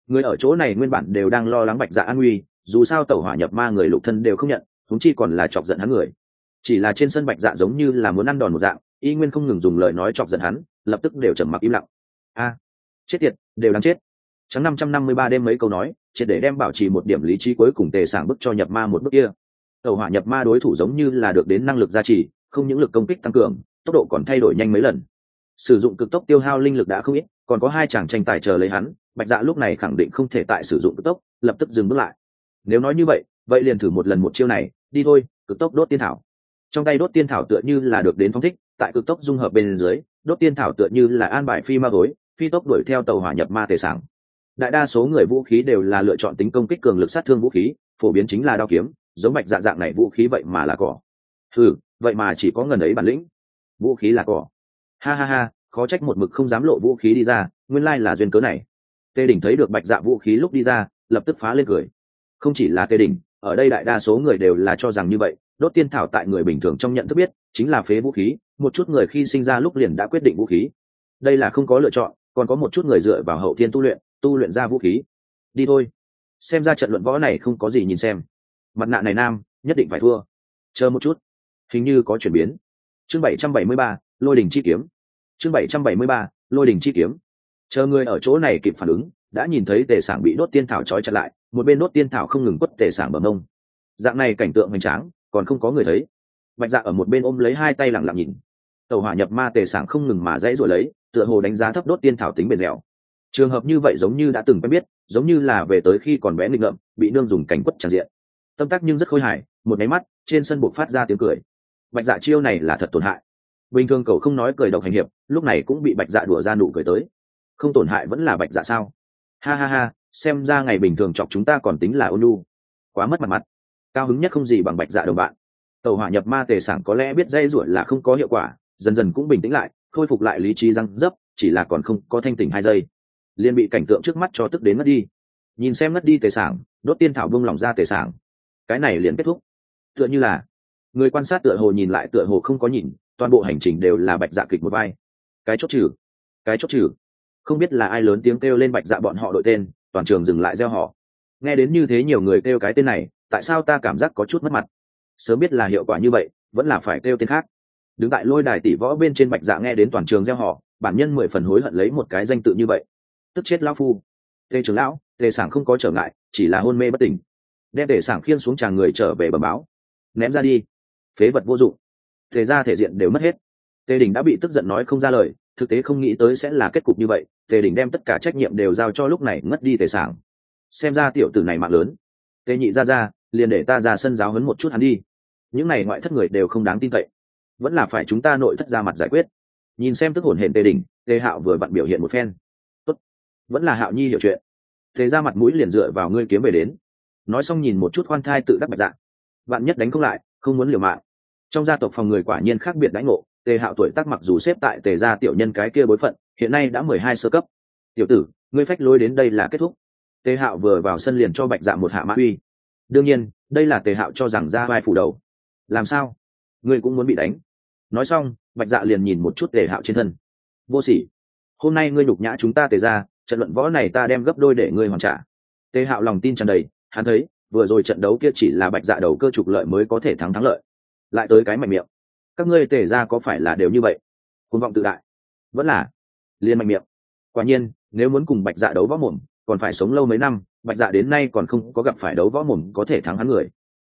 Người ở chỗ này nguyên bản đều đang lo lắng bạch dạ an nguy, dù sao tẩu hỏa nhập ma người lục thân đều không nhận, huống chi còn là chọc giận hắn người. Chỉ là trên sân bạch dạ giống như là muốn ăn đòn một dạng, y nguyên không ngừng dùng lời nói chọc giận hắn, lập tức đều trầm mặc im lặng. A, chết tiệt, đều đáng chết. Trắng 553 đêm mấy câu nói, triệt để đem bảo trì một điểm lý trí cuối cùng tề sảng bức cho nhập ma một bước kia. Tẩu hỏa nhập ma đối thủ giống như là được đến năng lực gia trì, không những lực công kích tăng cường, tốc độ còn thay đổi nhanh mấy lần. Sử dụng cực tốc tiêu hao linh lực đã không ít, còn có hai chàng tranh tài chờ lấy hắn, bạch dạ lúc này khẳng định không thể tại sử dụng cực tốc, lập tức dừng bước lại. Nếu nói như vậy, vậy liền thử một lần một chiêu này, đi thôi, cực tốc đốt tiên thảo. Trong tay đốt tiên thảo tựa như là được đến phong thích, tại cực tốc dung hợp bên dưới, đốt tiên thảo tựa như là an bài phi ma gối, phi tốc đuổi theo tàu hỏa nhập ma tề sảng. Đại đa số người vũ khí đều là lựa chọn tính công kích cường lực sát thương vũ khí, phổ biến chính là đao kiếm, giống bạch dạ dạng này vũ khí vậy mà là cỏ. Vậy mà chỉ có ngần ấy bản lĩnh. Vũ khí là cỏ. Ha ha ha, khó trách một mực không dám lộ vũ khí đi ra, nguyên lai là duyên cớ này. Tề Đỉnh thấy được bạch dạ vũ khí lúc đi ra, lập tức phá lên cười. Không chỉ là Tề Đỉnh, ở đây đại đa số người đều là cho rằng như vậy, đốt tiên thảo tại người bình thường trong nhận thức biết chính là phế vũ khí, một chút người khi sinh ra lúc liền đã quyết định vũ khí. Đây là không có lựa chọn, còn có một chút người dựa vào hậu thiên tu luyện ra vũ khí. Đi thôi, xem ra trận luận võ này không có gì nhìn xem. Mặt nạ này nam, nhất định phải thua. Chờ một chút, hình như có chuyển biến. Chương 773, Lôi đỉnh chi kiếm. Chương 773, Lôi đỉnh chi kiếm. Chờ người ở chỗ này kịp phản ứng, đã nhìn thấy tề sảng bị đốt tiên thảo trói chặt lại, một bên đốt tiên thảo không ngừng quất tề sảng bờ mông. Dạng này cảnh tượng hoành tráng, còn không có người thấy. Bạch dạ ở một bên ôm lấy hai tay lặng lặng nhìn. Tàu hỏa nhập ma tề sảng không ngừng mà dãy rồi lấy, tựa hồ đánh giá thấp đốt tiên thảo tính bền dẻo. Trường hợp như vậy giống như đã từng quen biết, giống như là về tới khi còn bé nghịch ngợm, bị nương dùng cảnh quất tràn diện. Tâm tác nhưng rất khôi hài, một máy mắt trên sân buộc phát ra tiếng cười. Bạch dạ chiêu này là thật tổn hại. Bình thường cậu không nói cười độc hành hiệp, lúc này cũng bị bạch dạ đùa ra nụ cười tới. Không tổn hại vẫn là bạch dạ sao? Ha ha ha, xem ra ngày bình thường chọc chúng ta còn tính là ôn nhu. Quá mất mặt. Cao hứng nhất không gì bằng bạch dạ đồng bạn. Tàu hỏa nhập ma tề sảng có lẽ biết dây ruột là không có hiệu quả, dần dần cũng bình tĩnh lại, khôi phục lại lý trí răng dấp, chỉ là còn không có thanh tỉnh 2 giây, liền bị cảnh tượng trước mắt cho tức đến mất đi. Nhìn xem mất đi tề sảng, đốt tiên thảo buông lỏng ra tề sảng, cái này liền kết thúc. Tựa như là người quan sát tựa hồ nhìn lại tựa hồ không có nhìn, toàn bộ hành trình đều là bạch dạ kịch một vai. Cái chốt trừ, không biết là ai lớn tiếng kêu lên bạch dạ bọn họ đội tên, toàn trường dừng lại reo hò. Nghe đến như thế nhiều người kêu cái tên này, tại sao ta cảm giác có chút mất mặt? Sớm biết là hiệu quả như vậy, vẫn là phải kêu tên khác. Đứng tại lôi đài tỷ võ bên trên bạch dạ nghe đến toàn trường reo hò, bản nhân 10 phần hối hận lấy một cái danh tự như vậy. Tức chết lão phu. Tề trưởng lão, tề sảng không có trở ngại, chỉ là hôn mê bất tỉnh. Đem tề sảng khiêng xuống chàng người trở về bẩm báo. Ném ra đi. Phế vật vô dụng. Tề ra thể diện đều mất hết. Tề Đình đã bị tức giận nói không ra lời, thực tế không nghĩ tới sẽ là kết cục như vậy. Tề Đình đem tất cả trách nhiệm đều giao cho lúc này ngất đi tề sảng. Xem ra tiểu tử này mạng lớn. Tề nhị ra, liền để ta ra sân giáo huấn một chút hắn đi. Những này ngoại thất người đều không đáng tin cậy, vẫn là phải chúng ta nội thất ra mặt giải quyết. Nhìn xem tức hổn hển Tề Đình, Tề Hạo vừa vặn biểu hiện một phen. Tốt, vẫn là Hạo nhi hiểu chuyện. Tề ra mặt mũi liền dựa vào ngươi kiếm về đến. Nói xong nhìn một chút khoan thai tự đắc bạch dạ. Bạn nhất đánh không lại, không muốn liều mạng. Trong gia tộc phòng người quả nhiên khác biệt đãi ngộ. Tề Hạo tuổi tác mặc dù xếp tại Tề gia tiểu nhân cái kia bối phận, hiện nay đã 12 sơ cấp. Tiểu tử, ngươi phách lối đến đây là kết thúc. Tề Hạo vừa vào sân liền cho bạch dạ một hạ mã uy. Đương nhiên, đây là Tề Hạo cho rằng ra vai phủ đầu. Làm sao? Ngươi cũng muốn bị đánh? Nói xong, bạch dạ liền nhìn một chút Tề Hạo trên thân. Vô sỉ, hôm nay ngươi nhục nhã chúng ta Tề gia, trận luận võ này ta đem gấp đôi để ngươi hoàn trả. Tề Hạo lòng tin tràn đầy, hắn thấy vừa rồi trận đấu kia chỉ là bạch dạ đầu cơ trục lợi mới có thể thắng lợi, lại tới cái mạnh miệng. Các ngươi Tề gia có phải là đều như vậy? Cuồng vọng tự đại, vẫn là liên mạnh miệng. Quả nhiên, nếu muốn cùng bạch dạ đấu võ mồm, còn phải sống lâu mấy năm. Bạch dạ đến nay còn không có gặp phải đấu võ mồm có thể thắng hắn người.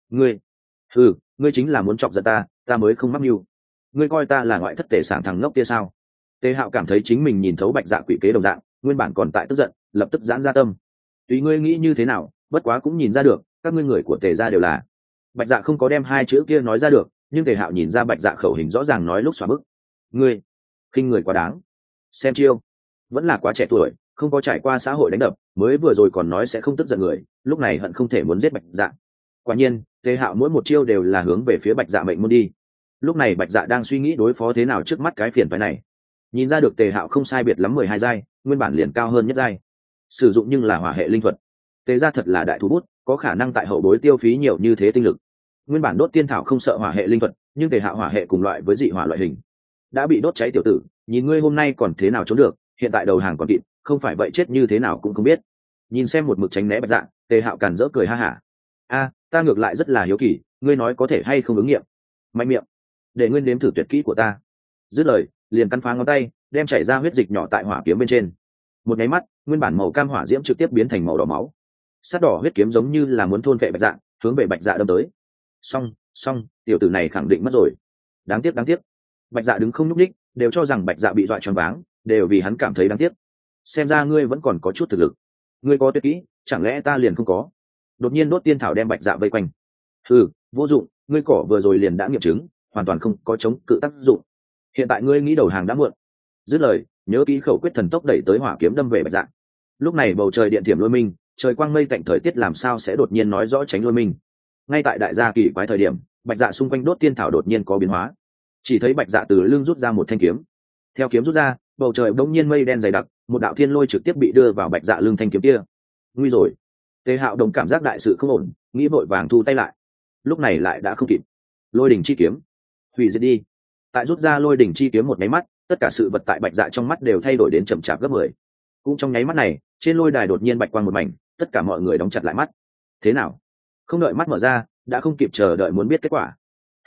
Ngươi chính là muốn chọc giận ta mới không mắc mưu. Ngươi coi ta là ngoại thất tề sảng thằng ngốc kia sao? Tề Hạo cảm thấy chính mình nhìn thấu bạch dạ quỷ kế đồng dạng, nguyên bản còn tại tức giận, lập tức giãn ra tâm. Tùy ngươi nghĩ như thế nào, bất quá cũng nhìn ra được, các ngươi người của Tề gia đều là. Bạch dạ không có đem 2 chữ kia nói ra được, nhưng Tề Hạo nhìn ra bạch dạ khẩu hình rõ ràng nói lúc xóa bức. Ngươi khinh người quá đáng. Xem chiêu, vẫn là quá trẻ tuổi, không có trải qua xã hội đánh đập, mới vừa rồi còn nói sẽ không tức giận người, lúc này hận không thể muốn giết bạch dạ. Quả nhiên, Tề Hạo mỗi một chiêu đều là hướng về phía bạch dạ mệnh môn đi. Lúc này bạch dạ đang suy nghĩ đối phó thế nào trước mắt cái phiền phái này. Nhìn ra được Tề Hạo không sai biệt lắm 12 giai, nguyên bản liền cao hơn nhất giai. Sử dụng nhưng là hỏa hệ linh thuật. Tề gia thật là đại thú bút, có khả năng tại hậu bối tiêu phí nhiều như thế tinh lực. Nguyên bản đốt tiên thảo không sợ hỏa hệ linh thuật, nhưng Tề Hạo hỏa hệ cùng loại với dị hỏa loại hình, đã bị đốt cháy tiểu tử, nhìn ngươi hôm nay còn thế nào trốn được, hiện tại đầu hàng còn kịt, không phải vậy chết như thế nào cũng không biết. Nhìn xem một mực tránh né Bạch Dạ, Tề Hạo càn rỡ cười ha hả. A, ta ngược lại rất là hiếu kỳ, ngươi nói có thể hay không ứng nghiệm. Mạnh miệng, để ngươi nếm thử tuyệt kỹ của ta. Dứt lời, liền căn phá ngón tay, đem chảy ra huyết dịch nhỏ tại hỏa kiếm bên trên. Một nháy mắt, nguyên bản màu cam hỏa diễm trực tiếp biến thành màu đỏ máu. Sắt đỏ huyết kiếm giống như là muốn thôn phệ Bạch Dạ, hướng về Bạch Dạ đâm tới. Xong, tiểu tử này khẳng định mất rồi. Đáng tiếc. Bạch Dạ đứng không nhúc nhích, đều cho rằng Bạch Dạ bị dọa choáng váng, đều vì hắn cảm thấy đáng tiếc. Xem ra ngươi vẫn còn có chút thực lực. Ngươi có tuyệt kỹ, chẳng lẽ ta liền không có? Đột nhiên đốt tiên thảo đem Bạch Dạ vây quanh. Vô dụng, ngươi cỏ vừa rồi liền đã nghiệm chứng, hoàn toàn không có chống cự tác dụng. Hiện tại ngươi nghĩ đầu hàng đã muộn. Dứt lời, nhớ kỹ khẩu quyết thần tốc đẩy tới hỏa kiếm đâm về Bạch Dạ. Lúc này bầu trời điện thiểm lôi minh, trời quang mây tạnh, thời tiết làm sao sẽ đột nhiên nói rõ tránh lôi minh. Ngay tại đại gia kỳ quái thời điểm, Bạch Dạ xung quanh đốt tiên thảo đột nhiên có biến hóa. Chỉ thấy Bạch Dạ từ lưng rút ra một thanh kiếm. Theo kiếm rút ra, bầu trời bỗng nhiên mây đen dày đặc, một đạo thiên lôi trực tiếp bị đưa vào Bạch Dạ lưng thanh kiếm kia. Nguy rồi. Tề Hạo đồng cảm giác đại sự không ổn, nghĩ vội vàng thu tay lại. Lúc này lại đã không kịp. Lôi đỉnh chi kiếm, hủy diệt đi. Tại rút ra lôi đỉnh chi kiếm một nháy mắt, tất cả sự vật tại Bạch Dạ trong mắt đều thay đổi đến chậm chạp gấp 10. Cũng trong nháy mắt này, trên lôi đài đột nhiên bạch quang một mảnh, tất cả mọi người đóng chặt lại mắt. Thế nào? Không đợi mắt mở ra, đã không kịp chờ đợi muốn biết kết quả.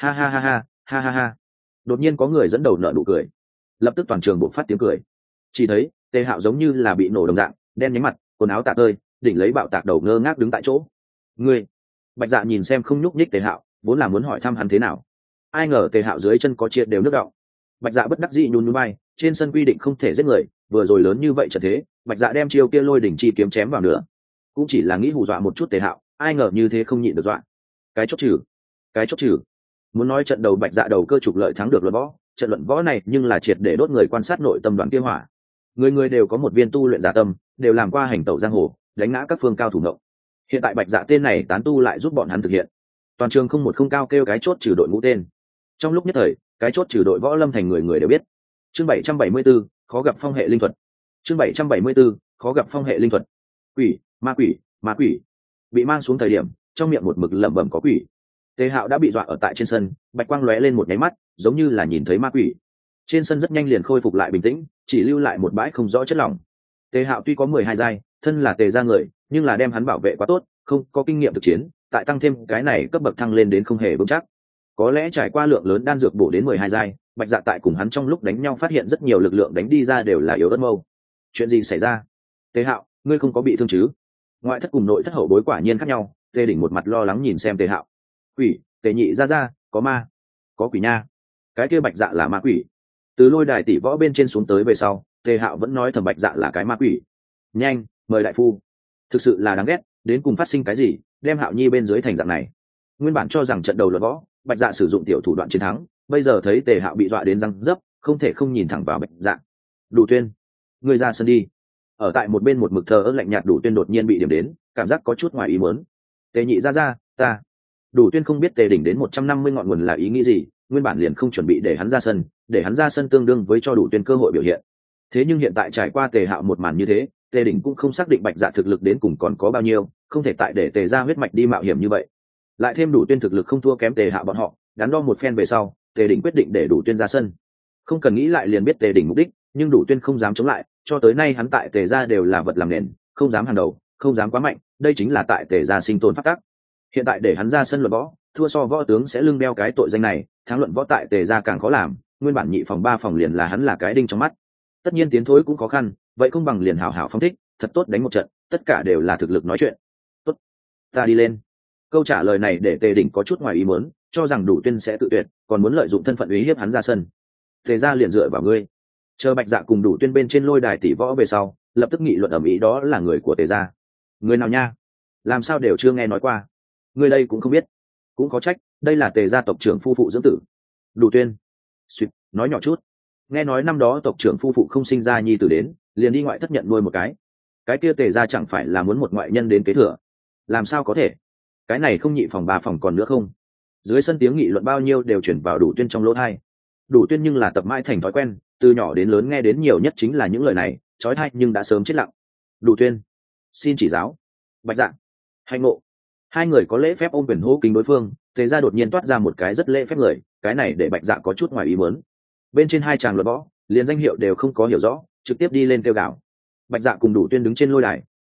Ha. Đột nhiên có người dẫn đầu nở nụ cười. Lập tức toàn trường bộc phát tiếng cười. Chỉ thấy Tề Hạo giống như là bị nổ đồng dạng, đen nhánh mặt, quần áo tả tơi, đỉnh lấy bạo tạc đầu ngơ ngác đứng tại chỗ. Ngươi? Bạch Dạ nhìn xem không nhúc nhích Tề Hạo, vốn là muốn hỏi thăm hắn thế nào. Ai ngờ Tề Hạo dưới chân có triệt đều nước đọng. Bạch Dạ bất đắc dĩ nhún nhún vai, trên sân quy định không thể giết người, vừa rồi lớn như vậy trận thế, Bạch Dạ đem chiêu kia lôi đỉnh chi kiếm chém vào nữa, cũng chỉ là nghĩ hù dọa một chút Tề Hạo, ai ngờ như thế không nhịn được dọa. Cái chốt trừ. Muốn nói trận đầu Bạch Dạ đầu cơ trục lợi thắng được luận võ, trận luận võ này nhưng là triệt để đốt người quan sát nội tâm đoàn kia hỏa. Người đều có một viên tu luyện giả tâm, đều làm qua hành tẩu giang hồ, đánh ngã các phương cao thủ ngộng. Hiện tại Bạch Dạ tên này tán tu lại giúp bọn hắn thực hiện. Toàn trường không một không cao kêu cái chốt trừ đội ngũ tên. Trong lúc nhất thời, cái chốt trừ đội võ lâm thành người đều biết. Chương 774, khó gặp phong hệ linh thuật. Chương 774, khó gặp phong hệ linh thuật. Quỷ, ma quỷ. Bị mang xuống thời điểm, trong miệng một mực lẩm bẩm có quỷ. Tề Hạo đã bị dọa ở tại trên sân, bạch quang lóe lên một nháy mắt, giống như là nhìn thấy ma quỷ. Trên sân rất nhanh liền khôi phục lại bình tĩnh, chỉ lưu lại một bãi không rõ chất lỏng. Tề Hạo tuy có 12 giai, thân là Tề gia người, nhưng là đem hắn bảo vệ quá tốt, không có kinh nghiệm thực chiến, tại tăng thêm cái này cấp bậc thăng lên đến không hề vững chắc. Có lẽ trải qua lượng lớn đan dược bổ đến 12 giai, Bạch Dạ tại cùng hắn trong lúc đánh nhau phát hiện rất nhiều lực lượng đánh đi ra đều là yếu ớt mâu. Chuyện gì xảy ra? Tề Hạo, ngươi không có bị thương chứ? Ngoại thất cùng nội thất hậu bối quả nhiên khác nhau. Tề Đỉnh một mặt lo lắng nhìn xem Tề Hạo. Quỷ, Tề nhị ra, có ma, có quỷ nha. Cái kia Bạch Dạ là ma quỷ. Từ lôi đài tỷ võ bên trên xuống tới về sau, Tề Hạo vẫn nói thầm Bạch Dạ là cái ma quỷ. Nhanh, mời đại phu. Thực sự là đáng ghét, đến cùng phát sinh cái gì, đem Hạo Nhi bên dưới thành dạng này. Nguyên bản cho rằng trận đầu luận võ, Bạch Dạ sử dụng tiểu thủ đoạn chiến thắng, bây giờ thấy Tề Hạo bị dọa đến răng dấp, không thể không nhìn thẳng vào Bạch Dạ. Đủ Tuyên, ngươi ra sân đi. Ở tại một bên một mực thờ ơ lạnh nhạt Đủ Tuyên đột nhiên bị điểm đến, cảm giác có chút ngoài ý muốn. Tề nhị ra, ta. Đủ Tuyên không biết Tề Đỉnh đến 150 ngọn nguồn là ý nghĩ gì, nguyên bản liền không chuẩn bị để hắn ra sân tương đương với cho Đủ Tuyên cơ hội biểu hiện. Thế nhưng hiện tại trải qua Tề Hạo một màn như thế, Tề Đỉnh cũng không xác định Bạch Dạ thực lực đến cùng còn có bao nhiêu, không thể tại để Tề gia huyết mạch đi mạo hiểm như vậy. Lại thêm Đủ Tuyên thực lực không thua kém Tề Hạo bọn họ, đắn đo một phen về sau, Tề Đỉnh quyết định để Đủ Tuyên ra sân. Không cần nghĩ lại liền biết Tề Đỉnh mục đích, nhưng Đủ Tuyên không dám chống lại, cho tới nay hắn tại Tề gia đều là vật làm nền, không dám hàng đầu, không dám quá mạnh, đây chính là tại Tề gia sinh tồn pháp tắc. Hiện tại để hắn ra sân luận võ, thua so võ tướng sẽ lưng đeo cái tội danh này, thắng luận võ tại Tề gia càng khó làm, nguyên bản nhị phòng 3 phòng liền là hắn là cái đinh trong mắt. Tất nhiên tiến thối cũng khó khăn, vậy không bằng liền hảo hảo phóng thích, thật tốt đánh một trận, tất cả đều là thực lực nói chuyện. Tốt, ta đi lên. Câu trả lời này để Tề Đỉnh có chút ngoài ý muốn, cho rằng Đủ Tuyên sẽ tự tuyệt, còn muốn lợi dụng thân phận uy hiếp hắn ra sân. Tề gia liền dựa vào ngươi. Chờ Bạch Dạ cùng Đủ Tuyên bên trên lôi đài tỷ võ về sau, lập tức nghị luận ầm ĩ đó là người của Tề gia. Người nào nha? Làm sao đều chưa nghe nói qua. Người đây cũng không biết. Cũng có trách, đây là Tề gia tộc trưởng phu phụ dưỡng tử. Đủ Tuyên. Xuyệt, nói nhỏ chút. Nghe nói năm đó tộc trưởng phu phụ không sinh ra nhi tử đến, liền đi ngoại thất nhận nuôi một cái. Cái kia Tề gia chẳng phải là muốn một ngoại nhân đến kế thừa? Làm sao có thể? Cái này không nhị phòng 3 phòng còn nữa không? Dưới sân tiếng nghị luận bao nhiêu đều chuyển vào Đủ Tuyên trong lỗ tai. Đủ Tuyên nhưng là tập mãi thành thói quen, từ nhỏ đến lớn nghe đến nhiều nhất chính là những lời này, chói tai nhưng đã sớm chết lặng. Đủ Tuyên, xin chỉ giáo. Bạch Dạ, Hành Ngộ. Hai người có lễ phép ôm quyền hô kính đối phương, Tề gia đột nhiên toát ra một cái rất lễ phép người, cái này để Bạch Dạ có chút ngoài ý muốn. Bên trên hai chàng luận võ, liền danh hiệu đều không có hiểu rõ, trực tiếp đi lên kêu gào. Bạch Dạ cùng Đủ Tuyên đứng trên lôi đài,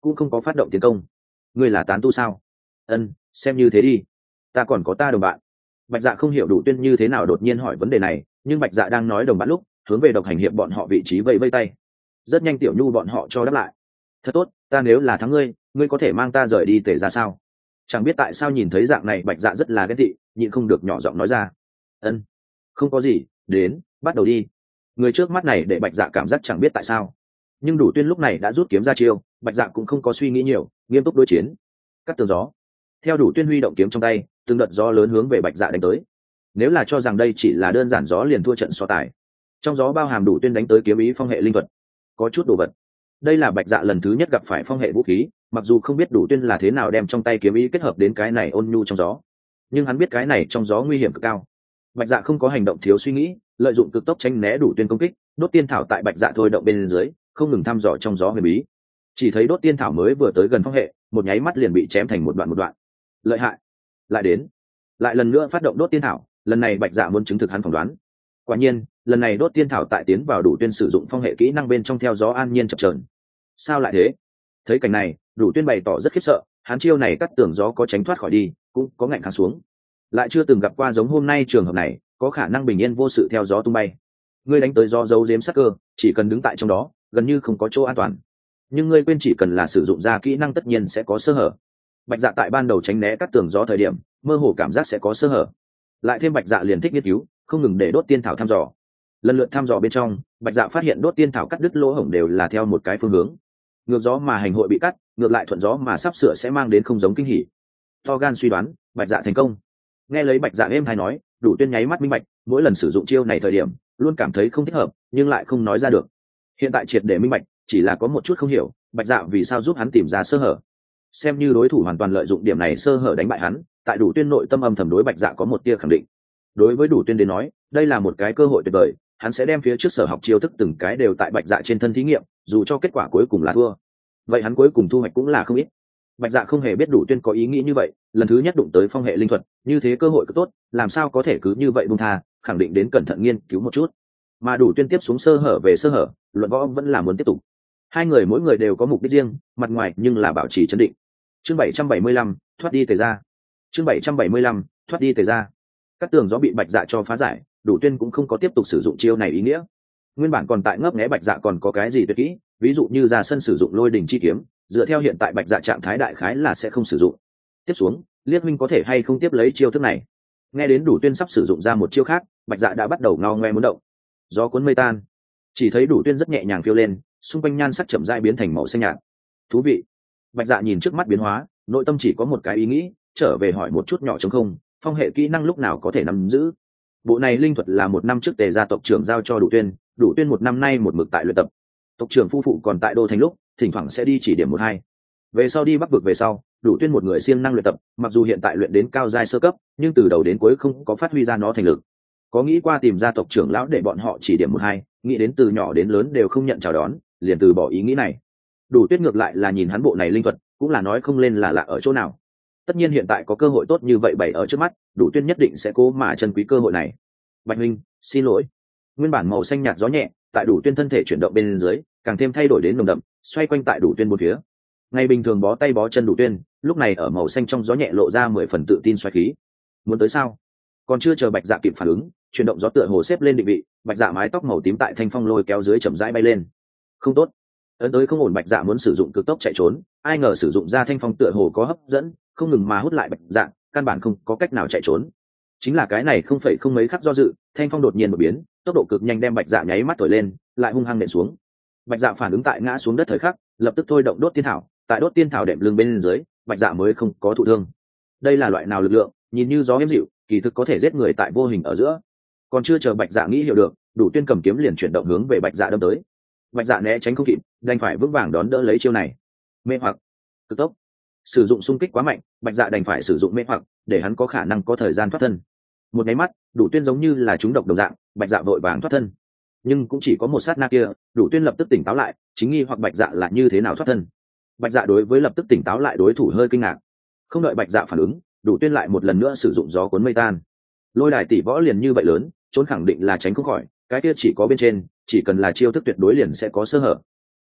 cũng không có phát động tiến công. Ngươi là tán tu sao? Ân, xem như thế đi. Ta còn có ta đồng bạn. Bạch Dạ không hiểu Đủ Tuyên như thế nào đột nhiên hỏi vấn đề này, nhưng Bạch Dạ đang nói đồng bạn lúc hướng về độc hành hiệp bọn họ vị trí vẫy vẫy tay. Rất nhanh Tiểu Nhu bọn họ cho đáp lại. Thật tốt, ta nếu là thắng ngươi, ngươi có thể mang ta rời đi Tề ra sao? Chẳng biết tại sao nhìn thấy dạng này Bạch Dạ rất là ghét tị, nhịn không được nhỏ giọng nói ra. Ân, không có gì, đến, bắt đầu đi. Người trước mắt này để Bạch Dạ cảm giác chẳng biết tại sao, nhưng Đủ Tuyên lúc này đã rút kiếm ra chiêu, Bạch Dạ cũng không có suy nghĩ nhiều, nghiêm túc đối chiến. Cắt tường gió. Theo Đủ Tuyên huy động kiếm trong tay, từng đợt gió lớn hướng về Bạch Dạ đánh tới. Nếu là cho rằng đây chỉ là đơn giản gió liền thua trận so tài, trong gió bao hàm Đủ Tuyên đánh tới kiếm ý phong hệ linh thuật, có chút đồ vật. Đây là Bạch Dạ lần thứ nhất gặp phải phong hệ vũ khí, mặc dù không biết Đủ Tuyên là thế nào đem trong tay kiếm ý kết hợp đến cái này ôn nhu trong gió, nhưng hắn biết cái này trong gió nguy hiểm cực cao. Bạch Dạ không có hành động thiếu suy nghĩ, lợi dụng cực tốc tránh né Đủ Tuyên công kích, đốt tiên thảo tại Bạch Dạ thôi động bên dưới, không ngừng thăm dò trong gió huyền bí. Chỉ thấy đốt tiên thảo mới vừa tới gần phong hệ, một nháy mắt liền bị chém thành một đoạn. Lợi hại. Lại đến, lại lần nữa phát động đốt tiên thảo, lần này Bạch Dạ muốn chứng thực hắn phỏng đoán. Quả nhiên, lần này đốt tiên thảo tại tiến vào Đủ Tuyên sử dụng phong hệ kỹ năng bên trong theo gió an nhiên chập chờn. Sao lại thế? Thấy cảnh này, Đủ Tuyên bày tỏ rất khiếp sợ, hắn chiêu này cắt tường gió có tránh thoát khỏi đi, cũng có ngạnh kháng xuống. Lại chưa từng gặp qua giống hôm nay trường hợp này, có khả năng bình yên vô sự theo gió tung bay. Ngươi đánh tới gió giấu giếm sắc cơ, chỉ cần đứng tại trong đó, gần như không có chỗ an toàn. Nhưng ngươi quên chỉ cần là sử dụng ra kỹ năng tất nhiên sẽ có sơ hở. Bạch Dạ tại ban đầu tránh né cắt tường gió thời điểm, mơ hồ cảm giác sẽ có sơ hở. Lại thêm Bạch Dạ liền thích nghiên cứu, không ngừng để đốt tiên thảo thăm dò. Lần lượt thăm dò bên trong, Bạch Dạ phát hiện đốt tiên thảo cắt đứt lỗ hổng đều là theo một cái phương hướng. Ngược gió mà hành hội bị cắt, ngược lại thuận gió mà sắp sửa sẽ mang đến không giống kinh hỉ. To gan suy đoán, Bạch Dạ thành công. Nghe lấy Bạch Dạ êm hay nói, Đủ Tuyên nháy mắt minh bạch, mỗi lần sử dụng chiêu này thời điểm, luôn cảm thấy không thích hợp, nhưng lại không nói ra được. Hiện tại triệt để minh bạch, chỉ là có một chút không hiểu, Bạch Dạ vì sao giúp hắn tìm ra sơ hở. Xem như đối thủ hoàn toàn lợi dụng điểm này sơ hở đánh bại hắn, tại Đủ Tuyên nội tâm âm thầm đối Bạch Dạ có một tia khẳng định. Đối với Đủ Tuyên đến nói, đây là một cái cơ hội tuyệt vời, hắn sẽ đem phía trước sở học chiêu thức từng cái đều tại Bạch Dạ trên thân thí nghiệm, dù cho kết quả cuối cùng là thua, vậy hắn cuối cùng thu hoạch cũng là không ít. Bạch Dạ không hề biết Đủ Tuyên có ý nghĩ như vậy, lần thứ nhất đụng tới phong hệ linh thuật, như thế cơ hội cứ tốt, làm sao có thể cứ như vậy buông tha, khẳng định đến cẩn thận nghiên cứu một chút. Mà Đủ Tuyên tiếp xuống sơ hở về sơ hở, luận võ vẫn là muốn tiếp tục. Hai người mỗi người đều có mục đích riêng, mặt ngoài nhưng là bảo trì trấn định. Chương 775, thoát đi Tề ra. Chương 775, thoát đi Tề ra. Các tường gió bị Bạch Dạ cho phá giải, Đủ Tuyên cũng không có tiếp tục sử dụng chiêu này ý nghĩa. Nguyên bản còn tại ngấp nghé Bạch Dạ còn có cái gì tuyệt kỹ, ví dụ như ra sân sử dụng lôi đỉnh chi kiếm, dựa theo hiện tại Bạch Dạ trạng thái đại khái là sẽ không sử dụng. Tiếp xuống, Liếc Minh có thể hay không tiếp lấy chiêu thức này. Nghe đến Đủ Tuyên sắp sử dụng ra một chiêu khác, Bạch Dạ đã bắt đầu ngao ngoe muốn động. Gió cuốn mây tan, chỉ thấy Đủ Tuyên rất nhẹ nhàng phiêu lên, xung quanh nhan sắc chậm rãi biến thành màu xanh nhạt. Thú vị. Bạch Dạ nhìn trước mắt biến hóa, nội tâm chỉ có một cái ý nghĩ, trở về hỏi một chút nhỏ trống không, phong hệ kỹ năng lúc nào có thể nắm giữ. Bộ này linh thuật là 1 năm trước Tề gia tộc trưởng giao cho Đủ Tuyên 1 năm nay một mực tại luyện tập. Tộc trưởng phu phụ còn tại đô thành lúc, thỉnh thoảng sẽ đi chỉ điểm 1-2. Về sau đi Bắc vực về sau, Đủ Tuyên một người siêng năng luyện tập, mặc dù hiện tại luyện đến cao giai sơ cấp, nhưng từ đầu đến cuối không có phát huy ra nó thành lực. Có nghĩ qua tìm gia tộc trưởng lão để bọn họ chỉ điểm 1-2, nghĩ đến từ nhỏ đến lớn đều không nhận chào đón, liền từ bỏ ý nghĩ này. Đủ Tuyết ngược lại là nhìn hắn bộ này linh thuật, cũng là nói không lên là lạ ở chỗ nào. Tất nhiên hiện tại có cơ hội tốt như vậy bày ở trước mắt, Đủ Tuyên nhất định sẽ cố mà trân quý cơ hội này. Bạch huynh, xin lỗi. Nguyên bản màu xanh nhạt gió nhẹ, tại Đủ Tuyên thân thể chuyển động bên dưới, càng thêm thay đổi đến nồng đậm, xoay quanh tại Đủ Tuyên bốn phía. Ngày bình thường bó tay bó chân Đủ Tuyên, lúc này ở màu xanh trong gió nhẹ lộ ra 10 phần tự tin xoáy khí. Muốn tới sao? Còn chưa chờ Bạch Dạ kịp phản ứng, chuyển động gió tựa hồ xếp lên định vị, Bạch Dạ mái tóc màu tím tại thanh phong lôi kéo dưới chậm rãi bay lên. Không tốt. Ấn tới không ổn, Bạch Dạ muốn sử dụng cực tốc chạy trốn, ai ngờ sử dụng ra thanh phong tựa hồ có hấp dẫn, không ngừng mà hút lại Bạch Dạ, căn bản không có cách nào chạy trốn. Chính là cái này không mấy khắc do dự, thanh phong đột nhiên một biến, tốc độ cực nhanh đem Bạch Dạ nháy mắt thổi lên, lại hung hăng nện xuống. Bạch Dạ phản ứng tại ngã xuống đất thời khắc, lập tức thôi động đốt tiên thảo, tại đốt tiên thảo đệm lưng bên dưới, Bạch Dạ mới không có thụ thương. Đây là loại nào lực lượng, nhìn như gió êm dịu, kỳ thực có thể giết người tại vô hình ở giữa. Còn chưa chờ Bạch Dạ nghĩ hiểu được, Đủ Tuyên cầm kiếm liền chuyển động hướng về Bạch Dạ đâm tới. Bạch Dạ né tránh không kịp, đành phải vững vàng đón đỡ lấy chiêu này. Mê hoặc, cực tốc, sử dụng xung kích quá mạnh, Bạch Dạ đành phải sử dụng mê hoặc để hắn có khả năng có thời gian thoát thân. Một cái mắt, Đủ Tuyên giống như là trúng độc đồng dạng, Bạch Dạ vội vàng thoát thân. Nhưng cũng chỉ có một sát na kia, Đủ Tuyên lập tức tỉnh táo lại, chính nghi hoặc Bạch Dạ là như thế nào thoát thân. Bạch Dạ đối với lập tức tỉnh táo lại đối thủ hơi kinh ngạc. Không đợi Bạch Dạ phản ứng, Đủ Tuyên lại một lần nữa sử dụng gió cuốn mây tan. Lôi đài tỷ võ liền như vậy lớn, trốn khẳng định là tránh không khỏi, cái kia chỉ có bên trên, chỉ cần là chiêu thức tuyệt đối liền sẽ có sơ hở.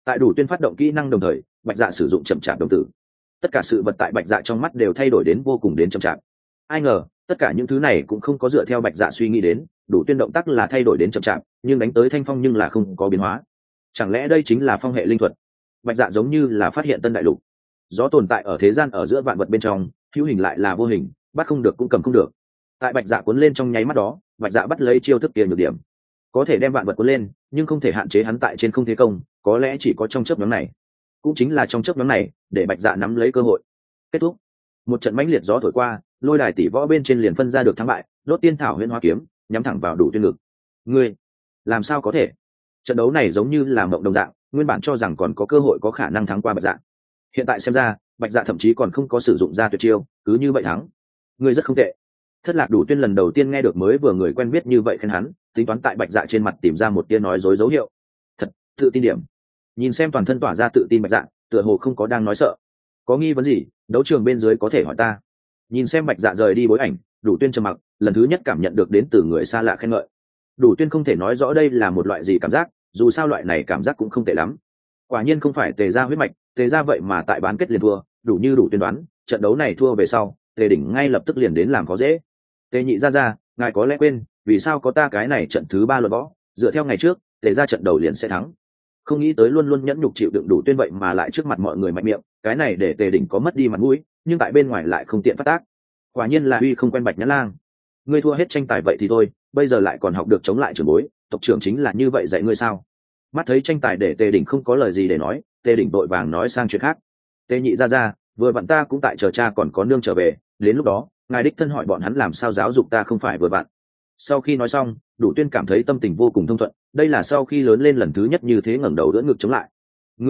Tại đủ tuyên phát động kỹ năng đồng thời, bạch dạ sử dụng chậm chạp đồng tử. Tất cả sự vật tại bạch dạ trong mắt đều thay đổi đến vô cùng đến chậm chạp. Ai ngờ tất cả những thứ này cũng không có dựa theo bạch dạ suy nghĩ đến, đủ tuyên động tác là thay đổi đến chậm chạp, nhưng đánh tới thanh phong nhưng là không có biến hóa. Chẳng lẽ đây chính là phong hệ linh thuật? Bạch dạ giống như là phát hiện tân đại lục. Gió tồn tại ở thế gian ở giữa vạn vật bên trong, hữu hình lại là vô hình, bắt không được cũng cầm không được. Tại bạch dạ cuốn lên trong nháy mắt đó, bạch dạ bắt lấy chiêu thức kia nhược điểm, có thể đem vạn vật cuốn lên, nhưng không thể hạn chế hắn tại trên không thế công, có lẽ chỉ có trong chớp nhoáng này. Cũng chính là trong chớp nhoáng này, để bạch dạ nắm lấy cơ hội. Kết thúc. Một trận mãnh liệt gió thổi qua, lôi đài tỷ võ bên trên liền phân ra được thắng bại, đốt tiên thảo huyễn hóa kiếm nhắm thẳng vào đủ tuyên ngực. Ngươi làm sao có thể? Trận đấu này giống như là mộng đồng dạng, nguyên bản cho rằng còn có cơ hội có khả năng thắng qua bạch dạ, hiện tại xem ra bạch dạ thậm chí còn không có sử dụng ra tuyệt chiêu, cứ như vậy thắng. Ngươi rất không tệ. Thất Lạc Đủ Tuyên lần đầu tiên nghe được mới vừa người quen biết như vậy khen hắn, tính toán tại bạch dạ trên mặt tìm ra một tia nói dối dấu hiệu. Thật tự tin điểm. Nhìn xem toàn thân tỏa ra tự tin bạch dạ, tựa hồ không có đang nói sợ. Có nghi vấn gì, đấu trường bên dưới có thể hỏi ta. Nhìn xem bạch dạ rời đi bối ảnh, Đủ Tuyên trầm mặc, lần thứ nhất cảm nhận được đến từ người xa lạ khen ngợi. Đủ Tuyên không thể nói rõ đây là một loại gì cảm giác, dù sao loại này cảm giác cũng không tệ lắm. Quả nhiên không phải Tề gia huyết mạch, Tề gia vậy mà tại bán kết liền thua, đủ như Đủ Tuyên đoán, trận đấu này thua về sau, Tề đỉnh ngay lập tức liền đến làm khó dễ. Tề nhị ra, ngài có lẽ quên, vì sao có ta cái này trận thứ 3 luận võ, dựa theo ngày trước, Tề gia trận đầu liền sẽ thắng. Không nghĩ tới luôn luôn nhẫn nhục chịu đựng Đủ Tuyên vậy mà lại trước mặt mọi người mạnh miệng, cái này để Tề đỉnh có mất đi mặt mũi, nhưng tại bên ngoài lại không tiện phát tác. Quả nhiên là uy không quen Bạch Nhã Lang. Ngươi thua hết tranh tài vậy thì thôi, bây giờ lại còn học được chống lại trưởng bối, tộc trưởng chính là như vậy dạy ngươi sao? Mắt thấy tranh tài để Tề đỉnh không có lời gì để nói, Tề đỉnh vội vàng nói sang chuyện khác. Tề nhị ra, vừa vặn ta cũng tại chờ cha còn có nương trở về, đến lúc đó ngài đích thân hỏi bọn hắn làm sao giáo dục ta không phải vừa vặn. Sau khi nói xong, Đủ Tuyên cảm thấy tâm tình vô cùng thông thuận, đây là sau khi lớn lên lần thứ nhất như thế ngẩng đầu đỡ ngực chống lại.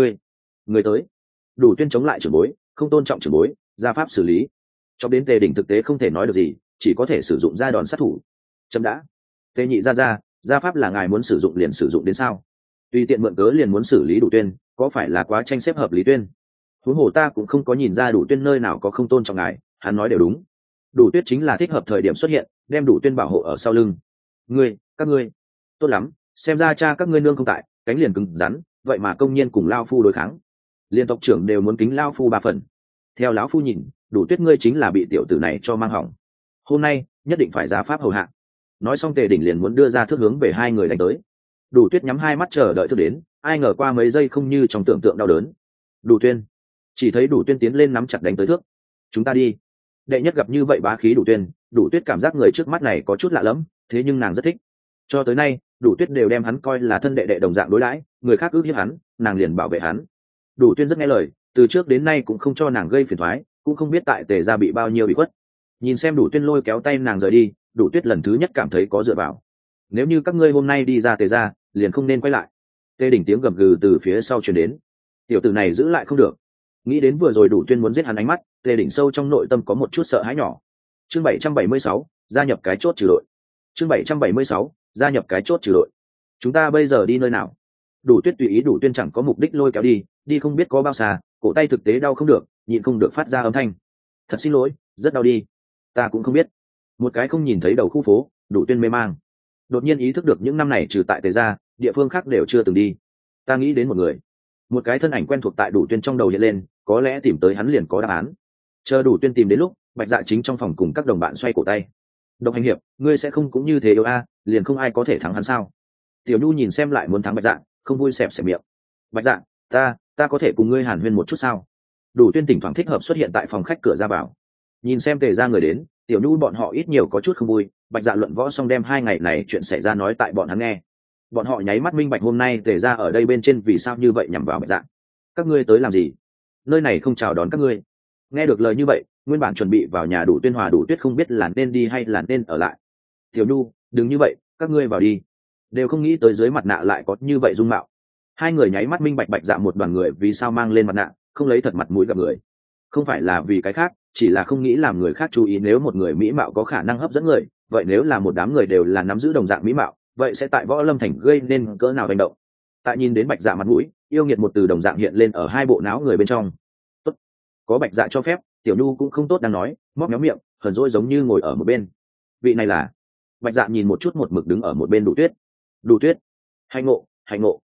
Người tới. Đủ Tuyên chống lại trưởng bối, không tôn trọng trưởng bối, ra pháp xử lý. Cho đến Tề đỉnh thực tế không thể nói được gì, chỉ có thể sử dụng ra đòn sát thủ. Chấm đã. Tề nhị ra pháp là ngài muốn sử dụng liền sử dụng đến sao? Tùy tiện mượn cớ liền muốn xử lý Đủ Tuyên, có phải là quá tranh xếp hợp lý Tuyên? Huống hồ ta cũng không có nhìn ra Đủ Tuyên nơi nào có không tôn trọng ngài, hắn nói đều đúng. Đủ Tuyết chính là thích hợp thời điểm xuất hiện, đem Đủ Tuyên bảo hộ ở sau lưng. Các ngươi, tốt lắm, xem ra cha các ngươi nương không tại, cánh liền cứng rắn, vậy mà công nhiên cùng lao phu đối kháng. Liên tộc trưởng đều muốn kính lao phu 3 phần. Theo lão phu nhìn, Đủ Tuyết ngươi chính là bị tiểu tử này cho mang hỏng. Hôm nay nhất định phải ra pháp hầu hạ. Nói xong Tề đỉnh liền muốn đưa ra thước hướng về hai người đánh tới. Đủ Tuyết nhắm hai mắt chờ đợi thước đến, ai ngờ qua mấy giây không như trong tưởng tượng đau đớn. Đủ Tuyên, chỉ thấy Đủ Tuyên tiến lên nắm chặt đánh tới thước. Chúng ta đi. Đệ nhất gặp như vậy bá khí Đủ Tuyên, Đủ Tuyết cảm giác người trước mắt này có chút lạ lẫm, thế nhưng nàng rất thích. Cho tới nay, Đủ Tuyết đều đem hắn coi là thân đệ đệ đồng dạng đối đãi, người khác ước hiếp hắn, nàng liền bảo vệ hắn. Đủ Tuyên rất nghe lời, từ trước đến nay cũng không cho nàng gây phiền toái, cũng không biết tại Tề gia bị bao nhiêu bị khuất. Nhìn xem Đủ Tuyên lôi kéo tay nàng rời đi, Đủ Tuyết lần thứ nhất cảm thấy có dựa vào. Nếu như các ngươi hôm nay đi ra Tề gia, liền không nên quay lại. Tề đỉnh tiếng gầm gừ từ phía sau truyền đến. Tiểu tử này giữ lại không được. Nghĩ đến vừa rồi Đủ Tuyên muốn giết hắn ánh mắt, Tề đỉnh sâu trong nội tâm có một chút sợ hãi nhỏ. Chương 776, gia nhập cái chốt trừ đội. Chương 776, gia nhập cái chốt trừ đội. Chúng ta bây giờ đi nơi nào? Đủ Tuyết tùy ý Đủ Tuyên chẳng có mục đích lôi kéo đi không biết có bao xa, cổ tay thực tế đau không được, nhịn không được phát ra âm thanh. Thật xin lỗi, rất đau đi. Ta cũng không biết. Một cái không nhìn thấy đầu khu phố, Đủ Tuyên mê mang. Đột nhiên ý thức được những năm này trừ tại Tề gia, địa phương khác đều chưa từng đi. Ta nghĩ đến một người. Một cái thân ảnh quen thuộc tại Đủ Tuyên trong đầu hiện lên, có lẽ tìm tới hắn liền có đáp án. Chờ Đủ Tuyên tìm đến lúc, Bạch Dạ chính trong phòng cùng các đồng bạn xoay cổ tay. Độc Hành hiệp, ngươi sẽ không cũng như thế yêu a, liền không ai có thể thắng hắn sao? Tiểu Nhu nhìn xem lại muốn thắng Bạch Dạ, không vui xẹp xẹp miệng. Bạch Dạ, ta có thể cùng ngươi hàn huyên một chút sao? Đủ Tuyên thỉnh thoảng thích hợp xuất hiện tại phòng khách cửa ra vào. Nhìn xem Tề gia người đến, Tiểu Nhu bọn họ ít nhiều có chút không vui. Bạch Dạ luận võ xong đem 2 ngày này chuyện xảy ra nói tại bọn hắn nghe. Bọn họ nháy mắt minh bạch hôm nay Tề gia ở đây bên trên vì sao như vậy nhằm vào Bạch Dạ. Các ngươi tới làm gì? Nơi này không chào đón các ngươi. Nghe được lời như vậy, nguyên bản chuẩn bị vào nhà Đủ Tuyên hòa Đủ Tuyết không biết là nên đi hay là nên ở lại. Tiểu Nhu, đừng như vậy, các ngươi vào đi. Đều không nghĩ tới dưới mặt nạ lại có như vậy dung mạo. Hai người nháy mắt minh bạch Bạch Dạ một đoàn người vì sao mang lên mặt nạ, không lấy thật mặt mũi gặp người. Không phải là vì cái khác, chỉ là không nghĩ làm người khác chú ý. Nếu một người mỹ mạo có khả năng hấp dẫn người, vậy nếu là một đám người đều là nắm giữ đồng dạng mỹ mạo, vậy sẽ tại Võ Lâm thành gây nên cỡ nào hành động. Tại nhìn đến Bạch Dạ mặt mũi, yêu nghiệt một từ đồng dạng hiện lên ở hai bộ não người bên trong. Tốt, có Bạch Dạ cho phép, Tiểu Nhu cũng không tốt đang nói, móc méo miệng, hờn dỗi giống như ngồi ở một bên. Vị này là? Bạch Dạ nhìn một chút một mực đứng ở một bên Đủ Tuyết. Đủ Tuyết, hạnh ngộ.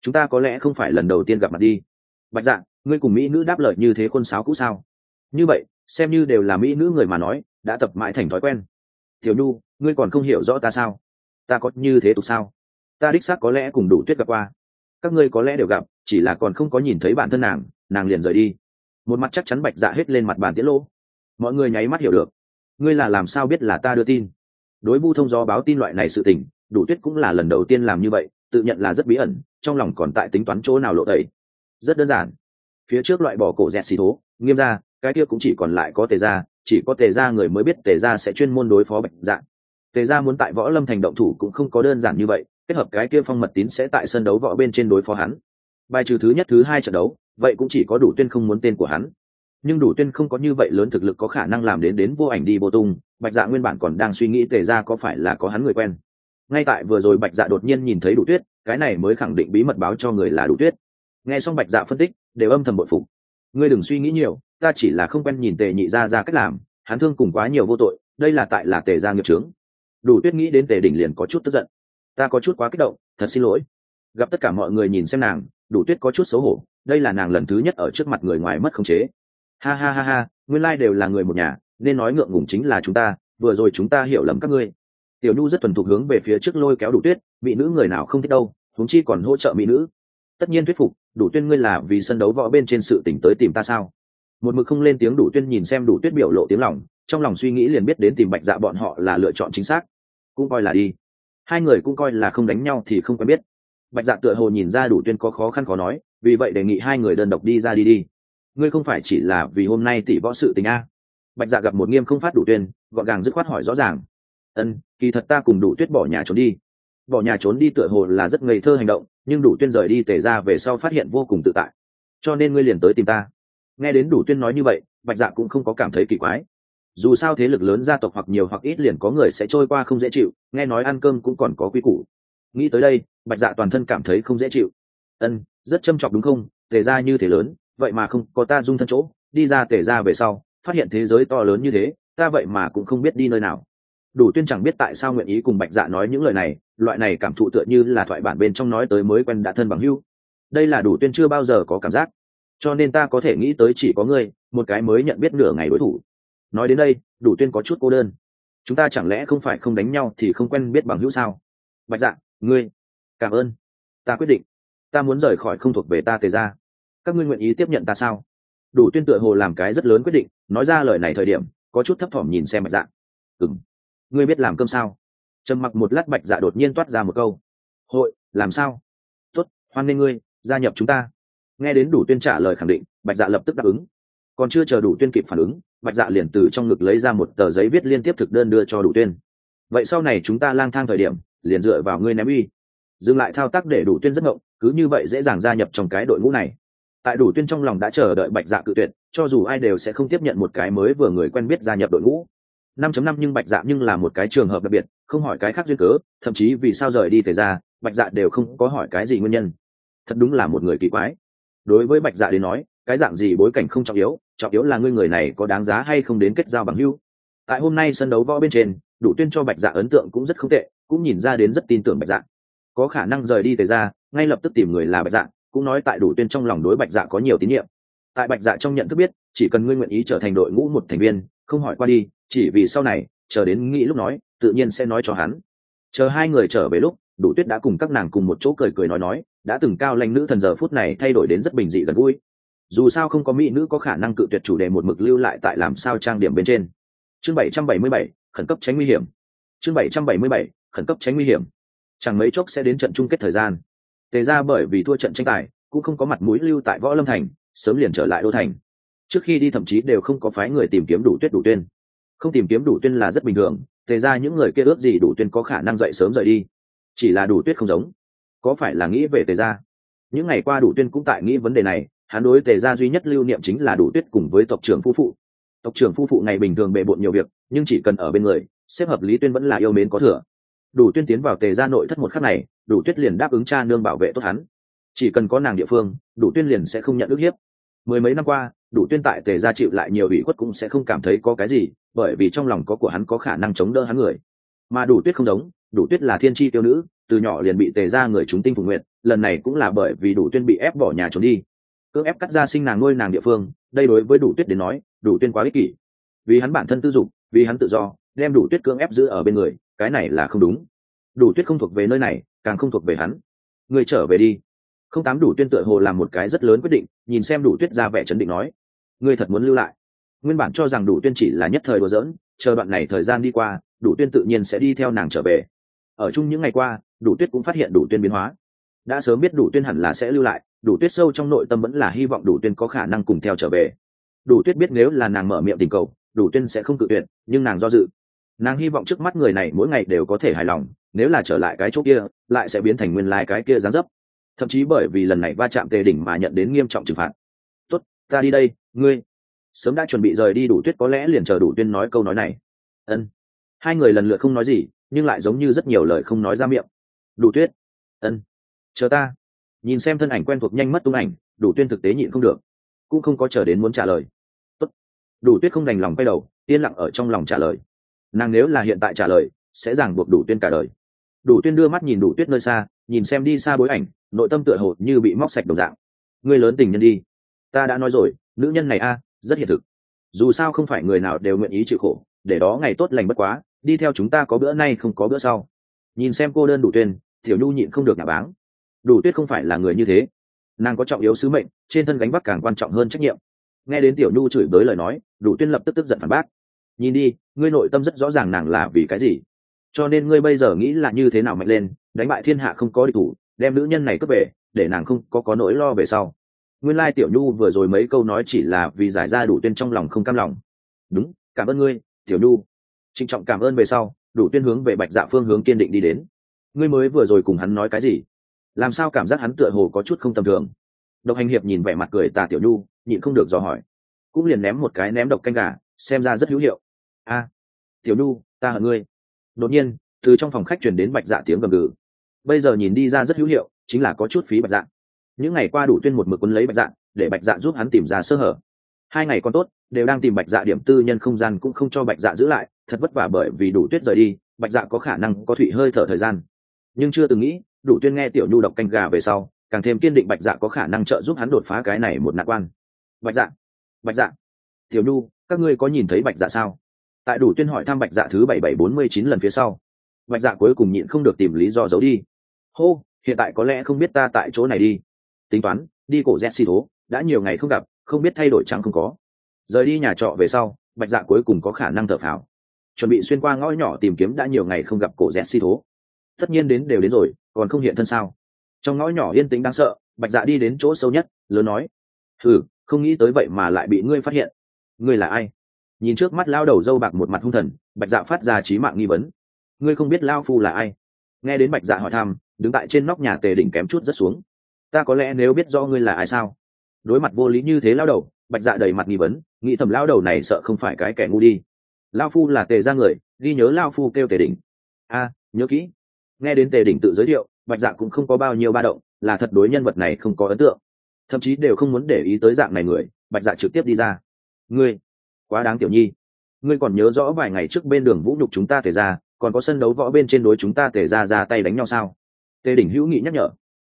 chúng ta có lẽ không phải lần đầu tiên gặp mặt đi. Bạch Dạ, ngươi cùng mỹ nữ đáp lời như thế khuôn sáo cũ sao? Như vậy xem như đều là mỹ nữ người mà nói, đã tập mãi thành thói quen. Tiểu Nhu, ngươi còn không hiểu rõ ta sao? Ta có như thế tục sao? Ta đích xác có lẽ cùng Đủ Tuyết gặp qua, các ngươi có lẽ đều gặp, chỉ là còn không có nhìn thấy bản thân nàng liền rời đi. Một mặt chắc chắn Bạch Dạ hết lên mặt bàn tiết lỗ. Mọi người nháy mắt hiểu được. Ngươi là làm sao biết là ta đưa tin? Đối vu thông gió báo tin loại này sự tình, Đủ Tuyết cũng là lần đầu tiên làm như vậy, tự nhận là rất bí ẩn, trong lòng còn tại tính toán chỗ nào lộ tẩy. Rất đơn giản, phía trước loại bỏ cổ dẹt xì thố, Nghiêm gia, cái kia cũng chỉ còn lại có Tề gia, chỉ có Tề gia người mới biết Tề gia sẽ chuyên môn đối phó Bạch Dạ. Tề gia muốn tại Võ Lâm thành động thủ cũng không có đơn giản như vậy, kết hợp cái kia Phong Mật Tín sẽ tại sân đấu võ bên trên đối phó hắn. Bài trừ thứ nhất thứ hai trận đấu, vậy cũng chỉ có Đủ Tuyên không muốn tên của hắn. Nhưng Đủ Tuyên không có như vậy lớn thực lực có khả năng làm đến vô ảnh đi vô tung. Bạch Dạ nguyên bản còn đang suy nghĩ Tề gia có phải là có hắn người quen. Ngay tại vừa rồi Bạch Dạ đột nhiên nhìn thấy Đủ Tuyết, cái này mới khẳng định bí mật báo cho người là Đủ Tuyết. Nghe xong Bạch Dạ phân tích, đều âm thầm bội phục. Ngươi đừng suy nghĩ nhiều, ta chỉ là không quen nhìn Tề nhị gia cách làm, hắn thương cùng quá nhiều vô tội, đây là tại là Tề gia nghiệp chướng. Đủ Tuyết nghĩ đến Tề đỉnh liền có chút tức giận. Ta có chút quá kích động, thật xin lỗi. Gặp tất cả mọi người nhìn xem nàng, Đủ Tuyết có chút xấu hổ, đây là nàng lần thứ nhất ở trước mặt người ngoài mất khống chế. Ha ha ha ha, nguyên lai đều là người một nhà, nên nói ngượng ngùng chính là chúng ta, vừa rồi chúng ta hiểu lầm các ngươi. Tiểu Nhu rất thuần thục hướng về phía trước lôi kéo Đủ Tuyết, mỹ nữ người nào không thích đâu, huống chi còn hỗ trợ mỹ nữ. Tất nhiên thuyết phục, Đủ Tuyên ngươi là vì sân đấu võ bên trên sự tỉnh tới tìm ta sao? Một mực không lên tiếng Đủ Tuyên nhìn xem Đủ Tuyết biểu lộ tiếng lòng, trong lòng suy nghĩ liền biết đến tìm Bạch Dạ bọn họ là lựa chọn chính xác. Cũng coi là đi. Hai người cũng coi là không đánh nhau thì không quen biết. Bạch Dạ tựa hồ nhìn ra Đủ Tuyên có khó khăn khó nói, vì vậy đề nghị hai người đơn độc đi ra đi. Ngươi không phải chỉ là vì hôm nay tỷ võ sự tình a? Bạch Dạ gặp một nghiêm không phát Đủ Tuyên, gọn gàng dứt khoát hỏi rõ ràng. Kỳ thật ta cùng Đủ Tuyết bỏ nhà trốn đi. Bỏ nhà trốn đi tựa hồ là rất ngây thơ hành động, nhưng Đủ Tuyên rời đi Tề ra về sau phát hiện vô cùng tự tại, cho nên ngươi liền tới tìm ta. Nghe đến Đủ Tuyên nói như vậy, Bạch Dạ cũng không có cảm thấy kỳ quái. Dù sao thế lực lớn gia tộc hoặc nhiều hoặc ít liền có người sẽ trôi qua không dễ chịu, nghe nói ăn cơm cũng còn có quy củ. Nghĩ tới đây, Bạch Dạ toàn thân cảm thấy không dễ chịu. Rất châm chọc đúng không? Tề ra như thế lớn, vậy mà không có ta dung thân chỗ, đi ra Tề ra về sau phát hiện thế giới to lớn như thế, ta vậy mà cũng không biết đi nơi nào. Đủ Tuyên chẳng biết tại sao nguyện ý cùng Bạch Dạ nói những lời này, loại này cảm thụ tựa như là thoại bản bên trong nói tới mới quen đã thân bằng hữu. Đây là Đủ Tuyên chưa bao giờ có cảm giác, cho nên ta có thể nghĩ tới chỉ có ngươi, một cái mới nhận biết nửa ngày đối thủ. Nói đến đây, Đủ Tuyên có chút cô đơn. Chúng ta chẳng lẽ không phải không đánh nhau thì không quen biết bằng hữu sao? Bạch Dạ, ngươi, cảm ơn. Ta quyết định, ta muốn rời khỏi không thuộc về ta Tề ra. Các ngươi nguyện ý tiếp nhận ta sao? Đủ Tuyên tựa hồ làm cái rất lớn quyết định, nói ra lời này thời điểm có chút thấp thỏm nhìn xem Bạch Dạ. Ngươi biết làm cơm sao? Trầm mặc một lát Bạch Dạ đột nhiên toát ra một câu. Hội, làm sao? Tốt, hoan nghênh ngươi gia nhập chúng ta. Nghe đến Đủ Tuyên trả lời khẳng định, Bạch Dạ lập tức đáp ứng. Còn chưa chờ Đủ Tuyên kịp phản ứng, Bạch Dạ liền từ trong ngực lấy ra một tờ giấy viết liên tiếp thực đơn đưa cho Đủ Tuyên. Vậy sau này chúng ta lang thang thời điểm, liền dựa vào ngươi ném uy. Dừng lại thao tác để Đủ Tuyên rất ngộng, cứ như vậy dễ dàng gia nhập trong cái đội ngũ này. Tại Đủ Tuyên trong lòng đã chờ đợi Bạch Dạ cự tuyệt, cho dù ai đều sẽ không tiếp nhận một cái mới vừa người quen biết gia nhập đội ngũ. 5.5 nhưng Bạch Dạ nhưng là một cái trường hợp đặc biệt, không hỏi cái khác duyên cớ, thậm chí vì sao rời đi Tề ra, Bạch Dạ đều không có hỏi cái gì nguyên nhân. Thật đúng là một người kỳ quái. Đối với Bạch Dạ đến nói, cái dạng gì bối cảnh không trọng yếu là ngươi người này có đáng giá hay không đến kết giao bằng hữu. Tại hôm nay sân đấu võ bên trên, Đủ Tuyên cho Bạch Dạ ấn tượng cũng rất không tệ, cũng nhìn ra đến rất tin tưởng Bạch Dạ. Có khả năng rời đi Tề ra, ngay lập tức tìm người là Bạch Dạ, cũng nói tại Đủ Tuyên trong lòng đối Bạch Dạ có nhiều tín nhiệm. Tại Bạch Dạ trong nhận thức biết, chỉ cần ngươi nguyện ý trở thành đội ngũ một thành viên, không hỏi qua đi, chỉ vì sau này chờ đến nghĩ lúc nói tự nhiên sẽ nói cho hắn. Chờ hai người trở về lúc, Đủ Tuyết đã cùng các nàng cùng một chỗ cười cười nói, đã từng cao lãnh nữ thần giờ phút này thay đổi đến rất bình dị gần vui. Dù sao không có mỹ nữ có khả năng cự tuyệt chủ đề một mực lưu lại tại làm sao trang điểm bên trên. Chương 777, khẩn cấp tránh nguy hiểm. Chương 777, khẩn cấp tránh nguy hiểm. Chẳng mấy chốc sẽ đến trận chung kết thời gian. Tề ra bởi vì thua trận tranh tài, cũng không có mặt mũi lưu tại Võ Lâm thành, sớm liền trở lại đô thành. Trước khi đi thậm chí đều không có phái người tìm kiếm Đủ Tuyết Đủ Tuyên. Không tìm kiếm Đủ Tuyên là rất bình thường, Tề ra những người kia ước gì Đủ Tuyên có khả năng dậy sớm rời đi. Chỉ là Đủ Tuyết không giống, có phải là nghĩ về Tề ra? Những ngày qua Đủ Tuyên cũng tại nghĩ vấn đề này, hắn đối Tề ra duy nhất lưu niệm chính là Đủ Tuyết cùng với tộc trưởng phu phụ. Tộc trưởng phu phụ ngày bình thường bề bộn nhiều việc, nhưng chỉ cần ở bên người, xếp hợp Lý Tuyên vẫn là yêu mến có thừa. Đủ Tuyên tiến vào Tề ra nội thất một khắc này, Đủ Tuyết liền đáp ứng cha nương bảo vệ tốt hắn. Chỉ cần có nàng địa phương, Đủ Tuyên liền sẽ không nhận ức hiếp. Mười mấy năm qua, Đủ Tuyên tại Tề gia chịu lại nhiều ủy khuất cũng sẽ không cảm thấy có cái gì, bởi vì trong lòng có của hắn có khả năng chống đỡ hắn người. Mà Đủ Tuyết không giống, Đủ Tuyết là thiên chi tiêu nữ, từ nhỏ liền bị tề ra người chúng tinh phục nguyện, lần này cũng là bởi vì Đủ Tuyên bị ép bỏ nhà trốn đi, cưỡng ép cắt ra sinh nàng nuôi nàng địa phương. Đây đối với Đủ Tuyết đến nói, Đủ Tuyên quá ích kỷ, vì hắn bản thân tư dục, vì hắn tự do, đem Đủ Tuyết cưỡng ép giữ ở bên người, cái này là không đúng. Đủ Tuyết không thuộc về nơi này, càng không thuộc về hắn. Người trở về đi. Không tám Đủ Tuyên tựa hồ làm một cái rất lớn quyết định, nhìn xem Đủ Tuyết ra vẻ chấn định nói, ngươi thật muốn lưu lại? Nguyên bản cho rằng Đủ Tuyên chỉ là nhất thời đùa giỡn, chờ đoạn này thời gian đi qua, Đủ Tuyên tự nhiên sẽ đi theo nàng trở về. Ở chung những ngày qua, Đủ Tuyết cũng phát hiện Đủ Tuyên biến hóa. Đã sớm biết Đủ Tuyên hẳn là sẽ lưu lại, Đủ Tuyết sâu trong nội tâm vẫn là hy vọng Đủ Tuyên có khả năng cùng theo trở về. Đủ Tuyết biết nếu là nàng mở miệng tình cầu, Đủ Tuyên sẽ không cự tuyệt, nhưng nàng do dự. Nàng hy vọng trước mắt người này mỗi ngày đều có thể hài lòng, nếu là trở lại cái chỗ kia, lại sẽ biến thành nguyên lai cái kia dáng dấp. Thậm chí bởi vì lần này va chạm Tề Đỉnh mà nhận đến nghiêm trọng trừng phạt. "Tốt, ta đi đây, ngươi." Sớm đã chuẩn bị rời đi Đủ Tuyết có lẽ liền chờ Đủ Tuyên nói câu nói này. Ân. Hai người lần lượt không nói gì, nhưng lại giống như rất nhiều lời không nói ra miệng. Đủ Tuyết. Ân. Chờ ta. Nhìn xem thân ảnh quen thuộc nhanh mất tung ảnh, Đủ Tuyên thực tế nhịn không được, cũng không có chờ đến muốn trả lời. Tốt. Đủ Tuyết không đành lòng quay đầu, yên lặng ở trong lòng trả lời. Nàng nếu là hiện tại trả lời, sẽ ràng buộc Đủ Tuyên cả đời. Đủ Tuyên đưa mắt nhìn Đủ Tuyết nơi xa, nhìn xem đi xa bối ảnh, nội tâm tựa hồ như bị móc sạch đồng dạng. Ngươi lớn tình nhân đi. Ta đã nói rồi, nữ nhân này rất hiện thực. Dù sao không phải người nào đều nguyện ý chịu khổ, để đó ngày tốt lành bất quá, đi theo chúng ta có bữa nay không có bữa sau. Nhìn xem cô đơn Đủ Tuyên, Tiểu Nhu nhịn không được nhả báng. Đủ Tuyết không phải là người như thế, nàng có trọng yếu sứ mệnh, trên thân gánh vác càng quan trọng hơn trách nhiệm. Nghe đến Tiểu Nhu chửi bới lời nói, Đủ Tuyên lập tức tức giận phản bác. Nhìn đi, ngươi nội tâm rất rõ ràng nàng là vì cái gì, cho nên ngươi bây giờ nghĩ là như thế nào mạnh lên, đánh bại thiên hạ không có địch thủ, đem nữ nhân này cướp về, để nàng không có nỗi lo về sau. Nguyên lai Tiểu Nhu vừa rồi mấy câu nói chỉ là vì giải ra Đủ Tuyên trong lòng không cam lòng. Đúng, cảm ơn ngươi, Tiểu Nhu. Trịnh trọng cảm ơn về sau, Đủ Tuyên hướng về Bạch Dạ phương hướng kiên định đi đến. Ngươi mới vừa rồi cùng hắn nói cái gì? Làm sao cảm giác hắn tựa hồ có chút không tầm thường? Độc Hành Hiệp nhìn vẻ mặt cười tà Tiểu Nhu, nhịn không được dò hỏi. Cũng liền ném một cái ném độc canh gà, xem ra rất hữu hiệu. Tiểu Nhu, ta hận ngươi. Đột nhiên, từ trong phòng khách truyền đến Bạch Dạ tiếng gầm gừ. Bây giờ nhìn đi ra rất hữu hiệu, chính là có chút phí Bạch Dạ. Những ngày qua Đủ Tuyên một mực quấn lấy Bạch Dạ, để Bạch Dạ giúp hắn tìm ra sơ hở. 2 ngày còn tốt, đều đang tìm Bạch Dạ điểm tư nhân không gian cũng không cho Bạch Dạ giữ lại, thật vất vả bởi vì Đủ Tuyết rời đi, Bạch Dạ có khả năng có thủy hơi thở thời gian. Nhưng chưa từng nghĩ, Đủ Tuyên nghe Tiểu Nhu độc canh gà về sau, càng thêm kiên định Bạch Dạ có khả năng trợ giúp hắn đột phá cái này một nạn quan. Bạch Dạ, Tiểu Nhu, các ngươi có nhìn thấy Bạch Dạ sao? Tại Đủ Tuyên hỏi thăm Bạch Dạ thứ 7749 lần phía sau, Bạch Dạ cuối cùng nhịn không được tìm lý do giấu đi. Hô, hiện tại có lẽ không biết ta tại chỗ này đi. Tính toán, đi cổ Jesse thố, đã nhiều ngày không gặp, không biết thay đổi trắng không có. Rời đi nhà trọ về sau, Bạch Dạ cuối cùng có khả năng thở phào, chuẩn bị xuyên qua ngõ nhỏ tìm kiếm đã nhiều ngày không gặp cổ Jesse thố. Tất nhiên đều đến rồi, còn không hiện thân sao? Trong ngõ nhỏ yên tĩnh đáng sợ, Bạch Dạ đi đến chỗ sâu nhất, lớn nói: không nghĩ tới vậy mà lại bị ngươi phát hiện. Ngươi là ai? Nhìn trước mắt lao đầu râu bạc một mặt hung thần, Bạch Dạ phát ra chí mạng nghi vấn. Ngươi không biết lao phu là ai? Nghe đến Bạch Dạ hỏi thăm, đứng tại trên nóc nhà Tề Đỉnh kém chút rất xuống. Ta có lẽ nếu biết rõ ngươi là ai sao? Đối mặt vô lý như thế lao đầu, Bạch Dạ đầy mặt nghi vấn, nghĩ thầm lao đầu này sợ không phải cái kẻ ngu đi. Lao phu là Tề gia người, ghi nhớ lao phu kêu Tề Đỉnh. Nhớ kỹ. Nghe đến Tề Đỉnh tự giới thiệu, Bạch Dạ cũng không có bao nhiêu ba động, là thật đối nhân vật này không có ấn tượng, thậm chí đều không muốn để ý tới dạng này người. Bạch Dạ trực tiếp đi ra. Ngươi quá đáng Tiểu Nhi, ngươi còn nhớ rõ vài ngày trước bên đường vũ nhục chúng ta Tề gia, còn có sân đấu võ bên trên đối chúng ta Tề gia ra tay đánh nhau sao? Tề Đỉnh hữu nghị nhắc nhở.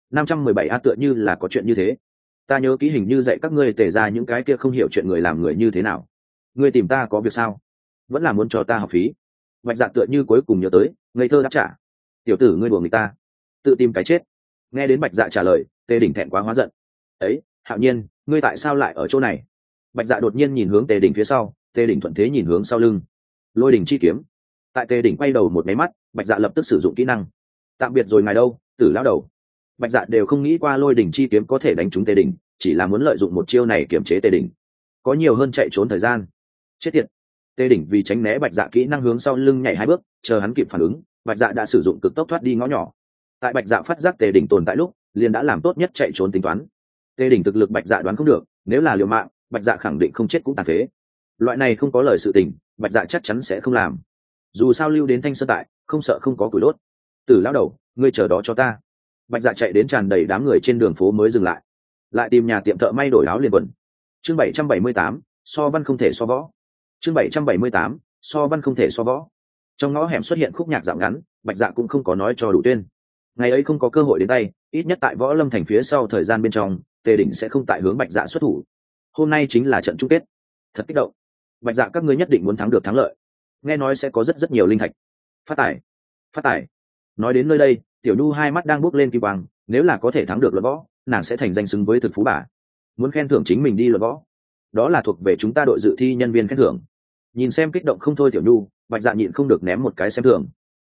517 tựa như là có chuyện như thế. Ta nhớ kỹ hình như dạy các ngươi Tề gia những cái kia không hiểu chuyện người làm người như thế nào. Ngươi tìm ta có việc sao? Vẫn là muốn cho ta học phí? Bạch Dạ tựa như cuối cùng nhớ tới, ngây thơ đáp trả. Tiểu tử ngươi đùa người ta, tự tìm cái chết. Nghe đến Bạch Dạ trả lời, Tề Đỉnh thẹn quá hóa giận. Ấy, Hạo Nhiên, ngươi tại sao lại ở chỗ này? Bạch Dạ đột nhiên nhìn hướng Tề Đỉnh phía sau, Tề Đỉnh thuận thế nhìn hướng sau lưng. Lôi đỉnh chi kiếm. Tại Tề Đỉnh quay đầu một máy mắt, Bạch Dạ lập tức sử dụng kỹ năng. Tạm biệt rồi ngài đâu, Tử lão đầu. Bạch Dạ đều không nghĩ qua lôi đỉnh chi kiếm có thể đánh trúng Tề Đỉnh, chỉ là muốn lợi dụng một chiêu này kiểm chế Tề Đỉnh, có nhiều hơn chạy trốn thời gian. Chết tiệt. Tề Đỉnh vì tránh né Bạch Dạ kỹ năng hướng sau lưng nhảy 2 bước, chờ hắn kịp phản ứng, Bạch Dạ đã sử dụng cực tốc thoát đi ngõ nhỏ. Tại Bạch Dạ phát giác Tề Đỉnh tồn tại lúc, liền đã làm tốt nhất chạy trốn tính toán. Tề Đỉnh thực lực Bạch Dạ đoán không được, nếu là liều mạng, Bạch Dạ khẳng định không chết cũng tàn phế. Loại này không có lời sự tình, Bạch Dạ chắc chắn sẽ không làm. Dù sao lưu đến Thanh Sơn tại, không sợ không có củi đốt. Tử lão đầu, ngươi chờ đó cho ta. Bạch Dạ chạy đến tràn đầy đám người trên đường phố mới dừng lại, lại tìm nhà tiệm thợ may đổi áo liền quần. Chương 778, so văn không thể so võ. Chương 778, so văn không thể so võ. Trong ngõ hẻm xuất hiện khúc nhạc dạo ngắn, Bạch Dạ cũng không có nói cho Đủ Tuyên. Ngày ấy không có cơ hội đến tay, ít nhất tại Võ Lâm thành phía sau thời gian bên trong, Tề Đỉnh sẽ không tại hướng Bạch Dạ xuất thủ. Hôm nay chính là trận chung kết, thật kích động. Bạch Dạ các ngươi nhất định muốn thắng được thắng lợi. Nghe nói sẽ có rất nhiều linh thạch. Phát tài, phát tài. Nói đến nơi đây, Tiểu Nhu hai mắt đang bốc lên kim quang, nếu là có thể thắng được luận võ, nàng sẽ thành danh xứng với thực phú bà. Muốn khen thưởng chính mình đi luận võ, đó là thuộc về chúng ta đội dự thi nhân viên khen thưởng. Nhìn xem kích động không thôi Tiểu Nhu, Bạch Dạ nhịn không được ném một cái xem thường.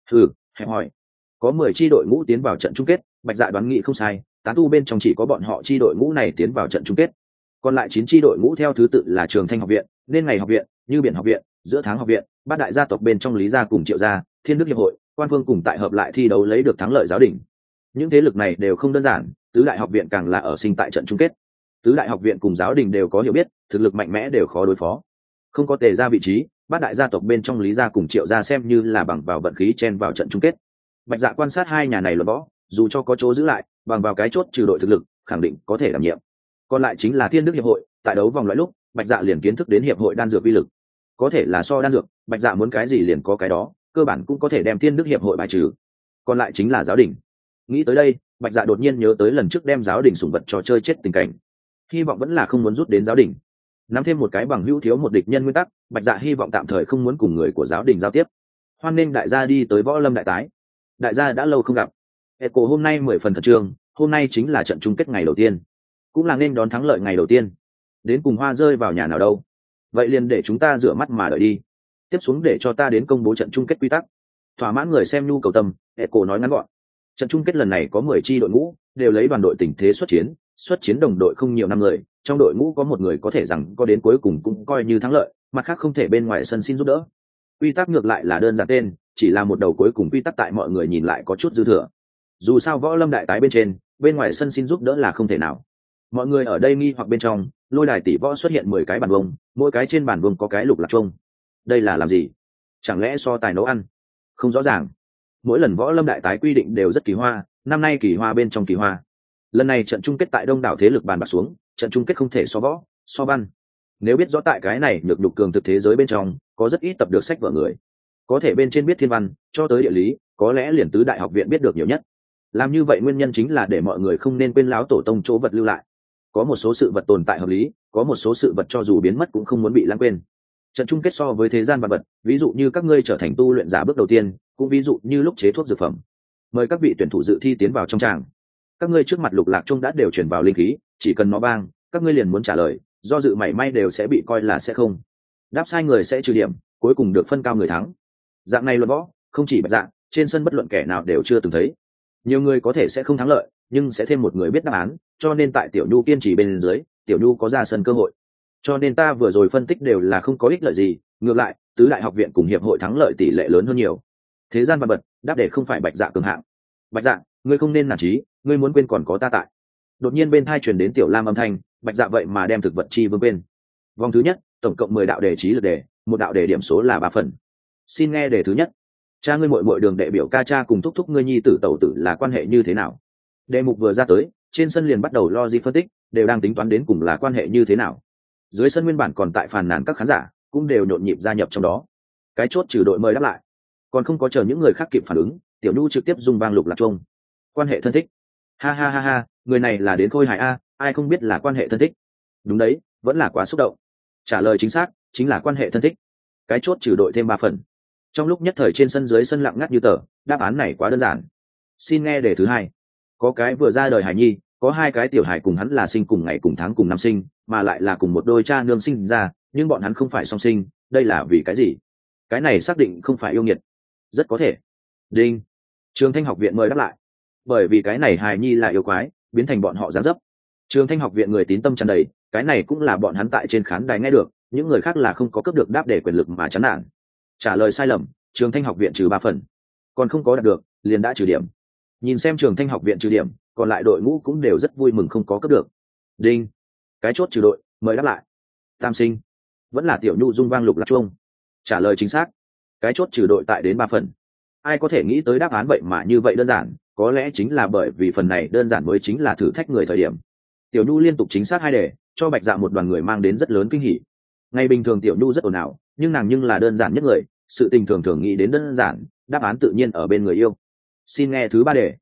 Hẹp hỏi. Có 10 chi đội ngũ tiến vào trận chung kết, Bạch Dạ đoán nghị không sai, tán tu bên trong chỉ có bọn họ chi đội ngũ này tiến vào trận chung kết. Còn lại 9 chi đội ngũ theo thứ tự là Trường Thanh học viện, Nên Ngày học viện, Như Biển học viện, Giữa Tháng học viện, bát đại gia tộc bên trong Lý gia cùng Triệu gia, Thiên Đức hiệp hội, Quan Vương cùng tại hợp lại thi đấu lấy được thắng lợi giáo đỉnh. Những thế lực này đều không đơn giản, tứ đại học viện càng là ở sinh tại trận chung kết. Tứ đại học viện cùng giáo đình đều có hiểu biết, thực lực mạnh mẽ đều khó đối phó. Không có Tề gia vị trí, bát đại gia tộc bên trong Lý gia cùng Triệu gia xem như là bằng vào vận khí chen vào trận chung kết. Bạch Dạ quan sát hai nhà này luận võ, dù cho có chỗ giữ lại, bằng vào cái chốt trừ đội thực lực, khẳng định có thể đảm nhiệm. Còn lại chính là Thiên Đức hiệp hội, tại đấu vòng loại lúc, Bạch Dạ liền kiến thức đến hiệp hội đan dược uy lực. Có thể là so đan dược, Bạch Dạ muốn cái gì liền có cái đó, cơ bản cũng có thể đem Thiên Đức hiệp hội bài trừ. Còn lại chính là giáo đình. Nghĩ tới đây, Bạch Dạ đột nhiên nhớ tới lần trước đem giáo đình sủng vật trò chơi chết tình cảnh. Hy vọng vẫn là không muốn rút đến giáo đình. Nắm thêm một cái bằng hữu thiếu một địch nhân nguyên tắc, Bạch Dạ hy vọng tạm thời không muốn cùng người của giáo đình giao tiếp. Hoan nghênh đại gia đi tới Võ Lâm đại tái. Đại gia đã lâu không gặp. Eco hôm nay 10 phần khẩn trương, hôm nay chính là trận chung kết ngày đầu tiên, cũng là nên đón thắng lợi ngày đầu tiên. Đến cùng hoa rơi vào nhà nào đâu? Vậy liền để chúng ta rửa mắt mà đợi đi. Tiếp xuống để cho ta đến công bố trận chung kết quy tắc. Thỏa mãn người xem nhu cầu tâm, Eco nói ngắn gọn. Trận chung kết lần này có 10 chi đội ngũ, đều lấy đoàn đội tình thế xuất chiến đồng đội không nhiều năm người, trong đội ngũ có một người có thể rằng có đến cuối cùng cũng coi như thắng lợi, mặt khác không thể bên ngoài sân xin giúp đỡ. Quy tắc ngược lại là đơn giản tên, chỉ là một đầu cuối cùng quy tắc tại mọi người nhìn lại có chút dư thừa. Dù sao Võ Lâm đại tái bên trên, bên ngoài sân xin giúp đỡ là không thể nào. Mọi người ở đây nghi hoặc bên trong, lôi đài tỷ võ xuất hiện 10 cái bàn vông, mỗi cái trên bàn vông có cái lục lạc chuông. Đây là làm gì? Chẳng lẽ so tài nấu ăn? Không rõ ràng. Mỗi lần Võ Lâm đại tái quy định đều rất kỳ hoa, năm nay kỳ hoa bên trong kỳ hoa. Lần này trận chung kết tại đông đảo thế lực bàn bạc xuống, trận chung kết không thể so võ, so văn. Nếu biết rõ tại cái này nhược nhục cường thực thế giới bên trong, có rất ít tập được sách vở người. Có thể bên trên biết thiên văn, cho tới địa lý, có lẽ liền tứ đại học viện biết được nhiều nhất. Làm như vậy nguyên nhân chính là để mọi người không nên quên láo tổ tông chỗ vật lưu lại. Có một số sự vật tồn tại hợp lý, có một số sự vật cho dù biến mất cũng không muốn bị lãng quên. Trận chung kết so với thế gian vật vật, ví dụ như các ngươi trở thành tu luyện giả bước đầu tiên, cũng ví dụ như lúc chế thuốc dược phẩm. Mời các vị tuyển thủ dự thi tiến vào trong tràng. Các ngươi trước mặt lục lạc trung đã đều chuyển vào linh khí, chỉ cần nó vang, các ngươi liền muốn trả lời, do dự mảy may đều sẽ bị coi là sẽ không. Đáp sai người sẽ trừ điểm, cuối cùng được phân cao người thắng. Dạng này luận võ, không chỉ Bạch Dạ, trên sân bất luận kẻ nào đều chưa từng thấy. Nhiều người có thể sẽ không thắng lợi, nhưng sẽ thêm một người biết đáp án, cho nên tại Tiểu Nhu kiên trì bên dưới, Tiểu Nhu có ra sân cơ hội. Cho nên ta vừa rồi phân tích đều là không có ích lợi gì, ngược lại, tứ đại học viện cùng hiệp hội thắng lợi tỷ lệ lớn hơn nhiều. Thế gian vật bật, đáp để không phải Bạch Dạ cường hạng. Bạch Dạ, ngươi không nên nản chí, ngươi muốn quên còn có ta tại. Đột nhiên bên tai truyền đến Tiểu Lam âm thanh, Bạch Dạ vậy mà đem thực vật chi vương quên. Vòng thứ nhất, tổng cộng 10 đạo đề trí lượt đề, một đạo đề điểm số là 3 phần. Xin nghe đề thứ nhất. Cha ngươi muội muội Đường đệ biểu ca cha cùng thúc thúc ngươi nhi tử tẩu tử là quan hệ như thế nào? Đề mục vừa ra tới, trên sân liền bắt đầu logic phân tích, đều đang tính toán đến cùng là quan hệ như thế nào. Dưới sân nguyên bản còn tại phàn nàn các khán giả, cũng đều nhộn nhịp gia nhập trong đó. Cái chốt trừ đội mời đáp lại. Còn không có chờ những người khác kịp phản ứng, Tiểu Nhu trực tiếp dùng vang lục lạc chuông. Quan hệ thân thích. Ha ha ha ha, người này là đến khôi hài a, ai không biết là quan hệ thân thích. Đúng đấy, vẫn là quá xúc động. Trả lời chính xác, chính là quan hệ thân thích. Cái chốt trừ đội thêm 3 phần. Trong lúc nhất thời trên sân dưới sân lặng ngắt như tờ, đáp án này quá đơn giản. Xin nghe đề thứ hai. Có cái vừa ra đời hài nhi, có 2 cái tiểu hài cùng hắn là sinh cùng ngày cùng tháng cùng năm sinh, mà lại là cùng một đôi cha nương sinh ra, nhưng bọn hắn không phải song sinh, đây là vì cái gì? Cái này xác định không phải yêu nghiệt. Rất có thể. Đinh. Trường Thanh học viện mời đáp lại. Bởi vì cái này hài nhi là yêu quái, biến thành bọn họ giáng dấp. Trường Thanh học viện người tín tâm tràn đầy, cái này cũng là bọn hắn tại trên khán đài nghe được, những người khác là không có cấp được đáp để quyền lực mà chán nản. Trả lời sai lầm, Trường Thanh học viện trừ 3 phần. Còn không có đạt được, liền đã trừ điểm. Nhìn xem Trường Thanh học viện trừ điểm, còn lại đội ngũ cũng đều rất vui mừng không có cấp được. Đinh. Cái chốt trừ đội, mời đáp lại. Tam sinh. Vẫn là Tiểu Nhu dung vang lục lạc chuông. Trả lời chính xác. Cái chốt trừ đội tại đến 3 phần. Ai có thể nghĩ tới đáp án vậy mà như vậy đơn giản, có lẽ chính là bởi vì phần này đơn giản mới chính là thử thách người thời điểm. Tiểu Nhu liên tục chính xác 2 đề, cho Bạch Dạ một đoàn người mang đến rất lớn kinh hỉ. Ngày bình thường Tiểu Nhu rất ồn ào, nhưng nàng nhưng là đơn giản nhất người, sự tình thường thường nghĩ đến đơn giản, đáp án tự nhiên ở bên người yêu. Xin nghe thứ 3 đề.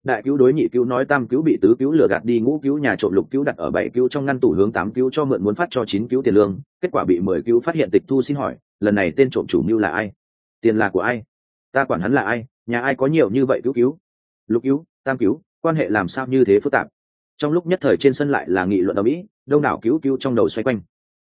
đại cứu đối nhị cứu nói tam cứu bị tứ cứu lừa gạt đi ngũ cứu nhà trộm, lục cứu đặt ở bảy cứu trong ngăn tủ hướng tám cứu cho mượn muốn phát cho chín cứu tiền lương, kết quả bị 10 cứu phát hiện tịch thu. Xin hỏi lần này tên trộm chủ mưu là ai? Tiền là của ai? Ta quản hắn là ai, nhà ai có nhiều như vậy cứu cứu, lục cứu, tam cứu, quan hệ làm sao như thế phức tạp. Trong lúc nhất thời trên sân lại là nghị luận ở mỹ, đông đảo cứu cứu trong đầu xoay quanh.